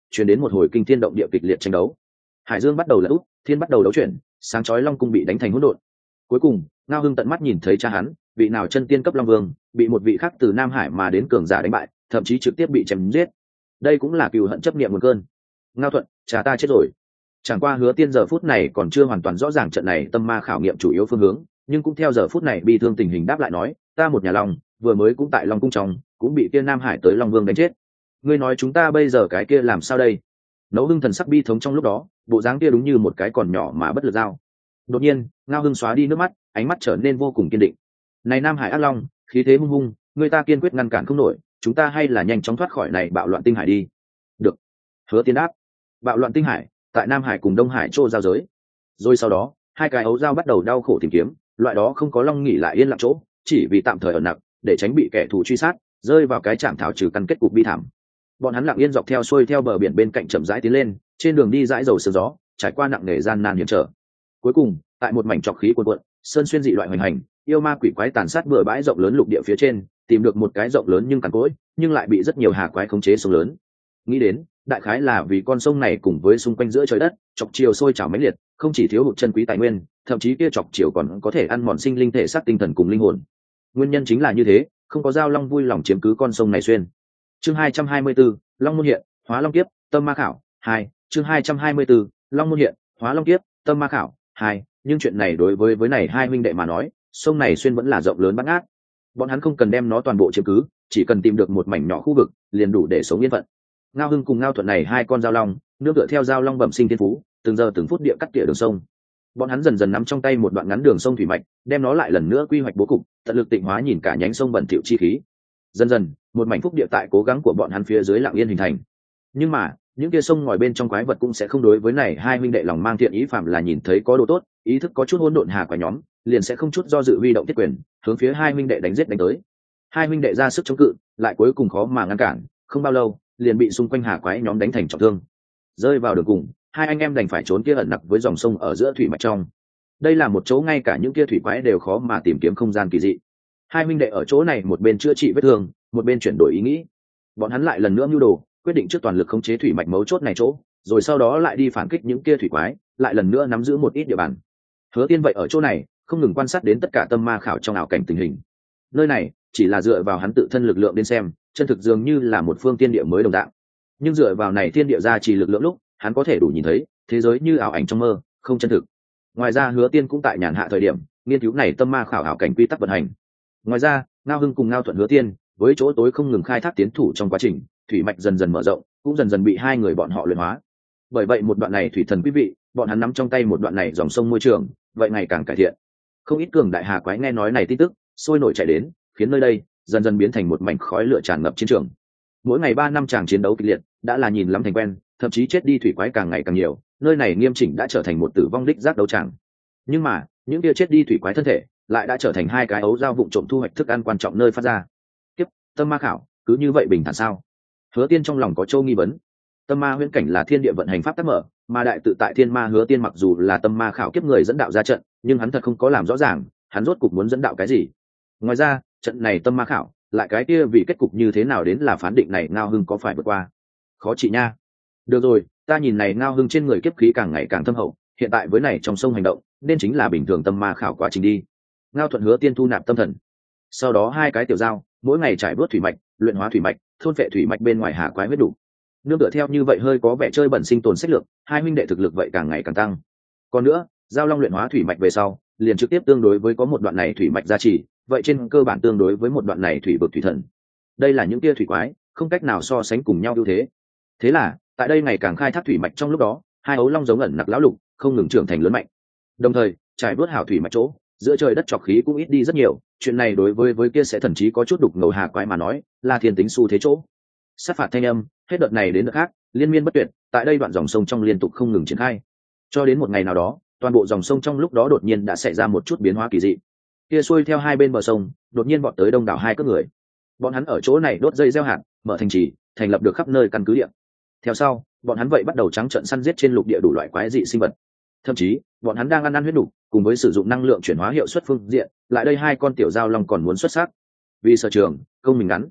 chuyển đến một hồi kinh thiên động địa kịch liệt tranh đấu. Hải dương bắt đầu lật úp, thiên bắt đầu đấu chuyển, sáng chói long cung bị đánh thành hỗn độn. Cuối cùng Ngao Hưng tận mắt nhìn thấy cha hắn vị nào chân tiên cấp long vương bị một vị khác từ Nam Hải mà đến cường giả đánh bại, thậm chí trực tiếp bị chém giết. Đây cũng là cừu hận chấp niệm nguồn cơn. Ngao Thuận, cha ta chết rồi. Chẳng qua Hứa Tiên giờ phút này còn chưa hoàn toàn rõ ràng trận này tâm ma khảo nghiệm chủ yếu phương hướng, nhưng cũng theo giờ phút này bi thương tình hình đáp lại nói, ta một nhà long vừa mới cũng tại long cung trong cũng bị tiên Nam Hải tới long vương đánh chết. Ngươi nói chúng ta bây giờ cái kia làm sao đây? Nấu Hưng thần sắc bi thống trong lúc đó, bộ dáng kia đúng như một cái còn nhỏ mà bất lực dao. Đột nhiên Ngao Hưng xóa đi nước mắt, ánh mắt trở nên vô cùng kiên định. Này Nam Hải ác long, khí thế hung hung, người ta kiên quyết ngăn cản không nổi, chúng ta hay là nhanh chóng thoát khỏi này bạo loạn tinh hải đi. Được. Hứa Tiên đáp. Bạo loạn tinh hải tại Nam Hải cùng Đông Hải chỗ giao giới. Rồi sau đó hai cái ấu dao bắt đầu đau khổ tìm kiếm loại đó không có long nghỉ lại yên lặng chỗ, chỉ vì tạm thời ở nặng để tránh bị kẻ thù truy sát, rơi vào cái trạm thảo trừ căn kết cục bi thảm. Bọn hắn lặng yên dọc theo xuôi theo bờ biển bên cạnh chậm rãi tiến lên, trên đường đi dãi dầu sương gió, trải qua nặng nề gian nan hiểm trở. Cuối cùng tại một mảnh trọc khí cuồn cuộn, sơn xuyên dị loại hoành hành, yêu ma quỷ quái tàn sát bừa bãi rộng lớn lục địa phía trên, tìm được một cái rộng lớn nhưng cằn cỗi, nhưng lại bị rất nhiều hà quái khống chế sông lớn. Nghĩ đến đại khái là vì con sông này cùng với xung quanh giữa trời đất chọc chiều sôi trào mãnh liệt, không chỉ thiếu hụt chân quý tài nguyên, thậm chí kia chọc chiều còn có thể ăn mòn sinh linh thể xác tinh thần cùng linh hồn. Nguyên nhân chính là như thế, không có giao long vui lòng chiếm cứ con sông này xuyên. Chương hai trăm hai mươi tư, Long môn hiện, Hóa Long kiếp, Tâm ma khảo hai. Chương hai trăm hai mươi tư, Long môn hiện, Hóa Long kiếp, Tâm ma khảo hai. Nhưng chuyện này đối với với này hai huynh đệ mà nói, sông này xuyên vẫn là rộng lớn bát ngát. Bọn hắn không cần đem nó toàn bộ chiếm cứ, chỉ cần tìm được một mảnh nhỏ khu vực, liền đủ để sống yên phận. Ngao Hưng cùng Ngao Thuận này hai con giao long, nương tựa theo giao long bẩm sinh thiên phú, từng giờ từng phút địa cắt tỉa đường sông. Bọn hắn dần dần nắm trong tay một đoạn ngắn đường sông thủy mạch, đem nó lại lần nữa quy hoạch bố cục, tận lực tịnh hóa nhìn cả nhánh sông bẩn thỉu chi khí. Dần dần, một mảnh phúc địa tại cố gắng của bọn hắn phía dưới lặng yên hình thành. Nhưng mà, những kia sông ngòi bên trong quái vật cũng sẽ không đối với này hai huynh đệ lòng mang thiện ý, phạm là nhìn thấy có đồ tốt, ý thức có chút hỗn độn hà quả nhóm, liền sẽ không chút do dự huy động thiết quyền, hướng phía hai huynh đệ đánh giết đánh tới. Hai huynh đệ ra sức chống cự, lại cuối cùng khó mà ngăn cản, không bao lâu, liền bị xung quanh hà quái nhóm đánh thành trọng thương. Rơi vào đường cùng, hai anh em đành phải trốn kia ẩn nặc với dòng sông ở giữa thủy mạch trong. Đây là một chỗ ngay cả những kia thủy quái đều khó mà tìm kiếm không gian kỳ dị. Hai huynh đệ ở chỗ này một bên chữa trị vết thương, một bên chuyển đổi ý nghĩ. Bọn hắn lại lần nữa mưu đồ, quyết định trước toàn lực khống chế thủy mạch mấu chốt này chỗ, rồi sau đó lại đi phản kích những kia thủy quái, lại lần nữa nắm giữ một ít địa bàn. Hứa Tiên vậy ở chỗ này, không ngừng quan sát đến tất cả tâm ma khảo trong ảo cảnh tình hình. Nơi này chỉ là dựa vào hắn tự thân lực lượng đến xem, chân thực dường như là một phương tiên địa mới đồng dạng. Nhưng dựa vào này thiên địa gia trì lực lượng lúc, hắn có thể đủ nhìn thấy thế giới như ảo ảnh trong mơ, không chân thực. Ngoài ra Hứa Tiên cũng tại nhàn hạ thời điểm nghiên cứu này tâm ma khảo ảo cảnh quy tắc vận hành. Ngoài ra, Ngao Hưng cùng Ngao Thuận Hứa Tiên với chỗ tối không ngừng khai thác tiến thủ trong quá trình, thủy mạch dần dần mở rộng, cũng dần dần bị hai người bọn họ luyện hóa. Bởi vậy một đoạn này thủy thần quý vị, bọn hắn nắm trong tay một đoạn này dòng sông môi trường, vậy ngày càng cải thiện. Không ít cường đại hà quái nghe nói này tin tức, sôi nổi chạy đến, khiến nơi đây dần dần biến thành một mảnh khói lửa tràn ngập chiến trường. Mỗi ngày ba năm tràng chiến đấu kịch liệt, đã là nhìn lắm thành quen, thậm chí chết đi thủy quái càng ngày càng nhiều, nơi này nghiêm chỉnh đã trở thành một tử vong đích giác đấu tràng. Nhưng mà, những kia chết đi thủy quái thân thể, lại đã trở thành hai cái ấu dao vụng trộm thu hoạch thức ăn quan trọng nơi phát ra. Kiếp, tâm ma khảo, cứ như vậy bình thản sao? Hứa Tiên trong lòng có châu nghi vấn. Tâm ma huyễn cảnh là thiên địa vận hành pháp tắc mở, mà đại tự tại thiên ma Hứa Tiên mặc dù là tâm ma khảo kiếp người dẫn đạo ra trận, nhưng hắn thật không có làm rõ ràng, hắn rốt cục muốn dẫn đạo cái gì. Ngoài ra, trận này tâm ma khảo, lại cái kia vì kết cục như thế nào đến là phán định này Ngao Hưng có phải vượt qua. Khó trị nha. Được rồi, ta nhìn này Ngao Hưng trên người kiếp khí càng ngày càng thâm hậu, hiện tại với này trong sông hành động, nên chính là bình thường tâm ma khảo quá trình đi. Ngao Thuận Hứa Tiên thu nạp tâm thần. Sau đó hai cái tiểu dao, mỗi ngày trải bớt thủy mạch, luyện hóa thủy mạch, thôn phệ thủy mạch bên ngoài hà quái huyết đủ. Nương tựa theo như vậy hơi có vẻ chơi bẩn sinh tồn sách lược, hai huynh đệ thực lực vậy càng ngày càng tăng. Còn nữa, giao long luyện hóa thủy mạch về sau, liền trực tiếp tương đối với có một đoạn này thủy mạch gia trì, vậy trên cơ bản tương đối với một đoạn này thủy vực thủy thần. Đây là những tia thủy quái, không cách nào so sánh cùng nhau ưu thế. Thế là, tại đây ngày càng khai thác thủy mạch trong lúc đó, hai ấu long giống ẩn nặc lão lục, không ngừng trưởng thành lớn mạnh. Đồng thời, trải bớt hảo thủy mạch chỗ, giữa trời đất trọc khí cũng ít đi rất nhiều, chuyện này đối với với kia sẽ thậm chí có chút đục ngầu hà quái mà nói, là thiên tính xu thế chỗ. Sát phạt thanh âm, hết đợt này đến đợt khác, liên miên bất tuyệt, tại đây đoạn dòng sông trong liên tục không ngừng triển khai. Cho đến một ngày nào đó, toàn bộ dòng sông trong lúc đó đột nhiên đã xảy ra một chút biến hóa kỳ dị. Kia xuôi theo hai bên bờ sông, đột nhiên bọn tới đông đảo hai cước người. Bọn hắn ở chỗ này đốt dây gieo hạt, mở thành trì, thành lập được khắp nơi căn cứ địa. Theo sau, bọn hắn vậy bắt đầu trắng trợn săn giết trên lục địa đủ loại quái dị sinh vật. Thậm chí, bọn hắn đang ăn ăn huyết đủ, cùng với sử dụng năng lượng chuyển hóa hiệu suất phương diện, lại đây hai con tiểu giao long còn muốn xuất sắc. Vì sở trường, công mình ngắn.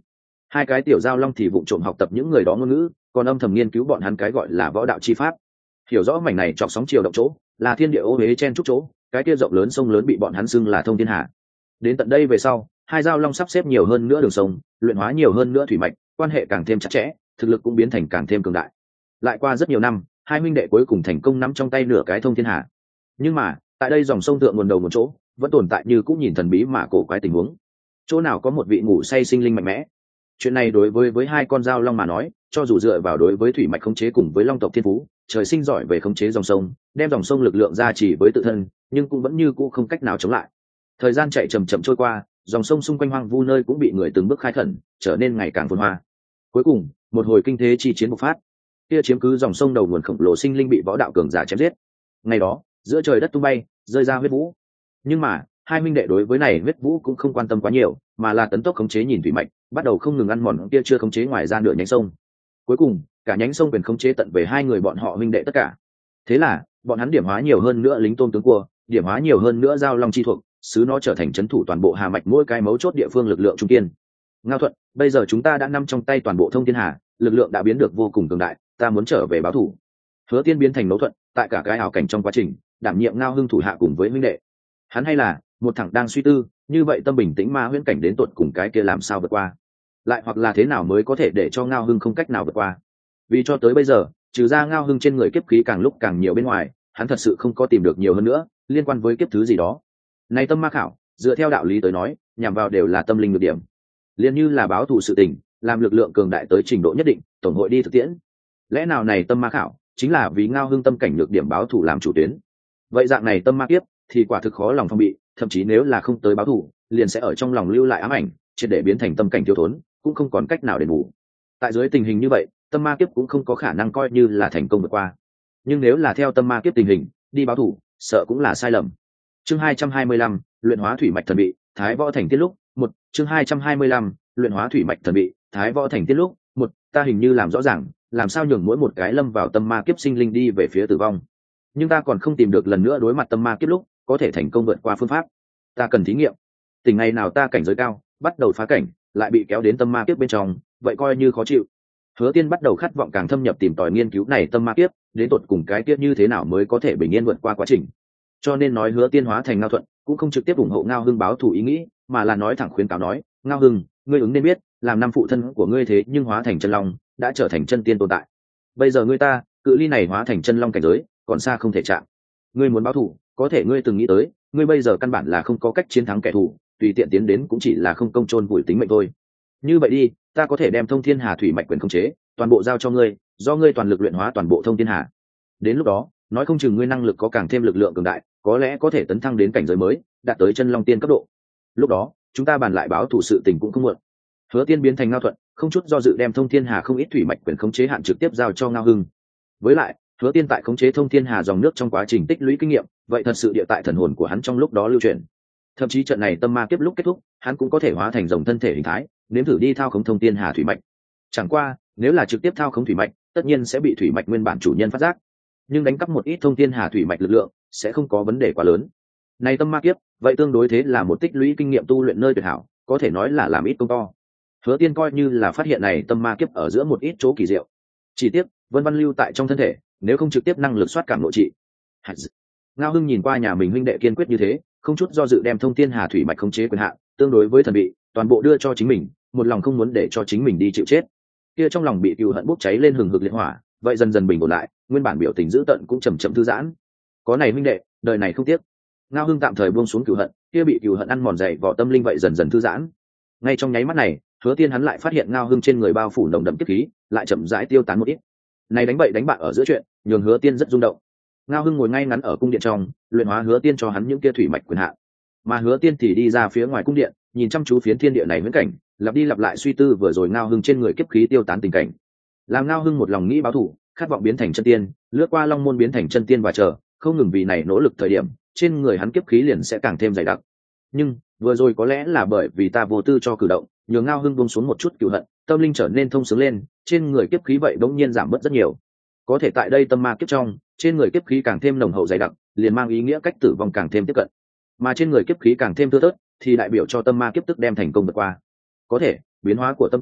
Hai cái tiểu giao long thì vụng trộm học tập những người đó ngôn ngữ, còn âm thầm nghiên cứu bọn hắn cái gọi là võ đạo chi pháp. Hiểu rõ mảnh này chọc sóng chiều động chỗ là thiên địa ô huế chen trúc chỗ, cái kia rộng lớn sông lớn bị bọn hắn xưng là thông thiên hà. Đến tận đây về sau, hai giao long sắp xếp nhiều hơn nữa đường sông, luyện hóa nhiều hơn nữa thủy mạch, quan hệ càng thêm chặt chẽ, thực lực cũng biến thành càng thêm cường đại. Lại qua rất nhiều năm, hai huynh đệ cuối cùng thành công nắm trong tay nửa cái thông thiên hà. Nhưng mà tại đây dòng sông thượng nguồn đầu một chỗ vẫn tồn tại như cũng nhìn thần bí mà cổ quái tình huống. Chỗ nào có một vị ngủ say sinh linh mạnh mẽ. Chuyện này đối với với hai con dao long mà nói, cho dù dựa vào đối với thủy mạch khống chế cùng với long tộc thiên phú, trời sinh giỏi về khống chế dòng sông, đem dòng sông lực lượng ra chỉ với tự thân, nhưng cũng vẫn như cũ không cách nào chống lại. Thời gian chạy chậm chậm trôi qua, dòng sông xung quanh hoang vu nơi cũng bị người từng bước khai khẩn, trở nên ngày càng phồn hoa. Cuối cùng, một hồi kinh thế chi chiến bộc phát. Kia chiếm cứ dòng sông đầu nguồn khổng lồ sinh linh bị võ đạo cường giả chém giết. Ngày đó, giữa trời đất tung bay, rơi ra huyết vũ. Nhưng mà hai minh đệ đối với này huyết vũ cũng không quan tâm quá nhiều, mà là tấn tốc khống chế nhìn thủy mạch, bắt đầu không ngừng ăn mòn kia chưa khống chế ngoài ra nửa nhánh sông. Cuối cùng cả nhánh sông quyền khống chế tận về hai người bọn họ minh đệ tất cả. Thế là bọn hắn điểm hóa nhiều hơn nữa lính tôm tướng cua, điểm hóa nhiều hơn nữa giao long chi thuộc, xứ nó trở thành trấn thủ toàn bộ hà mạch mỗi cái mấu chốt địa phương lực lượng trung kiên. Ngao Thuận, bây giờ chúng ta đã nắm trong tay toàn bộ thông thiên hà, lực lượng đã biến được vô cùng cường đại, ta muốn trở về báo thủ. Hứa Tiên biến thành Nấu Thuận, tại cả cái ảo cảnh trong quá trình đảm nhiệm Ngao Hưng thủ hạ cùng với huynh đệ. Hắn hay là một thằng đang suy tư, như vậy tâm bình tĩnh ma huyễn cảnh đến tột cùng cái kia làm sao vượt qua, lại hoặc là thế nào mới có thể để cho Ngao Hưng không cách nào vượt qua. Vì cho tới bây giờ, trừ ra Ngao Hưng trên người kiếp khí càng lúc càng nhiều bên ngoài, hắn thật sự không có tìm được nhiều hơn nữa liên quan với kiếp thứ gì đó. Này tâm ma khảo, dựa theo đạo lý tới nói, nhằm vào đều là tâm linh nhược điểm, liền như là báo thù sự tình, làm lực lượng cường đại tới trình độ nhất định, tổng hội đi thực tiễn. Lẽ nào này tâm ma khảo chính là vì Ngao Hưng tâm cảnh nhược điểm báo thù làm chủ tuyến? Vậy dạng này tâm ma kiếp thì quả thực khó lòng phòng bị, thậm chí nếu là không tới báo thù, liền sẽ ở trong lòng lưu lại ám ảnh, triệt để biến thành tâm cảnh thiếu thốn, cũng không còn cách nào để bù. Tại dưới tình hình như vậy, tâm ma kiếp cũng không có khả năng coi như là thành công vượt qua. Nhưng nếu là theo tâm ma kiếp tình hình đi báo thù, sợ cũng là sai lầm. Chương hai trăm hai mươi lăm, luyện hóa thủy mạch thần bị, Thái Võ Thành tiết lúc, một. Chương hai trăm hai mươi lăm, luyện hóa thủy mạch thần bị, Thái Võ Thành tiết lúc, một. Ta hình như làm rõ ràng, làm sao nhường mỗi một cái lâm vào tâm ma kiếp sinh linh đi về phía tử vong. Nhưng ta còn không tìm được lần nữa đối mặt tâm ma kiếp lúc có thể thành công vượt qua phương pháp. Ta cần thí nghiệm. Tình ngày nào ta cảnh giới cao, bắt đầu phá cảnh, lại bị kéo đến tâm ma kiếp bên trong, vậy coi như khó chịu. Hứa Tiên bắt đầu khát vọng càng thâm nhập tìm tòi nghiên cứu này tâm ma kiếp, đến tột cùng cái kiếp như thế nào mới có thể bình yên vượt qua quá trình. Cho nên nói Hứa Tiên hóa thành Ngao Thuận, cũng không trực tiếp ủng hộ Ngao Hưng báo thù ý nghĩ, mà là nói thẳng khuyến cáo nói, Ngao Hưng, ngươi ứng nên biết, làm năm phụ thân của ngươi thế nhưng hóa thành chân long, đã trở thành chân tiên tồn tại. Bây giờ ngươi ta, cự ly này hóa thành chân long cảnh giới, còn xa không thể chạm. Ngươi muốn báo thù, có thể ngươi từng nghĩ tới, ngươi bây giờ căn bản là không có cách chiến thắng kẻ thù, tùy tiện tiến đến cũng chỉ là không công chôn vùi tính mệnh thôi. Như vậy đi, ta có thể đem thông thiên hà thủy mạch quyền khống chế, toàn bộ giao cho ngươi, do ngươi toàn lực luyện hóa toàn bộ thông thiên hà. Đến lúc đó, nói không chừng ngươi năng lực có càng thêm lực lượng cường đại, có lẽ có thể tấn thăng đến cảnh giới mới, đạt tới chân long tiên cấp độ. Lúc đó, chúng ta bàn lại báo thù sự tình cũng không muộn. Hứa Tiên biến thành Ngao Thuận, không chút do dự đem thông thiên hà không ít thủy mạch quyền khống chế hạn trực tiếp giao cho Ngao Hưng. Với lại, Hứa Tiên tại khống chế thông thiên hà dòng nước trong quá trình tích lũy kinh nghiệm, vậy thật sự địa tại thần hồn của hắn trong lúc đó lưu truyền. Thậm chí trận này tâm ma kiếp lúc kết thúc, hắn cũng có thể hóa thành dòng thân thể hình thái, nếm thử đi thao khống thông thiên hà thủy mạch. Chẳng qua, nếu là trực tiếp thao khống thủy mạch, tất nhiên sẽ bị thủy mạch nguyên bản chủ nhân phát giác. Nhưng đánh cắp một ít thông thiên hà thủy mạch lực lượng, sẽ không có vấn đề quá lớn. Này tâm ma kiếp, vậy tương đối thế là một tích lũy kinh nghiệm tu luyện nơi tuyệt hảo, có thể nói là làm ít công to. Hứa Tiên coi như là phát hiện này tâm ma kiếp ở giữa một ít chỗ kỳ diệu. Chỉ tiếc, vân văn lưu tại trong thân thể, nếu không trực tiếp năng lực soát cảm nội trị. Ngao Hưng nhìn qua nhà mình huynh đệ kiên quyết như thế, không chút do dự đem thông thiên hà thủy mạch khống chế quyền hạn, tương đối với thần bị, toàn bộ đưa cho chính mình, một lòng không muốn để cho chính mình đi chịu chết. Kia trong lòng bị cừu hận bốc cháy lên hừng hực liệt hỏa, vậy dần dần bình ổn lại, nguyên bản biểu tình dữ tợn cũng chậm chậm thư giãn. Có này huynh đệ, đời này không tiếc. Ngao Hưng tạm thời buông xuống cừu hận, kia bị cừu hận ăn mòn dày vỏ tâm linh vậy dần dần thư giãn. Ngay trong nháy mắt này, Hứa Tiên hắn lại phát hiện Ngao Hưng trên người bao phủ nồng đậm kiếp khí, lại chậm rãi tiêu tán một ít. Này đánh bậy đánh bạ ở giữa chuyện, nhường Hứa Tiên rất rung động. Ngao Hưng ngồi ngay ngắn ở cung điện trong, luyện hóa Hứa Tiên cho hắn những kia thủy mạch quyền hạn. Mà Hứa Tiên thì đi ra phía ngoài cung điện, nhìn chăm chú phiến thiên địa này viễn cảnh, lặp đi lặp lại suy tư vừa rồi Ngao Hưng trên người kiếp khí tiêu tán tình cảnh. Làm Ngao Hưng một lòng nghĩ báo thù, khát vọng biến thành chân tiên, lướt qua long môn biến thành chân tiên và chờ, không ngừng vì này nỗ lực thời điểm, trên người hắn kiếp khí liền sẽ càng thêm dày đặc. Nhưng vừa rồi có lẽ là bởi vì ta vô tư cho cử động, nhường Ngao Hưng buông xuống một chút cừu hận, tâm linh trở nên thông sướng lên, trên người kiếp khí vậy bỗng nhiên giảm bớt rất nhiều. Có thể tại đây tâm ma kiếp trong, trên người kiếp khí càng thêm nồng hậu dày đặc, liền mang ý nghĩa cách tử vong càng thêm tiếp cận. Mà trên người kiếp khí càng thêm thưa thớt, thì đại biểu cho tâm ma kiếp tức đem thành công vượt qua. Có thể, biến hóa của tâm cảnh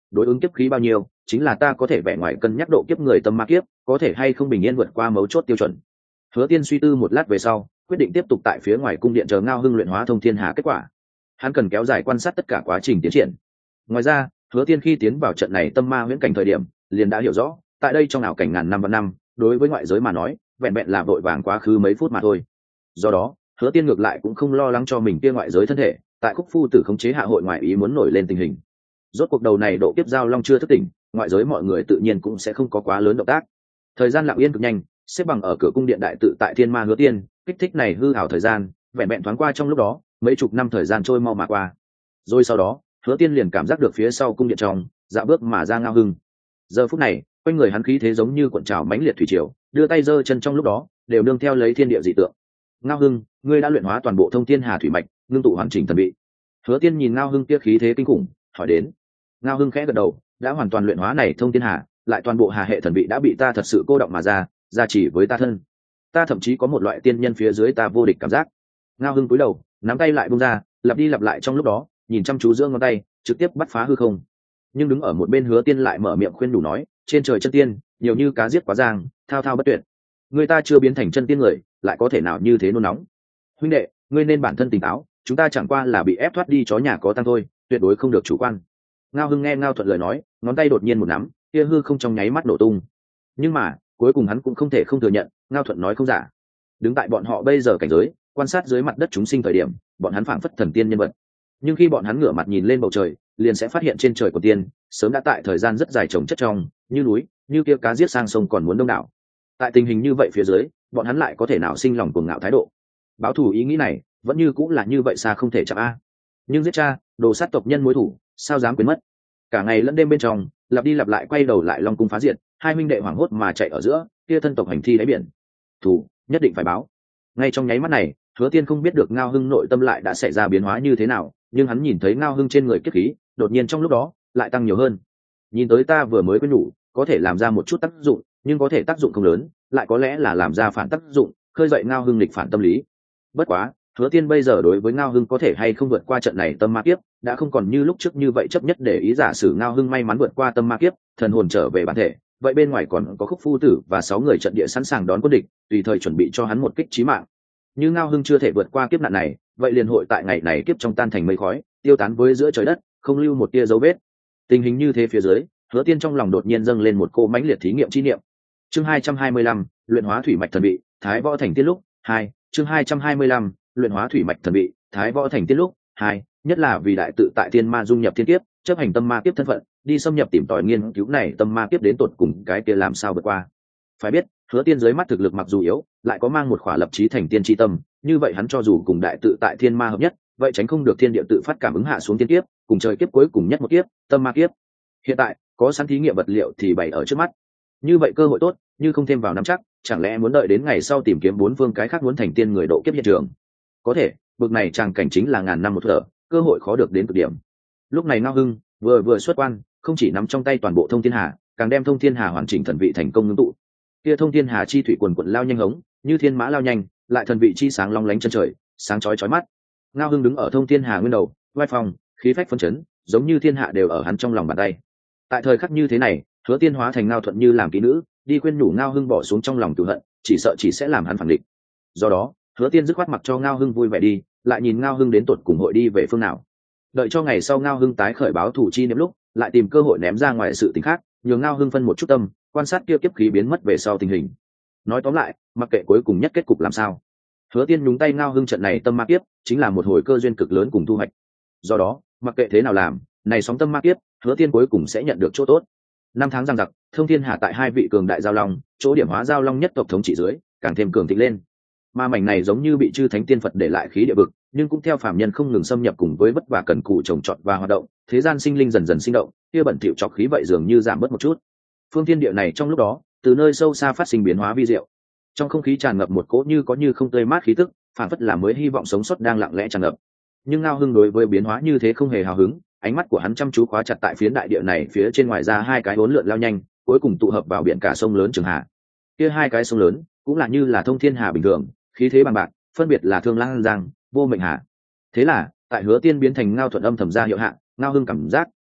đối ứng kiếp khí bao nhiêu chính là ta có thể vẻ ngoài cân nhắc độ kiếp người tâm ma kiếp có thể hay không bình yên vượt qua mấu chốt tiêu chuẩn. Hứa Tiên suy tư một lát về sau quyết định tiếp tục tại phía ngoài cung điện chờ Ngao Hưng luyện hóa thông thiên hà kết quả. Hắn cần kéo dài quan sát tất cả quá trình tiến triển. Ngoài ra, Hứa Tiên khi tiến vào trận này tâm ma huyễn cảnh thời điểm liền đã hiểu rõ, tại đây trong ảo cảnh ngàn năm và năm, đối với ngoại giới mà nói vẹn vẹn là vội vàng quá khứ mấy phút mà thôi. Do đó Hứa Tiên ngược lại cũng không lo lắng cho mình kia ngoại giới thân thể tại khúc phu tử khống chế hạ hội ngoại ý muốn nổi lên tình hình. Rốt cuộc đầu này độ kiếp giao long chưa thức tỉnh, ngoại giới mọi người tự nhiên cũng sẽ không có quá lớn động tác. Thời gian lặng yên cực nhanh, xếp bằng ở cửa cung điện đại tự tại Thiên Ma Hứa Tiên, kích thích này hư ảo thời gian vẹn vẹn thoáng qua trong lúc đó, mấy chục năm thời gian trôi mau mà qua. Rồi sau đó Hứa Tiên liền cảm giác được phía sau cung điện trong dạo bước mà ra Ngao Hưng. Giờ phút này quanh người hắn khí thế giống như cuộn trào mãnh liệt thủy triều, đưa tay giơ chân trong lúc đó đều nương theo lấy thiên địa dị tượng. Ngao Hưng, ngươi đã luyện hóa toàn bộ thông thiên hà thủy mạch, ngưng tụ hoàn chỉnh thần vị. Hứa Tiên nhìn Ngao Hưng kia khí thế kinh khủng hỏi đến. Ngao Hưng khẽ gật đầu, đã hoàn toàn luyện hóa này thông thiên hà, lại toàn bộ hà hệ thần vị đã bị ta thật sự cô động mà ra, gia chỉ với ta thân. Ta thậm chí có một loại tiên nhân phía dưới ta vô địch cảm giác. Ngao Hưng cúi đầu, nắm tay lại buông ra, lặp đi lặp lại trong lúc đó, nhìn chăm chú giữa ngón tay, trực tiếp bắt phá hư không. Nhưng đứng ở một bên Hứa Tiên lại mở miệng khuyên đủ nói, trên trời chân tiên, nhiều như cá giết quá giang, thao thao bất tuyệt. Người ta chưa biến thành chân tiên người, lại có thể nào như thế nôn nóng. Huynh đệ, ngươi nên bản thân tỉnh táo, chúng ta chẳng qua là bị ép thoát đi chó nhà có tang thôi, tuyệt đối không được chủ quan. Ngao Hưng nghe Ngao Thuận lời nói, ngón tay đột nhiên một nắm, kia hư không trong nháy mắt nổ tung. Nhưng mà cuối cùng hắn cũng không thể không thừa nhận, Ngao Thuận nói không giả. Đứng tại bọn họ bây giờ cảnh giới, quan sát dưới mặt đất chúng sinh thời điểm, bọn hắn phảng phất thần tiên nhân vật. Nhưng khi bọn hắn ngửa mặt nhìn lên bầu trời, liền sẽ phát hiện trên trời của tiên sớm đã tại thời gian rất dài trồng chất trong, như núi, như kia cá giết sang sông còn muốn đông đảo. Tại tình hình như vậy phía dưới, bọn hắn lại có thể nào sinh lòng cuồng ngạo thái độ? Báo thù ý nghĩ này vẫn như cũng là như vậy xa không thể chạm a. Nhưng giết cha, đồ sát tộc nhân mối thủ, sao dám quên mất? Cả ngày lẫn đêm bên trong lặp đi lặp lại quay đầu lại Long cung phá diệt, hai huynh đệ hoảng hốt mà chạy ở giữa kia thân tộc hành thi đáy biển. Thủ nhất định phải báo. Ngay trong nháy mắt này Hứa Tiên không biết được Ngao Hưng nội tâm lại đã xảy ra biến hóa như thế nào, nhưng hắn nhìn thấy Ngao Hưng trên người kiếp khí đột nhiên trong lúc đó lại tăng nhiều hơn. Nhìn tới ta vừa mới quên nhủ, có thể làm ra một chút tác dụng, nhưng có thể tác dụng không lớn, lại có lẽ là làm ra phản tác dụng, khơi dậy Ngao Hưng nghịch phản tâm lý. Bất quá Hứa Tiên bây giờ đối với Ngao Hưng có thể hay không vượt qua trận này tâm ma kiếp đã không còn như lúc trước như vậy chấp nhất để ý. Giả sử Ngao Hưng may mắn vượt qua tâm ma kiếp, thần hồn trở về bản thể, vậy bên ngoài còn có Khúc phu tử và sáu người trận địa sẵn sàng đón quân địch, tùy thời chuẩn bị cho hắn một kích chí mạng. Như Ngao Hưng chưa thể vượt qua kiếp nạn này, vậy liền hội tại ngày này kiếp trong tan thành mây khói, tiêu tán với giữa trời đất, không lưu một tia dấu vết. Tình hình như thế phía dưới, Hứa Tiên trong lòng đột nhiên dâng lên một cô mãnh liệt thí nghiệm chi niệm. Chương hai trăm hai mươi lăm, luyện hóa thủy mạch thần vị, Thái Võ thành tiên lúc hai. Chương hai trăm hai mươi lăm, luyện hóa thủy mạch thần vị, Thái Võ thành tiên lúc hai. Nhất là vì đại tự tại tiên ma dung nhập thiên kiếp, chấp hành tâm ma kiếp thân phận, đi xâm nhập tìm tòi nghiên cứu này tâm ma kiếp đến tột cùng cái kia làm sao vượt qua. Phải biết, Hứa Tiên dưới mắt thực lực mặc dù yếu, lại có mang một khỏa lập chí thành tiên chi tâm, như vậy hắn cho dù cùng đại tự tại thiên ma hợp nhất, vậy tránh không được thiên địa tự phát cảm ứng hạ xuống tiên kiếp, cùng trời kiếp cuối cùng nhất một kiếp, tâm ma kiếp. Hiện tại, có sẵn thí nghiệm vật liệu thì bày ở trước mắt. Như vậy cơ hội tốt, như không thêm vào nắm chắc, chẳng lẽ muốn đợi đến ngày sau tìm kiếm bốn phương cái khác muốn thành tiên người độ kiếp hiện trường? Có thể, bực này tràng cảnh chính là ngàn năm một thở, cơ hội khó được đến cực điểm. Lúc này Ngao Hưng vừa vừa xuất quan, không chỉ nắm trong tay toàn bộ thông thiên hà, càng đem thông thiên hà hoàn chỉnh thần vị thành công ngưng tụ. Kia thông thiên hà chi thủy quần quần lao nhanh hống, như thiên mã lao nhanh, lại thần vị chi sáng long lánh chân trời, sáng chói chói mắt. Ngao Hưng đứng ở thông thiên hà nguyên đầu, vai phong, khí phách phấn chấn, giống như thiên hạ đều ở hắn trong lòng bàn tay. Tại thời khắc như thế này, Hứa Tiên hóa thành Ngao Thuận như làm kỹ nữ, đi khuyên nhủ Ngao Hưng bỏ xuống trong lòng cừu hận, chỉ sợ chỉ sẽ làm hắn phản định. Do đó, Hứa Tiên dứt khoát mặc cho Ngao Hưng vui vẻ đi, lại nhìn Ngao Hưng đến tột cùng hội đi về phương nào. Đợi cho ngày sau Ngao Hưng tái khởi báo thủ chi niệm lúc, lại tìm cơ hội ném ra ngoài sự tình khác, nhường Ngao Hưng phân một chút tâm, quan sát kia kiếp khí biến mất về sau tình hình. Nói tóm lại, mặc kệ cuối cùng nhất kết cục làm sao, Hứa Tiên nhúng tay Ngao Hưng trận này tâm ma kiếp, chính là một hồi cơ duyên cực lớn cùng thu hoạch. Do đó, mặc kệ thế nào làm, này sóng tâm ma kiếp, Hứa Tiên cuối cùng sẽ nhận được chỗ tốt. Năm tháng giằng giặc, thông thiên hà tại hai vị cường đại giao long, chỗ điểm hóa giao long nhất tộc thống trị dưới, càng thêm cường thịnh lên. Ma mảnh này giống như bị chư thánh tiên Phật để lại khí địa vực, nhưng cũng theo phàm nhân không ngừng xâm nhập cùng với vất vả cần cù trồng trọt và hoạt động, thế gian sinh linh dần dần sinh động, kia bẩn thỉu trọc khí vậy dường như giảm bớt một chút. Phương thiên địa này trong lúc đó, từ nơi sâu xa phát sinh biến hóa vi diệu. Trong không khí tràn ngập một cỗ như có như không tươi mát khí tức, phản phất là mới hy vọng sống sót đang lặng lẽ tràn ngập. Nhưng Ngao Hưng đối với biến hóa như thế không hề hào hứng, ánh mắt của hắn chăm chú khóa chặt tại phiến đại địa này phía trên, ngoài ra hai cái hỗn lượn lao nhanh, cuối cùng tụ hợp vào biển cả sông lớn Trường Hà. Kia hai cái sông lớn cũng là như là thông thiên hà bình thường, khí thế bằng bạc, phân biệt là Thương Lang Giang, Vô Mệnh Hà. Thế là, tại Hứa Tiên biến thành Ngao Thuận âm thầm ra hiệu hạ, Ngao Hưng cảm giác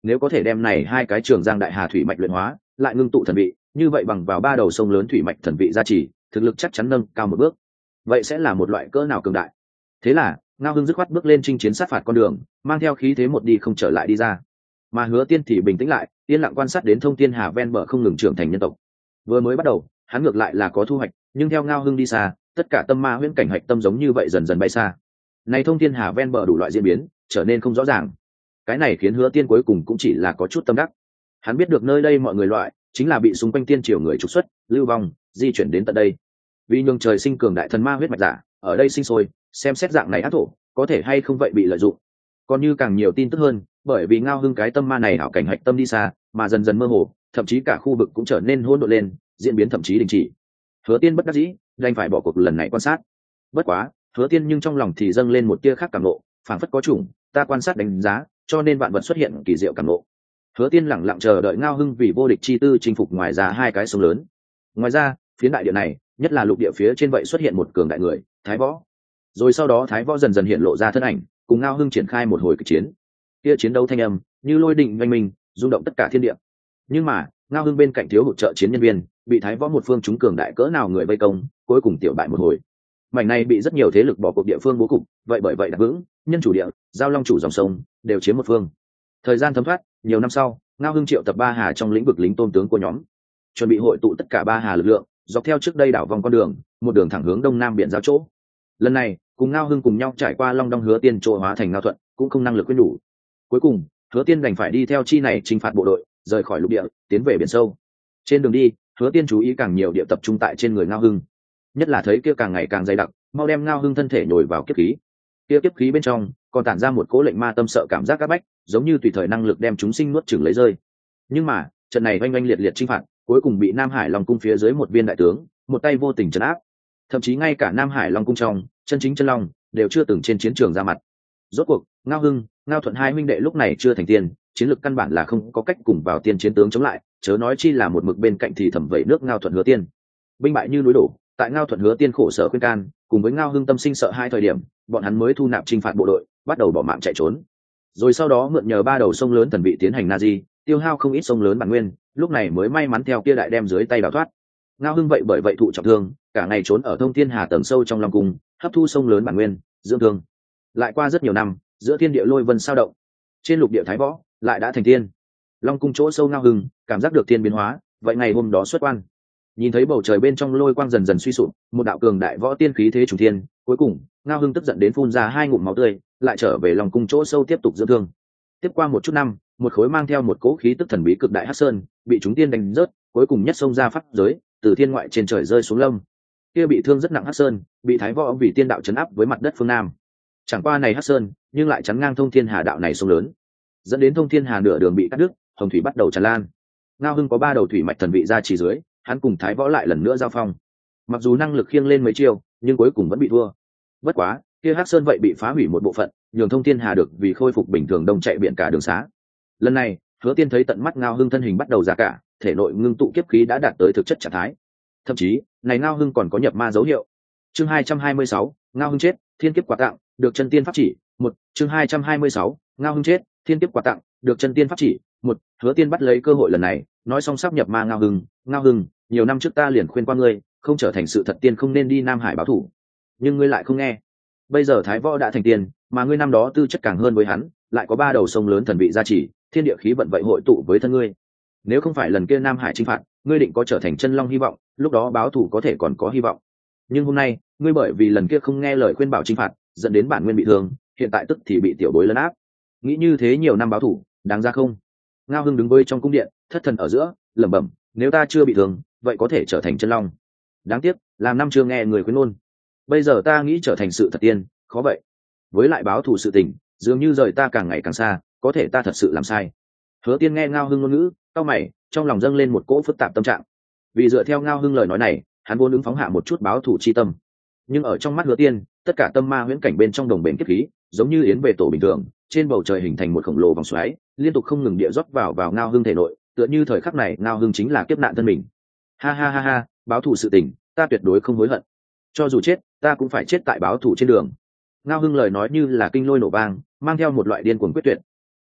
nếu có thể đem này hai cái trường giang đại hà thủy mạch luyện hóa lại ngưng tụ thần vị, như vậy bằng vào ba đầu sông lớn thủy mạch thần vị gia trì, thực lực chắc chắn nâng cao một bước. Vậy sẽ là một loại cỡ nào cường đại. Thế là Ngao Hưng dứt khoát bước lên chinh chiến sát phạt con đường, mang theo khí thế một đi không trở lại đi ra. Mà Hứa Tiên thì bình tĩnh lại, yên lặng quan sát đến thông thiên hà ven bờ không ngừng trưởng thành nhân tộc. Vừa mới bắt đầu hắn ngược lại là có thu hoạch, nhưng theo Ngao Hưng đi xa, tất cả tâm ma huyễn cảnh hạch tâm giống như vậy dần dần bay xa. Này thông thiên hà ven bờ đủ loại diễn biến trở nên không rõ ràng. Cái này khiến Hứa Tiên cuối cùng cũng chỉ là có chút tâm đắc. Hắn biết được nơi đây mọi người loại chính là bị xung quanh tiên triều người trục xuất, lưu vong, di chuyển đến tận đây. Vì nhường trời sinh cường đại thần ma huyết mạch giả ở đây sinh sôi, xem xét dạng này ác thổ có thể hay không vậy bị lợi dụng. Còn như càng nhiều tin tức hơn, bởi vì Ngao Hưng cái tâm ma này hảo cảnh hạch tâm đi xa, mà dần dần mơ hồ, thậm chí cả khu vực cũng trở nên hỗn độn lên, diễn biến thậm chí đình chỉ. Hứa Tiên bất đắc dĩ, đành phải bỏ cuộc lần này quan sát. Bất quá, Hứa Tiên nhưng trong lòng thì dâng lên một tia khác cảm ngộ, phảng phất có chủng, ta quan sát đánh giá, cho nên vạn vật xuất hiện kỳ diệu cảm ngộ. Hứa Tiên lẳng lặng chờ đợi Ngao Hưng vì vô địch chi tư chinh phục ngoài ra hai cái sông lớn. Ngoài ra, phiến đại địa này, nhất là lục địa phía trên vậy xuất hiện một cường đại người, Thái Võ. Rồi sau đó Thái Võ dần dần hiện lộ ra thân ảnh, cùng Ngao Hưng triển khai một hồi kịch chiến. Kia chiến đấu thanh âm, như lôi đình oanh minh, rung động tất cả thiên địa. Nhưng mà, Ngao Hưng bên cạnh thiếu hụt trợ chiến nhân viên, bị Thái Võ một phương chúng cường đại cỡ nào người vây công, cuối cùng tiểu bại một hồi. Mảnh này bị rất nhiều thế lực bỏ cuộc địa phương bố cục, vậy bởi vậy đã vững, nhân chủ địa, giao long chủ dòng sông, đều chiếm một phương. Thời gian thấm thoát, nhiều năm sau, Ngao Hưng triệu tập ba hà trong lĩnh vực lính tôn tướng của nhóm, chuẩn bị hội tụ tất cả ba hà lực lượng, dọc theo trước đây đảo vòng con đường, một đường thẳng hướng đông nam biển giao chỗ. Lần này, cùng Ngao Hưng cùng nhau trải qua Long Đong Hứa Tiên trôi hóa thành Ngao Thuận, cũng không năng lực quyết đủ. Cuối cùng, Hứa Tiên đành phải đi theo chi này chinh phạt bộ đội, rời khỏi lục địa, tiến về biển sâu. Trên đường đi, Hứa Tiên chú ý càng nhiều địa tập trung tại trên người Ngao Hưng, nhất là thấy kia càng ngày càng dày đặc, mau đem Ngao Hưng thân thể nhồi vào kiếp khí. Kia kiếp khí bên trong còn tản ra một cố lệnh ma tâm sợ cảm giác áp bách, giống như tùy thời năng lực đem chúng sinh nuốt chửng lấy rơi. Nhưng mà, trận này oanh oanh liệt liệt chinh phạt, cuối cùng bị Nam Hải Long cung phía dưới một viên đại tướng, một tay vô tình trấn áp. Thậm chí ngay cả Nam Hải Long cung trong, chân chính chân long đều chưa từng trên chiến trường ra mặt. Rốt cuộc, Ngao Hưng, Ngao Thuận hai huynh đệ lúc này chưa thành tiên, chiến lược căn bản là không có cách cùng vào tiên chiến tướng chống lại, chớ nói chi là một mực bên cạnh thì thẩm vẩy nước Ngao Thuận Hứa Tiên. Binh bại như núi đổ, tại Ngao Thuận Hứa Tiên khổ sở khuyên can, cùng với Ngao Hưng tâm sinh sợ hai thời điểm, bọn hắn mới thu nạp chinh phạt bộ đội, bắt đầu bỏ mạng chạy trốn. Rồi sau đó mượn nhờ ba đầu sông lớn thần vị tiến hành Nazi, tiêu hao không ít sông lớn bản nguyên, lúc này mới may mắn theo kia đại đem dưới tay đào thoát. Ngao Hưng vậy bởi vậy thụ trọng thương, cả ngày trốn ở thông thiên hà tầng sâu trong long cung, hấp thu sông lớn bản nguyên, dưỡng thương. Lại qua rất nhiều năm, giữa thiên địa lôi vân sao động, trên lục địa Thái Võ lại đã thành tiên. Long cung chỗ sâu Ngao Hưng cảm giác được thiên biến hóa, vậy ngày hôm đó xuất quan, nhìn thấy bầu trời bên trong lôi quang dần dần suy sụp, một đạo cường đại võ tiên khí thế trùng thiên, cuối cùng Ngao Hưng tức giận đến phun ra hai ngụm máu tươi, lại trở về Long cung chỗ sâu tiếp tục dưỡng thương. Tiếp qua một chút năm, một khối mang theo một cỗ khí tức thần bí cực đại hắc sơn bị chúng tiên đánh rớt, cuối cùng nhất xông ra pháp giới, từ thiên ngoại trên trời rơi xuống lâm. Kia bị thương rất nặng hắc sơn bị Thái Võ vì tiên đạo chấn áp với mặt đất phương nam. Chẳng qua này hắc sơn nhưng lại chắn ngang thông thiên hà đạo này sông lớn, dẫn đến thông thiên hà nửa đường bị cắt đứt, hồng thủy bắt đầu tràn lan. Ngao Hưng có ba đầu thủy mạch thần vị ra chỉ dưới, hắn cùng Thái Võ lại lần nữa giao phong. Mặc dù năng lực khiêng lên mấy chiêu, nhưng cuối cùng vẫn bị thua. Bất quá, kia hắc sơn vậy bị phá hủy một bộ phận, nhường thông thiên hà được vì khôi phục bình thường đông chạy biển cả đường xá. Lần này, Hứa Tiên thấy tận mắt Ngao Hưng thân hình bắt đầu già cả, thể nội ngưng tụ kiếp khí đã đạt tới thực chất trạng thái. Thậm chí, này Ngao Hưng còn có nhập ma dấu hiệu. Chương hai trăm hai mươi sáu, Ngao Hưng chết, thiên kiếp quà tặng, được chân tiên pháp chỉ. Một, chương hai trăm hai mươi sáu, Ngao Hưng chết, thiên kiếp quà tặng, được chân tiên pháp chỉ. Một, Hứa Tiên bắt lấy cơ hội lần này, nói xong sắp nhập ma Ngao Hưng, Ngao Hưng, nhiều năm trước ta liền khuyên qua ngươi, không trở thành sự thật tiên không nên đi Nam Hải báo thủ, nhưng ngươi lại không nghe. Bây giờ Thái Võ đã thành tiên, mà ngươi năm đó tư chất càng hơn với hắn, lại có ba đầu sông lớn thần vị gia trì, thiên địa khí vận vậy hội tụ với thân ngươi. Nếu không phải lần kia Nam Hải chinh phạt, ngươi định có trở thành chân long hy vọng, lúc đó báo thủ có thể còn có hy vọng. Nhưng hôm nay, ngươi bởi vì lần kia không nghe lời khuyên bảo chinh phạt, dẫn đến bản nguyên bị thương, hiện tại tức thì bị tiểu bối lấn áp. Nghĩ như thế nhiều năm báo thủ, đáng ra không? Ngao Hưng đứng vơi trong cung điện, thất thần ở giữa, lẩm bẩm, nếu ta chưa bị thương, vậy có thể trở thành chân long. Đáng tiếc, làm năm chưa nghe người khuyên ngôn. Bây giờ ta nghĩ trở thành sự thật tiên, khó vậy. Với lại báo thù sự tình, dường như rời ta càng ngày càng xa, có thể ta thật sự làm sai. Hứa Tiên nghe Ngao Hưng ngôn ngữ, cau mày, trong lòng dâng lên một cỗ phức tạp tâm trạng. Vì dựa theo Ngao Hưng lời nói này, hắn vốn ứng phóng hạ một chút báo thù chi tâm. Nhưng ở trong mắt Hứa Tiên, tất cả tâm ma huyễn cảnh bên trong đồng bền kiếp khí, giống như yến về tổ bình thường, trên bầu trời hình thành một khổng lồ vòng xoáy, liên tục không ngừng địa rót vào vào Ngao Hưng thể nội, tựa như thời khắc này Ngao Hưng chính là kiếp nạn thân mình. Ha ha ha ha, báo thù sự tình, ta tuyệt đối không hối hận. Cho dù chết, ta cũng phải chết tại báo thù trên đường. Ngao Hưng lời nói như là kinh lôi nổ vang, mang theo một loại điên cuồng quyết tuyệt.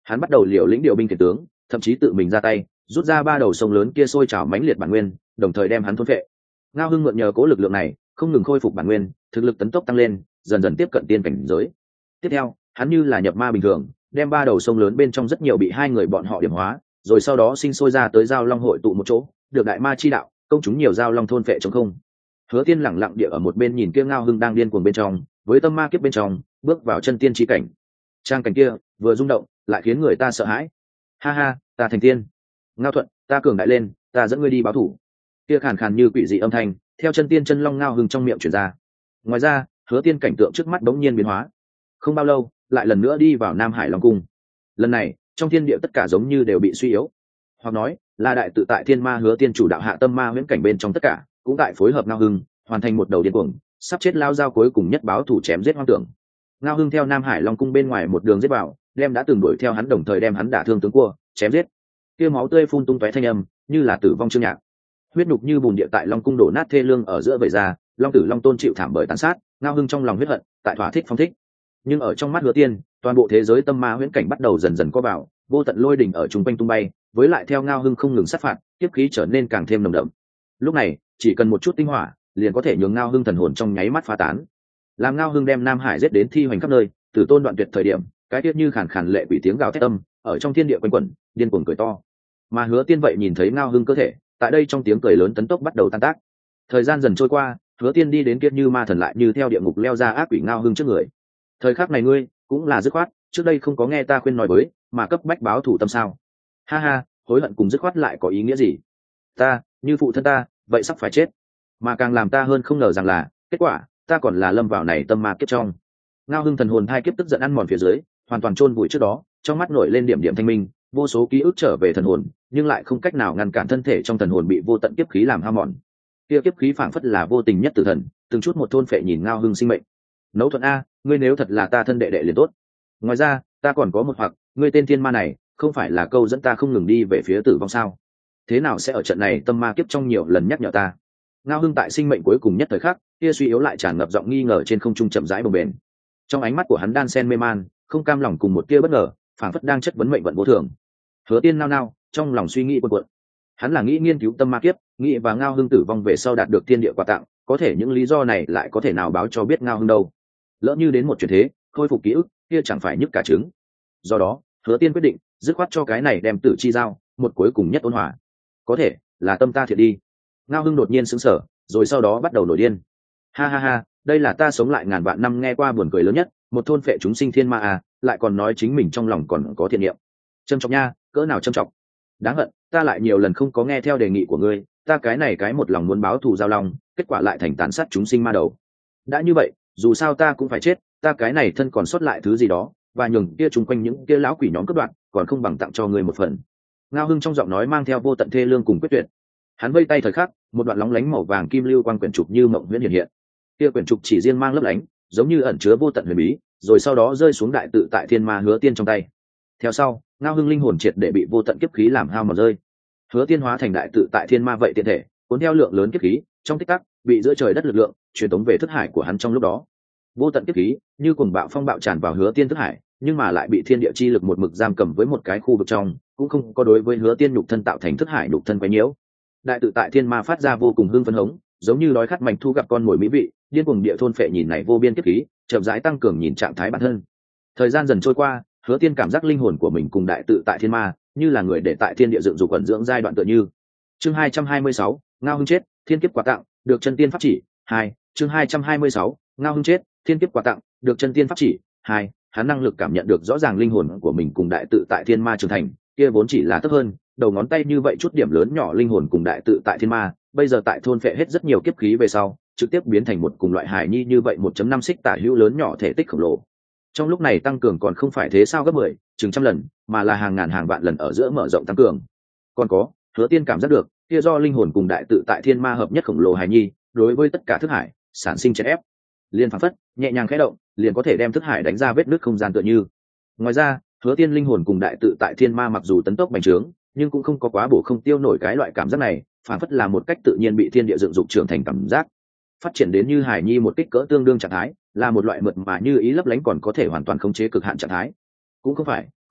Hắn bắt đầu liều lĩnh điều binh khiển tướng, thậm chí tự mình ra tay rút ra ba đầu sông lớn kia sôi trào mãnh liệt bản nguyên, đồng thời đem hắn thôn phệ. Ngao Hưng mượn nhờ cố lực lượng này không ngừng khôi phục bản nguyên, thực lực tấn tốc tăng lên, dần dần tiếp cận tiên cảnh giới. Tiếp theo hắn như là nhập ma bình thường, đem ba đầu sông lớn bên trong rất nhiều bị hai người bọn họ điểm hóa, rồi sau đó sinh sôi ra tới giao long hội tụ một chỗ, được đại ma chi đạo công chúng nhiều giao long thôn phệ trong không. Hứa Tiên lẳng lặng địa ở một bên nhìn kia Ngao Hưng đang điên cuồng bên trong, với tâm ma kiếp bên trong bước vào chân tiên chi cảnh. Trang cảnh kia vừa rung động lại khiến người ta sợ hãi. Ha ha, ta thành tiên. Ngao Thuận, ta cường đại lên, ta dẫn ngươi đi báo thủ. Kia khàn khàn như quỷ dị âm thanh theo chân tiên chân long Ngao Hưng trong miệng truyền ra. Ngoài ra Hứa Tiên cảnh tượng trước mắt bỗng nhiên biến hóa, không bao lâu lại lần nữa đi vào Nam Hải Long cung. Lần này trong thiên địa tất cả giống như đều bị suy yếu, hoặc nói là đại tự tại thiên ma Hứa Tiên chủ đạo hạ tâm ma huyễn cảnh bên trong tất cả cũng tại phối hợp Ngao Hưng hoàn thành một đầu điên cuồng sắp chết lao dao cuối cùng nhất báo thủ chém giết hoang tưởng. Ngao Hưng theo Nam Hải Long cung bên ngoài một đường giết vào, đem đã từng đuổi theo hắn đồng thời đem hắn đả thương tướng cua chém giết. Kia máu tươi phun tung tóe thanh âm như là tử vong chương nhạc, huyết nhục như bùn địa tại Long cung đổ nát thê lương ở giữa vẩy ra. Long tử Long tôn chịu thảm bởi tàn sát, Ngao Hưng trong lòng huyết hận tại thỏa thích phong thích. Nhưng ở trong mắt Hứa Tiên, toàn bộ thế giới tâm ma huyễn cảnh bắt đầu dần dần co vào, vô tận lôi đỉnh ở trung quanh tung bay, với lại theo Ngao Hưng không ngừng sát phạt, tiếp khí trở nên càng thêm nồng đậm. Lúc này chỉ cần một chút tinh hỏa liền có thể nhường Ngao Hưng thần hồn trong nháy mắt phá tán. Làm Ngao Hưng đem Nam Hải giết đến thi hoành khắp nơi, tử tôn đoạn tuyệt thời điểm, cái tiết như khàn khàn lệ quỷ tiếng gào thét âm ở trong thiên địa quanh quẩn, điên cuồng cười to. Mà Hứa Tiên vậy nhìn thấy Ngao Hưng cơ thể tại đây trong tiếng cười lớn tấn tốc bắt đầu tan tác. Thời gian dần trôi qua, Hứa Tiên đi đến kiếp như ma thần lại như theo địa ngục leo ra ác quỷ Ngao Hưng trước người. Thời khắc này ngươi cũng là dứt khoát, trước đây không có nghe ta khuyên nói với, mà cấp bách báo thủ tâm sao? Ha ha, hối hận cùng dứt khoát lại có ý nghĩa gì? Ta như phụ thân ta vậy sắp phải chết, mà càng làm ta hơn không ngờ rằng là kết quả ta còn là lâm vào này tâm ma kiếp trong. Ngao Hưng thần hồn hai kiếp tức giận ăn mòn phía dưới, hoàn toàn chôn vùi trước đó, trong mắt nổi lên điểm điểm thanh minh, vô số ký ức trở về thần hồn, nhưng lại không cách nào ngăn cản thân thể trong thần hồn bị vô tận kiếp khí làm hao mòn. Kia kiếp khí phảng phất là vô tình nhất tử thần, từng chút một thôn phệ nhìn Ngao Hưng sinh mệnh. Nấu Thuận a, ngươi nếu thật là ta thân đệ đệ liền tốt. Ngoài ra, ta còn có một hoặc, ngươi tên thiên ma này, không phải là câu dẫn ta không ngừng đi về phía tử vong sao? Thế nào sẽ ở trận này tâm ma kiếp trong nhiều lần nhắc nhở ta? Ngao Hưng tại sinh mệnh cuối cùng nhất thời khắc, kia suy yếu lại tràn ngập giọng nghi ngờ trên không trung chậm rãi bồng bềnh. Trong ánh mắt của hắn đan sen mê man, không cam lòng cùng một tia bất ngờ, phảng phất đang chất vấn mệnh vận vô thường. Hứa Tiên nao nao, trong lòng suy nghĩ cuộn cuộn. Hắn là nghĩ nghiên cứu tâm ma kiếp, nghĩ và Ngao Hưng tử vong về sau đạt được thiên địa quà tặng, có thể những lý do này lại có thể nào báo cho biết Ngao Hưng đâu? Lỡ như đến một chuyện thế, khôi phục ký ức, kia chẳng phải nhức cả trứng. Do đó, Hứa Tiên quyết định dứt khoát cho cái này đem tử chi giao, một cuối cùng nhất ôn hòa. Có thể là tâm ta thiệt đi. Ngao Hưng đột nhiên sững sờ, rồi sau đó bắt đầu nổi điên. Ha ha ha, đây là ta sống lại ngàn vạn năm nghe qua buồn cười lớn nhất, một thôn phệ chúng sinh thiên ma à, lại còn nói chính mình trong lòng còn có thiện niệm. Trâm trọng nha, cỡ nào trâm trọng. Đáng hận, ta lại nhiều lần không có nghe theo đề nghị của ngươi, ta cái này cái một lòng muốn báo thù giao long, kết quả lại thành tàn sát chúng sinh ma đầu. Đã như vậy, dù sao ta cũng phải chết, ta cái này thân còn sót lại thứ gì đó, và nhường kia chung quanh những kia lão quỷ nhóm cướp đoạt, còn không bằng tặng cho ngươi một phần. Ngao Hưng trong giọng nói mang theo vô tận thê lương cùng quyết tuyệt. Hắn vây tay thời khắc, một đoạn lóng lánh màu vàng kim lưu quang quyển trục như mộng huyễn hiện hiện. Kia quyển trục chỉ riêng mang lấp lánh, giống như ẩn chứa vô tận huyền bí, rồi sau đó rơi xuống đại tự tại thiên ma Hứa Tiên trong tay. Theo sau, Ngao Hưng linh hồn triệt để bị vô tận kiếp khí làm hao mòn rơi. Hứa Tiên hóa thành đại tự tại thiên ma vậy tiện thể, cuốn theo lượng lớn kiếp khí, trong tích tắc bị giữa trời đất lực lượng truyền tống về thức hải của hắn trong lúc đó. Vô tận kiếp khí như cuồng bạo phong bạo tràn vào Hứa Tiên thức hải, nhưng mà lại bị thiên địa chi lực một mực giam cầm với một cái khu vực trong, cũng không có đối với Hứa Tiên nhục thân tạo thành thức hải nhục thân quấy nhiễu. Đại tự tại thiên ma phát ra vô cùng hưng phấn hống, giống như đói khát mảnh thu gặp con mồi mỹ vị, điên cuồng địa thôn phệ nhìn này vô biên kiếp khí, chậm rãi tăng cường nhìn trạng thái bản thân. Thời gian dần trôi qua, Hứa Tiên cảm giác linh hồn của mình cùng đại tự tại thiên ma, như là người để tại thiên địa dựng dục quẩn dưỡng giai đoạn tựa như. Chương hai trăm hai mươi sáu, Ngao Hưng chết, thiên kiếp quà tặng, được chân tiên pháp chỉ. Hai, chương hai trăm hai mươi sáu, Ngao Hưng chết, thiên kiếp quà tặng, được chân tiên pháp chỉ. Hai, hắn năng lực cảm nhận được rõ ràng linh hồn của mình cùng đại tự tại thiên ma trưởng thành, kia vốn chỉ là thấp hơn, đầu ngón tay như vậy chút điểm lớn nhỏ linh hồn cùng đại tự tại thiên ma, bây giờ tại thôn phệ hết rất nhiều kiếp khí về sau, trực tiếp biến thành một cùng loại hải nhi như vậy một chấm năm xích tả hữu lớn nhỏ thể tích khổng lồ. Trong lúc này tăng cường còn không phải thế sao gấp mười, chừng trăm lần, mà là hàng ngàn hàng vạn lần ở giữa mở rộng tăng cường. Còn có, Hứa Tiên cảm giác được, kia do linh hồn cùng đại tự tại thiên ma hợp nhất khổng lồ hải nhi, đối với tất cả thức hải sản sinh chèn ép. Liên phảng phất, nhẹ nhàng khẽ động, liền có thể đem thức hải đánh ra vết nứt không gian tựa như. Ngoài ra, Hứa Tiên linh hồn cùng đại tự tại thiên ma mặc dù tấn tốc bành trướng, nhưng cũng không có quá bổ không tiêu nổi cái loại cảm giác này, phản phất là một cách tự nhiên bị thiên địa dựng dục trưởng thành cảm giác, phát triển đến như hải nhi một kích cỡ tương đương trạng thái, là một loại mượt mà như ý lấp lánh còn có thể hoàn toàn khống chế cực hạn trạng thái. Cũng không phải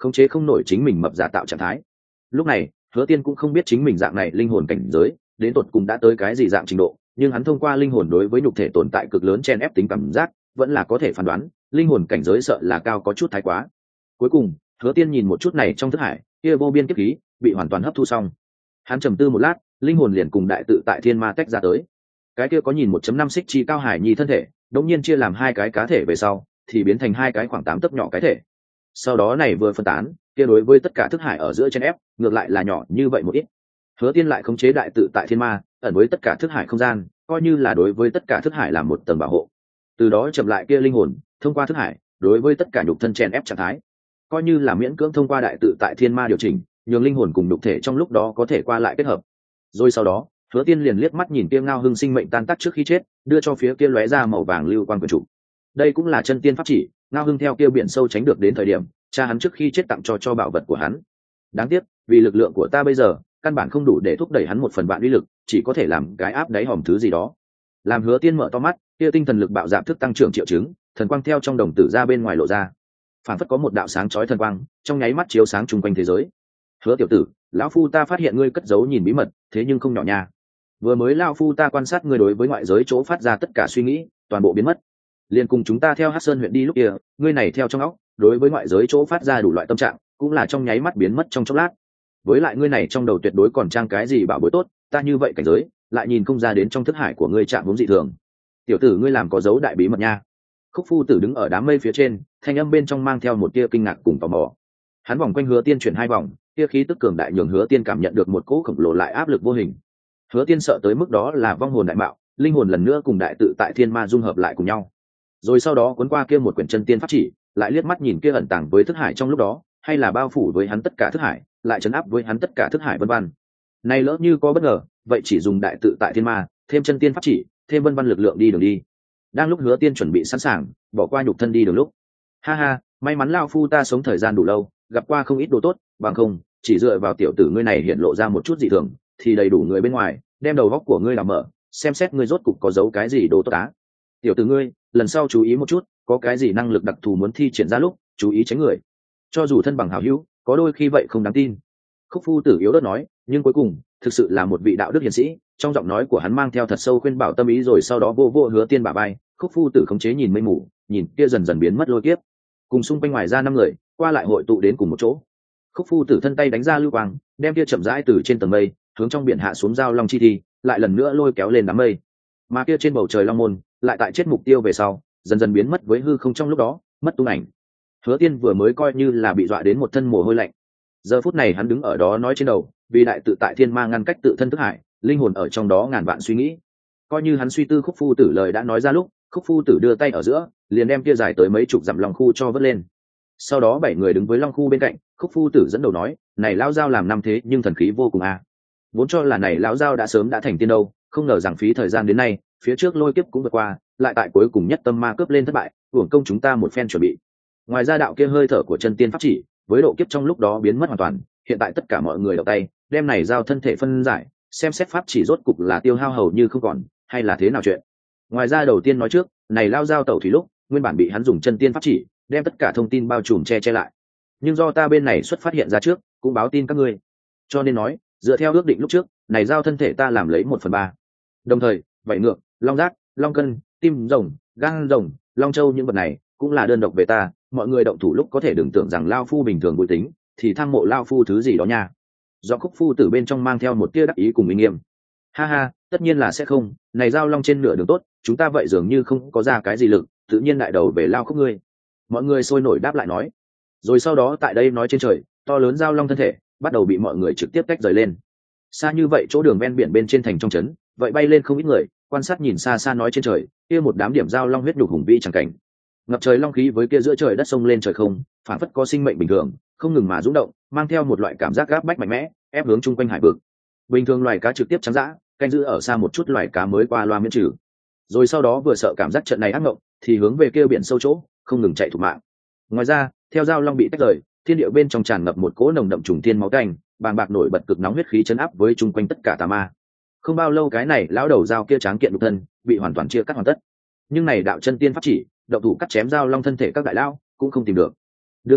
khống chế không nổi chính mình mập giả tạo trạng thái. Lúc này Hứa Tiên cũng không biết chính mình dạng này linh hồn cảnh giới đến tột cùng đã tới cái gì dạng trình độ, nhưng hắn thông qua linh hồn đối với nhục thể tồn tại cực lớn chen ép tính cảm giác vẫn là có thể phán đoán linh hồn cảnh giới sợ là cao có chút thái quá. Cuối cùng Hứa Tiên nhìn một chút này trong thức hải kia vô biên kiếp khí bị hoàn toàn hấp thu xong, hắn trầm tư một lát, linh hồn liền cùng đại tự tại thiên ma tách ra tới. Cái kia có nhìn một phẩy năm xích chi cao hải nhi thân thể đống nhiên chia làm hai cái cá thể về sau thì biến thành hai cái khoảng tám tấc nhỏ cái thể. Sau đó này vừa phân tán, kia đối với tất cả thức hải ở giữa chen ép ngược lại là nhỏ như vậy một ít. Hứa Tiên lại khống chế đại tự tại thiên ma ẩn với tất cả thức hải không gian, coi như là đối với tất cả thức hải làm một tầng bảo hộ. Từ đó chậm lại kia linh hồn thông qua thức hải đối với tất cả nhục thân chen ép trạng thái, coi như là miễn cưỡng thông qua đại tự tại thiên ma điều chỉnh, nhường linh hồn cùng nhục thể trong lúc đó có thể qua lại kết hợp. Rồi sau đó Hứa Tiên liền liếc mắt nhìn kia ngao hưng sinh mệnh tan tác trước khi chết đưa cho phía kia lóe ra màu vàng lưu quang quyền trụ. Đây cũng là chân tiên pháp chỉ, ngao hưng theo kia biển sâu tránh được đến thời điểm cha hắn trước khi chết tặng cho cho bảo vật của hắn. Đáng tiếc vì lực lượng của ta bây giờ căn bản không đủ để thúc đẩy hắn một phần vạn uy lực, chỉ có thể làm cái áp đáy hòm thứ gì đó. Làm Hứa Tiên mở to mắt, kia tinh thần lực bạo dạn thức tăng trưởng triệu chứng, thần quang theo trong đồng tử ra bên ngoài lộ ra, phản phất có một đạo sáng chói thần quang trong nháy mắt chiếu sáng chung quanh thế giới. Hứa tiểu tử, lão phu ta phát hiện ngươi cất giấu nhìn bí mật, thế nhưng không nhỏ nha. Vừa mới lão phu ta quan sát ngươi đối với ngoại giới chỗ phát ra tất cả suy nghĩ, toàn bộ biến mất. Liên cùng chúng ta theo Hắc Sơn huyện đi lúc kia, ngươi này theo trong óc, đối với ngoại giới chỗ phát ra đủ loại tâm trạng, cũng là trong nháy mắt biến mất trong chốc lát. Với lại ngươi này trong đầu tuyệt đối còn trang cái gì bảo bối tốt, ta như vậy cảnh giới, lại nhìn không ra đến trong thức hải của ngươi trạng huống dị thường. Tiểu tử ngươi làm có giấu đại bí mật nha. Khúc Phu Tử đứng ở đám mây phía trên, thanh âm bên trong mang theo một tia kinh ngạc cùng tò mò. Hắn vòng quanh Hứa Tiên chuyển hai vòng, tia khí tức cường đại nhường Hứa Tiên cảm nhận được một cỗ khổng lồ lại áp lực vô hình. Hứa Tiên sợ tới mức đó là vong hồn đại mạo, linh hồn lần nữa cùng đại tự tại thiên ma dung hợp lại cùng nhau. Rồi sau đó cuốn qua kia một quyển chân tiên pháp chỉ, lại liếc mắt nhìn kia ẩn tàng với thức hải trong lúc đó, hay là bao phủ với hắn tất cả thức hải, lại trấn áp với hắn tất cả thức hải vân vân. Này lỡ như có bất ngờ, vậy chỉ dùng đại tự tại thiên ma, thêm chân tiên pháp chỉ, thêm vân vân lực lượng đi đường đi. Đang lúc Hứa Tiên chuẩn bị sẵn sàng, bỏ qua nhục thân đi đường lúc. Ha ha, may mắn lão phu ta sống thời gian đủ lâu, gặp qua không ít đồ tốt, bằng không, chỉ dựa vào tiểu tử ngươi này hiện lộ ra một chút dị thường, thì đầy đủ người bên ngoài, đem đầu góc của ngươi làm mở, xem xét ngươi rốt cục có giấu cái gì đồ tốt á. Tiểu tử ngươi, lần sau chú ý một chút, có cái gì năng lực đặc thù muốn thi triển ra lúc, chú ý tránh người. Cho dù thân bằng hảo hữu, có đôi khi vậy không đáng tin. Khúc Phu Tử yếu ớt nói, nhưng cuối cùng, thực sự là một vị đạo đức hiền sĩ, trong giọng nói của hắn mang theo thật sâu khuyên bảo tâm ý, rồi sau đó vô vô Hứa Tiên bả vai. Khúc Phu Tử khống chế nhìn mây mù, nhìn kia dần dần biến mất lôi kiếp, cùng xung quanh ngoài ra năm người qua lại hội tụ đến cùng một chỗ. Khúc Phu Tử thân tay đánh ra lưu quang, đem kia chậm rãi từ trên tầng mây hướng trong biển hạ xuống giao long chi thi, lại lần nữa lôi kéo lên đám mây. Mà kia trên bầu trời long môn lại tại chết mục tiêu về sau, dần dần biến mất với hư không trong lúc đó, mất tung ảnh. Hứa Tiên vừa mới coi như là bị dọa đến một thân mồ hôi lạnh. Giờ phút này hắn đứng ở đó nói trên đầu, vì đại tự tại thiên ma ngăn cách tự thân thức hải, linh hồn ở trong đó ngàn vạn suy nghĩ. Coi như hắn suy tư Khúc Phu Tử lời đã nói ra lúc, Khúc Phu Tử đưa tay ở giữa, liền đem kia dài tới mấy chục dặm long khu cho vớt lên. Sau đó bảy người đứng với long khu bên cạnh, Khúc Phu Tử dẫn đầu nói, này lão giao làm năm thế nhưng thần khí vô cùng a. À. Vốn cho là này lão giao đã sớm đã thành tiên đâu, không ngờ rằng phí thời gian đến nay, phía trước lôi kiếp cũng vượt qua, lại tại cuối cùng nhất tâm ma cướp lên thất bại, uổng công chúng ta một phen chuẩn bị. Ngoài ra đạo kia hơi thở của chân tiên pháp chỉ, với độ kiếp trong lúc đó biến mất hoàn toàn, hiện tại tất cả mọi người động tay, đem này giao thân thể phân giải, xem xét pháp chỉ rốt cục là tiêu hao hầu như không còn, hay là thế nào chuyện. Ngoài ra đầu tiên nói trước, này lao giao tẩu thủy lúc, nguyên bản bị hắn dùng chân tiên pháp chỉ, đem tất cả thông tin bao trùm che che lại. Nhưng do ta bên này xuất phát hiện ra trước, cũng báo tin các ngươi. Cho nên nói, dựa theo ước định lúc trước, này giao thân thể ta làm lấy một phần ba. Đồng thời, vậy ngược, long giác, long cân, tim rồng, gan rồng, long châu những vật này cũng là đơn độc về ta, mọi người động thủ lúc có thể đừng tưởng rằng lao phu bình thường vui tính, thì tham mộ lao phu thứ gì đó nha. Do Khúc Phu Tử bên trong mang theo một tia đắc ý cùng uy nghiêm. Ha ha, tất nhiên là sẽ không, này giao long trên nửa đường tốt, chúng ta vậy dường như không có ra cái gì lực, tự nhiên đại đầu về lao khúc ngươi. Mọi người sôi nổi đáp lại nói. Rồi sau đó tại đây nói trên trời, to lớn giao long thân thể bắt đầu bị mọi người trực tiếp tách rời lên. Xa như vậy chỗ đường ven biển bên trên thành trong trấn, vậy bay lên không ít người, quan sát nhìn xa xa nói trên trời, kia một đám điểm giao long huyết nhục hùng vĩ chẳng cảnh. Ngập trời long khí với kia giữa trời đất sông lên trời không, phản phất có sinh mệnh bình thường, không ngừng mà rung động, mang theo một loại cảm giác gáp bách mạnh mẽ, ép hướng chung quanh hải vực. Bình thường loài cá trực tiếp trắng dã, canh giữ ở xa một chút loài cá mới qua loa miễn trừ. Rồi sau đó vừa sợ cảm giác trận này ác mộng, thì hướng về kia biển sâu chỗ, không ngừng chạy thục mạng. Ngoài ra, theo giao long bị tách rời, thiên địa bên trong tràn ngập một cỗ nồng đậm trùng thiên máu canh, bàng bạc nổi bật cực nóng huyết khí chấn áp với chung quanh tất cả tà ma. Không bao lâu cái này lão đầu dao kia tráng kiện nhục thân bị hoàn toàn chia cắt hoàn tất. Nhưng này đạo chân tiên pháp chỉ, động thủ cắt chém giao long thân thể các đại lão cũng không tìm được. Đương nhiên,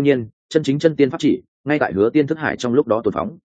chân chính chân tiên pháp chỉ ngay tại hứa tiên thức hải trong lúc đó tồn phóng.